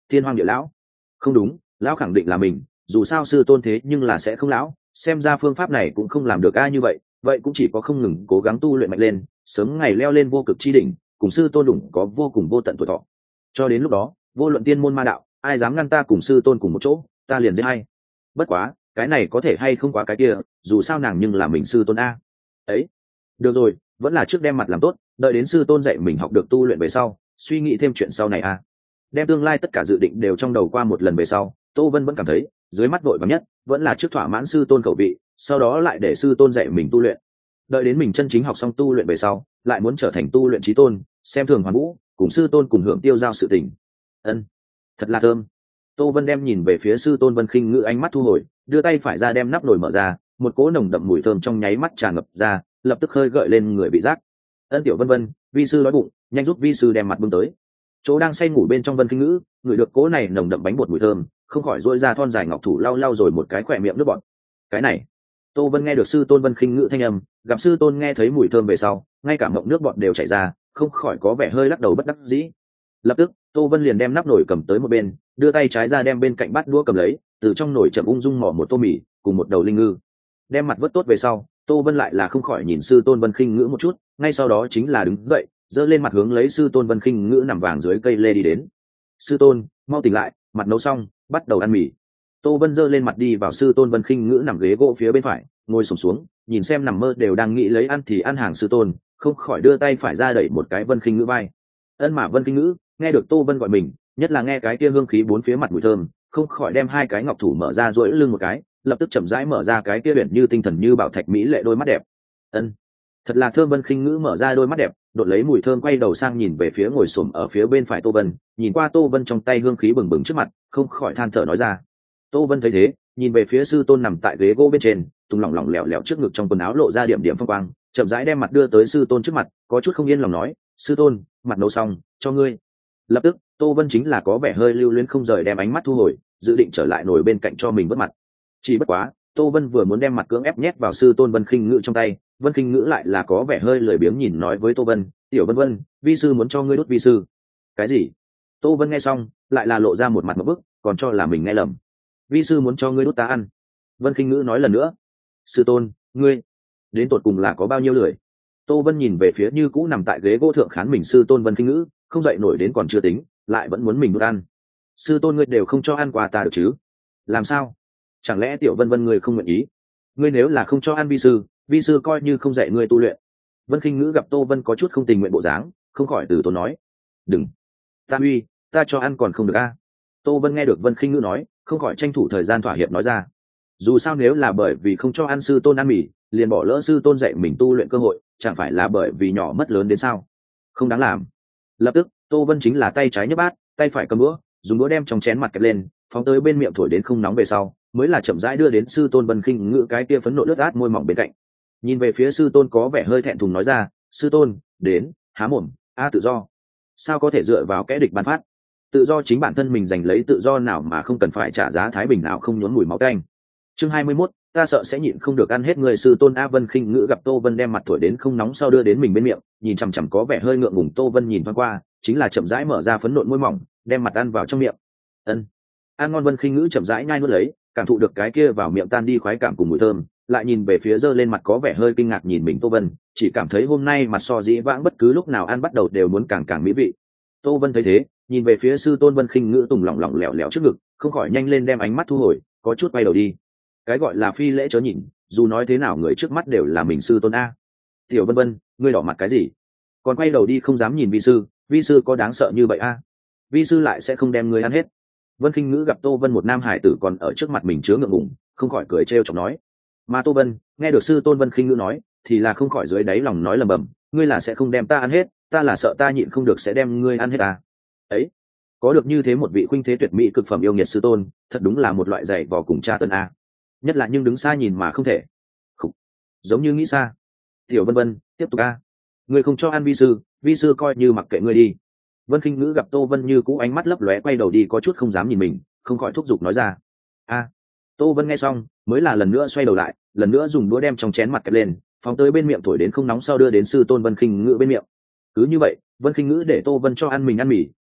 thiên hoang địa lão. Không đúng, lão khẳng định là mình, dù sao sư tôn thế nhưng là sẽ không lão, xem ra phương pháp này cũng không làm được ai như vậy, vậy cũng chỉ có không ngừng cố gắng tu luyện mạnh lên, sớm ngày leo lên vô cực chi đỉnh, cùng sư tôn đủng có vô cùng vô tận tuổi thọ. Cho đến lúc đó, vô luận tiên môn ma đạo, ai dám ngăn ta cùng sư tôn cùng một chỗ, ta liền giết hay. Bất quá, cái này có thể hay không quá cái kia, dù sao nàng nhưng là mình sư tôn a. Ấy, được rồi, vẫn là trước đem mặt làm tốt, đợi đến sư tôn dạy mình học được tu luyện về sau, suy nghĩ thêm chuyện sau này a. Đem tương lai tất cả dự định đều trong đầu qua một lần về sau, Tô Vân vẫn cảm thấy, dưới mắt vội vàng nhất, vẫn là trước thỏa mãn sư tôn khẩu vị, sau đó lại để sư tôn dạy mình tu luyện. Đợi đến mình chân chính học xong tu luyện về sau, lại muốn trở thành tu luyện chí tôn, xem thường Hoàn Vũ, cùng sư tôn cùng hưởng tiêu giao sự tình. Ân, thật là thơm. Tô Vân đem nhìn về phía sư tôn Vân Khinh Ngữ, ánh mắt thu hồi, đưa tay phải ra đem nắp nồi mở ra, một cỗ nồng đậm mùi thơm trong nháy mắt tràn ngập ra, lập tức khơi gợi lên người vị giác. Ân tiểu Vân Vân, vi sư đói bụng, nhanh giúp vi sư đem mặt bưng tới. Chỗ đang say ngủ bên trong Vân Khinh Ngữ, ngửi được cỗ này nồng đậm bánh bột mùi thơm, không khỏi duỗi ra thon dài ngọc thủ lau lau rồi một cái khỏe miệng nước bọt. Cái này, Tô Vân nghe được sư tôn Vân Khinh Ngữ thanh âm, gặp sư tôn nghe thấy mùi thơm về sau, ngay cả mộng nước bọt đều chảy ra, không khỏi có vẻ hơi lắc đầu bất đắc dĩ. Lập tức, Tô Vân liền đem nắp nồi cầm tới một bên, đưa tay trái ra đem bên cạnh bát đũa cầm lấy, từ trong nồi chậm ung dung mò một tô mì cùng một đầu linh ngư. Đem mặt vớt tốt về sau, Tô Vân lại là không khỏi nhìn sư tôn Vân Khinh Ngữ một chút, ngay sau đó chính là đứng dậy, giơ lên mặt hướng lấy sư tôn Vân Khinh Ngữ nằm vàng dưới cây lê đi đến. Sư tôn, mau tỉnh lại, mặt nấu xong, bắt đầu ăn mì. Tô Vân giơ lên mặt đi vào sư tôn Vân Khinh Ngữ nằm ghế gỗ phía bên phải, ngồi xổm xuống, nhìn xem nằm mơ đều đang nghĩ lấy ăn thì ăn hàng sư tôn, không khỏi đưa tay phải ra đẩy một cái Vân Khinh Ngữ vai. Ân mà Vân Khinh Ngữ nghe được Tô Vân gọi mình, nhất là nghe cái kia hương khí bốn phía mặt mùi thơm, không khỏi đem hai cái ngọc thủ mở ra duỗi lưng một cái, lập tức chậm rãi mở ra cái kia huyền như tinh thần như bảo thạch mỹ lệ đôi mắt đẹp. Ân, thật là thơm. Vân Khinh Ngữ mở ra đôi mắt đẹp, đột lấy mùi thơm quay đầu sang nhìn về phía ngồi xổm ở phía bên phải Tô Vân, nhìn qua Tô Vân trong tay hương khí bừng bừng trước mặt, không khỏi than thở nói ra. Tô Vân thấy thế, nhìn về phía sư tôn nằm tại ghế gỗ bên trên, tung lỏng lỏng lẻo lẻo trước ngực trong quần áo lộ ra điểm điểm phong quang, chậm rãi đem mặt đưa tới sư tôn trước mặt, có chút không yên lòng nói, sư tôn, mặt nấu xong, cho ngươi. Lập tức, Tô Vân chính là có vẻ hơi lưu luyến không rời đem ánh mắt thu hồi, dự định trở lại nổi bên cạnh cho mình vớt mặt. Chỉ bất quá, Tô Vân vừa muốn đem mặt cưỡng ép nhét vào sư tôn Vân Khinh Ngữ trong tay, Vân Khinh Ngữ lại là có vẻ hơi lười biếng nhìn nói với Tô Vân, tiểu Vân Vân, vi sư muốn cho ngươi đốt vi sư. Cái gì? Tô Vân nghe xong, lại là lộ ra một mặt ngộp bức, còn cho là mình nghe lầm. Vi sư muốn cho ngươi đốt ta ăn. Vân Khinh Ngữ nói lần nữa. Sư tôn, ngươi đến tột cùng là có bao nhiêu lười? Tô Vân nhìn về phía như cũ nằm tại ghế gỗ thượng khán mình sư tôn Vân Khinh Ngữ, không dậy nổi đến còn chưa tính, lại vẫn muốn mình đốt ăn. Sư tôn ngươi đều không cho ăn quà ta được chứ? Làm sao? Chẳng lẽ tiểu Vân Vân ngươi không nguyện ý? Ngươi nếu là không cho ăn vi sư, vi sư coi như không dạy ngươi tu luyện. Vân Khinh Ngữ gặp Tô Vân có chút không tình nguyện bộ dáng, không khỏi từ tốn nói. Đừng, ta uy, ta cho ăn còn không được a. À? Tô Vân nghe được Vân Khinh Ngữ nói, không khỏi tranh thủ thời gian thỏa hiệp nói ra. Dù sao nếu là bởi vì không cho ăn sư tôn ăn mì, liền bỏ lỡ sư tôn dạy mình tu luyện cơ hội, chẳng phải là bởi vì nhỏ mất lớn đến sao? Không đáng làm. Lập tức, Tô Vân chính là tay trái nhấc bát, tay phải cầm đũa, dùng đũa đem trong chén mặt kẹp lên, phóng tới bên miệng thổi đến không nóng về sau, mới là chậm rãi đưa đến sư tôn Vân Khinh Ngữ cái kia phấn nộ lướt át môi mỏng bên cạnh. Nhìn về phía sư tôn có vẻ hơi thẹn thùng nói ra, sư tôn, đến, há mồm, a tự do. Sao có thể dựa vào kẻ địch ban phát? Tự do chính bản thân mình giành lấy, tự do nào mà không cần phải trả giá thái bình nào không nhuốm mùi máu tanh. Chương hai mươi mốt, ta sợ sẽ nhịn không được ăn hết người. Sư tôn. A Vân Khinh Ngữ gặp Tô Vân đem mặt thổi đến không nóng sau đưa đến mình bên miệng, nhìn chằm chằm có vẻ hơi ngượng ngùng Tô Vân nhìn thoáng qua, chính là chậm rãi mở ra phấn nộn môi mỏng, đem mặt ăn vào trong miệng. Ân, ăn ngon. Vân Khinh Ngữ chậm rãi nhai nuốt lấy, cảm thụ được cái kia vào miệng tan đi khoái cảm cùng mùi thơm, lại nhìn về phía giơ lên mặt có vẻ hơi kinh ngạc nhìn mình Tô Vân, chỉ cảm thấy hôm nay mặt so dĩ vãng bất cứ lúc nào ăn bắt đầu đều muốn càng càng mỹ vị. Tô Vân thấy thế, nhìn về phía sư tôn Vân Khinh Ngữ tùng lỏng lỏng lẻo lẻo trước ngực, không khỏi nhanh lên đem ánh mắt thu hồi, có chút quay đầu đi. Cái gọi là phi lễ chớ nhìn, dù nói thế nào người trước mắt đều là mình sư tôn a. Tiểu Vân Vân, ngươi đỏ mặt cái gì? Còn quay đầu đi không dám nhìn vi sư, vi sư có đáng sợ như vậy a? Vi sư lại sẽ không đem ngươi ăn hết. Vân Khinh Ngữ gặp Tô Vân một nam hải tử còn ở trước mặt mình chứa ngượng ngùng, không khỏi cười trêu chọc nói. Mà Tô Vân nghe được sư tôn Vân Khinh Ngữ nói, thì là không khỏi dưới đáy lòng nói lầm bầm, ngươi là sẽ không đem ta ăn hết, ta là sợ ta nhịn không được sẽ đem ngươi ăn hết à? Ấy, có được như thế một vị khuynh thế tuyệt mỹ cực phẩm yêu nghiệt sư tôn, thật đúng là một loại dạy vò cùng cha tân a. Nhất là nhưng đứng xa nhìn mà không thể. Khủ. Giống như nghĩ xa. Tiểu Vân Vân, tiếp tục a. Ngươi không cho ăn vi sư, vi sư coi như mặc kệ ngươi đi. Vân Khinh Ngữ gặp Tô Vân như cũ ánh mắt lấp lóe quay đầu đi có chút không dám nhìn mình, không khỏi thúc giục nói ra. A. Tô Vân nghe xong, mới là lần nữa xoay đầu lại, lần nữa dùng đũa đem trong chén mặt kẹp lên, phóng tới bên miệng thổi đến không nóng sau đưa đến sư tôn Vân Khinh Ngữ bên miệng. Cứ như vậy, Vân Khinh Ngữ để Tô Vân cho ăn mình ăn mì,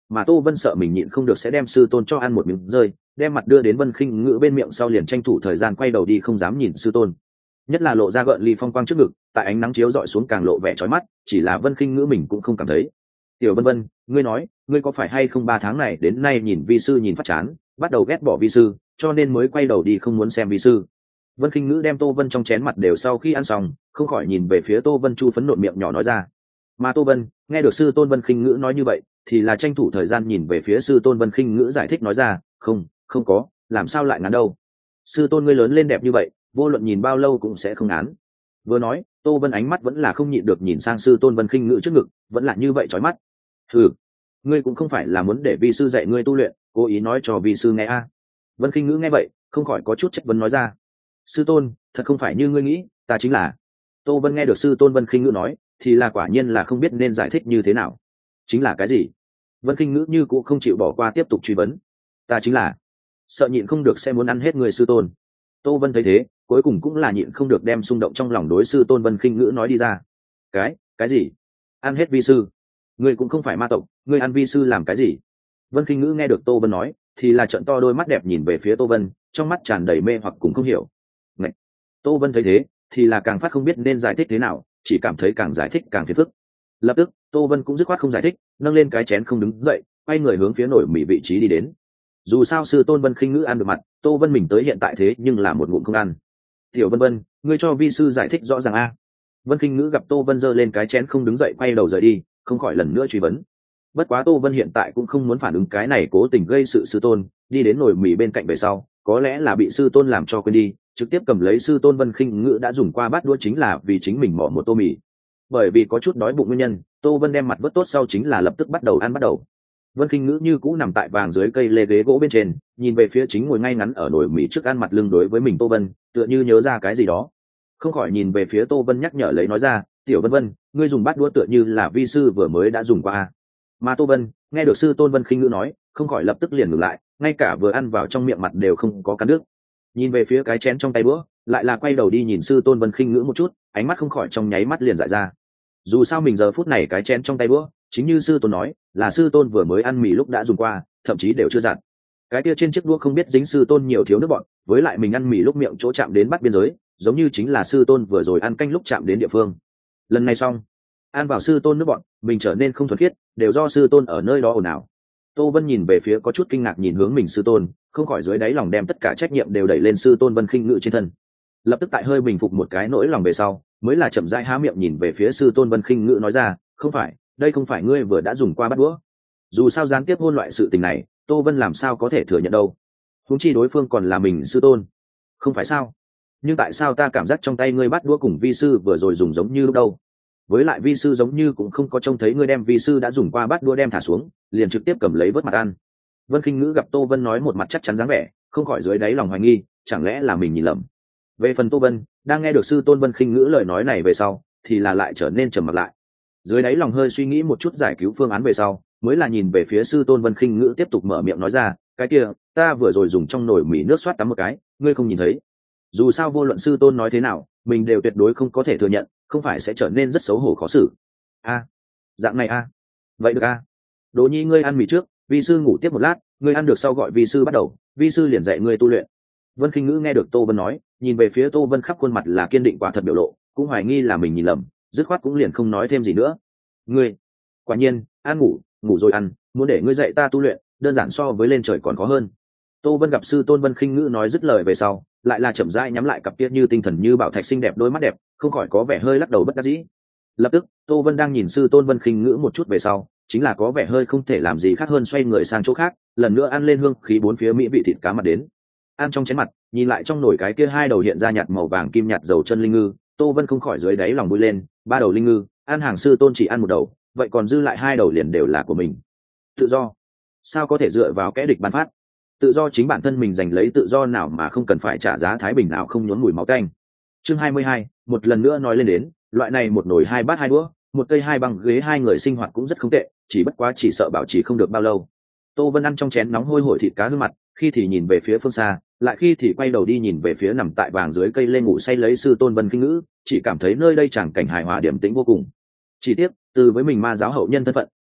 mà Tô Vân sợ mình nhịn không được sẽ đem sư tôn cho ăn một miếng rơi, đem mặt đưa đến Vân Khinh Ngữ bên miệng sau liền tranh thủ thời gian quay đầu đi không dám nhìn sư tôn. Nhất là lộ ra gợn ly phong quang trước ngực, tại ánh nắng chiếu rọi xuống càng lộ vẻ chói mắt, chỉ là Vân Khinh Ngữ mình cũng không cảm thấy. Tiểu Vân Vân, ngươi nói, ngươi có phải hay không ba tháng này đến nay nhìn vi sư nhìn phát chán, bắt đầu ghét bỏ vi sư, cho nên mới quay đầu đi không muốn xem vi sư. Vân Khinh Ngữ đem Tô Vân trong chén mặt đều sau khi ăn xong, không khỏi nhìn về phía Tô Vân chu phấn nộn miệng nhỏ nói ra. Mà Tô Vân nghe được sư tôn Vân Khinh Ngữ nói như vậy, thì là tranh thủ thời gian nhìn về phía sư tôn Vân Khinh Ngữ giải thích nói ra, không, không có, làm sao lại ngán đâu. Sư tôn ngươi lớn lên đẹp như vậy, vô luận nhìn bao lâu cũng sẽ không ngán. Vừa nói, Tô Vân ánh mắt vẫn là không nhịn được nhìn sang sư tôn Vân Khinh Ngữ trước ngực, vẫn là như vậy chói mắt. Ừ, ngươi cũng không phải là muốn để vi sư dạy ngươi tu luyện, cố ý nói cho vi sư nghe a. À. Vân Khinh Ngữ nghe vậy, không khỏi có chút chất vấn nói ra. Sư tôn, thật không phải như ngươi nghĩ, ta chính là. Tô Vân nghe được sư tôn Vân Khinh Ngữ nói, thì là quả nhiên là không biết nên giải thích như thế nào. Chính là cái gì? Vân Khinh Ngữ như cũng không chịu bỏ qua tiếp tục truy vấn. Ta chính là sợ nhịn không được sẽ muốn ăn hết người sư tôn. Tô Vân thấy thế, cuối cùng cũng là nhịn không được đem xung động trong lòng đối sư tôn Vân Khinh Ngữ nói đi ra. Cái, cái gì? Ăn hết vi sư? Ngươi cũng không phải ma tộc, ngươi ăn vi sư làm cái gì? Vân Khinh Ngữ nghe được Tô Vân nói, thì là trợn to đôi mắt đẹp nhìn về phía Tô Vân, trong mắt tràn đầy mê hoặc cũng không hiểu. Ngậy! Tô Vân thấy thế, thì là càng phát không biết nên giải thích thế nào, chỉ cảm thấy càng giải thích càng phiền phức. Lập tức, Tô Vân cũng dứt khoát không giải thích, nâng lên cái chén không đứng dậy, quay người hướng phía nổi mì vị trí đi đến. Dù sao sư tôn Vân Khinh Ngữ ăn được mặt, Tô Vân mình tới hiện tại thế nhưng là một ngụm không ăn. Tiểu Vân Vân, ngươi cho vi sư giải thích rõ ràng a. Vân Khinh Ngữ gặp Tô Vân giơ lên cái chén không đứng dậy quay đầu rời đi, không khỏi lần nữa truy vấn. Bất quá Tô Vân hiện tại cũng không muốn phản ứng cái này cố tình gây sự sư tôn, đi đến nồi mì bên cạnh về sau, có lẽ là bị sư tôn làm cho quên đi, trực tiếp cầm lấy sư tôn Vân Khinh Ngữ đã dùng qua bát đũa chính là vì chính mình mỏ một tô mì. Bởi vì có chút đói bụng nguyên nhân, Tô Vân đem mặt vớt tốt sau chính là lập tức bắt đầu ăn bắt đầu. Vân Khinh Ngữ như cũ nằm tại vàng dưới cây lê ghế gỗ bên trên, nhìn về phía chính ngồi ngay ngắn ở nồi mì trước ăn mặt lưng đối với mình Tô Vân, tựa như nhớ ra cái gì đó. Không khỏi nhìn về phía Tô Vân nhắc nhở lấy nói ra, "Tiểu Vân Vân, ngươi dùng bát đũa tựa như là vi sư vừa mới đã dùng qua." Mà Tô Vân nghe được sư tôn Vân Khinh Ngữ nói, không khỏi lập tức liền ngừng lại, ngay cả vừa ăn vào trong miệng mặt đều không có cắn nước. Nhìn về phía cái chén trong tay đũa, lại là quay đầu đi nhìn sư tôn Vân Khinh Ngữ một chút, ánh mắt không khỏi trong nháy mắt liền dại ra. Dù sao mình giờ phút này cái chén trong tay đũa, chính như sư tôn nói, là sư tôn vừa mới ăn mì lúc đã dùng qua, thậm chí đều chưa giặt. Cái kia trên chiếc đũa không biết dính sư tôn nhiều thiếu nước bọn, với lại mình ăn mì lúc miệng chỗ chạm đến bắt biên giới, giống như chính là sư tôn vừa rồi ăn canh lúc chạm đến địa phương. Lần này xong, ăn vào sư tôn nước bọn, mình trở nên không thuần khiết, đều do sư tôn ở nơi đó ồn ào. Tô Vân nhìn về phía có chút kinh ngạc nhìn hướng mình sư tôn, không khỏi dưới đáy lòng đem tất cả trách nhiệm đều đẩy lên sư tôn Vân Khinh Ngữ trên thân. Lập tức tại hơi bình phục một cái nỗi lòng về sau, mới là chậm rãi há miệng nhìn về phía sư tôn Vân Khinh Ngữ nói ra, "Không phải, đây không phải ngươi vừa đã dùng qua bát đũa." Dù sao gián tiếp hôn loại sự tình này, Tô Vân làm sao có thể thừa nhận đâu. Huống chi đối phương còn là mình sư tôn. Không phải sao? Nhưng tại sao ta cảm giác trong tay ngươi bát đũa cùng vi sư vừa rồi dùng giống như lúc đâu? Với lại vi sư giống như cũng không có trông thấy ngươi đem vi sư đã dùng qua bát đũa đem thả xuống, liền trực tiếp cầm lấy vớt mặt ăn. Vân Khinh Ngữ gặp Tô Vân nói một mặt chắc chắn dáng vẻ, không khỏi dưới đáy lòng hoài nghi, chẳng lẽ là mình nhìn lầm. Về phần Tô Vân, đang nghe được sư tôn Vân Khinh Ngữ lời nói này về sau, thì là lại trở nên trầm mặc lại. Dưới đáy lòng hơi suy nghĩ một chút giải cứu phương án về sau, mới là nhìn về phía sư tôn Vân Khinh Ngữ tiếp tục mở miệng nói ra, "Cái kia, ta vừa rồi dùng trong nồi mì nước xoát tắm một cái, ngươi không nhìn thấy." Dù sao vô luận sư tôn nói thế nào, mình đều tuyệt đối không có thể thừa nhận, không phải sẽ trở nên rất xấu hổ khó xử. A, dạng này a, vậy được a. Đỗ Nhi ngươi ăn mì trước, vi sư ngủ tiếp một lát, ngươi ăn được sau gọi vi sư bắt đầu, vi sư liền dạy ngươi tu luyện. Vân Khinh Ngữ nghe được Tô Vân nói, nhìn về phía Tô Vân khắp khuôn mặt là kiên định quả thật biểu lộ, cũng hoài nghi là mình nhìn lầm, dứt khoát cũng liền không nói thêm gì nữa. Ngươi, quả nhiên, ăn ngủ, ngủ rồi ăn, muốn để ngươi dạy ta tu luyện, đơn giản so với lên trời còn khó hơn. Tô Vân gặp sư tôn Vân Khinh Ngữ nói dứt lời về sau, lại là chậm rãi nhắm lại cặp kia như tinh thần như bảo thạch xinh đẹp đôi mắt đẹp, không khỏi có vẻ hơi lắc đầu bất đắc dĩ. Lập tức, Tô Vân đang nhìn sư tôn Vân Khinh Ngữ một chút về sau, chính là có vẻ hơi không thể làm gì khác hơn xoay người sang chỗ khác, lần nữa ăn lên hương khí bốn phía mỹ vị thịt cá mặt đến. Ăn trong chén mặt, nhìn lại trong nồi cái kia hai đầu hiện ra nhạt màu vàng kim nhạt dầu chân linh ngư, Tô Vân không khỏi dưới đáy lòng vui lên, ba đầu linh ngư, ăn hàng sư tôn chỉ ăn một đầu, vậy còn dư lại hai đầu liền đều là của mình. Tự do, sao có thể dựa vào kẻ địch ban phát? Tự do chính bản thân mình giành lấy tự do nào mà không cần phải trả giá thái bình nào không nhốn mùi máu tanh. Chương hai mươi hai, một lần nữa nói lên đến, loại này một nồi hai bát hai đũa, một cây hai băng ghế hai người sinh hoạt cũng rất không tệ, chỉ bất quá chỉ sợ bảo trì không được bao lâu. Tô Vân ăn trong chén nóng hôi hổi thịt cá hương mặt, khi thì nhìn về phía phương xa, lại khi thì quay đầu đi nhìn về phía nằm tại vàng dưới cây lên ngủ say lấy sư tôn Vân Khinh Ngữ, chỉ cảm thấy nơi đây chẳng cảnh hài hòa điểm tĩnh vô cùng. Chỉ tiếc, từ với mình ma giáo hậu nhân thân phận,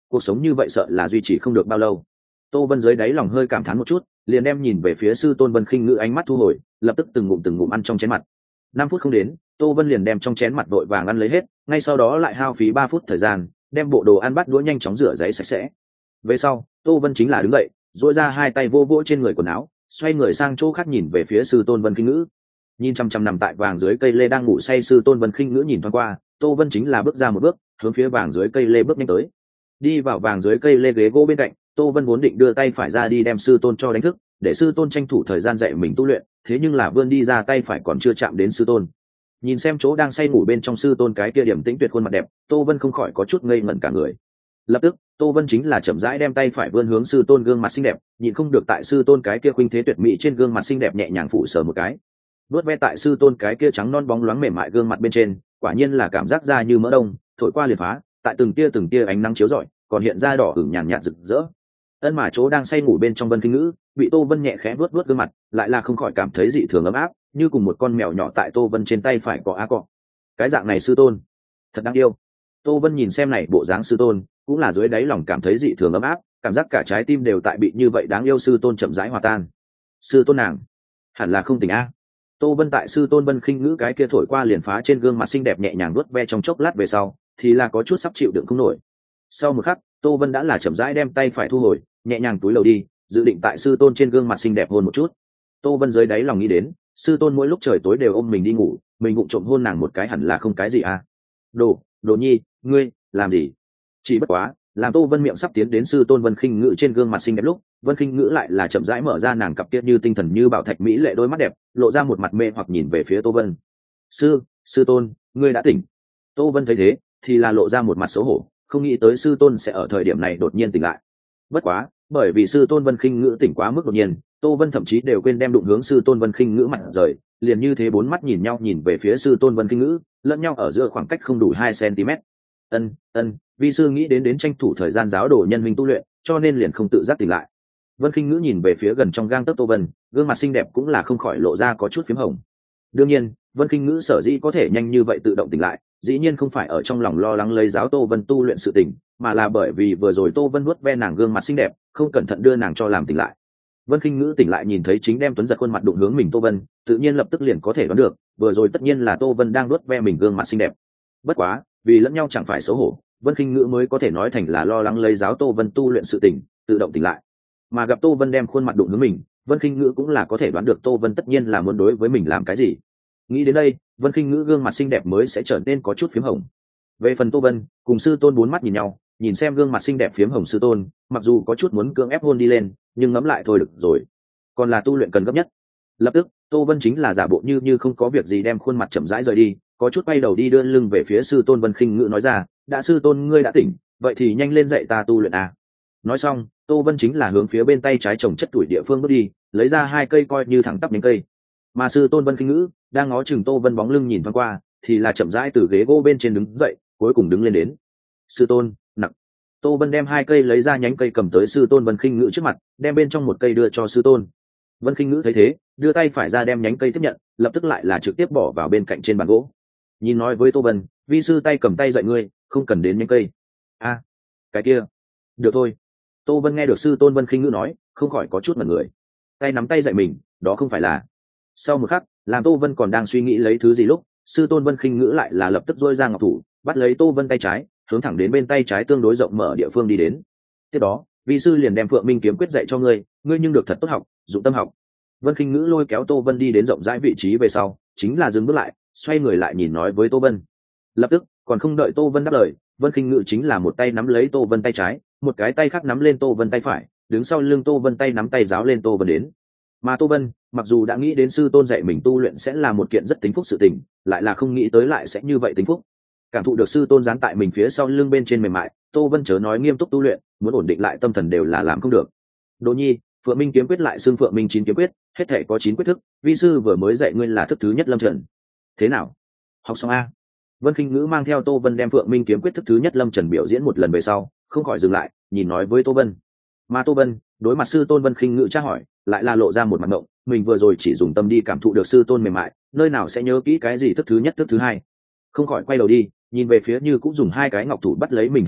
cuộc sống như vậy sợ là duy trì không được bao lâu. Tô Vân dưới đáy lòng hơi cảm thán một chút, liền đem nhìn về phía sư tôn Vân Khinh Ngữ ánh mắt thu hồi, lập tức từng ngụm từng ngụm ăn trong chén mặt. Năm phút không đến, Tô Vân liền đem trong chén mặt vội vàng ăn lấy hết, ngay sau đó lại hao phí ba phút thời gian, đem bộ đồ ăn bắt đũa nhanh chóng rửa giấy sạch sẽ. Về sau, Tô Vân chính là đứng dậy, duỗi ra hai tay vô vỗ trên người quần áo, xoay người sang chỗ khác nhìn về phía sư tôn Vân Khinh Ngữ. Nhìn chăm chăm nằm tại vàng dưới cây lê đang ngủ say sư tôn Vân Khinh Ngữ nhìn thoáng qua, Tô Vân chính là bước ra một bước, hướng phía vàng dưới cây lê bước nhanh tới. Đi vào vàng dưới cây lê ghế gỗ bên cạnh, Tô Vân vốn định đưa tay phải ra đi đem sư tôn cho đánh thức, để sư tôn tranh thủ thời gian dạy mình tu luyện, thế nhưng là vươn đi ra tay phải còn chưa chạm đến sư tôn. Nhìn xem chỗ đang say ngủ bên trong sư tôn cái kia điểm tĩnh tuyệt khuôn mặt đẹp, Tô Vân không khỏi có chút ngây ngẩn cả người. Lập tức, Tô Vân chính là chậm rãi đem tay phải vươn hướng sư tôn gương mặt xinh đẹp, nhịn không được tại sư tôn cái kia khuynh thế tuyệt mỹ trên gương mặt xinh đẹp nhẹ nhàng phủ sờ một cái. Vuốt ve tại sư tôn cái kia trắng non bóng loáng mềm mại gương mặt bên trên, quả nhiên là cảm giác da như mỡ đông, thổi qua liền phá, tại từng tia từng tia ánh nắng chiếu rọi, còn hiện ra đỏ ửng nhàn nhạt rực rỡ. Ân mà chỗ đang say ngủ bên trong Vân Khinh Ngữ, bị Tô Vân nhẹ khẽ vuốt vuốt gương mặt, lại là không khỏi cảm thấy dị thường ấm áp, như cùng một con mèo nhỏ tại Tô Vân trên tay phải cọ á cọ. Cái dạng này sư tôn, thật đáng yêu. Tô Vân nhìn xem này bộ dáng sư tôn, cũng là dưới đáy lòng cảm thấy dị thường ấm áp, cảm giác cả trái tim đều tại bị như vậy đáng yêu sư tôn chậm rãi hòa tan. Sư tôn nàng, hẳn là không tỉnh a. Tô Vân tại sư tôn Vân Khinh Ngữ cái kia thổi qua liền phá trên gương mặt xinh đẹp nhẹ nhàng vuốt ve trong chốc lát về sau, thì là có chút sắp chịu đựng không nổi. Sau một khắc, Tô Vân đã là chậm rãi đem tay phải thu hồi, nhẹ nhàng túi lầu đi, dự định tại sư tôn trên gương mặt xinh đẹp hôn một chút. Tô Vân dưới đáy lòng nghĩ đến, sư tôn mỗi lúc trời tối đều ôm mình đi ngủ, mình vụng trộm hôn nàng một cái hẳn là không cái gì à. Đồ, Đồ Nhi, ngươi làm gì? Chỉ bất quá, làm Tô Vân miệng sắp tiến đến sư tôn Vân Khinh Ngữ trên gương mặt xinh đẹp lúc, Vân Khinh Ngữ lại là chậm rãi mở ra nàng cặp kia như tinh thần như bảo thạch mỹ lệ đôi mắt đẹp, lộ ra một mặt mê hoặc nhìn về phía Tô Vân. "Sư, sư tôn, ngươi đã tỉnh." Tô Vân thấy thế, thì là lộ ra một mặt xấu hổ, không nghĩ tới sư tôn sẽ ở thời điểm này đột nhiên tỉnh lại. Bất quá, bởi vì sư tôn Vân Khinh Ngữ tỉnh quá mức đột nhiên, Tô Vân thậm chí đều quên đem đụng hướng sư tôn Vân Khinh Ngữ mặt rời, liền như thế bốn mắt nhìn nhau nhìn về phía sư tôn Vân Khinh Ngữ, lẫn nhau ở giữa khoảng cách không đủ hai xăng-ti-mét. Ân, ân, vi sư nghĩ đến đến tranh thủ thời gian giáo đồ nhân minh tu luyện, cho nên liền không tự giác tỉnh lại. Vân Khinh Ngữ nhìn về phía gần trong gang tấc Tô Vân, gương mặt xinh đẹp cũng là không khỏi lộ ra có chút phím hồng. Đương nhiên, Vân Khinh Ngữ sở dĩ có thể nhanh như vậy tự động tỉnh lại, dĩ nhiên không phải ở trong lòng lo lắng lấy giáo Tô Vân tu luyện sự tỉnh, mà là bởi vì vừa rồi Tô Vân nuốt ve nàng gương mặt xinh đẹp, không cẩn thận đưa nàng cho làm tỉnh lại. Vân Khinh Ngữ tỉnh lại nhìn thấy chính đem Tuấn giật khuôn mặt đụng hướng mình Tô Vân, tự nhiên lập tức liền có thể đoán được, vừa rồi tất nhiên là Tô Vân đang nuốt ve mình gương mặt xinh đẹp. Bất quá, vì lẫn nhau chẳng phải xấu hổ, Vân Khinh Ngữ mới có thể nói thành là lo lắng lấy giáo Tô Vân tu luyện sự tỉnh, tự động tỉnh lại. Mà gặp Tô Vân đem khuôn mặt đụng hướng mình, Vân Khinh Ngữ cũng là có thể đoán được Tô Vân tất nhiên là muốn đối với mình làm cái gì. Nghĩ đến đây, Vân Khinh Ngữ gương mặt xinh đẹp mới sẽ trở nên có chút phím hồng. Về phần Tô Vân, cùng sư tôn bốn mắt nhìn nhau, nhìn xem gương mặt xinh đẹp phím hồng sư tôn, mặc dù có chút muốn cưỡng ép hôn đi lên, nhưng ngẫm lại thôi được rồi. Còn là tu luyện cần gấp nhất. Lập tức, Tô Vân chính là giả bộ như như không có việc gì đem khuôn mặt chậm rãi rời đi, có chút bay đầu đi đưa lưng về phía sư tôn Vân Khinh Ngữ nói ra, đã sư tôn ngươi đã tỉnh, vậy thì nhanh lên dạy ta tu luyện à. Nói xong, Tô Vân chính là hướng phía bên tay trái trồng chất tuổi địa phương bước đi, lấy ra hai cây coi như thẳng tắp nhánh cây. Mà sư tôn Vân Khinh Ngữ đang ngó chừng Tô Vân bóng lưng nhìn thoáng qua, thì là chậm rãi từ ghế gỗ bên trên đứng dậy, cuối cùng đứng lên đến. Sư tôn, nặng. Tô Vân đem hai cây lấy ra nhánh cây cầm tới sư tôn Vân Khinh Ngữ trước mặt, đem bên trong một cây đưa cho sư tôn. Vân Khinh Ngữ thấy thế, đưa tay phải ra đem nhánh cây tiếp nhận, lập tức lại là trực tiếp bỏ vào bên cạnh trên bàn gỗ. Nhìn nói với Tô Vân, vi sư tay cầm tay dạy ngươi, không cần đến nhánh cây. A, à, cái kia, được thôi. Tô Vân nghe được sư tôn Vân Khinh Ngữ nói, không khỏi có chút mẩn người. Tay nắm tay dạy mình, đó không phải là. Sau một khắc, làm Tô Vân còn đang suy nghĩ lấy thứ gì lúc, sư tôn Vân Khinh Ngữ lại là lập tức duỗi ra ngọc thủ, bắt lấy Tô Vân tay trái, hướng thẳng đến bên tay trái tương đối rộng mở địa phương đi đến. Tiếp đó, vị sư liền đem Phượng Minh kiếm quyết dạy cho ngươi, ngươi nhưng được thật tốt học, dụng tâm học. Vân Khinh Ngữ lôi kéo Tô Vân đi đến rộng rãi vị trí về sau, chính là dừng bước lại, xoay người lại nhìn nói với Tô Vân. Lập tức, còn không đợi Tô Vân đáp lời, Vân Khinh Ngữ chính là một tay nắm lấy Tô Vân tay trái, một cái tay khác nắm lên Tô Vân tay phải, đứng sau lưng Tô Vân tay nắm tay giáo lên Tô Vân đến. Mà Tô Vân, mặc dù đã nghĩ đến sư tôn dạy mình tu luyện sẽ là một kiện rất tính phúc sự tình, lại là không nghĩ tới lại sẽ như vậy tính phúc. Cảm thụ được sư tôn giáng tại mình phía sau lưng bên trên mềm mại, Tô Vân chớ nói nghiêm túc tu luyện, muốn ổn định lại tâm thần đều là làm không được. Đỗ Nhi, Phượng Minh kiếm quyết lại xưng Phượng Minh chín kiếm quyết, hết thể có chín quyết thức, vi sư vừa mới dạy ngươi là thức thứ nhất lâm trần. Thế nào? Học xong a? Vân Khinh Ngữ mang theo Tô Vân đem Phượng Minh kiếm quyết thức thứ nhất lâm trần biểu diễn một lần về sau, không khỏi dừng lại, nhìn nói với Tô Vân. Mà Tô Vân, đối mặt sư tôn Vân Khinh Ngữ tra hỏi, lại là lộ ra một mặt ngộng, mình vừa rồi chỉ dùng tâm đi cảm thụ được sư tôn mềm mại, nơi nào sẽ nhớ kỹ cái gì thức thứ nhất thức thứ hai. Không khỏi quay đầu đi, nhìn về phía như cũng dùng hai cái ngọc thủ bắt lấy mình hai tay,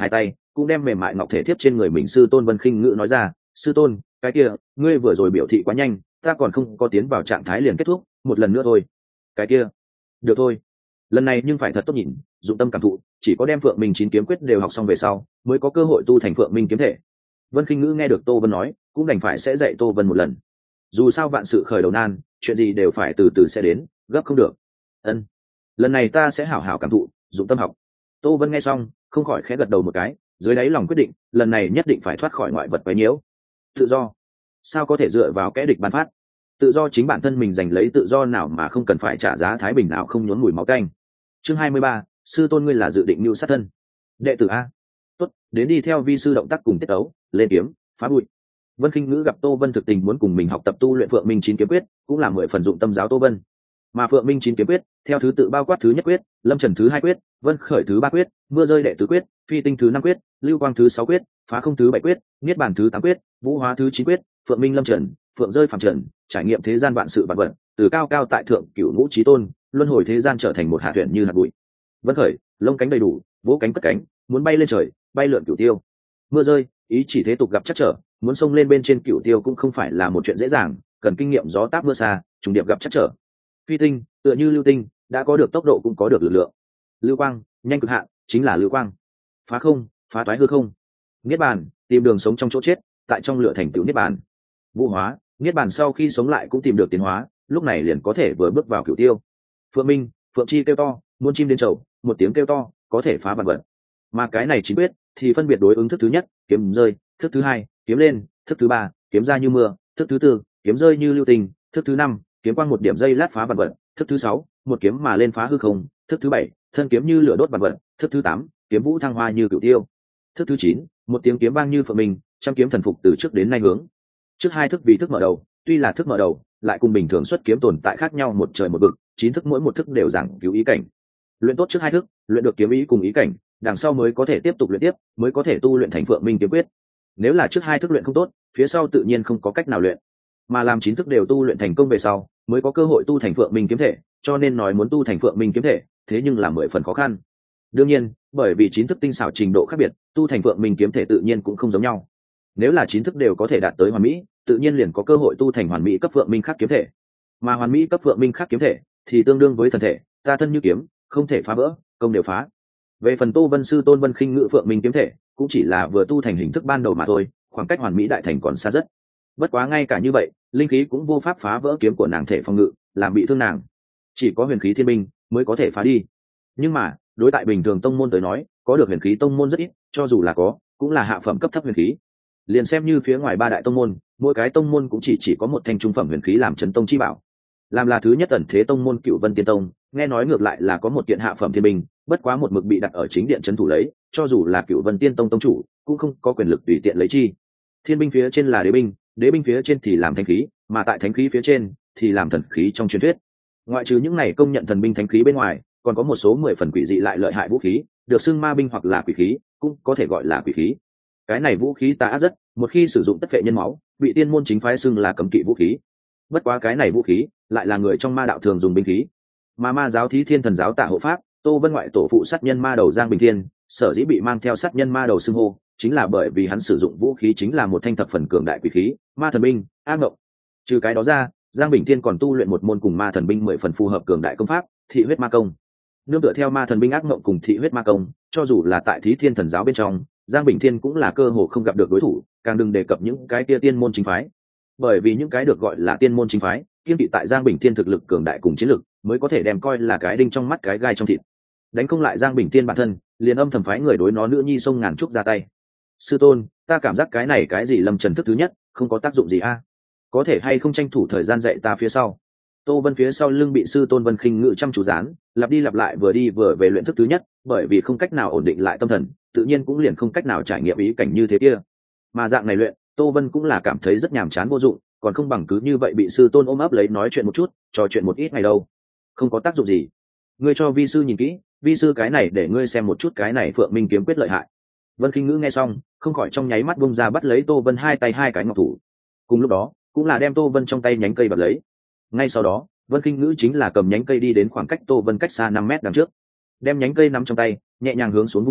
cũng đem mềm mại ngọc thể thiếp trên người mình sư tôn Vân Khinh Ngữ nói ra, sư tôn, cái kia ngươi vừa rồi biểu thị quá nhanh, ta còn không có tiến vào trạng thái liền kết thúc, một lần nữa thôi. Cái kia được thôi, lần này nhưng phải thật tốt nhìn, dụng tâm cảm thụ, chỉ có đem Phượng Minh chín kiếm quyết đều học xong về sau mới có cơ hội tu thành Phượng Minh kiếm thể. Vân Khinh Ngữ nghe được Tô Vân nói, cũng đành phải sẽ dạy Tô Vân một lần. Dù sao vạn sự khởi đầu nan, chuyện gì đều phải từ từ sẽ đến, gấp không được. Ân, lần này ta sẽ hảo hảo cảm thụ, dụng tâm học. Tô Vân nghe xong, không khỏi khẽ gật đầu một cái, dưới đáy lòng quyết định, lần này nhất định phải thoát khỏi ngoại vật quấy nhiễu. Tự do, sao có thể dựa vào kẻ địch ban phát? Tự do chính bản thân mình giành lấy, tự do nào mà không cần phải trả giá thái bình nào không nhốn mùi máu canh. Chương hai mươi ba, sư tôn ngươi là dự định mưu sát thân. Đệ tử a. Tốt, đến đi theo vi sư động tác cùng tiết ấu, lên kiếm, phá bụi. Vân Khinh Ngữ gặp Tô Vân thực tình muốn cùng mình học tập tu luyện Phượng Minh chín kiếm quyết, cũng là mười phần dụng tâm giáo Tô Vân. Mà Phượng Minh chín kiếm quyết, theo thứ tự bao quát thứ nhất quyết, Lâm Trần thứ hai quyết, Vân Khởi thứ ba quyết, Mưa rơi đệ tứ quyết, Phi tinh thứ năm quyết, Lưu quang thứ sáu quyết, Phá không thứ bảy quyết, Niết bàn thứ tám quyết, Vũ hóa thứ chín quyết, Phượng Minh Lâm Trần, Phượng rơi phàm trần, trải nghiệm thế gian vạn sự vạn vật, từ cao cao tại thượng cửu ngũ chí tôn, luân hồi thế gian trở thành một hạt tuyển như hạt bụi. Vân Khởi, lông cánh đầy đủ, vỗ cánh cất cánh, muốn bay lên trời, bay lượn cửu tiêu. Mưa rơi, ý chỉ thế tục gặp chắc trở, muốn xông lên bên trên cửu tiêu cũng không phải là một chuyện dễ dàng, cần kinh nghiệm gió táp mưa xa, trùng điệp gặp chắc trở. Phi tinh, tựa như lưu tinh, đã có được tốc độ cũng có được lực lượng. Lưu quang, nhanh cực hạn, chính là lưu quang. Phá không, phá toái hư không. Niết bàn, tìm đường sống trong chỗ chết, tại trong lửa thành tựu niết bàn. Vũ hóa, niết bàn sau khi sống lại cũng tìm được tiến hóa, lúc này liền có thể vừa bước vào cửu tiêu. Phượng Minh, phượng chi kêu to, muôn chim đến chầu, một tiếng kêu to, có thể phá vạn vật. Mà cái này chỉ quyết thì phân biệt đối ứng thức thứ nhất, kiếm rơi, thức thứ hai, kiếm lên, thức thứ ba, kiếm ra như mưa, thức thứ tư, kiếm rơi như lưu tình, thức thứ năm, kiếm quang một điểm dây lát phá vạn vật, thức thứ sáu, một kiếm mà lên phá hư không, thức thứ bảy, thân kiếm như lửa đốt vạn vật, thức thứ tám, kiếm vũ thăng hoa như cửu tiêu, thức thứ chín, một tiếng kiếm vang như Phượng Minh, trăm kiếm thần phục từ trước đến nay hướng. Trước hai thức vì thức mở đầu, tuy là thức mở đầu, lại cùng bình thường xuất kiếm tồn tại khác nhau một trời một vực, chín thức mỗi một thức đều giảng cứu ý cảnh. Luyện tốt trước hai thức, luyện được kiếm ý cùng ý cảnh, đằng sau mới có thể tiếp tục luyện tiếp, mới có thể tu luyện thành Phượng Minh kiếm quyết. Nếu là trước hai thức luyện không tốt, phía sau tự nhiên không có cách nào luyện. Mà làm chín thức đều tu luyện thành công về sau, mới có cơ hội tu thành Phượng Minh kiếm thể, cho nên nói muốn tu thành Phượng Minh kiếm thể, thế nhưng là mười phần khó khăn. Đương nhiên, bởi vì chín thức tinh xảo trình độ khác biệt, tu thành Phượng Minh kiếm thể tự nhiên cũng không giống nhau. Nếu là chín thức đều có thể đạt tới hoàn mỹ, tự nhiên liền có cơ hội tu thành hoàn mỹ cấp Phượng Minh khắc kiếm thể. Mà hoàn mỹ cấp Phượng Minh khắc kiếm thể thì tương đương với thần thể, ta thân như kiếm, không thể phá vỡ, công đều phá. Về phần Tô Vân sư tôn Vân Khinh Ngữ Phượng Minh kiếm thể, cũng chỉ là vừa tu thành hình thức ban đầu mà thôi, khoảng cách hoàn mỹ đại thành còn xa rất. Bất quá ngay cả như vậy, linh khí cũng vô pháp phá vỡ kiếm của nàng thể phòng ngự, làm bị thương nàng. Chỉ có huyền khí thiên binh mới có thể phá đi. Nhưng mà, đối tại bình thường tông môn tới nói, có được huyền khí tông môn rất ít, cho dù là có, cũng là hạ phẩm cấp thấp huyền khí. Liền xem như phía ngoài ba đại tông môn, mỗi cái tông môn cũng chỉ chỉ có một thanh trung phẩm huyền khí làm chấn tông chi bảo. Làm là thứ nhất ẩn thế tông môn Cửu Vân Tiên Tông, nghe nói ngược lại là có một kiện hạ phẩm thiên binh, bất quá một mực bị đặt ở chính điện trấn thủ lấy, cho dù là Cửu Vân Tiên Tông tông chủ, cũng không có quyền lực tùy tiện lấy chi. Thiên binh phía trên là đế binh, đế binh phía trên thì làm thánh khí, mà tại thánh khí phía trên thì làm thần khí trong truyền thuyết. Ngoại trừ những này công nhận thần binh thánh khí bên ngoài, còn có một số mười phần quỷ dị lại lợi hại vũ khí, được xưng ma binh hoặc là quỷ khí, cũng có thể gọi là quỷ khí. Cái này vũ khí tà ác rất, một khi sử dụng tất phệ nhân máu, bị tiên môn chính phái xưng là cấm kỵ vũ khí. Bất quá cái này vũ khí lại là người trong ma đạo thường dùng binh khí. Mà ma giáo Thí Thiên Thần giáo Tả Hộ Pháp, Tô Vân ngoại tổ phụ sát nhân ma đầu Giang Bình Thiên, sở dĩ bị mang theo sát nhân ma đầu xưng hô, chính là bởi vì hắn sử dụng vũ khí chính là một thanh thập phần cường đại quỷ khí, ma thần binh, ác ngộng. Trừ cái đó ra, Giang Bình Thiên còn tu luyện một môn cùng ma thần binh mười phần phù hợp cường đại công pháp, thị huyết ma công. Nương tựa theo ma thần binh ác ngộng cùng thị huyết ma công, cho dù là tại Thí Thiên Thần giáo bên trong, Giang Bình Thiên cũng là cơ hồ không gặp được đối thủ, càng đừng đề cập những cái kia tiên môn chính phái. Bởi vì những cái được gọi là tiên môn chính phái, kiên kỵ tại Giang Bình Thiên thực lực cường đại cùng chiến lực, mới có thể đem coi là cái đinh trong mắt cái gai trong thịt. Đánh không lại Giang Bình Thiên bản thân, liền âm thầm phái người đối nó nữ nhi sông ngàn trúc ra tay. Sư tôn, ta cảm giác cái này cái gì Lâm Trần thức thứ nhất, không có tác dụng gì a? Có thể hay không tranh thủ thời gian dạy ta phía sau? Tô Vân phía sau lưng bị sư tôn Vân Khinh Ngữ chăm chú dán, lặp đi lặp lại vừa đi vừa về luyện thức thứ nhất, bởi vì không cách nào ổn định lại tâm thần, tự nhiên cũng liền không cách nào trải nghiệm ý cảnh như thế kia. Mà dạng này luyện, Tô Vân cũng là cảm thấy rất nhàm chán vô dụng, còn không bằng cứ như vậy bị sư tôn ôm ấp lấy nói chuyện một chút, trò chuyện một ít ngày đâu. Không có tác dụng gì. Ngươi cho vi sư nhìn kỹ, vi sư cái này để ngươi xem một chút cái này Phượng Minh kiếm quyết lợi hại. Vân Khinh Ngữ nghe xong, không khỏi trong nháy mắt bung ra bắt lấy Tô Vân hai tay hai cái ngọc thủ. Cùng lúc đó, cũng là đem Tô Vân trong tay nhánh cây bật lấy. Ngay sau đó, Vân Khinh Ngữ chính là cầm nhánh cây đi đến khoảng cách Tô Vân cách xa năm mét đằng trước, đem nhánh cây nắm trong tay, nhẹ nhàng hướng xuống vung lên,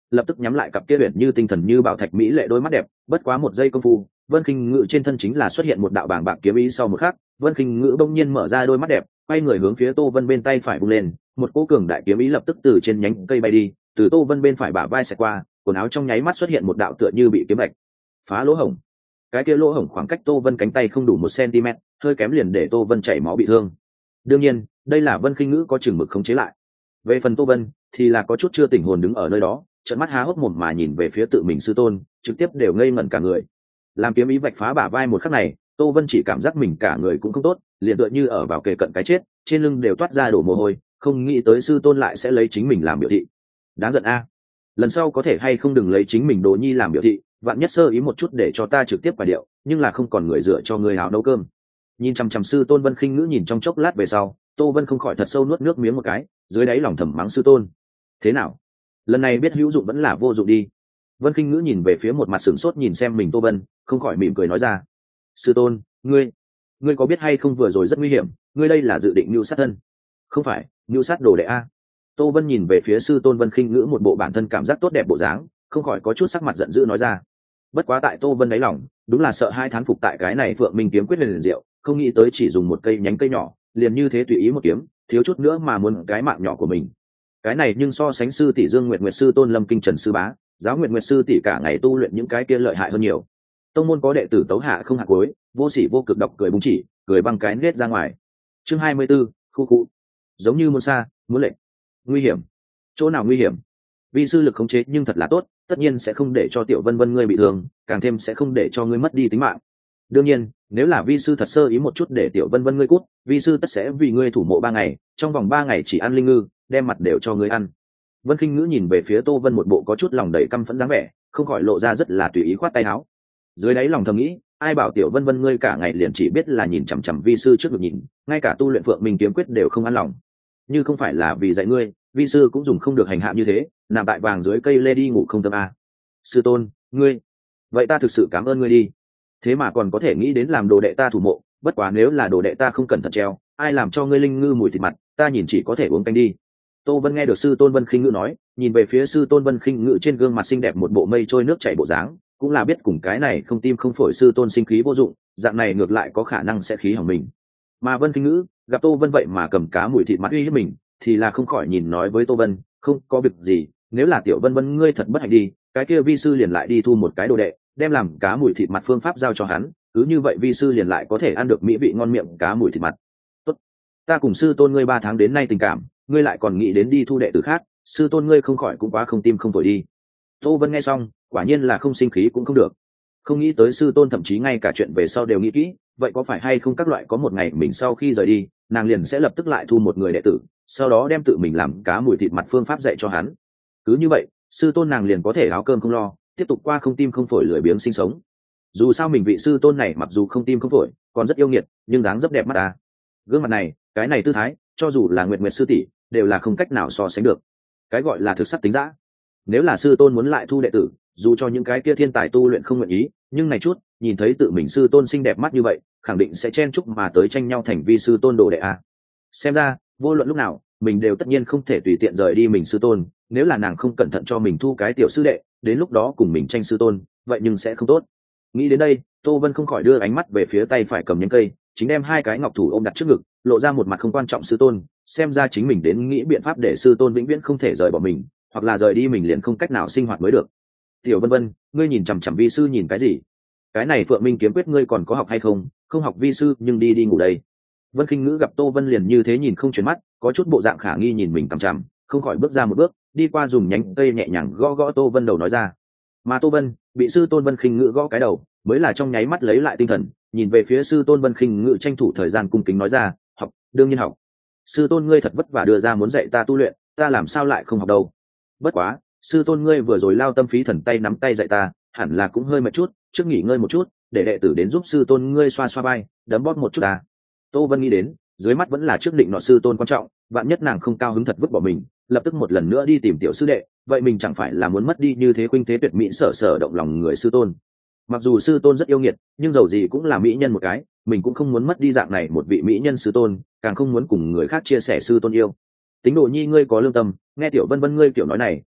lập tức nhắm lại cặp kia huyện như tinh thần như bảo thạch mỹ lệ đôi mắt đẹp. Bất quá một giây công phu, Vân Khinh Ngữ trên thân chính là xuất hiện một đạo bàng bạc kiếm ý. Sau một khắc, Vân Khinh Ngữ bỗng nhiên mở ra đôi mắt đẹp, quay người hướng phía Tô Vân bên tay phải vung lên, một cỗ cường đại kiếm ý lập tức từ trên nhánh cây bay đi, từ Tô Vân bên phải bả vai xẹt qua, quần áo trong nháy mắt xuất hiện một đạo tựa như bị kiếm rạch phá lỗ hổng. Cái kia lỗ hổng khoảng cách Tô Vân cánh tay không đủ một cm, hơi kém liền để Tô Vân chảy máu bị thương. Đương nhiên, đây là Vân Khinh Ngữ có chừng mực khống chế lại. Về phần Tô Vân thì là có chút chưa tỉnh hồn đứng ở nơi đó, trợn mắt há hốc mồm mà nhìn về phía tự mình sư tôn, trực tiếp đều ngây ngẩn cả người. Làm kiếm ý vạch phá bả vai một khắc này, Tô Vân chỉ cảm giác mình cả người cũng không tốt, liền tựa như ở vào kề cận cái chết, trên lưng đều toát ra đổ mồ hôi, không nghĩ tới sư tôn lại sẽ lấy chính mình làm biểu thị. Đáng giận a. Lần sau có thể hay không đừng lấy chính mình Đồ Nhi làm biểu thị, vạn nhất sơ ý một chút để cho ta trực tiếp quả điệu, nhưng là không còn người dựa cho người hào nấu cơm. Nhìn chăm chăm sư tôn Vân Khinh Ngữ nhìn trong chốc lát về sau, Tô Vân không khỏi thật sâu nuốt nước miếng một cái, dưới đáy lòng thầm mắng sư tôn. Thế nào? Lần này biết hữu dụng vẫn là vô dụng đi. Vân Khinh Ngữ nhìn về phía một mặt sửng sốt nhìn xem mình Tô Vân, không khỏi mỉm cười nói ra: sư tôn, ngươi ngươi có biết hay không vừa rồi rất nguy hiểm, ngươi đây là dự định mưu sát thân. Không phải, mưu sát đồ đệ a. Tô Vân nhìn về phía sư tôn Vân Khinh Ngữ một bộ bản thân cảm giác tốt đẹp bộ dáng, không khỏi có chút sắc mặt giận dữ nói ra. Bất quá tại Tô Vân đáy lòng đúng là sợ hai thán phục tại cái này Phượng Minh kiếm quyết liền diệu, không nghĩ tới chỉ dùng một cây nhánh cây nhỏ liền như thế tùy ý một kiếm, thiếu chút nữa mà muốn cái mạng nhỏ của mình. Cái này nhưng so sánh sư tỷ Dương Nguyệt Nguyệt sư tôn Lâm Kinh Trần sư bá, giáo Nguyệt Nguyệt sư tỷ cả ngày tu luyện những cái kia lợi hại hơn nhiều. Tông môn có đệ tử tấu hạ không hạ cuối, vô sỉ vô cực độc cười búng chỉ, cười băng cái nết ra ngoài. Chương hai mươi 24, khu cụ. Giống như muốn xa, muốn lệnh. Nguy hiểm. Chỗ nào nguy hiểm? Vì sư lực khống chế nhưng thật là tốt, tất nhiên sẽ không để cho Tiểu Vân Vân ngươi bị thương, càng thêm sẽ không để cho ngươi mất đi tính mạng. Đương nhiên, nếu là vi sư thật sơ ý một chút để Tiểu Vân Vân ngươi cút, vi sư tất sẽ vì ngươi thủ mộ ba ngày, trong vòng ba ngày chỉ ăn linh ngư, đem mặt đều cho ngươi ăn. Vân Khinh Ngữ nhìn về phía Tô Vân một bộ có chút lòng đầy căm phẫn dáng vẻ, không khỏi lộ ra rất là tùy ý khoát tay áo. Dưới đáy lòng thầm nghĩ, ai bảo Tiểu Vân Vân ngươi cả ngày liền chỉ biết là nhìn chằm chằm vi sư trước ngực nhìn, ngay cả tu luyện Phượng Minh kiếm quyết đều không an lòng. Như không phải là vì dạy ngươi, vi sư cũng dùng không được hành hạ như thế, nằm tại vàng dưới cây lê đi ngủ không tâm a. Sư tôn, ngươi, vậy ta thực sự cảm ơn ngươi đi. Thế mà còn có thể nghĩ đến làm đồ đệ ta thủ mộ, bất quá nếu là đồ đệ ta không cẩn thận treo, ai làm cho ngươi linh ngư mùi thịt mặt, ta nhìn chỉ có thể uống canh đi. Tô Vân nghe được sư tôn Vân Khinh Ngữ nói, nhìn về phía sư tôn Vân Khinh Ngữ trên gương mặt xinh đẹp một bộ mây trôi nước chảy bộ dáng, cũng là biết cùng cái này không tim không phổi sư tôn sinh khí vô dụng, dạng này ngược lại có khả năng sẽ khí hỏng mình. Mà Vân Khinh Ngữ gặp Tô Vân vậy mà cầm cá mùi thịt mặt uy hiếp mình, thì là không khỏi nhìn nói với Tô Vân, không có việc gì, nếu là Tiểu Vân Vân ngươi thật bất hạnh đi, cái kia vi sư liền lại đi thu một cái đồ đệ, đem làm cá mùi thịt mặt phương pháp giao cho hắn, cứ như vậy vi sư liền lại có thể ăn được mỹ vị ngon miệng cá mùi thịt mặt. Tốt, ta cùng sư tôn ngươi ba tháng đến nay tình cảm, ngươi lại còn nghĩ đến đi thu đệ tử khác, sư tôn ngươi không khỏi cũng quá không tim không phổi đi. Tô Vân nghe xong, quả nhiên là không sinh khí cũng không được. Không nghĩ tới sư tôn thậm chí ngay cả chuyện về sau đều nghĩ kỹ, vậy có phải hay không các loại có một ngày mình sau khi rời đi, nàng liền sẽ lập tức lại thu một người đệ tử, sau đó đem tự mình làm cá mùi thịt mặt phương pháp dạy cho hắn. Cứ như vậy, sư tôn nàng liền có thể áo cơm không lo, tiếp tục qua không tim không phổi lười biếng sinh sống. Dù sao mình vị sư tôn này mặc dù không tim không phổi, còn rất yêu nghiệt, nhưng dáng dấp đẹp mắt ta. Gương mặt này, cái này tư thái, cho dù là Nguyệt Nguyệt sư tỷ, đều là không cách nào so sánh được. Cái gọi là thực sắc tính dã. Nếu là sư tôn muốn lại thu đệ tử, dù cho những cái kia thiên tài tu luyện không nguyện ý, nhưng này chút, nhìn thấy tự mình sư tôn xinh đẹp mắt như vậy, khẳng định sẽ chen chúc mà tới tranh nhau thành vi sư tôn đồ đệ a. Xem ra, vô luận lúc nào, mình đều tất nhiên không thể tùy tiện rời đi mình sư tôn, nếu là nàng không cẩn thận cho mình thu cái tiểu sư đệ, đến lúc đó cùng mình tranh sư tôn, vậy nhưng sẽ không tốt. Nghĩ đến đây, Tô Vân không khỏi đưa ánh mắt về phía tay phải cầm nhánh cây, chính đem hai cái ngọc thủ ôm đặt trước ngực, lộ ra một mặt không quan trọng sư tôn, xem ra chính mình đến nghĩ biện pháp để sư tôn vĩnh viễn không thể rời bỏ mình, hoặc là rời đi mình liền không cách nào sinh hoạt mới được. Tiểu Vân Vân, ngươi nhìn chằm chằm vi sư nhìn cái gì? Cái này Phượng Minh kiếm quyết ngươi còn có học hay không? Không học vi sư nhưng đi đi ngủ đây. Vân Khinh Ngữ gặp Tô Vân liền như thế nhìn không chuyển mắt, có chút bộ dạng khả nghi nhìn mình chằm chằm, không khỏi bước ra một bước, đi qua dùng nhánh cây nhẹ nhàng gõ gõ Tô Vân đầu nói ra. Mà Tô Vân bị sư tôn Vân Khinh Ngữ gõ cái đầu, mới là trong nháy mắt lấy lại tinh thần, nhìn về phía sư tôn Vân Khinh Ngữ tranh thủ thời gian cung kính nói ra, học, đương nhiên học. Sư tôn ngươi thật vất vả đưa ra muốn dạy ta tu luyện, ta làm sao lại không học đâu. Bất quá, sư tôn ngươi vừa rồi lao tâm phí thần tay nắm tay dạy ta, hẳn là cũng hơi mệt chút, trước nghỉ ngơi một chút, để đệ tử đến giúp sư tôn ngươi xoa xoa vai, đấm bóp một chút ta. Tô Vân nghĩ đến, dưới mắt vẫn là trước định nọ sư tôn quan trọng, vạn nhất nàng không cao hứng thật vứt bỏ mình, lập tức một lần nữa đi tìm tiểu sư đệ, vậy mình chẳng phải là muốn mất đi như thế khuynh thế tuyệt mỹ sở sở động lòng người sư tôn. Mặc dù sư tôn rất yêu nghiệt, nhưng dầu gì cũng là mỹ nhân một cái, mình cũng không muốn mất đi dạng này một vị mỹ nhân sư tôn, càng không muốn cùng người khác chia sẻ sư tôn yêu. Tính Đồ Nhi ngươi có lương tâm, nghe tiểu Vân Vân ngươi kiểu nói này,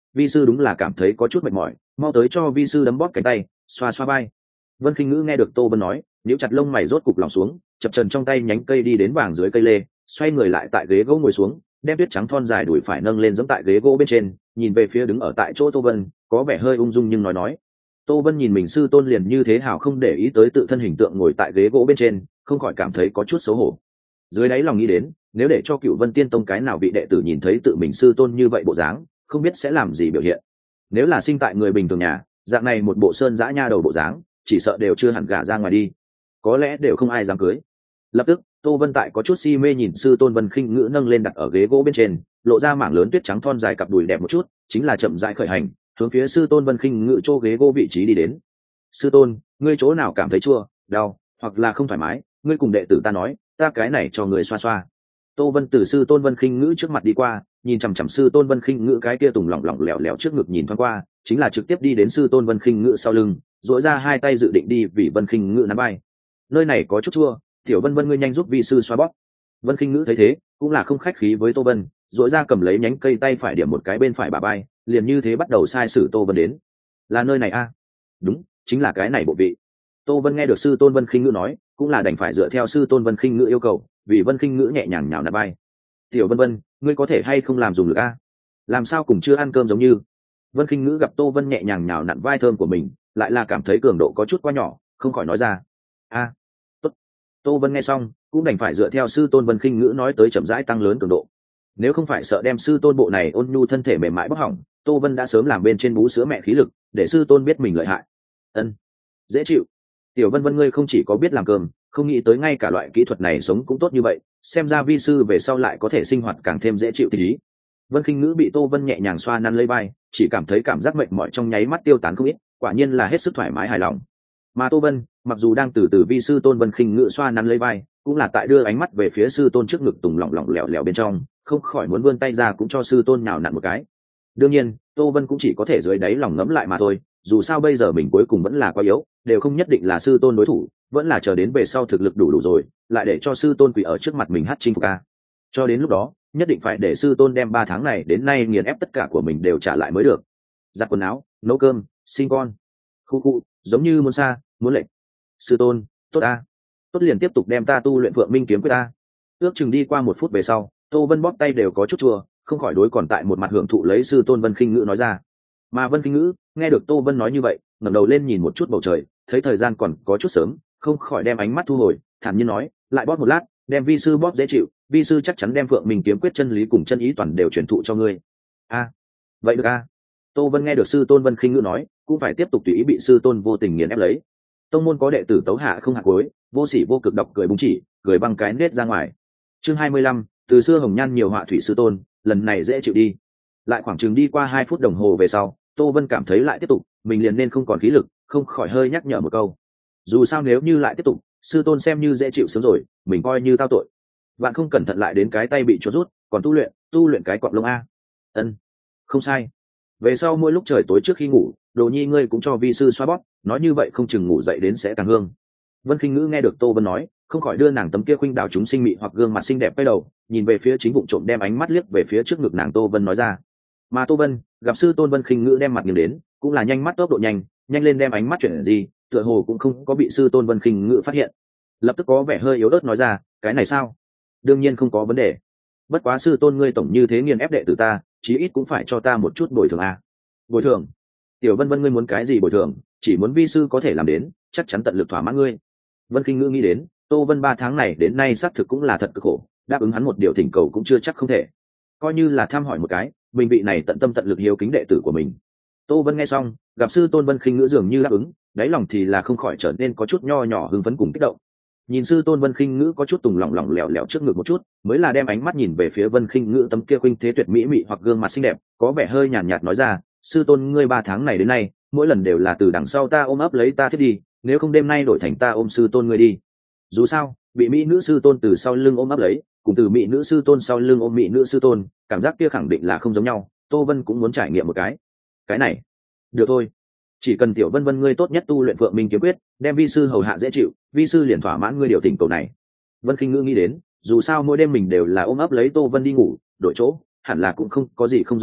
vi sư đúng là cảm thấy có chút mệt mỏi, mau tới cho vi sư đấm bóp cánh tay, xoa xoa vai. Vân Khinh Ngữ nghe được Tô Vân nói, nhíu chặt lông mày rốt cục lỏng xuống, chập chờn trong tay nhánh cây đi đến vàng dưới cây lê, xoay người lại tại ghế gỗ ngồi xuống, đem tuyết trắng thon dài đùi phải nâng lên giẫm tại ghế gỗ bên trên, nhìn về phía đứng ở tại chỗ Tô Vân, có vẻ hơi ung dung nhưng nói nói. Tô Vân nhìn mình sư tôn liền như thế hảo không để ý tới tự thân hình tượng ngồi tại ghế gỗ bên trên, không khỏi cảm thấy có chút xấu hổ. Dưới đáy lòng nghĩ đến, nếu để cho Cửu Vân Tiên Tông cái nào vị đệ tử nhìn thấy tự mình sư tôn như vậy bộ dáng, không biết sẽ làm gì biểu hiện. Nếu là sinh tại người bình thường nhà, dạng này một bộ sơn dã nha đầu bộ dáng, chỉ sợ đều chưa hẳn gả ra ngoài đi, có lẽ đều không ai dám cưới. Lập tức Tô Vân tại có chút si mê nhìn sư tôn Vân Khinh Ngữ nâng lên đặt ở ghế gỗ bên trên, lộ ra mảng lớn tuyết trắng thon dài cặp đùi đẹp một chút, chính là chậm rãi khởi hành, hướng phía sư tôn Vân Khinh Ngữ chỗ ghế gỗ vị trí đi đến. Sư tôn, ngươi chỗ nào cảm thấy chua, đau, hoặc là không thoải mái, ngươi cùng đệ tử ta nói, ta cái này cho người xoa xoa. Tô Vân từ sư tôn Vân Khinh Ngữ trước mặt đi qua, nhìn chằm chằm sư tôn Vân Khinh Ngữ cái kia tùng lỏng lỏng lẻo lẻo trước ngực nhìn thoáng qua, chính là trực tiếp đi đến sư tôn Vân Khinh Ngữ sau lưng, duỗi ra hai tay dự định đi vì Vân Khinh Ngữ nắm vai. Nơi này có chút chua, tiểu Vân Vân ngươi nhanh giúp vi sư xoa bóp. Vân Khinh Ngữ thấy thế, cũng là không khách khí với Tô Vân, duỗi ra cầm lấy nhánh cây tay phải điểm một cái bên phải bà vai, liền như thế bắt đầu sai sử Tô Vân đến. Là nơi này a? À? Đúng, chính là cái này bộ vị. Tô Vân nghe được sư tôn Vân Khinh Ngữ nói, cũng là đành phải dựa theo sư tôn Vân Khinh Ngữ yêu cầu, vì Vân Khinh Ngữ nhẹ nhàng nhào nặn vai. Tiểu Vân Vân, ngươi có thể hay không làm dùng lực a? Làm sao cùng chưa ăn cơm giống như? Vân Khinh Ngữ gặp Tô Vân nhẹ nhàng nhào nặn vai thơm của mình, lại là cảm thấy cường độ có chút quá nhỏ, không khỏi nói ra. A, tốt. Tô Vân nghe xong, cũng đành phải dựa theo sư tôn Vân Khinh Ngữ nói tới chậm rãi tăng lớn cường độ. Nếu không phải sợ đem sư tôn bộ này ôn nhu thân thể mềm mại bóc hỏng, Tô Vân đã sớm làm bên trên bú sữa mẹ khí lực, để sư tôn biết mình lợi hại. Ân, dễ chịu. Tiểu Vân Vân ngươi không chỉ có biết làm cơm, không nghĩ tới ngay cả loại kỹ thuật này sống cũng tốt như vậy, xem ra vi sư về sau lại có thể sinh hoạt càng thêm dễ chịu thì ý. Vân Khinh Ngữ bị Tô Vân nhẹ nhàng xoa nắn lấy vai, chỉ cảm thấy cảm giác mệt mỏi trong nháy mắt tiêu tán không ít, quả nhiên là hết sức thoải mái hài lòng. Mà Tô Vân, mặc dù đang từ từ vi sư tôn Vân Khinh Ngữ xoa nắn lấy vai, cũng là tại đưa ánh mắt về phía sư tôn trước ngực tùng lỏng lỏng lẻo lẻo bên trong, không khỏi muốn vươn tay ra cũng cho sư tôn nhào nặn một cái. Đương nhiên, Tô Vân cũng chỉ có thể dưới đáy lòng ngẫm lại mà thôi, dù sao bây giờ mình cuối cùng vẫn là quá yếu, đều không nhất định là sư tôn đối thủ, vẫn là chờ đến về sau thực lực đủ đủ rồi, lại để cho sư tôn quỳ ở trước mặt mình hát chinh phục ca. Cho đến lúc đó, nhất định phải để sư tôn đem ba tháng này đến nay nghiền ép tất cả của mình đều trả lại mới được. Giặt quần áo, nấu cơm, sinh con. Khu khu, giống như muốn xa, muốn lệnh. Sư tôn, tốt a. Tốt liền tiếp tục đem ta tu luyện Phượng Minh kiếm quyết a. Ước chừng đi qua một phút về sau, Tô Vân bóp tay đều có chút chua, không khỏi đối còn tại một mặt hưởng thụ lấy sư tôn Vân Khinh Ngữ nói ra. Mà Vân Khinh Ngữ nghe được Tô Vân nói như vậy, ngẩng đầu lên nhìn một chút bầu trời, thấy thời gian còn có chút sớm, không khỏi đem ánh mắt thu hồi, thản nhiên nói, lại bóp một lát, đem vi sư bóp dễ chịu, vi sư chắc chắn đem Phượng Minh kiếm quyết chân lý cùng chân ý toàn đều truyền thụ cho ngươi. A, vậy được a. Tô Vân nghe được sư tôn Vân Khinh Ngữ nói, cũng phải tiếp tục tùy ý bị sư tôn vô tình nghiền ép lấy. Tông môn có đệ tử tấu hạ không hạ cuối, vô sỉ vô cực độc cười búng chỉ, cười băng cái nết ra ngoài. Chương hai mươi lăm, từ xưa hồng nhan nhiều họa thủy sư tôn, lần này dễ chịu đi. Lại khoảng chừng đi qua hai phút đồng hồ về sau, Tô Vân cảm thấy lại tiếp tục, mình liền nên không còn khí lực, không khỏi hơi nhắc nhở một câu. Dù sao nếu như lại tiếp tục, sư tôn xem như dễ chịu sớm rồi, mình coi như tao tội. Bạn không cẩn thận lại đến cái tay bị chuột rút, còn tu luyện, tu luyện cái quặng lông a. Ân, không sai. Về sau mỗi lúc trời tối trước khi ngủ, Đồ Nhi ngươi cũng cho vi sư xoa bóp, nói như vậy không chừng ngủ dậy đến sẽ càng hương. Vân Khinh Ngữ nghe được Tô Vân nói, không khỏi đưa nàng tấm kia khuynh đảo chúng sinh mị hoặc gương mặt xinh đẹp quay đầu, nhìn về phía chính bụng trộm đem ánh mắt liếc về phía trước ngực nàng Tô Vân nói ra. Mà Tô Vân gặp sư tôn Vân Khinh Ngữ đem mặt nghiêng đến, cũng là nhanh mắt tốc độ nhanh, nhanh lên đem ánh mắt chuyển gì, tựa hồ cũng không có bị sư tôn Vân Khinh Ngữ phát hiện. Lập tức có vẻ hơi yếu ớt nói ra, cái này sao? Đương nhiên không có vấn đề. Bất quá sư tôn ngươi tổng như thế nghiền ép đệ tử ta, chí ít cũng phải cho ta một chút bồi thường a. Bồi thường? Tiểu Vân Vân ngươi muốn cái gì bồi thường, chỉ muốn vi sư có thể làm đến, chắc chắn tận lực thỏa mãn ngươi. Vân Khinh Ngữ nghĩ đến, Tô Vân ba tháng này đến nay xác thực cũng là thật cực khổ, đáp ứng hắn một điều thỉnh cầu cũng chưa chắc không thể. Coi như là thăm hỏi một cái, mình vị này tận tâm tận lực hiếu kính đệ tử của mình. Tô Vân nghe xong, gặp sư tôn Vân Khinh Ngữ dường như đáp ứng, đáy lòng thì là không khỏi trở nên có chút nho nhỏ hưng phấn cùng kích động. Nhìn sư tôn Vân Khinh Ngữ có chút tùng lỏng lỏng lẻo lẻo trước ngực một chút, mới là đem ánh mắt nhìn về phía Vân Khinh Ngữ tấm kia khuynh thế tuyệt mỹ mị hoặc gương mặt xinh đẹp, có vẻ hơi nhàn nhạt nói ra, sư tôn ngươi ba tháng này đến nay, mỗi lần đều là từ đằng sau ta ôm ấp lấy ta thiết đi, nếu không đêm nay đổi thành ta ôm sư tôn ngươi đi. Dù sao, bị mỹ nữ sư tôn từ sau lưng ôm ấp lấy, cùng từ mỹ nữ sư tôn sau lưng ôm mỹ nữ sư tôn, cảm giác kia khẳng định là không giống nhau. Tô Vân cũng muốn trải nghiệm một cái. Cái này, được thôi. Chỉ cần Tiểu Vân Vân ngươi tốt nhất tu luyện Phượng Minh kiếm quyết, đem vi sư hầu hạ dễ chịu, vi sư liền thỏa mãn ngươi điều tình cầu này. Vân Khinh Ngữ nghĩ đến, dù sao mỗi đêm mình đều là ôm ấp lấy Tô Vân đi ngủ, đổi chỗ, hẳn là cũng không có gì không giống nhau,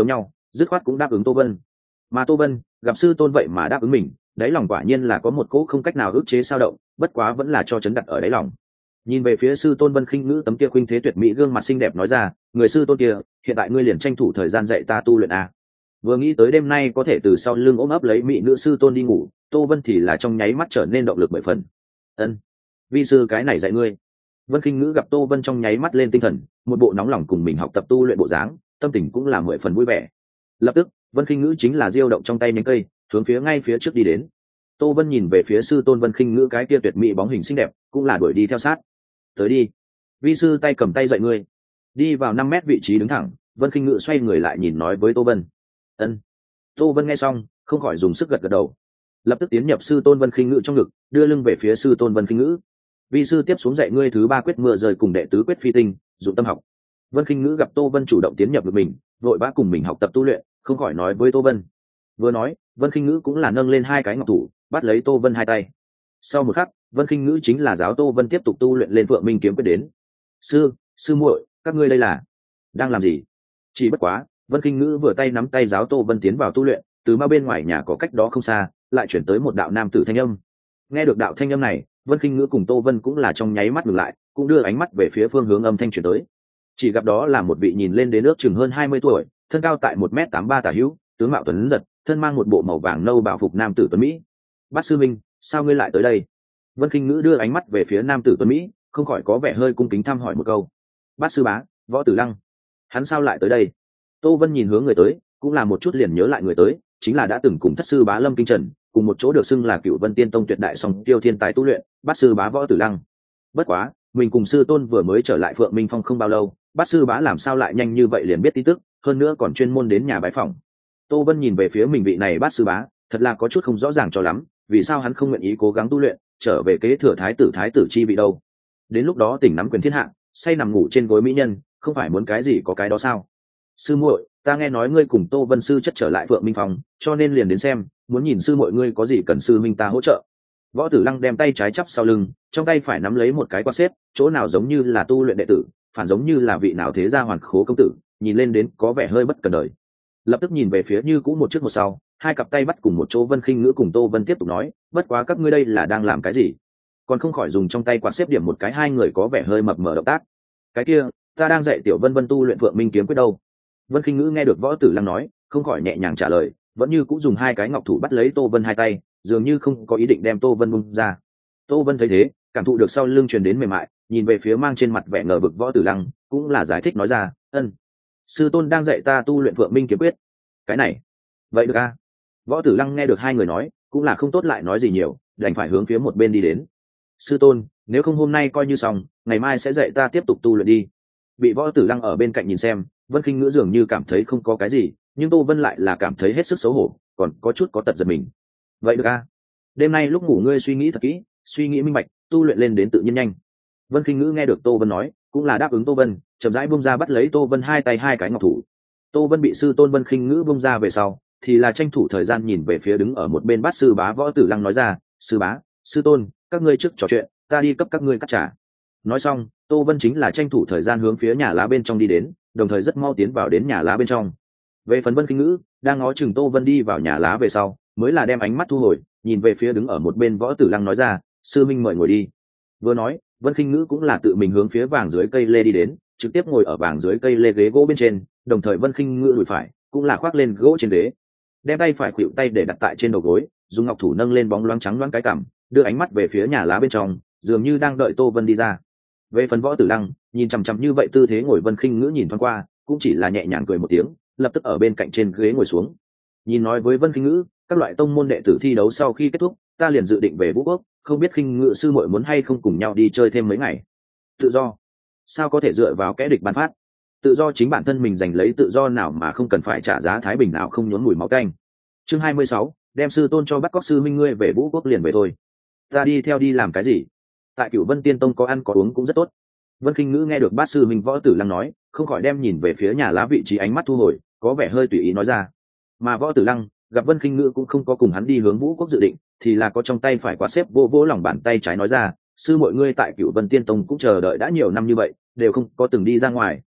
dứt khoát cũng đáp ứng Tô Vân. Mà Tô Vân gặp sư tôn vậy mà đáp ứng mình, đáy lòng quả nhiên là có một cỗ không cách nào ức chế sao động, bất quá vẫn là cho chấn đặt ở đáy lòng. Nhìn về phía sư tôn Vân Khinh Ngữ tấm kia khuynh thế tuyệt mỹ gương mặt xinh đẹp nói ra, người sư tôn kia, hiện tại ngươi liền tranh thủ thời gian dạy ta tu luyện a. Vừa nghĩ tới đêm nay có thể từ sau lưng ôm ấp lấy mỹ nữ sư tôn đi ngủ, Tô Vân thì là trong nháy mắt trở nên động lực mười phần. Ân, vi sư cái này dạy ngươi. Vân Khinh Ngữ gặp Tô Vân trong nháy mắt lên tinh thần, một bộ nóng lòng cùng mình học tập tu luyện bộ dáng, tâm tình cũng là mười phần vui vẻ. Lập tức, Vân Khinh Ngữ chính là diêu động trong tay nhánh cây, hướng phía ngay phía trước đi đến. Tô Vân nhìn về phía sư tôn Vân Khinh Ngữ cái kia tuyệt mỹ bóng hình xinh đẹp, cũng là đuổi đi theo sát. Tới đi, vi sư tay cầm tay dạy ngươi. Đi vào năm mét vị trí đứng thẳng, Vân Khinh Ngữ xoay người lại nhìn nói với Tô Vân. Ân. Tô Vân nghe xong, không khỏi dùng sức gật gật đầu. Lập tức tiến nhập sư tôn Vân Khinh Ngữ trong ngực, đưa lưng về phía sư tôn Vân Khinh Ngữ. Vi sư tiếp xuống dạy ngươi thứ ba quyết mưa rơi cùng đệ tứ quyết phi tinh, dụng tâm học. Vân Khinh Ngữ gặp Tô Vân chủ động tiến nhập ngực mình, vội vã cùng mình học tập tu luyện, không khỏi nói với Tô Vân. Vừa nói, Vân Khinh Ngữ cũng là nâng lên hai cái ngọc thủ, bắt lấy Tô Vân hai tay. Sau một khắc, Vân Khinh Ngữ chính là giáo Tô Vân tiếp tục tu luyện lên Phượng Minh kiếm quyết đến. Sư, sư muội, các ngươi đây là đang làm gì? Chỉ bất quá, Vân Khinh Ngữ vừa tay nắm tay giáo Tô Vân tiến vào tu luyện, từ ma bên ngoài nhà có cách đó không xa, lại chuyển tới một đạo nam tử thanh âm. Nghe được đạo thanh âm này, Vân Khinh Ngữ cùng Tô Vân cũng là trong nháy mắt ngừng lại, cũng đưa ánh mắt về phía phương hướng âm thanh chuyển tới. Chỉ gặp đó là một vị nhìn lên đến nước chừng hơn hai mươi tuổi, thân cao tại một mét tám ba tả hữu, tướng mạo tuấn giật, thân mang một bộ màu vàng nâu bảo phục nam tử tuấn mỹ. Bát sư minh, sao ngươi lại tới đây? Vân Khinh Ngữ đưa ánh mắt về phía nam tử tuấn mỹ, không khỏi có vẻ hơi cung kính thăm hỏi một câu. Bát sư bá, Võ Tử Lăng, hắn sao lại tới đây? Tô Vân nhìn hướng người tới, cũng là một chút liền nhớ lại người tới, chính là đã từng cùng thất sư bá Lâm Kinh Trần, cùng một chỗ được xưng là Cựu Vân Tiên Tông tuyệt đại song tiêu thiên tài tu luyện, bát sư bá Võ Tử Lăng. Bất quá, mình cùng sư tôn vừa mới trở lại Phượng Minh Phong không bao lâu, bát sư bá làm sao lại nhanh như vậy liền biết tin tức, hơn nữa còn chuyên môn đến nhà bái phỏng. Tô Vân nhìn về phía mình vị này bát sư bá, thật là có chút không rõ ràng cho lắm, vì sao hắn không nguyện ý cố gắng tu luyện, trở về kế thừa thái tử thái tử chi vị đâu? Đến lúc đó tỉnh nắm quyền thiên hạ, say nằm ngủ trên gối mỹ nhân, không phải muốn cái gì có cái đó sao? Sư muội, ta nghe nói ngươi cùng Tô Vân sư chất trở lại Phượng Minh Phong, cho nên liền đến xem, muốn nhìn sư muội ngươi có gì cần sư minh ta hỗ trợ. Võ Tử Lăng đem tay trái chắp sau lưng, trong tay phải nắm lấy một cái quạt xếp, chỗ nào giống như là tu luyện đệ tử, phản giống như là vị nào thế gia hoàn khố công tử, nhìn lên đến có vẻ hơi bất cần đời. Lập tức nhìn về phía Như Cũ một trước một sau, hai cặp tay bắt cùng một chỗ. Vân Khinh Ngữ cùng Tô Vân tiếp tục nói, bất quá các ngươi đây là đang làm cái gì? Còn không khỏi dùng trong tay quạt xếp điểm một cái hai người có vẻ hơi mập mờ động tác. Cái kia, ta đang dạy tiểu Vân Vân tu luyện Phượng Minh kiếm quyết đâu. Vân Khinh Ngữ nghe được Võ Tử Lăng nói, không khỏi nhẹ nhàng trả lời, vẫn như cũng dùng hai cái ngọc thủ bắt lấy Tô Vân hai tay, dường như không có ý định đem Tô Vân bung ra. Tô Vân thấy thế, cảm thụ được sau lưng truyền đến mềm mại, nhìn về phía mang trên mặt vẻ ngờ vực Võ Tử Lăng, cũng là giải thích nói ra, ân, sư tôn đang dạy ta tu luyện Phượng Minh kiếm quyết. Cái này, vậy được a? Võ Tử Lăng nghe được hai người nói, cũng là không tốt lại nói gì nhiều, đành phải hướng phía một bên đi đến. Sư tôn, nếu không hôm nay coi như xong, ngày mai sẽ dạy ta tiếp tục tu luyện đi. Bị Võ Tử Lăng ở bên cạnh nhìn xem, Vân Khinh Ngữ dường như cảm thấy không có cái gì, nhưng Tô Vân lại là cảm thấy hết sức xấu hổ, còn có chút có tật giật mình. Vậy được a? Đêm nay lúc ngủ ngươi suy nghĩ thật kỹ, suy nghĩ minh bạch, tu luyện lên đến tự nhiên nhanh. Vân Khinh Ngữ nghe được Tô Vân nói, cũng là đáp ứng Tô Vân, chậm rãi buông ra bắt lấy Tô Vân hai tay hai cái ngọc thủ. Tô Vân bị sư tôn Vân Khinh Ngữ buông ra về sau, thì là tranh thủ thời gian nhìn về phía đứng ở một bên bát sư bá Võ Tử Lăng nói ra, sư bá, sư tôn, các ngươi trước trò chuyện, ta đi cấp các ngươi cắt trà. Nói xong, Tô Vân chính là tranh thủ thời gian hướng phía nhà lá bên trong đi đến, đồng thời rất mau tiến vào đến nhà lá bên trong. Về phần Vân Khinh Ngữ, đang ngó chừng Tô Vân đi vào nhà lá về sau, mới là đem ánh mắt thu hồi, nhìn về phía đứng ở một bên Võ Tử Lăng nói ra, sư minh mời ngồi đi. Vừa nói, Vân Khinh Ngữ cũng là tự mình hướng phía vàng dưới cây lê đi đến, trực tiếp ngồi ở vàng dưới cây lê ghế gỗ bên trên, đồng thời Vân Khinh Ngữ đùi phải cũng là khoác lên gỗ trên ghế, đem tay phải khuỵu tay để đặt tại trên đầu gối, dùng ngọc thủ nâng lên bóng loáng trắng loáng cái cằm, đưa ánh mắt về phía nhà lá bên trong, dường như đang đợi Tô Vân đi ra. Về phần Võ Tử Lăng, nhìn chằm chằm như vậy tư thế ngồi Vân Khinh Ngữ nhìn thoáng qua, cũng chỉ là nhẹ nhàng cười một tiếng, lập tức ở bên cạnh trên ghế ngồi xuống. Nhìn nói với Vân Khinh Ngữ, các loại tông môn đệ tử thi đấu sau khi kết thúc, ta liền dự định về Vũ Quốc, không biết Khinh Ngữ sư muội muốn hay không cùng nhau đi chơi thêm mấy ngày. Tự do? Sao có thể dựa vào kẻ địch ban phát? Tự do chính bản thân mình giành lấy, tự do nào mà không cần phải trả giá thái bình nào không nhốn mùi máu tanh. Chương hai mươi sáu, đem sư tôn cho bắt cóc sư minh ngươi về Vũ Quốc liền về thôi. Ta đi theo đi làm cái gì? Tại Cửu Vân Tiên Tông có ăn có uống cũng rất tốt. Vân Khinh Ngữ nghe được bát sư minh Võ Tử Lăng nói, không khỏi đem nhìn về phía nhà lá vị trí ánh mắt thu hồi, có vẻ hơi tùy ý nói ra. Mà Võ Tử Lăng gặp Vân Khinh Ngữ cũng không có cùng hắn đi hướng Vũ Quốc dự định, thì là có trong tay phải quạt xếp vô vỗ lòng bàn tay trái nói ra, sư mọi ngươi tại Cửu Vân Tiên Tông cũng chờ đợi đã nhiều năm như vậy, đều không có từng đi ra ngoài,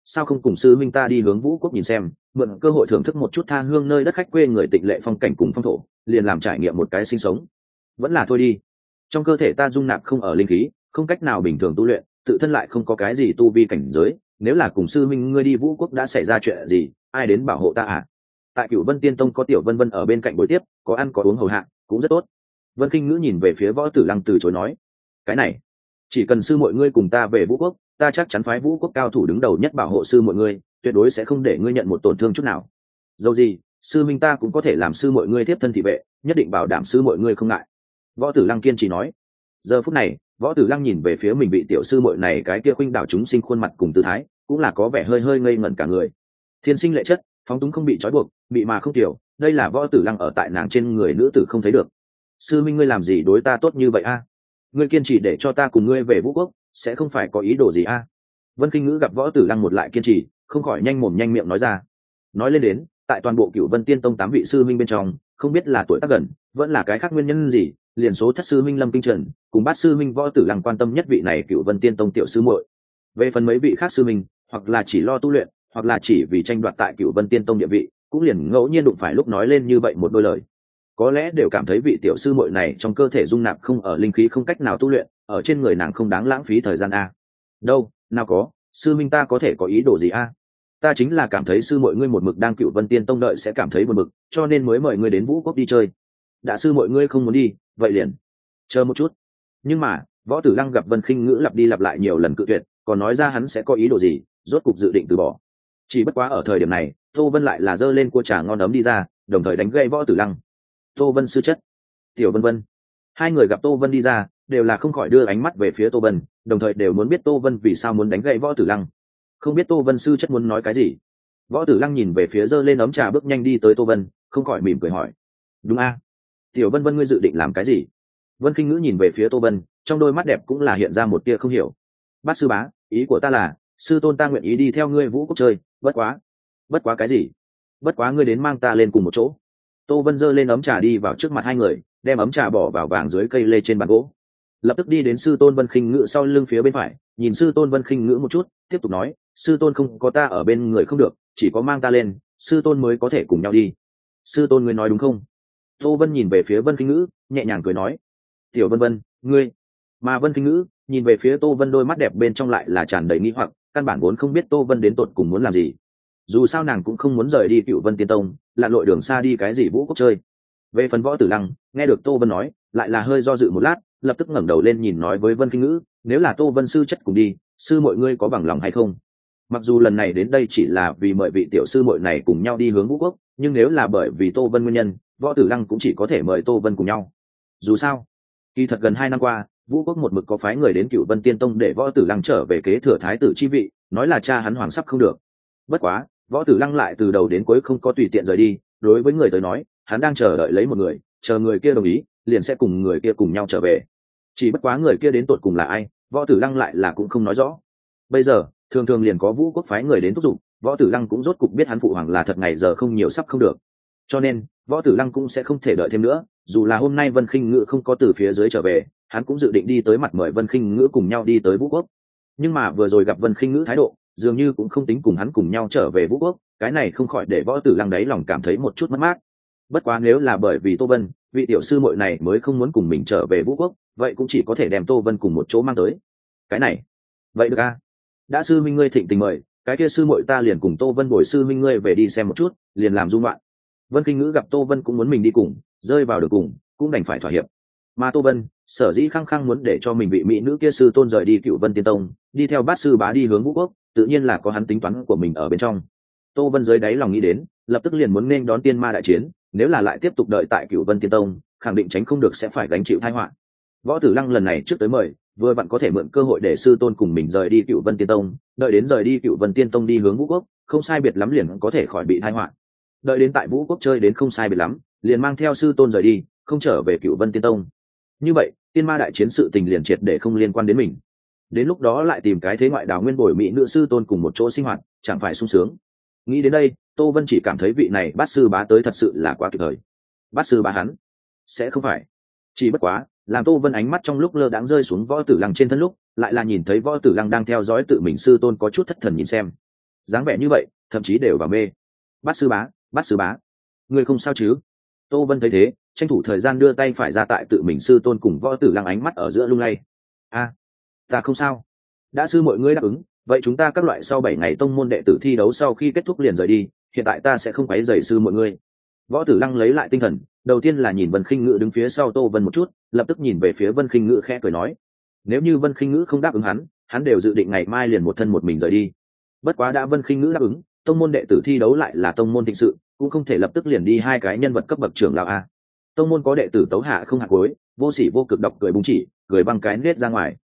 sao không cùng sư minh ta đi hướng vũ quốc nhìn xem, mượn cơ hội thưởng thức một chút tha hương nơi đất khách quê người tịnh lệ phong cảnh cùng phong thổ, liền làm trải nghiệm một cái sinh sống. Vẫn là thôi đi, trong cơ thể ta dung nạp không ở linh khí, không cách nào bình thường tu luyện, tự thân lại không có cái gì tu vi cảnh giới, nếu là cùng sư minh ngươi đi vũ quốc đã xảy ra chuyện gì, ai đến bảo hộ ta à? Tại Cửu Vân Tiên Tông có Tiểu Vân Vân ở bên cạnh buổi tiếp, có ăn có uống hầu hạ, cũng rất tốt. Vân Kinh Ngữ nhìn về phía Võ Tử Lăng từ chối nói, cái này, chỉ cần sư muội ngươi cùng ta về vũ quốc, ta chắc chắn phái vũ quốc cao thủ đứng đầu nhất bảo hộ sư muội ngươi, tuyệt đối sẽ không để ngươi nhận một tổn thương chút nào. Dẫu gì, sư minh ta cũng có thể làm sư muội ngươi tiếp thân thị vệ, nhất định bảo đảm sư muội ngươi không ngại. Võ Tử Lăng kiên trì nói. Giờ phút này, Võ Tử Lăng nhìn về phía mình vị tiểu sư muội này, cái kia khuynh đảo chúng sinh khuôn mặt cùng tư thái, cũng là có vẻ hơi hơi ngây ngẩn cả người. Thiên sinh lệ chất, phóng túng không bị trói buộc, bị mà không tiểu, đây là Võ Tử Lăng ở tại nàng trên người nữ tử không thấy được. Sư minh ngươi làm gì đối ta tốt như vậy a? Ngươi kiên trì để cho ta cùng ngươi về vũ quốc, sẽ không phải có ý đồ gì a? Vân Kinh Ngữ gặp Võ Tử Lăng một lại kiên trì, không khỏi nhanh mồm nhanh miệng nói ra. Nói lên đến, tại toàn bộ Cửu Vân Tiên Tông tám vị sư minh bên trong, không biết là tuổi tác gần, vẫn là cái khác nguyên nhân gì, liền số thất sư minh Lâm Kinh Trần, cùng bát sư minh Võ Tử Lăng quan tâm nhất vị này Cửu Vân Tiên Tông tiểu sư muội. Về phần mấy vị khác sư minh, hoặc là chỉ lo tu luyện, hoặc là chỉ vì tranh đoạt tại Cửu Vân Tiên Tông địa vị, cũng liền ngẫu nhiên đụng phải lúc nói lên như vậy một đôi lời. Có lẽ đều cảm thấy vị tiểu sư muội này trong cơ thể dung nạp không ở linh khí, không cách nào tu luyện, ở trên người nàng không đáng lãng phí thời gian a. Đâu, nào có, sư minh ta có thể có ý đồ gì a? Ta chính là cảm thấy sư muội ngươi một mực đang Cửu Vân Tiên Tông đợi sẽ cảm thấy buồn bực, cho nên mới mời ngươi đến vũ quốc đi chơi. Đã sư muội ngươi không muốn đi, vậy liền chờ một chút. Nhưng mà Võ Tử Lăng gặp Vân Khinh Ngữ lặp đi lặp lại nhiều lần cự tuyệt, còn nói ra hắn sẽ có ý đồ gì, rốt cục dự định từ bỏ. Chỉ bất quá ở thời điểm này, Tô Vân lại là giơ lên cua trà ngon ấm đi ra, đồng thời đánh gây Võ Tử Lăng. Tô Vân sư chất, Tiểu Vân Vân. Hai người gặp Tô Vân đi ra, đều là không khỏi đưa ánh mắt về phía Tô Vân, đồng thời đều muốn biết Tô Vân vì sao muốn đánh gậy Võ Tử Lăng. Không biết Tô Vân sư chất muốn nói cái gì. Võ Tử Lăng nhìn về phía giơ lên ấm trà bước nhanh đi tới Tô Vân, không khỏi mỉm cười hỏi. Đúng a, Tiểu Vân Vân ngươi dự định làm cái gì? Vân Kinh Ngữ nhìn về phía Tô Vân, trong đôi mắt đẹp cũng là hiện ra một tia không hiểu. Bát sư bá, ý của ta là, sư tôn ta nguyện ý đi theo ngươi vũ quốc chơi, bất quá. Bất quá cái gì? Bất quá ngươi đến mang ta lên cùng một chỗ. Tô Vân giơ lên ấm trà đi vào trước mặt hai người, đem ấm trà bỏ vào vàng dưới cây lê trên bàn gỗ. Lập tức đi đến sư tôn Vân Khinh Ngữ sau lưng phía bên phải, nhìn sư tôn Vân Khinh Ngữ một chút, tiếp tục nói, sư tôn không có ta ở bên người không được, chỉ có mang ta lên, sư tôn mới có thể cùng nhau đi. Sư tôn ngươi nói đúng không? Tô Vân nhìn về phía Vân Khinh Ngữ, nhẹ nhàng cười nói. Tiểu Vân Vân, ngươi. Mà Vân Khinh Ngữ nhìn về phía Tô Vân, đôi mắt đẹp bên trong lại là tràn đầy nghi hoặc, căn bản vốn không biết Tô Vân đến tột cùng muốn làm gì. Dù sao nàng cũng không muốn rời đi Cửu Vân Tiên Tông, lặn lội đường xa đi cái gì vũ quốc chơi. Về phần Võ Tử Lăng, nghe được Tô Vân nói, lại là hơi do dự một lát, lập tức ngẩng đầu lên nhìn nói với Vân Kinh Ngữ, nếu là Tô Vân sư chất cùng đi, sư muội ngươi có bằng lòng hay không? Mặc dù lần này đến đây chỉ là vì mời vị tiểu sư muội này cùng nhau đi hướng vũ quốc, nhưng nếu là bởi vì Tô Vân nguyên nhân, Võ Tử Lăng cũng chỉ có thể mời Tô Vân cùng nhau. Dù sao, kỳ thật gần hai năm qua, vũ quốc một mực có phái người đến Cửu Vân Tiên Tông để Võ Tử Lăng trở về kế thừa thái tử chi vị, nói là cha hắn hoàng sắp không được. Bất quá, Võ Tử Lăng lại từ đầu đến cuối không có tùy tiện rời đi, đối với người tới nói, hắn đang chờ đợi lấy một người, chờ người kia đồng ý, liền sẽ cùng người kia cùng nhau trở về. Chỉ bất quá người kia đến tột cùng là ai, Võ Tử Lăng lại là cũng không nói rõ. Bây giờ, thường thường liền có vũ quốc phái người đến thúc giục, Võ Tử Lăng cũng rốt cục biết hắn phụ hoàng là thật ngày giờ không nhiều sắp không được. Cho nên, Võ Tử Lăng cũng sẽ không thể đợi thêm nữa, dù là hôm nay Vân Khinh Ngữ không có từ phía dưới trở về, hắn cũng dự định đi tới mặt mời Vân Khinh Ngữ cùng nhau đi tới vũ quốc. Nhưng mà vừa rồi gặp Vân Khinh Ngữ thái độ, dường như cũng không tính cùng hắn cùng nhau trở về vũ quốc, cái này không khỏi để Võ Tử Lăng đáy lòng cảm thấy một chút mất mát. Bất quá nếu là bởi vì Tô Vân, vị tiểu sư muội này mới không muốn cùng mình trở về vũ quốc, vậy cũng chỉ có thể đem Tô Vân cùng một chỗ mang tới. Cái này, vậy được a? Đã sư minh ngươi thịnh tình mời, cái kia sư muội ta liền cùng Tô Vân bồi sư minh ngươi về đi xem một chút, liền làm dung loạn. Vân Kinh Ngữ gặp Tô Vân cũng muốn mình đi cùng, rơi vào đường cùng, cũng đành phải thỏa hiệp. Mà Tô Vân, sở dĩ khăng khăng muốn để cho mình vị mỹ nữ kia sư tôn rời đi Cửu Vân Tiên Tông, đi theo bát sư bá đi hướng vũ quốc, tự nhiên là có hắn tính toán của mình ở bên trong. Tô Vân dưới đáy lòng nghĩ đến, lập tức liền muốn nên đón tiên ma đại chiến, nếu là lại tiếp tục đợi tại Cửu Vân Tiên Tông, khẳng định tránh không được sẽ phải gánh chịu tai họa. Võ Tử Lăng lần này trước tới mời, vừa vặn có thể mượn cơ hội để sư tôn cùng mình rời đi Cửu Vân Tiên Tông, đợi đến rời đi Cửu Vân Tiên Tông đi hướng vũ quốc, không sai biệt lắm liền có thể khỏi bị tai họa. Đợi đến tại vũ quốc chơi đến không sai biệt lắm, liền mang theo sư tôn rời đi, không trở về Cửu Vân Tiên Tông. Như vậy, tiên ma đại chiến sự tình liền triệt để không liên quan đến mình. Đến lúc đó lại tìm cái thế ngoại đào nguyên bồi mỹ nữ sư tôn cùng một chỗ sinh hoạt, chẳng phải sung sướng. Nghĩ đến đây, Tô Vân chỉ cảm thấy vị này bát sư bá tới thật sự là quá kịp thời. Bát sư bá hắn sẽ không phải. Chỉ bất quá, làm Tô Vân ánh mắt trong lúc lơ đãng rơi xuống Võ Tử Lăng trên thân lúc, lại là nhìn thấy Võ Tử Lăng đang theo dõi tự mình sư tôn có chút thất thần nhìn xem. dáng vẻ như vậy thậm chí đều vào mê. Bát sư bá, bát sư bá, ngươi không sao chứ? Tô Vân thấy thế, tranh thủ thời gian đưa tay phải ra tại tự mình sư tôn cùng Võ Tử Lăng ánh mắt ở giữa lung lay. A, ta không sao. Đã sư mọi ngươi đáp ứng, vậy chúng ta các loại sau bảy ngày tông môn đệ tử thi đấu sau khi kết thúc liền rời đi, hiện tại ta sẽ không quấy rầy sư mọi ngươi. Võ Tử Lăng lấy lại tinh thần, đầu tiên là nhìn Vân Khinh Ngữ đứng phía sau Tô Vân một chút, lập tức nhìn về phía Vân Khinh Ngữ khẽ cười nói, nếu như Vân Khinh Ngữ không đáp ứng hắn, hắn đều dự định ngày mai liền một thân một mình rời đi. Bất quá đã Vân Khinh Ngữ đáp ứng, tông môn đệ tử thi đấu lại là tông môn thịnh sự, cũng không thể lập tức liền đi hai cái nhân vật cấp bậc trưởng lão a. Tông môn có đệ tử tấu hạ không hạt cuối, vô sỉ vô cực độc cười búng chỉ, cười băng cái nết ra ngoài.